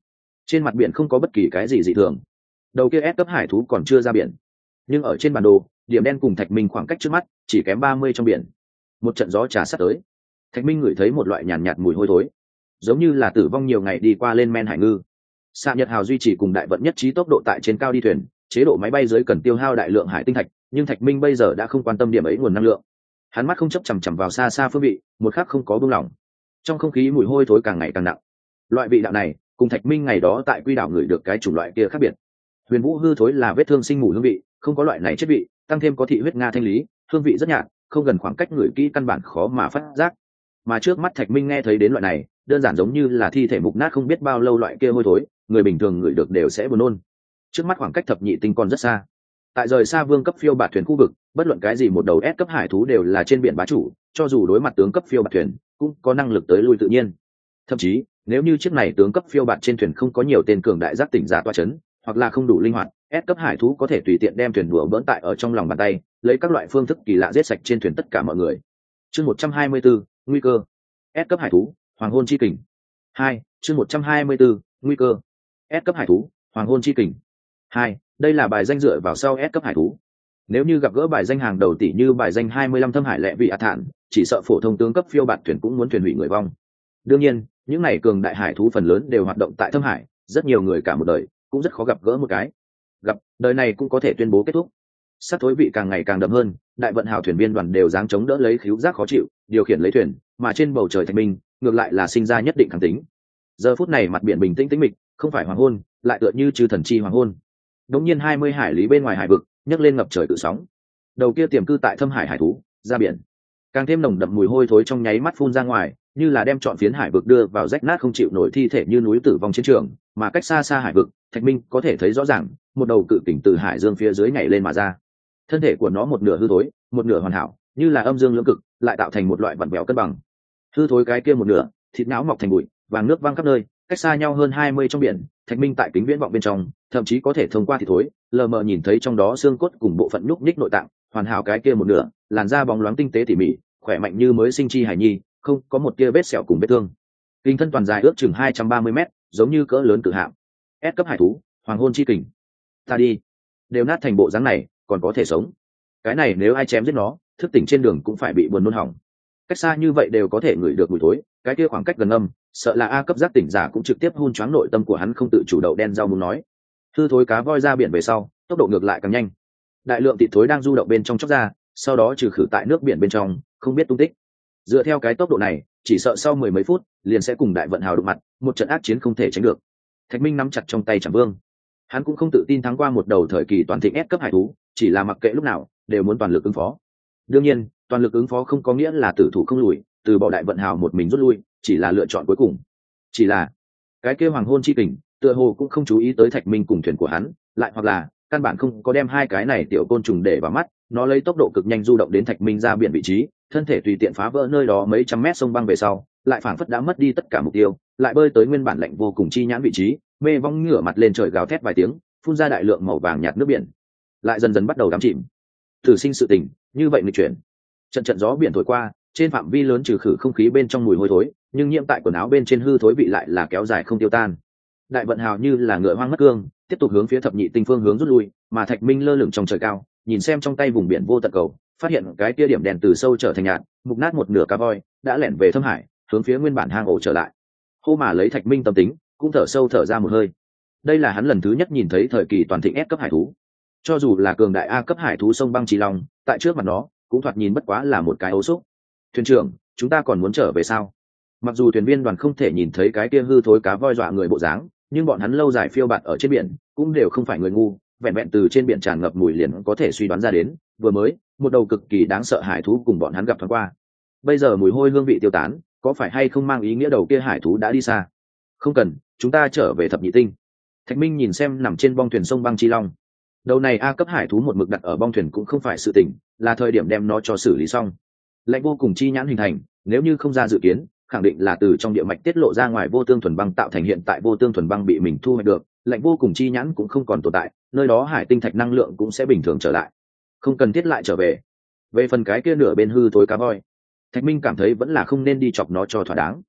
Speaker 1: trên mặt biển không có bất kỳ cái gì dị thường. Đầu kia S cấp hải thú còn chưa ra biển, nhưng ở trên bản đồ điểm đen cùng Thạch Minh khoảng cách trước mắt chỉ kém ba mươi trong biển. Một trận gió trà sát tới, Thạch Minh ngửi thấy một loại nhàn nhạt, nhạt mùi hôi thối, giống như là tử vong nhiều ngày đi qua lên men hải ngư. Xạ Nhật Hào duy trì cùng đại vận nhất trí tốc độ tại trên cao đi thuyền, chế độ máy bay dưới cần tiêu hao đại lượng hải tinh thạch, nhưng Thạch Minh bây giờ đã không quan tâm điểm ấy nguồn năng lượng. Hắn mắt không chấp chằm chằm vào xa xa phương vị, một khắc không có buông lỏng. Trong không khí mùi hôi thối càng ngày càng nặng. Loại vị đạo này, cùng Thạch Minh ngày đó tại Quy đảo ngửi được cái chủng loại kia khác biệt. Huyền Vũ hư thối là vết thương sinh mùi hương vị, không có loại này chất vị, tăng thêm có thị huyết nga thanh lý, hương vị rất nhạt, không gần khoảng cách ngửi kỹ căn bản khó mà phát giác. Mà trước mắt Thạch Minh nghe thấy đến loại này, đơn giản giống như là thi thể mục nát không biết bao lâu loại kia hôi thối, người bình thường ngửi được đều sẽ buồn nôn. Trước mắt khoảng cách thập nhị tinh còn rất xa. Tại rời xa vương cấp phiêu bạt thuyền khu vực, bất luận cái gì một đầu S cấp hải thú đều là trên biển bá chủ, cho dù đối mặt tướng cấp phiêu bạt thuyền, cũng có năng lực tới lui tự nhiên. Thậm chí, nếu như chiếc này tướng cấp phiêu bạt trên thuyền không có nhiều tên cường đại giác tỉnh giả toa chấn, hoặc là không đủ linh hoạt, S cấp hải thú có thể tùy tiện đem thuyền đùa bỡn tại ở trong lòng bàn tay, lấy các loại phương thức kỳ lạ giết sạch trên thuyền tất cả mọi người. Chương một trăm hai mươi bốn, nguy cơ. S cấp hải thú, hoàng hôn chi kình. hai, chương một trăm hai mươi bốn, nguy cơ. S cấp hải thú, hoàng hôn chi kình. hai, đây là bài danh dựa vào sau S cấp hải thú. Nếu như gặp gỡ bài danh hàng đầu tỷ như bài danh hai mươi lăm thâm hải lệ vị ạt thản, chỉ sợ phổ thông tướng cấp phiêu bạt thuyền cũng muốn thuyền hủy người vong. Đương nhiên, những này cường đại hải thú phần lớn đều hoạt động tại thâm hải, rất nhiều người cả một đời cũng rất khó gặp gỡ một cái. Gặp, đời này cũng có thể tuyên bố kết thúc. Sát thối vị càng ngày càng đậm hơn, đại vận hào thuyền viên đoàn đều dáng chống đỡ lấy khíu giác khó chịu, điều khiển lấy thuyền, mà trên bầu trời Thạch Minh ngược lại là sinh ra nhất định kháng tính. Giờ phút này mặt biển bình tĩnh tĩnh mịch, không phải hoàng hôn, lại tựa như chư thần chi hoàng hôn. Đống nhiên hai mươi hải lý bên ngoài hải vực, nhấc lên ngập trời cự sóng. Đầu kia tiềm cư tại thâm hải hải thú ra biển, càng thêm nồng đậm mùi hôi thối trong nháy mắt phun ra ngoài, như là đem trọn phiến hải vực đưa vào rách nát không chịu nổi thi thể như núi tử vong chiến trường. Mà cách xa xa hải vực, Thạch Minh có thể thấy rõ ràng, một đầu cự kình từ hải dương phía dưới nhảy lên mà ra. Thân thể của nó một nửa hư thối, một nửa hoàn hảo, như là âm dương lưỡng cực, lại tạo thành một loại vặn vẹo cân bằng. Hư thối cái kia một nửa, thịt não mọc thành bụi, vàng nước văng khắp nơi, cách xa nhau hơn hai mươi trong biển. Thạch Minh tại kính viễn vọng bên trong, thậm chí có thể thông qua thịt thối, lờ mờ nhìn thấy trong đó xương cốt cùng bộ phận nhúc nhích nội tạng, hoàn hảo cái kia một nửa, làn da bóng loáng tinh tế tỉ mỉ, khỏe mạnh như mới sinh chi hải nhi, không có một tia vết sẹo cùng vết thương. Kinh thân toàn dài ước chừng hai trăm ba mươi mét, giống như cỡ lớn cự hạm. S cấp hải thú, hoàng hôn chi kình. Ta đi, đều nát thành bộ dáng này, còn có thể sống. Cái này nếu ai chém giết nó, thức tỉnh trên đường cũng phải bị buồn nôn hỏng. Cách xa như vậy đều có thể ngửi được mùi thối, cái kia khoảng cách gần âm, sợ là A cấp giác tỉnh giả cũng trực tiếp hun choáng nội tâm của hắn không tự chủ đậu đen rau muốn nói. Hư thối cá voi ra biển về sau, tốc độ ngược lại càng nhanh. Đại lượng thịt thối đang du động bên trong chốc ra, sau đó trừ khử tại nước biển bên trong, không biết tung tích. Dựa theo cái tốc độ này, chỉ sợ sau mười mấy phút liền sẽ cùng đại vận hào đụng mặt, một trận ác chiến không thể tránh được. Thạch Minh nắm chặt trong tay Trảm Vương, hắn cũng không tự tin thắng qua một đầu thời kỳ toàn thịnh S cấp hải thú, chỉ là mặc kệ lúc nào đều muốn toàn lực ứng phó. Đương nhiên, toàn lực ứng phó không có nghĩa là tử thủ không lùi, từ bỏ đại vận hào một mình rút lui, chỉ là lựa chọn cuối cùng. Chỉ là cái kia hoàng hôn chi kình, tựa hồ cũng không chú ý tới Thạch Minh cùng thuyền của hắn, lại hoặc là căn bản không có đem hai cái này tiểu côn trùng để vào mắt, nó lấy tốc độ cực nhanh du động đến Thạch Minh ra biển vị trí, thân thể tùy tiện phá vỡ nơi đó mấy trăm mét sông băng về sau, lại phảng phất đã mất đi tất cả mục tiêu, lại bơi tới nguyên bản lạnh vô cùng chi nhãn vị trí, mê vong ngửa mặt lên trời gào thét vài tiếng, phun ra đại lượng màu vàng nhạt nước biển, lại dần dần bắt đầu đắm chìm. Thử sinh sự tình, như vậy nghịch chuyển. Trận trận gió biển thổi qua, trên phạm vi lớn trừ khử không khí bên trong mùi hôi thối, nhưng nhiễm tại quần áo bên trên hư thối vị lại là kéo dài không tiêu tan. Đại vận hào như là ngựa hoang mất cương, tiếp tục hướng phía thập nhị tinh phương hướng rút lui, mà Thạch Minh lơ lửng trong trời cao, nhìn xem trong tay vùng biển vô tận cầu, phát hiện cái tia điểm đèn từ sâu trở thành nhạt, mục nát một nửa cá voi đã lẻn về thâm hải, hướng phía nguyên bản hang ổ trở lại. Hô mà lấy Thạch Minh tâm tính, cũng thở sâu thở ra một hơi. Đây là hắn lần thứ nhất nhìn thấy thời kỳ toàn thịnh S cấp hải thú. Cho dù là cường đại A cấp hải thú sông băng trì long, tại trước mặt nó cũng thoạt nhìn bất quá là một cái ấu xúc. Thuyền trưởng, chúng ta còn muốn trở về sao? Mặc dù thuyền viên đoàn không thể nhìn thấy cái kia hư thối cá voi dọa người bộ dáng, nhưng bọn hắn lâu dài phiêu bạt ở trên biển, cũng đều không phải người ngu, vẹn vẹn từ trên biển tràn ngập mùi liền có thể suy đoán ra đến, vừa mới một đầu cực kỳ đáng sợ hải thú cùng bọn hắn gặp thoáng qua. Bây giờ mùi hôi hương vị tiêu tán, có phải hay không mang ý nghĩa đầu kia hải thú đã đi xa? Không cần, chúng ta trở về thập nhị tinh. Thạch Minh nhìn xem nằm trên bong thuyền sông băng chi long. Đầu này A cấp hải thú một mực đặt ở bong thuyền cũng không phải sự tình, là thời điểm đem nó cho xử lý xong. Lạnh vô cùng chi nhãn hình thành, nếu như không ra dự kiến, khẳng định là từ trong địa mạch tiết lộ ra ngoài vô tương thuần băng tạo thành, hiện tại vô tương thuần băng bị mình thu hoạch được, lạnh vô cùng chi nhãn cũng không còn tồn tại, nơi đó hải tinh thạch năng lượng cũng sẽ bình thường trở lại, không cần thiết lại trở về. Về phần cái kia nửa bên hư tối cá voi, Thạch Minh cảm thấy vẫn là không nên đi chọc nó cho thỏa đáng.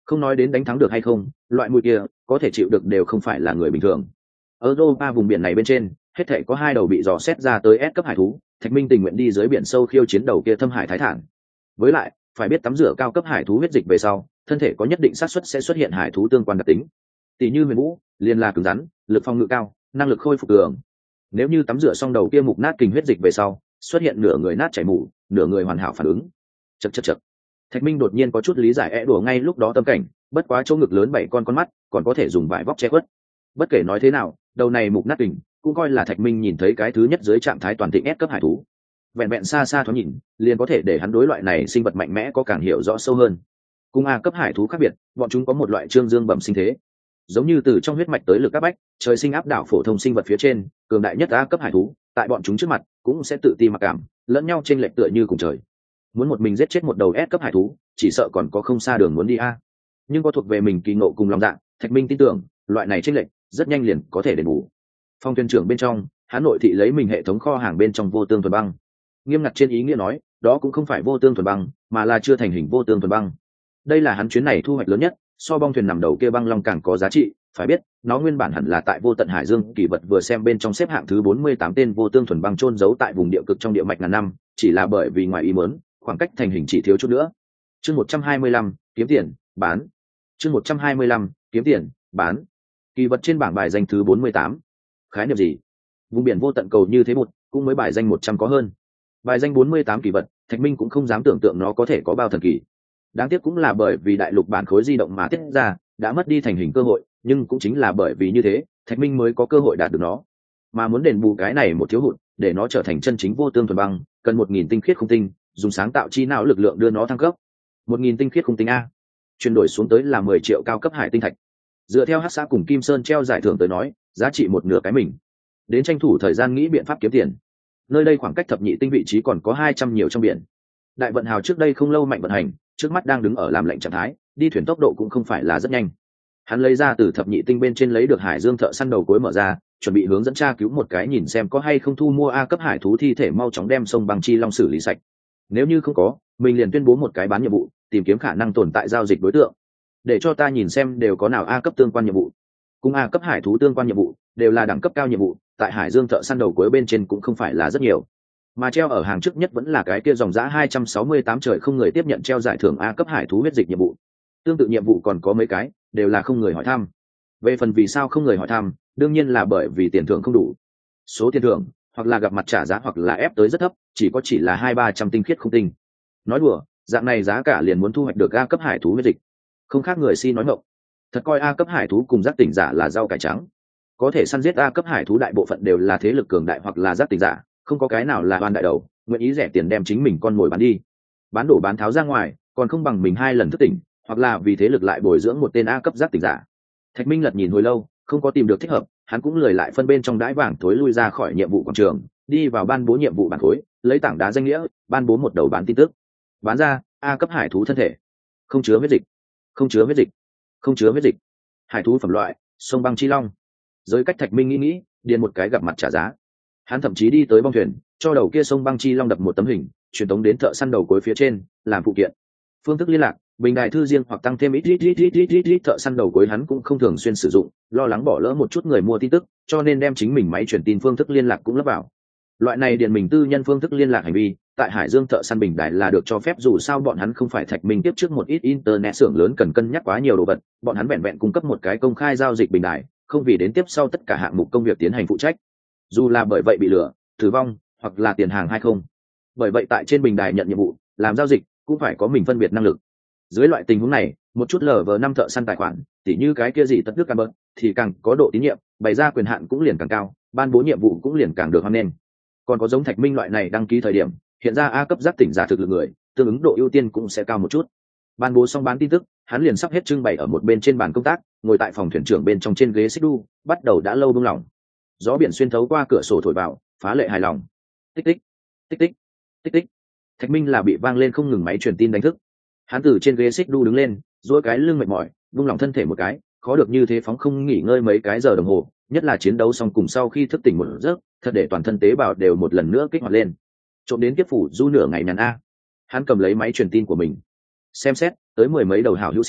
Speaker 1: Không nói đến đánh thắng được hay không, loại mùi kia có thể chịu được đều không phải là người bình thường. Ở Europa vùng biển này bên trên, hết thảy có hai đầu bị dò xét ra tới S cấp hải thú, Thạch Minh tình nguyện đi dưới biển sâu khiêu chiến đầu kia thâm hải thái thản. Với lại, phải biết tắm rửa cao cấp hải thú huyết dịch về sau, thân thể có nhất định xác suất sẽ xuất hiện hải thú tương quan đặc tính. Tỷ như Huyền Vũ, liền là cứng rắn, lực phòng ngự cao, năng lực khôi phục cường. Nếu như tắm rửa xong đầu kia mục nát kinh huyết dịch về sau, xuất hiện nửa người nát chảy mủ, nửa người hoàn hảo phản ứng. Chậc chậc chậc. Thạch Minh đột nhiên có chút lý giải é đùa ngay lúc đó tâm cảnh, bất quá chỗ ngực lớn bảy con con mắt, còn có thể dùng vải vóc che khuất. Bất kể nói thế nào, đầu này mục nát kình, cũng coi là Thạch Minh nhìn thấy cái thứ nhất dưới trạng thái toàn thịnh S cấp hải thú. Vẹn vẹn xa xa thoáng nhìn, liền có thể để hắn đối loại này sinh vật mạnh mẽ có càng hiểu rõ sâu hơn. Cùng A cấp hải thú khác biệt, bọn chúng có một loại trương dương bẩm sinh thế, giống như từ trong huyết mạch tới lực áp bách, trời sinh áp đảo phổ thông sinh vật phía trên, cường đại nhất A cấp hải thú, tại bọn chúng trước mặt cũng sẽ tự ti mặc cảm, lẫn nhau chênh lệch tựa như cùng trời. Muốn một mình giết chết một đầu S cấp hải thú, chỉ sợ còn có không xa đường muốn đi a. Nhưng có thuộc về mình kỳ ngộ cùng lòng dạ, Thạch Minh tin tưởng, loại này chênh lệch rất nhanh liền có thể đền bù. Phong thuyền trưởng bên trong, hắn nội thị lấy mình hệ thống kho hàng bên trong vô tương thuần băng. Nghiêm ngặt trên ý nghĩa nói, đó cũng không phải vô tương thuần băng, mà là chưa thành hình vô tương thuần băng. Đây là hắn chuyến này thu hoạch lớn nhất, so bong thuyền nằm đầu kia băng long càng có giá trị. Phải biết, nó nguyên bản hẳn là tại Vô Tận Hải Dương kỳ vật vừa xem bên trong xếp hạng thứ bốn mươi tám tên vô tương thuần băng chôn giấu tại vùng địa cực trong địa mạch ngàn năm, chỉ là bởi vì ngoài ý muốn, khoảng cách thành hình chỉ thiếu chút nữa. Chương một trăm hai mươi lăm, kiếm tiền, bán. Chương một trăm hai mươi lăm, kiếm tiền, bán. Kỳ vật trên bảng bài danh thứ bốn mươi tám. Khái niệm gì? Vùng biển vô tận cầu như thế một, cũng mới bài danh một trăm có hơn. Bài danh bốn mươi tám kỳ vật, Thạch Minh cũng không dám tưởng tượng nó có thể có bao thần kỳ. Đáng tiếc cũng là bởi vì đại lục bản khối di động mà tiết ra, đã mất đi thành hình cơ hội, nhưng cũng chính là bởi vì như thế, Thạch Minh mới có cơ hội đạt được nó. Mà muốn đền bù cái này một thiếu hụt, để nó trở thành chân chính vô tương thuần băng, cần một nghìn tinh khiết không tinh, dùng sáng tạo chi não lực lượng đưa nó thăng cấp. Một nghìn tinh khiết không tinh a, chuyển đổi xuống tới là mười triệu cao cấp hải tinh thạch. Dựa theo Hắc Xã cùng Kim Sơn treo giải thưởng tới nói, giá trị một nửa cái mình. Đến tranh thủ thời gian nghĩ biện pháp kiếm tiền. Nơi đây khoảng cách thập nhị tinh vị trí còn có hai trăm nhiều trong biển. Đại vận hào trước đây không lâu mạnh vận hành, trước mắt đang đứng ở làm lệnh trạng thái, đi thuyền tốc độ cũng không phải là rất nhanh. Hắn lấy ra từ thập nhị tinh bên trên lấy được Hải Dương thợ săn đầu cuối mở ra, chuẩn bị hướng dẫn tra cứu một cái nhìn xem có hay không thu mua A cấp hải thú thi thể mau chóng đem sông băng chi long xử lý sạch. Nếu như không có, mình liền tuyên bố một cái bán nhiệm vụ, tìm kiếm khả năng tồn tại giao dịch đối tượng. Để cho ta nhìn xem đều có nào A cấp tương quan nhiệm vụ. Cùng A cấp hải thú tương quan nhiệm vụ, đều là đẳng cấp cao nhiệm vụ, tại Hải Dương thợ săn đầu cuối bên trên cũng không phải là rất nhiều. Mà treo ở hàng trước nhất vẫn là cái kia dòng giá hai trăm sáu mươi tám trời không người tiếp nhận treo giải thưởng A cấp hải thú huyết dịch nhiệm vụ. Tương tự nhiệm vụ còn có mấy cái, đều là không người hỏi thăm. Về phần vì sao không người hỏi thăm, đương nhiên là bởi vì tiền thưởng không đủ. Số tiền thưởng, hoặc là gặp mặt trả giá hoặc là ép tới rất thấp, chỉ có chỉ là hai ba trăm tinh khiết không tinh. Nói đùa, dạng này giá cả liền muốn thu hoạch được A cấp hải thú huyết dịch, không khác người si nói ngọng. Thật coi A cấp hải thú cùng giác tỉnh giả là rau cải trắng. Có thể săn giết A cấp hải thú đại bộ phận đều là thế lực cường đại hoặc là giác tỉnh giả, không có cái nào là oan đại đầu, nguyện ý rẻ tiền đem chính mình con mồi bán đi. Bán đổ bán tháo ra ngoài, còn không bằng mình hai lần thức tỉnh, hoặc là vì thế lực lại bồi dưỡng một tên A cấp giác tỉnh giả. Thạch Minh lật nhìn hồi lâu, không có tìm được thích hợp, hắn cũng lười lại phân bên trong đãi vàng thối lui ra khỏi nhiệm vụ quảng trường, đi vào ban bố nhiệm vụ bản khối, lấy tảng đá danh nghĩa, ban bố một đầu bán tin tức. Bán ra A cấp hải thú thân thể, không chứa huyết dịch, không chứa huyết dịch, không chứa huyết dịch. Hải thú phẩm loại, sông băng chi long. Giới cách Thạch Minh nghĩ nghĩ, điền một cái gặp mặt trả giá. Hắn thậm chí đi tới bong thuyền, cho đầu kia sông băng chi long đập một tấm hình, truyền tống đến thợ săn đầu cuối phía trên, làm phụ kiện. Phương thức liên lạc, bình đại thư riêng hoặc tăng thêm ít ít ít ít ít ít ít thợ săn đầu cuối hắn cũng không thường xuyên sử dụng, lo lắng bỏ lỡ một chút người mua tin tức, cho nên đem chính mình máy truyền tin phương thức liên lạc cũng lắp vào. Loại này điện mình tư nhân phương thức liên lạc hành vi, tại Hải Dương thợ săn bình đại là được cho phép, dù sao bọn hắn không phải Thạch Minh tiếp trước một ít internet xưởng lớn cần cân nhắc quá nhiều đồ vật, bọn hắn vẹn vẹn cung cấp một cái công khai giao dịch bình đại, không vì đến tiếp sau tất cả hạng mục công việc tiến hành phụ trách. Dù là bởi vậy bị lừa, tử vong, hoặc là tiền hàng hay không. Bởi vậy tại trên bình đài nhận nhiệm vụ, làm giao dịch cũng phải có mình phân biệt năng lực. Dưới loại tình huống này, một chút lờ vờ năm thợ săn tài khoản, tỉ như cái kia gì tất đức căn bớt, thì càng có độ tín nhiệm, bày ra quyền hạn cũng liền càng cao, ban bố nhiệm vụ cũng liền càng được hoan nghênh. Còn có giống Thạch Minh loại này đăng ký thời điểm, hiện ra A cấp giác tỉnh giả thực lực người, tương ứng độ ưu tiên cũng sẽ cao một chút. Ban bố xong bán tin tức, hắn liền sắp hết trưng bày ở một bên trên bàn công tác, ngồi tại phòng thuyền trưởng bên trong trên ghế xích đu, bắt đầu đã lâu buông lỏng. Gió biển xuyên thấu qua cửa sổ thổi vào, phá lệ hài lòng. Tích tích, tích tích, tích tích. Thạch Minh là bị vang lên không ngừng máy truyền tin đánh thức. Hắn từ trên ghế xích đu đứng lên, duỗi cái lưng mệt mỏi, buông lỏng thân thể một cái, khó được như thế phóng không nghỉ ngơi mấy cái giờ đồng hồ, nhất là chiến đấu xong cùng sau khi thức tỉnh một giấc, thật để toàn thân tế bào đều một lần nữa kích hoạt lên. Trộm đến kiếp phủ du nửa ngày nhàn a. Hắn cầm lấy máy truyền tin của mình, xem xét, tới mười mấy đầu hảo hữu xin,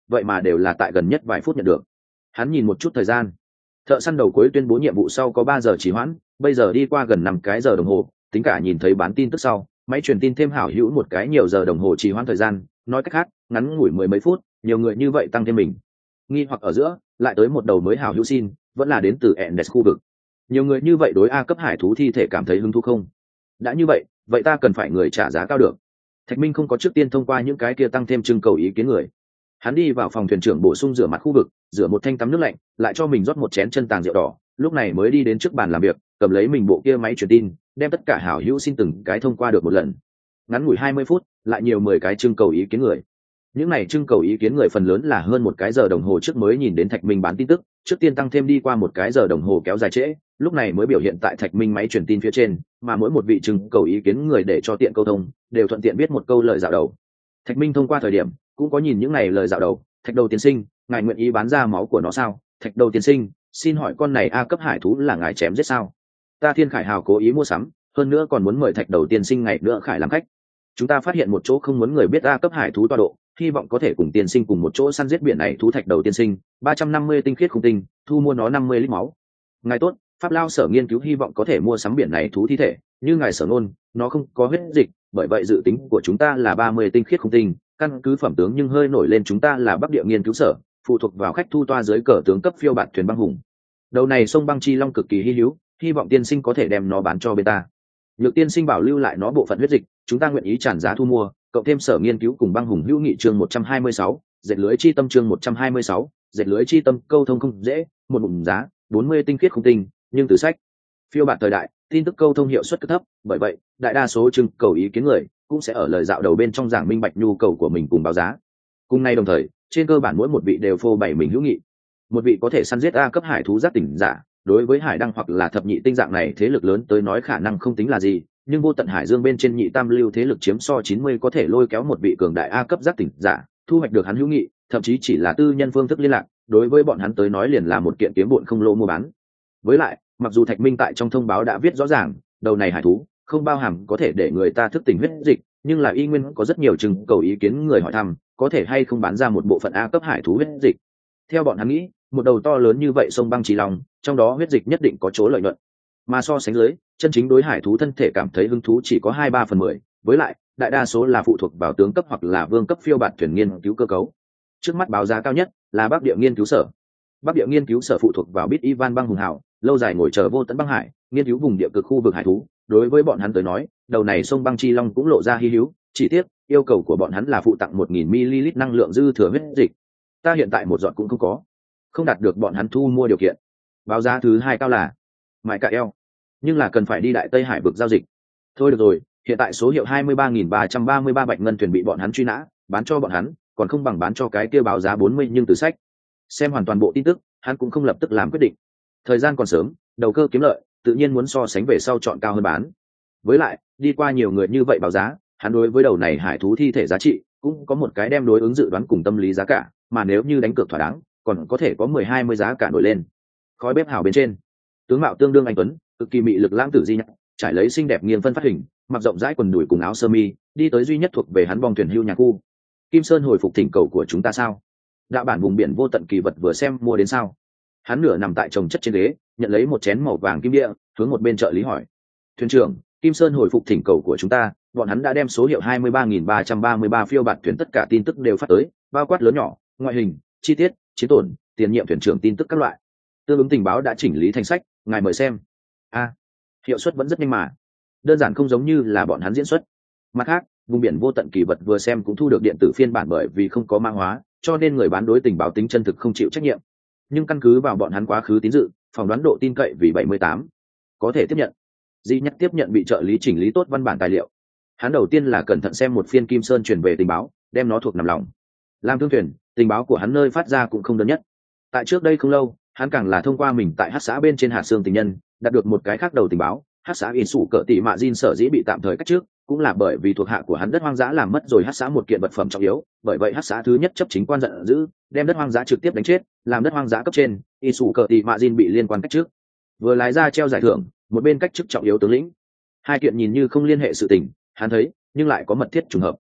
Speaker 1: vậy mà đều là tại gần nhất vài phút nhận được. Hắn nhìn một chút thời gian, thợ săn đầu cuối tuyên bố nhiệm vụ sau có ba giờ trì hoãn, bây giờ đi qua gần năm cái giờ đồng hồ, tính cả nhìn thấy bán tin tức sau, máy truyền tin thêm hảo hữu một cái nhiều giờ đồng hồ trì hoãn thời gian, nói cách khác ngắn ngủi mười mấy phút, nhiều người như vậy tăng thêm mình. Nghi hoặc ở giữa lại tới một đầu mới hảo hữu xin, vẫn là đến từ Endes khu vực. Nhiều người như vậy đối A cấp hải thú thi thể cảm thấy hứng thú không? Đã như vậy, vậy ta cần phải người trả giá cao được. Thạch Minh không có trước tiên thông qua những cái kia tăng thêm trưng cầu ý kiến người. Hắn đi vào phòng thuyền trưởng bổ sung rửa mặt khu vực, rửa một thanh tắm nước lạnh, lại cho mình rót một chén chân tàng rượu đỏ, lúc này mới đi đến trước bàn làm việc, cầm lấy mình bộ kia máy truyền tin, đem tất cả hảo hữu xin từng cái thông qua được một lần. Ngắn ngủi hai mươi phút, lại nhiều mười cái trưng cầu ý kiến người. Những này trưng cầu ý kiến người phần lớn là hơn một cái giờ đồng hồ trước mới nhìn đến Thạch Minh bán tin tức, trước tiên tăng thêm đi qua một cái giờ đồng hồ kéo dài trễ, lúc này mới biểu hiện tại Thạch Minh máy truyền tin phía trên, mà mỗi một vị trưng cầu ý kiến người để cho tiện câu thông, đều thuận tiện biết một câu lời dạo đầu. Thạch Minh thông qua thời điểm, cũng có nhìn những này lời dạo đầu. Thạch đầu tiên sinh, ngài nguyện ý bán ra máu của nó sao? Thạch đầu tiên sinh, xin hỏi con này A cấp hải thú là ngài chém giết sao? Ta Thiên Khải Hào cố ý mua sắm, hơn nữa còn muốn mời Thạch đầu tiên sinh ngày nữa khải làm khách. Chúng ta phát hiện một chỗ không muốn người biết A cấp hải thú tọa độ, hy vọng có thể cùng tiên sinh cùng một chỗ săn giết biển này thú. Thạch đầu tiên sinh, ba trăm năm mươi tinh khiết không tinh, thu mua nó năm mươi lít máu. Ngài tốt, Pháp Lao sở nghiên cứu hy vọng có thể mua sắm biển này thú thi thể, như ngài sở ngôn, nó không có huyết dịch, bởi vậy dự tính của chúng ta là ba mươi tinh khiết không tinh, căn cứ phẩm tướng nhưng hơi nổi lên chúng ta là Bắc Địa nghiên cứu sở, phụ thuộc vào khách thu toa dưới cờ tướng cấp phiêu bạt thuyền băng hùng. Đầu này sông băng chi long cực kỳ hy hữu, hy vọng tiên sinh có thể đem nó bán cho bên ta. Nhược tiên sinh bảo lưu lại nó bộ phận huyết dịch, chúng ta nguyện ý tràn giá thu mua, cộng thêm sở nghiên cứu cùng băng hùng hữu nghị chương một trăm hai mươi sáu, dệt lưới chi tâm chương một trăm hai mươi sáu, dệt lưới chi tâm câu thông không dễ, một bụng giá, bốn mươi tinh khiết không tinh, nhưng từ sách phiêu bạt thời đại, tin tức câu thông hiệu suất cực thấp, bởi vậy, đại đa số trưng cầu ý kiến người cũng sẽ ở lời dạo đầu bên trong giảng minh bạch nhu cầu của mình cùng báo giá. Cùng ngày đồng thời, trên cơ bản mỗi một vị đều phô bày mình hữu nghị. Một vị có thể săn giết A cấp hải thú giác tỉnh giả, đối với hải đăng hoặc là thập nhị tinh dạng này thế lực lớn tới nói khả năng không tính là gì, nhưng vô tận hải dương bên trên nhị tam lưu thế lực chiếm so chín mươi có thể lôi kéo một vị cường đại A cấp giác tỉnh giả, thu hoạch được hắn hữu nghị, thậm chí chỉ là tư nhân phương thức liên lạc, đối với bọn hắn tới nói liền là một kiện kiếm bộn không lỗ mua bán. Với lại, mặc dù Thạch Minh tại trong thông báo đã viết rõ ràng, đầu này hải thú không bao hàm có thể để người ta thức tỉnh huyết dịch, nhưng là y nguyên có rất nhiều trưng cầu ý kiến người hỏi thăm, có thể hay không bán ra một bộ phận A cấp hải thú huyết dịch. Theo bọn hắn nghĩ, một đầu to lớn như vậy sông băng trí long, trong đó huyết dịch nhất định có chỗ lợi nhuận. Mà so sánh dưới, chân chính đối hải thú thân thể cảm thấy hứng thú chỉ có hai ba phần mười, với lại, đại đa số là phụ thuộc vào tướng cấp hoặc là vương cấp phiêu bạt thuyền nghiên cứu cơ cấu. Trước mắt báo giá cao nhất là Bắc Địa nghiên cứu sở. Bắc Địa nghiên cứu sở phụ thuộc vào Bit Ivan băng hùng hào, lâu dài ngồi chờ vô tận băng hải, nghiên cứu vùng địa cực khu vực hải thú. Đối với bọn hắn tới nói, đầu này sông băng chi long cũng lộ ra hi hữu, chỉ tiếc, yêu cầu của bọn hắn là phụ tặng một nghìn mi-li-lít năng lượng dư thừa huyết dịch. Ta hiện tại một giọt cũng không có, không đạt được bọn hắn thu mua điều kiện. Báo giá thứ hai cao là mại cả eo, nhưng là cần phải đi Đại Tây Hải vực giao dịch. Thôi được rồi, hiện tại số hiệu hai mươi ba nghìn ba trăm ba mươi ba bạch ngân thuyền bị bọn hắn truy nã, bán cho bọn hắn, còn không bằng bán cho cái kia báo giá bốn mươi nhưng từ sách. Xem hoàn toàn bộ tin tức, hắn cũng không lập tức làm quyết định. Thời gian còn sớm, đầu cơ kiếm lợi, tự nhiên muốn so sánh về sau chọn cao hơn bán. Với lại, đi qua nhiều người như vậy báo giá, hắn đối với đầu này hải thú thi thể giá trị cũng có một cái đem đối ứng dự đoán cùng tâm lý giá cả, mà nếu như đánh cược thỏa đáng, còn có thể có mười hai mươi giá cả nổi lên. Khói bếp hào bên trên, tướng mạo tương đương anh tuấn, cực kỳ mị lực lãng tử di nhạc, trải lấy xinh đẹp nghiêng phân phát hình, mặc rộng rãi quần đùi cùng áo sơ mi, đi tới duy nhất thuộc về hắn bong thuyền hưu nhà khu. Kim Sơn hồi phục thỉnh cầu của chúng ta sao? Đạo bản vùng biển vô tận kỳ vật vừa xem mua đến sao? Hắn nửa nằm tại chồng chất trên ghế, nhận lấy một chén màu vàng kim địa, hướng một bên trợ lý hỏi. Thuyền trưởng, Kim Sơn hồi phục thỉnh cầu của chúng ta, bọn hắn đã đem số hiệu hai mươi ba nghìn ba trăm ba mươi ba phiêu bạt thuyền tất cả tin tức đều phát tới, bao quát lớn nhỏ, ngoại hình, chi tiết, chiến tổn, tiền nhiệm thuyền trưởng tin tức các loại. Tương ứng tình báo đã chỉnh lý thành sách, ngài mời xem. A, hiệu suất vẫn rất nhanh mà, đơn giản không giống như là bọn hắn diễn xuất. Mặt khác, vùng biển vô tận kỳ vật vừa xem cũng thu được điện tử phiên bản bởi vì không có mã hóa, cho nên người bán đối tình báo tính chân thực không chịu trách nhiệm. Nhưng căn cứ vào bọn hắn quá khứ tín dự, phỏng đoán độ tin cậy vì bảy mươi tám, có thể tiếp nhận. Di Nhất tiếp nhận bị trợ lý chỉnh lý tốt văn bản tài liệu. Hắn đầu tiên là cẩn thận xem một phiên Kim Sơn truyền về tình báo, đem nó thuộc nằm lòng. Làm thương thuyền, tình báo của hắn nơi phát ra cũng không đơn nhất. Tại trước đây không lâu, hắn càng là thông qua mình tại Hắc xã bên trên hạt xương tình nhân, đạt được một cái khác đầu tình báo. Hắc xã in sủ cỡ tỷ mạ Jin sở dĩ bị tạm thời cách trước, cũng là bởi vì thuộc hạ của hắn đất hoang dã làm mất rồi Hắc xã một kiện vật phẩm trọng yếu, bởi vậy Hắc xã thứ nhất chấp chính quan giận dữ, đem đất hoang dã trực tiếp đánh chết, làm đất hoang dã cấp trên, in sủ cỡ tỷ mạ Jin bị liên quan cách trước. Vừa lái ra treo giải thưởng, một bên cách chức trọng yếu tướng lĩnh. Hai kiện nhìn như không liên hệ sự tình, hắn thấy, nhưng lại có mật thiết trùng hợp.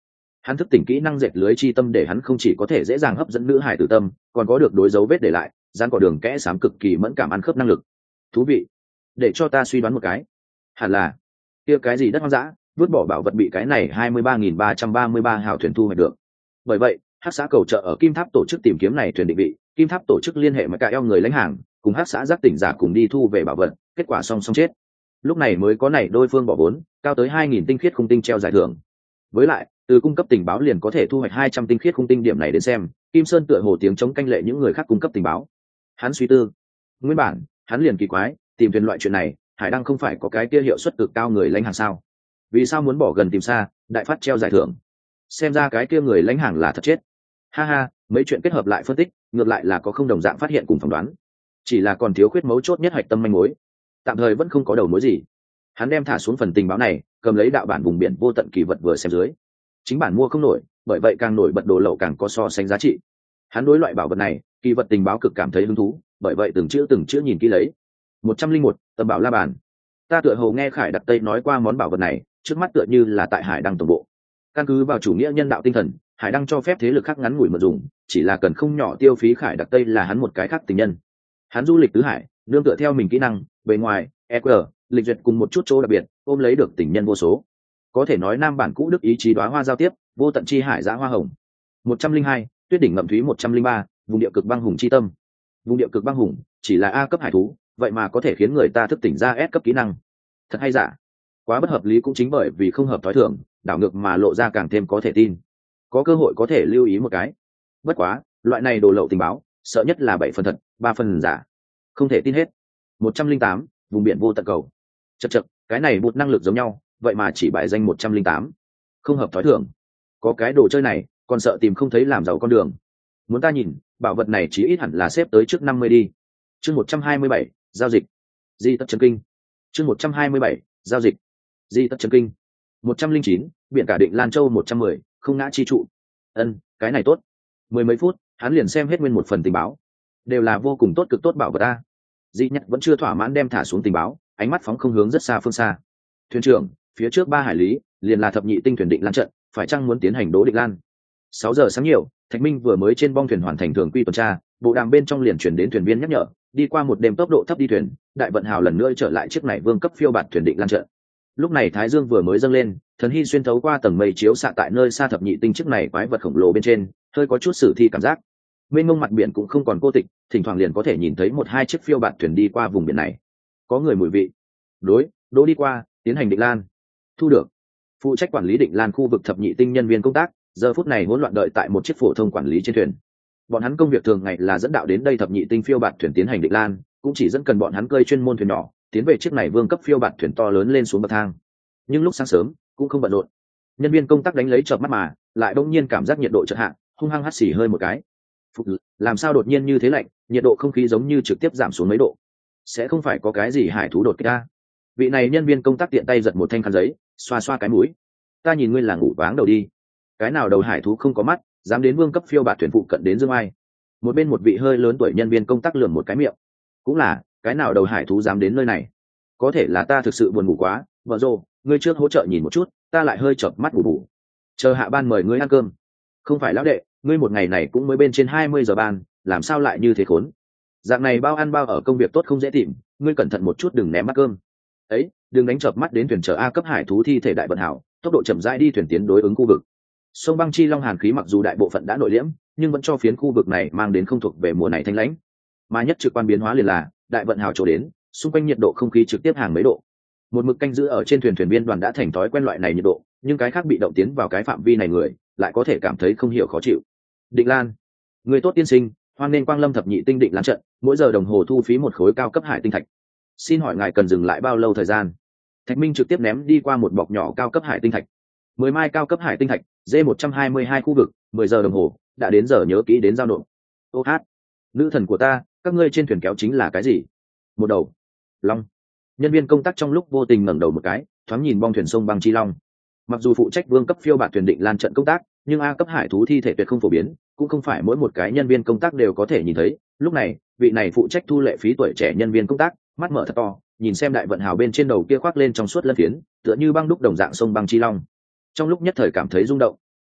Speaker 1: Hắn thức tỉnh kỹ năng dệt lưới chi tâm để hắn không chỉ có thể dễ dàng hấp dẫn nữ hải tử tâm, còn có được đối dấu vết để lại gian cỏ đường kẽ xám cực kỳ mẫn cảm ăn khớp năng lực. Thú vị. Để cho ta suy đoán một cái, hẳn là kia cái gì đất hoang dã vứt bỏ bảo vật bị cái này hai mươi ba nghìn ba trăm ba mươi ba hào thuyền thu hoạch được. Bởi vậy hắc xã cầu trợ ở Kim Tháp tổ chức tìm kiếm này thuyền định vị, Kim Tháp tổ chức liên hệ với cả eo người lãnh hàng cùng hắc xã giác tỉnh giả cùng đi thu về bảo vật, kết quả song song chết. Lúc này mới có này đôi phương bỏ vốn cao tới hai nghìn tinh khiết khung tinh treo giải thưởng. Với lại từ cung cấp tình báo liền có thể thu hoạch hai trăm tinh khiết khung tinh, điểm này đến xem Kim Sơn tựa hồ tiếng chống canh lệ những người khác cung cấp tình báo. Hắn suy tư, nguyên bản hắn liền kỳ quái, tìm thuyền loại chuyện này Hải Đăng không phải có cái kia hiệu suất cực cao người lãnh hàng sao, vì sao muốn bỏ gần tìm xa đại phát treo giải thưởng? Xem ra cái kia người lãnh hàng là thật chết. Ha ha, mấy chuyện kết hợp lại phân tích ngược lại là có không đồng dạng phát hiện cùng phỏng đoán, chỉ là còn thiếu khuyết mấu chốt nhất hạch tâm manh mối, tạm thời vẫn không có đầu mối gì. Hắn đem thả xuống phần tình báo này, cầm lấy đạo bản vùng biển vô tận kỳ vật vừa xem dưới. Chính bản mua không nổi, bởi vậy càng nổi bật đồ lậu càng có so sánh giá trị. Hắn đối loại bảo vật này kỳ vật tình báo cực cảm thấy hứng thú, bởi vậy từng chữ từng chữ nhìn kỹ lấy. Một trăm linh một tầm bảo la bàn. Ta tựa hồ nghe Khải Đặc Tây nói qua món bảo vật này, trước mắt tựa như là tại Hải Đăng tổng bộ. Căn cứ vào chủ nghĩa nhân đạo tinh thần, Hải Đăng cho phép thế lực khác ngắn ngủi mượn dùng, chỉ là cần không nhỏ tiêu phí. Khải Đặc Tây là hắn một cái khác tình nhân. Hắn du lịch tứ hải, nương tựa theo mình kỹ năng, bề ngoài, e quy rờ, lịch duyệt cùng một chút chỗ đặc biệt, ôm lấy được tình nhân vô số. Có thể nói nam bản cũ đức ý chí đóa hoa giao tiếp, vô tận chi hải dã hoa hồng. Một trăm linh hai tuyết đỉnh ngậm thúy. Một trăm linh ba vùng địa cực băng hùng chi tâm. Vùng địa cực băng hùng chỉ là A cấp hải thú, vậy mà có thể khiến người ta thức tỉnh ra S cấp kỹ năng, thật hay giả? Quá bất hợp lý, cũng chính bởi vì không hợp thói thường, đảo ngược mà lộ ra càng thêm có thể tin. Có cơ hội có thể lưu ý một cái. Bất quá loại này đồ lậu tình báo sợ nhất là bảy phần thật ba phần giả, không thể tin hết. Một trăm linh tám vùng biển vô tận cầu. Chật chật, cái này bụt năng lực giống nhau, vậy mà chỉ bại danh một trăm linh tám, không hợp thói thường. Có cái đồ chơi này còn sợ tìm không thấy làm giàu con đường. Muốn ta nhìn bảo vật này chí ít hẳn là xếp tới trước năm mươi đi. Chương một trăm hai mươi bảy giao dịch di tất chân kinh. Chương một trăm hai mươi bảy giao dịch di tất chân kinh. Một trăm linh chín biển cả Định Lan Châu. Một trăm mười không ngã chi trụ. Ân, cái này tốt. Mười mấy phút hắn liền xem hết nguyên một phần tình báo, đều là vô cùng tốt, cực tốt bảo vật ta. Di Nhất vẫn chưa thỏa mãn đem thả xuống tình báo, ánh mắt phóng không hướng rất xa phương xa. Thuyền trưởng, phía trước ba hải lý liền là thập nhị tinh thuyền Định Lan trận, phải chăng muốn tiến hành đố Định Lan? Sáu giờ sáng nhiều, Thạch Minh vừa mới trên bong thuyền hoàn thành thường quy tuần tra, bộ đàm bên trong liền chuyển đến thuyền viên nhắc nhở, đi qua một đêm tốc độ thấp đi thuyền, đại vận hào lần nữa trở lại chiếc này vương cấp phiêu bạt thuyền Định Lan trận. Lúc này thái dương vừa mới dâng lên, thần hy xuyên thấu qua tầng mây chiếu xạ tại nơi xa thập nhị tinh chiếc này quái vật khổng lồ bên trên, hơi có chút sử thi cảm giác. Mênh mông mặt biển cũng không còn cô tịch, thỉnh thoảng liền có thể nhìn thấy một hai chiếc phiêu bạt thuyền đi qua vùng biển này. Có người mùi vị. Đối, đỗ đi qua, tiến hành Định Lan. Thu được. Phụ trách quản lý Định Lan khu vực thập nhị tinh nhân viên công tác, giờ phút này hỗn loạn đợi tại một chiếc phổ thông quản lý trên thuyền. Bọn hắn công việc thường ngày là dẫn đạo đến đây thập nhị tinh phiêu bạt thuyền tiến hành Định Lan, cũng chỉ dẫn cần bọn hắn cơi chuyên môn thuyền nhỏ tiến về chiếc này vương cấp phiêu bạt thuyền to lớn lên xuống bậc thang. Nhưng lúc sáng sớm cũng không bận rộn, nhân viên công tác đánh lấy chợp mắt mà lại bỗng nhiên cảm giác nhiệt độ chợt hạ, hung hăng hắt xì hơi một cái. Phục, làm sao đột nhiên như thế lạnh, nhiệt độ không khí giống như trực tiếp giảm xuống mấy độ. Sẽ không phải có cái gì hải thú đột kích ta? Vị này nhân viên công tác tiện tay giật một thanh khăn giấy, xoa xoa cái mũi. Ta nhìn ngươi là ngủ váng đầu đi. Cái nào đầu hải thú không có mắt, dám đến vương cấp phiêu bạt thuyền phụ cận đến dương ai? Một bên một vị hơi lớn tuổi nhân viên công tác lườm một cái miệng. Cũng là, cái nào đầu hải thú dám đến nơi này? Có thể là ta thực sự buồn ngủ quá, vợ rồ, ngươi trước hỗ trợ nhìn một chút, ta lại hơi chợp mắt ngủ ngủ. Chờ hạ ban mời ngươi ăn cơm. Không phải lão đệ, ngươi một ngày này cũng mới bên trên hai mươi giờ ban, làm sao lại như thế khốn? Dạng này bao ăn bao ở công việc tốt không dễ tìm, ngươi cẩn thận một chút đừng ném bát cơm. Ấy, đừng đánh chợp mắt đến thuyền chở A cấp hải thú thi thể đại vận hảo, tốc độ chậm rãi đi thuyền tiến đối ứng khu vực. Sông băng chi long hàn khí mặc dù đại bộ phận đã nội liễm, nhưng vẫn cho phiến khu vực này mang đến không thuộc về mùa này thanh lãnh. Mà nhất trực quan biến hóa liền là, đại vận hào chỗ đến, xung quanh nhiệt độ không khí trực tiếp hàng mấy độ. Một mực canh giữ ở trên thuyền thuyền viên đoàn đã thành thói quen loại này nhiệt độ, nhưng cái khác bị động tiến vào cái phạm vi này người, lại có thể cảm thấy không hiểu khó chịu. Định Lan, người tốt tiên sinh, hoan nên quang lâm thập nhị tinh Định Lan trận, mỗi giờ đồng hồ thu phí một khối cao cấp hải tinh thạch. Xin hỏi ngài cần dừng lại bao lâu thời gian? Thạch Minh trực tiếp ném đi qua một bọc nhỏ cao cấp hải tinh thạch. Mười mai cao cấp hải tinh thạch, D một trăm hai mươi hai khu vực, mười giờ đồng hồ, đã đến giờ nhớ kỹ đến giao nộp. Ô hát, nữ thần của ta, các ngươi trên thuyền kéo chính là cái gì? Một đầu long. Nhân viên công tác trong lúc vô tình ngẩng đầu một cái, thoáng nhìn bong thuyền sông băng chi long. Mặc dù phụ trách vương cấp phiêu bạt thuyền Định Lan trận công tác, nhưng A cấp hải thú thi thể tuyệt không phổ biến, cũng không phải mỗi một cái nhân viên công tác đều có thể nhìn thấy. Lúc này, vị này phụ trách thu lệ phí tuổi trẻ nhân viên công tác, mắt mở thật to, nhìn xem đại vận hào bên trên đầu kia khoác lên trong suốt lân phiến, tựa như băng đúc đồng dạng sông băng chi long. Trong lúc nhất thời cảm thấy rung động.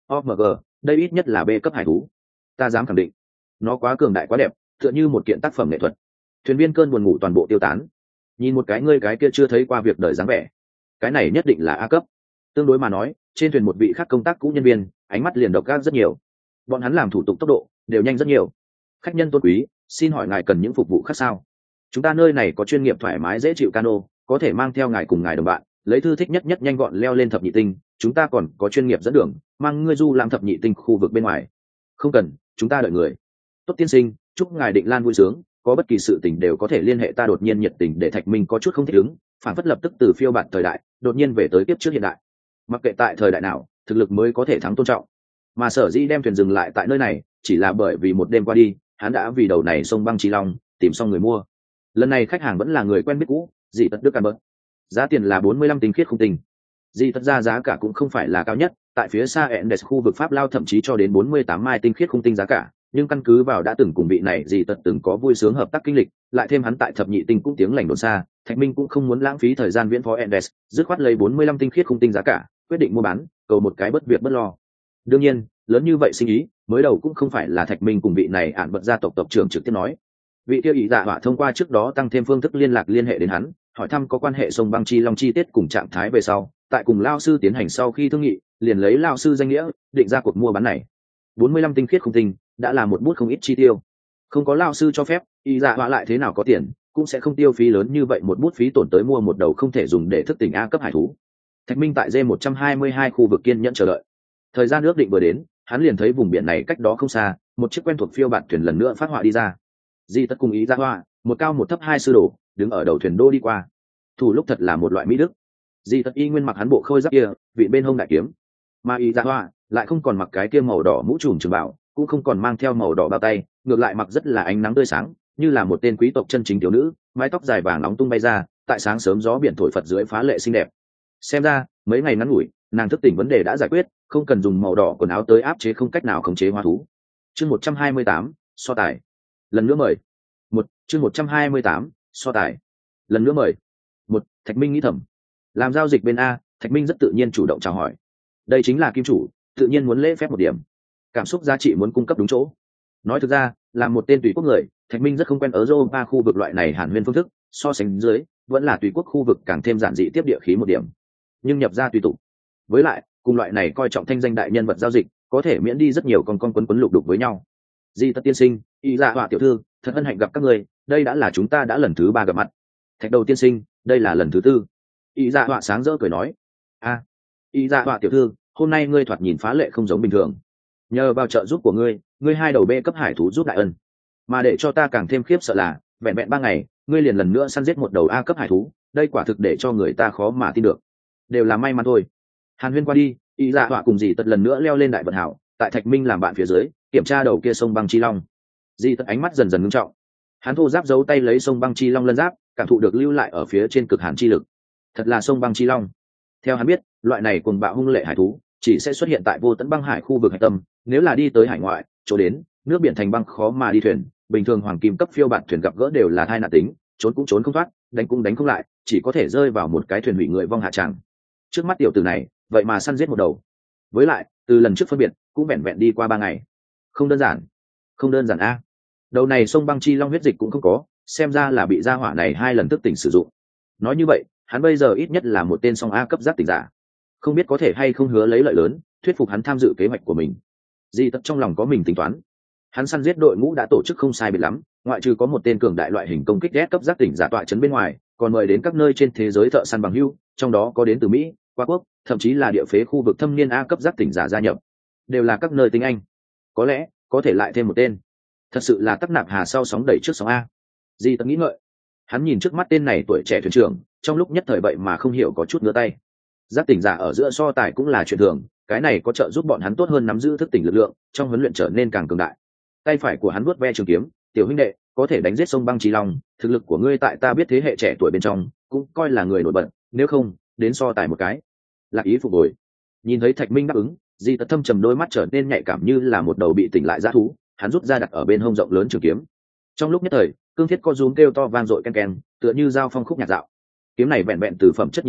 Speaker 1: o em giê, đây ít nhất là B cấp hải thú. Ta dám khẳng định nó quá cường đại quá đẹp, tựa như một kiện tác phẩm nghệ thuật. Thuyền viên cơn buồn ngủ toàn bộ tiêu tán. Nhìn một cái ngươi cái kia chưa thấy qua việc đời dáng vẻ, cái này nhất định là A cấp. Tương đối mà nói, trên thuyền một vị khác công tác cũ nhân viên ánh mắt liền độc ác rất nhiều. Bọn hắn làm thủ tục tốc độ đều nhanh rất nhiều. Khách nhân tôn quý, xin hỏi ngài cần những phục vụ khác sao? Chúng ta nơi này có chuyên nghiệp thoải mái dễ chịu cano, có thể mang theo ngài cùng ngài đồng bạn lấy thư thích nhất nhất nhanh gọn leo lên thập nhị tinh. Chúng ta còn có chuyên nghiệp dẫn đường, mang ngươi du lãm thập nhị tinh khu vực bên ngoài. Không cần, chúng ta đợi người. Tốt tiên sinh, chúc ngài Định Lan vui sướng, có bất kỳ sự tình đều có thể liên hệ ta. Đột nhiên nhiệt tình để Thạch Minh có chút không thích ứng, phản phất lập tức từ phiêu bạt thời đại đột nhiên về tới kiếp trước hiện đại. Mặc kệ tại thời đại nào, thực lực mới có thể thắng tôn trọng. Mà sở dĩ đem thuyền dừng lại tại nơi này, chỉ là bởi vì một đêm qua đi, hắn đã vì đầu này sông băng chi long tìm xong người mua. Lần này khách hàng vẫn là người quen biết cũ, Dị Tật Đức Can Bớt. Giá tiền là bốn mươi lăm tinh khiết không tinh. Dị Tật ra giá cả cũng không phải là cao nhất, tại phía xa Endes khu vực Pháp Lao thậm chí cho đến bốn mươi tám mai tinh khiết không tinh giá cả, nhưng căn cứ vào đã từng cùng vị này Dị Tật từng có vui sướng hợp tác kinh lịch, lại thêm hắn tại thập nhị tinh cũng tiếng lành đồn xa, Thạch Minh cũng không muốn lãng phí thời gian viễn phó Endes, dứt khoát lấy bốn mươi lăm tinh khiết không tinh giá cả, quyết định mua bán, cầu một cái bất việc bất lo. Đương nhiên, lớn như vậy sinh ý, mới đầu cũng không phải là Thạch Minh cùng vị này ản bật gia tộc tộc trưởng trực tiếp nói. Vị tiêu ý dạ họa thông qua trước đó tăng thêm phương thức liên lạc liên hệ đến hắn, hỏi thăm có quan hệ sông băng chi long chi tiết cùng trạng thái về sau, tại cùng lao sư tiến hành sau khi thương nghị, liền lấy lao sư danh nghĩa định ra cuộc mua bán này. bốn mươi lăm tinh khiết không tinh đã là một bút không ít chi tiêu. Không có lao sư cho phép, ý dạ họa lại thế nào có tiền, cũng sẽ không tiêu phí lớn như vậy một bút phí tổn tới mua một đầu không thể dùng để thức tỉnh A cấp hải thú. Thạch Minh tại D một trăm hai mươi hai khu vực kiên nhẫn chờ đợi. Thời gian ước định vừa đến, hắn liền thấy vùng biển này cách đó không xa, một chiếc quen thuộc phiêu bạt thuyền lần nữa phát họa đi ra. Di Tất cùng ý ra hoa, một cao một thấp hai sư đồ, đứng ở đầu thuyền đô đi qua. Thủ lúc thật là một loại mỹ đức. Di Tất y nguyên mặc hắn bộ khôi giáp kia, vị bên hông đại kiếm. Mà ý ra hoa lại không còn mặc cái kia màu đỏ mũ trùm trường bảo, cũng không còn mang theo màu đỏ bao tay, ngược lại mặc rất là ánh nắng tươi sáng, như là một tên quý tộc chân chính thiếu nữ, mái tóc dài vàng nóng tung bay ra, tại sáng sớm gió biển thổi phật dưới phá lệ xinh đẹp. Xem ra, mấy ngày ngắn ngủi, nàng thức tỉnh vấn đề đã giải quyết, không cần dùng màu đỏ quần áo tới áp chế không cách nào khống chế hóa thú. Chương một trăm hai mươi tám, so tài. Lần nữa mời. Một, chương một trăm hai mươi tám, so tài. Lần nữa mời. Một, Thạch Minh nghĩ thầm. Làm giao dịch bên A, Thạch Minh rất tự nhiên chủ động chào hỏi. Đây chính là kim chủ, tự nhiên muốn lễ phép một điểm. Cảm xúc giá trị muốn cung cấp đúng chỗ. Nói thực ra, là một tên tùy quốc người, Thạch Minh rất không quen ở Europa khu vực loại này hàn huyên phương thức, so sánh dưới, vẫn là tùy quốc khu vực càng thêm giản dị tiếp địa khí một điểm. Nhưng nhập ra tùy tục. Với lại, cùng loại này coi trọng thanh danh đại nhân vật giao dịch, có thể miễn đi rất nhiều con con quấn quấn lục đục với nhau. Di Tất tiên sinh, ý dạ họa tiểu thư, thật hân hạnh gặp các người, đây đã là chúng ta đã lần thứ ba gặp mặt. Thạch Đầu tiên sinh, đây là lần thứ tư. Ý dạ họa sáng rỡ cười nói. A, à, ý dạ họa tiểu thư, hôm nay ngươi thoạt nhìn phá lệ không giống bình thường. Nhờ vào trợ giúp của ngươi, ngươi hai đầu B cấp hải thú giúp đại ân. Mà để cho ta càng thêm khiếp sợ là, vẹn vẹn ba ngày, ngươi liền lần nữa săn giết một đầu A cấp hải thú, đây quả thực để cho người ta khó mà tin được. Đều là may mắn thôi. Hàn huyên qua đi, ý dạ họa cùng Dì Tật lần nữa leo lên đại vận hảo, tại Thạch Minh làm bạn phía dưới, kiểm tra đầu kia sông băng chi long. Dì Tật ánh mắt dần dần ngưng trọng. Hắn thô giáp giấu tay lấy sông băng chi long lân giáp, cảm thụ được lưu lại ở phía trên cực hàn chi lực. Thật là sông băng chi long. Theo hắn biết, loại này cuồng bạo hung lệ hải thú chỉ sẽ xuất hiện tại vô tận băng hải khu vực hải tâm, nếu là đi tới hải ngoại, chỗ đến, nước biển thành băng khó mà đi thuyền, bình thường hoàng kim cấp phiêu bạt thuyền gặp gỡ đều là tai nạn tính, trốn cũng trốn không thoát, đánh cũng đánh không lại, chỉ có thể rơi vào một cái thuyền hủy người vong hạ tràng. Trước mắt tiểu tử này, vậy mà săn giết một đầu. Với lại, từ lần trước phân biệt, cũng vẹn vẹn đi qua ba ngày. Không đơn giản. Không đơn giản a. Đầu này sông băng chi long huyết dịch cũng không có, xem ra là bị gia hỏa này hai lần thức tỉnh sử dụng. Nói như vậy, hắn bây giờ ít nhất là một tên song A cấp giác tỉnh giả. Không biết có thể hay không hứa lấy lợi lớn, thuyết phục hắn tham dự kế hoạch của mình. Di Tất trong lòng có mình tính toán. Hắn săn giết đội ngũ đã tổ chức không sai biệt lắm, ngoại trừ có một tên cường đại loại hình công kích ghét cấp giác tỉnh giả tọa trấn bên ngoài, còn mời đến các nơi trên thế giới thợ săn bằng hưu, trong đó có đến từ Mỹ, Hoa Quốc, thậm chí là địa phế khu vực thâm niên A cấp giác tỉnh giả gia nhập, đều là các nơi tiếng Anh. Có lẽ có thể lại thêm một tên. Thật sự là tắc nạp hà sau sóng đẩy trước sóng A. Di Tất nghĩ ngợi. Hắn nhìn trước mắt tên này tuổi trẻ thuyền trưởng, trong lúc nhất thời vậy mà không hiểu có chút ngứa tay. Giác tỉnh giả ở giữa so tài cũng là chuyện thường, cái này có trợ giúp bọn hắn tốt hơn nắm giữ thức tỉnh lực lượng, trong huấn luyện trở nên càng cường đại. Tay phải của hắn vuốt ve trường kiếm, tiểu huynh đệ, có thể đánh giết sông băng trí long, thực lực của ngươi tại ta biết thế hệ trẻ tuổi bên trong, cũng coi là người nổi bật, nếu không, đến so tài một cái. Lạc ý phục hồi. Nhìn thấy Thạch Minh đáp ứng, Di Tất thâm trầm đôi mắt trở nên nhạy cảm như là một đầu bị tỉnh lại dã thú, hắn rút ra đặt ở bên hông rộng lớn trường kiếm. Trong lúc nhất thời, cương thiết co rúm kêu to vang dội ken ken, tựa như dao phong khúc nhạc dạo. Kiếm này vẹn vẹn từ phẩm chất nhìn lại,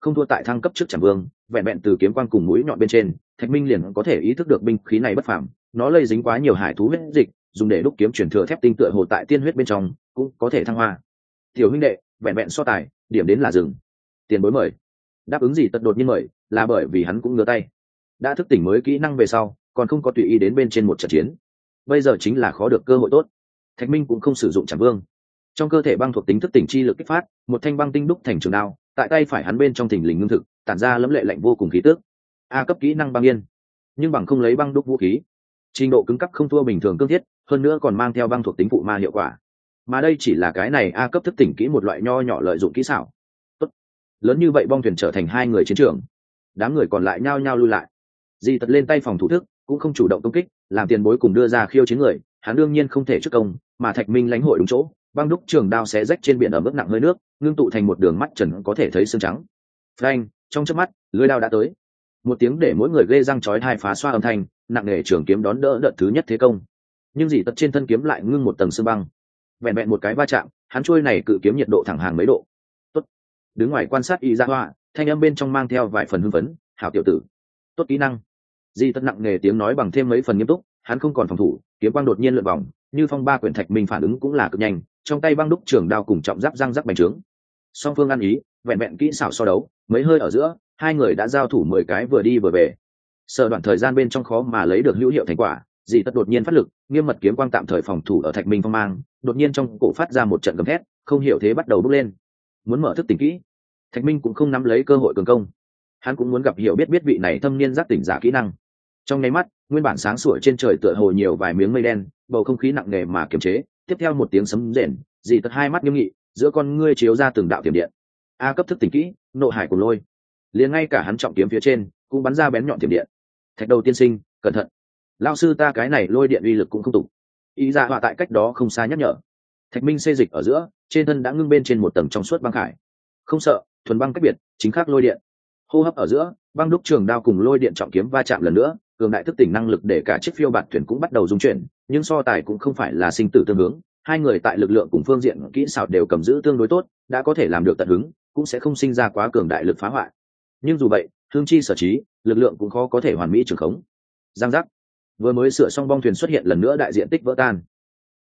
Speaker 1: không thua tại thăng cấp trước Trảm Vương, vẹn vẹn từ kiếm quang cùng mũi nhọn bên trên, Thạch Minh liền có thể ý thức được binh khí này bất phàm, nó lây dính quá nhiều hải thú huyết dịch, dùng để đúc kiếm truyền thừa thép tinh tựa hồ tại tiên huyết bên trong, cũng có thể thăng hoa. Tiểu huynh đệ, vẹn vẹn so tài, điểm đến là dừng. Tiền bối mời. Đáp ứng gì tật đột nhiên mời, là bởi vì hắn cũng ngửa tay. Đã thức tỉnh mới kỹ năng về sau, còn không có tùy ý đến bên trên một trận chiến. Bây giờ chính là khó được cơ hội tốt. Thạch Minh cũng không sử dụng Trảm Vương. Trong cơ thể băng thuộc tính thức tỉnh chi lực kích phát, một thanh băng tinh đúc thành trường đao, tại tay phải hắn bên trong thình lình ngưng thực, tản ra lẫm lệ lạnh vô cùng khí tức. A cấp kỹ năng băng yên, nhưng bằng không lấy băng đúc vũ khí, trình độ cứng cấp không thua bình thường cương thiết, hơn nữa còn mang theo băng thuộc tính phụ ma hiệu quả. Mà đây chỉ là cái này A cấp thức tỉnh kỹ một loại nho nhỏ lợi dụng kỹ xảo. Tốt. Lớn như vậy bong thuyền trở thành hai người chiến trường, đám người còn lại nhao nhao lui lại. Di tật lên tay phòng thủ thức, cũng không chủ động công kích, làm tiền bối cùng đưa ra khiêu chiến người, hắn đương nhiên không thể trước công, mà Thạch Minh lãnh hội đúng chỗ, băng đúc trường đao xé rách trên biển ở mức nặng hơi nước, ngưng tụ thành một đường mắt trần có thể thấy xương trắng. Phanh, trong chớp mắt, lưỡi đao đã tới. Một tiếng để mỗi người ghê răng chói tai phá xoa âm thanh, nặng nề trường kiếm đón đỡ đợt thứ nhất thế công. Nhưng dị tật trên thân kiếm lại ngưng một tầng sương băng. Vẹn vẹn một cái va chạm, hắn trôi này cự kiếm nhiệt độ thẳng hàng mấy độ. Tốt. Đứng ngoài quan sát y ra hoa, thanh âm bên trong mang theo vài phần hưng phấn, hảo tiểu tử. Tốt kỹ năng. Dị tật nặng nề tiếng nói bằng thêm mấy phần nghiêm túc, hắn không còn phòng thủ, kiếm quang đột nhiên lượn vòng, như phong ba quyển Thạch Minh phản ứng cũng là cực nhanh, trong tay băng đúc trường đao cùng trọng giáp răng rắc bành trướng. Song phương ăn ý, vẹn vẹn kỹ xảo so đấu, mấy hơi ở giữa, hai người đã giao thủ mười cái vừa đi vừa về. Sợ đoạn thời gian bên trong khó mà lấy được hữu hiệu thành quả, dị tật đột nhiên phát lực, nghiêm mật kiếm quang tạm thời phòng thủ ở Thạch Minh phong mang, đột nhiên trong cổ phát ra một trận gầm thét, không hiểu thế bắt đầu bốc lên. Muốn mở thức tỉnh kỹ, Thạch Minh cũng không nắm lấy cơ hội cường công. Hắn cũng muốn gặp hiểu biết biết vị này thâm niên giác tỉnh giả kỹ năng. Trong nháy mắt, nguyên bản sáng sủa trên trời tựa hồ nhiều vài miếng mây đen, bầu không khí nặng nề mà kiềm chế, tiếp theo một tiếng sấm rền, dị tật hai mắt nghiêm nghị, giữa con ngươi chiếu ra từng đạo tiềm điện. A cấp thức tỉnh kỹ, nộ hải của lôi. Liền ngay cả hắn trọng kiếm phía trên cũng bắn ra bén nhọn tiềm điện. Thạch đầu tiên sinh, cẩn thận. Lão sư ta cái này lôi điện uy lực cũng không tục. Ý ra họa tại cách đó không xa nhắc nhở. Thạch Minh xê dịch ở giữa, trên thân đã ngưng bên trên một tầng trong suốt băng khải. Không sợ, thuần băng cách biệt, chính khác lôi điện. Hô hấp ở giữa, băng đúc trường đao cùng lôi điện trọng kiếm va chạm lần nữa, cường đại thức tỉnh năng lực để cả chiếc phiêu bạt thuyền cũng bắt đầu rung chuyển, nhưng so tài cũng không phải là sinh tử tương hướng, hai người tại lực lượng cùng phương diện kỹ xảo đều cầm giữ tương đối tốt, đã có thể làm được tận hứng, cũng sẽ không sinh ra quá cường đại lực phá hoại. Nhưng dù vậy, hương chi sở trí, lực lượng cũng khó có thể hoàn mỹ trường khống. Giang giác, vừa mới sửa xong bong thuyền xuất hiện lần nữa đại diện tích vỡ tan.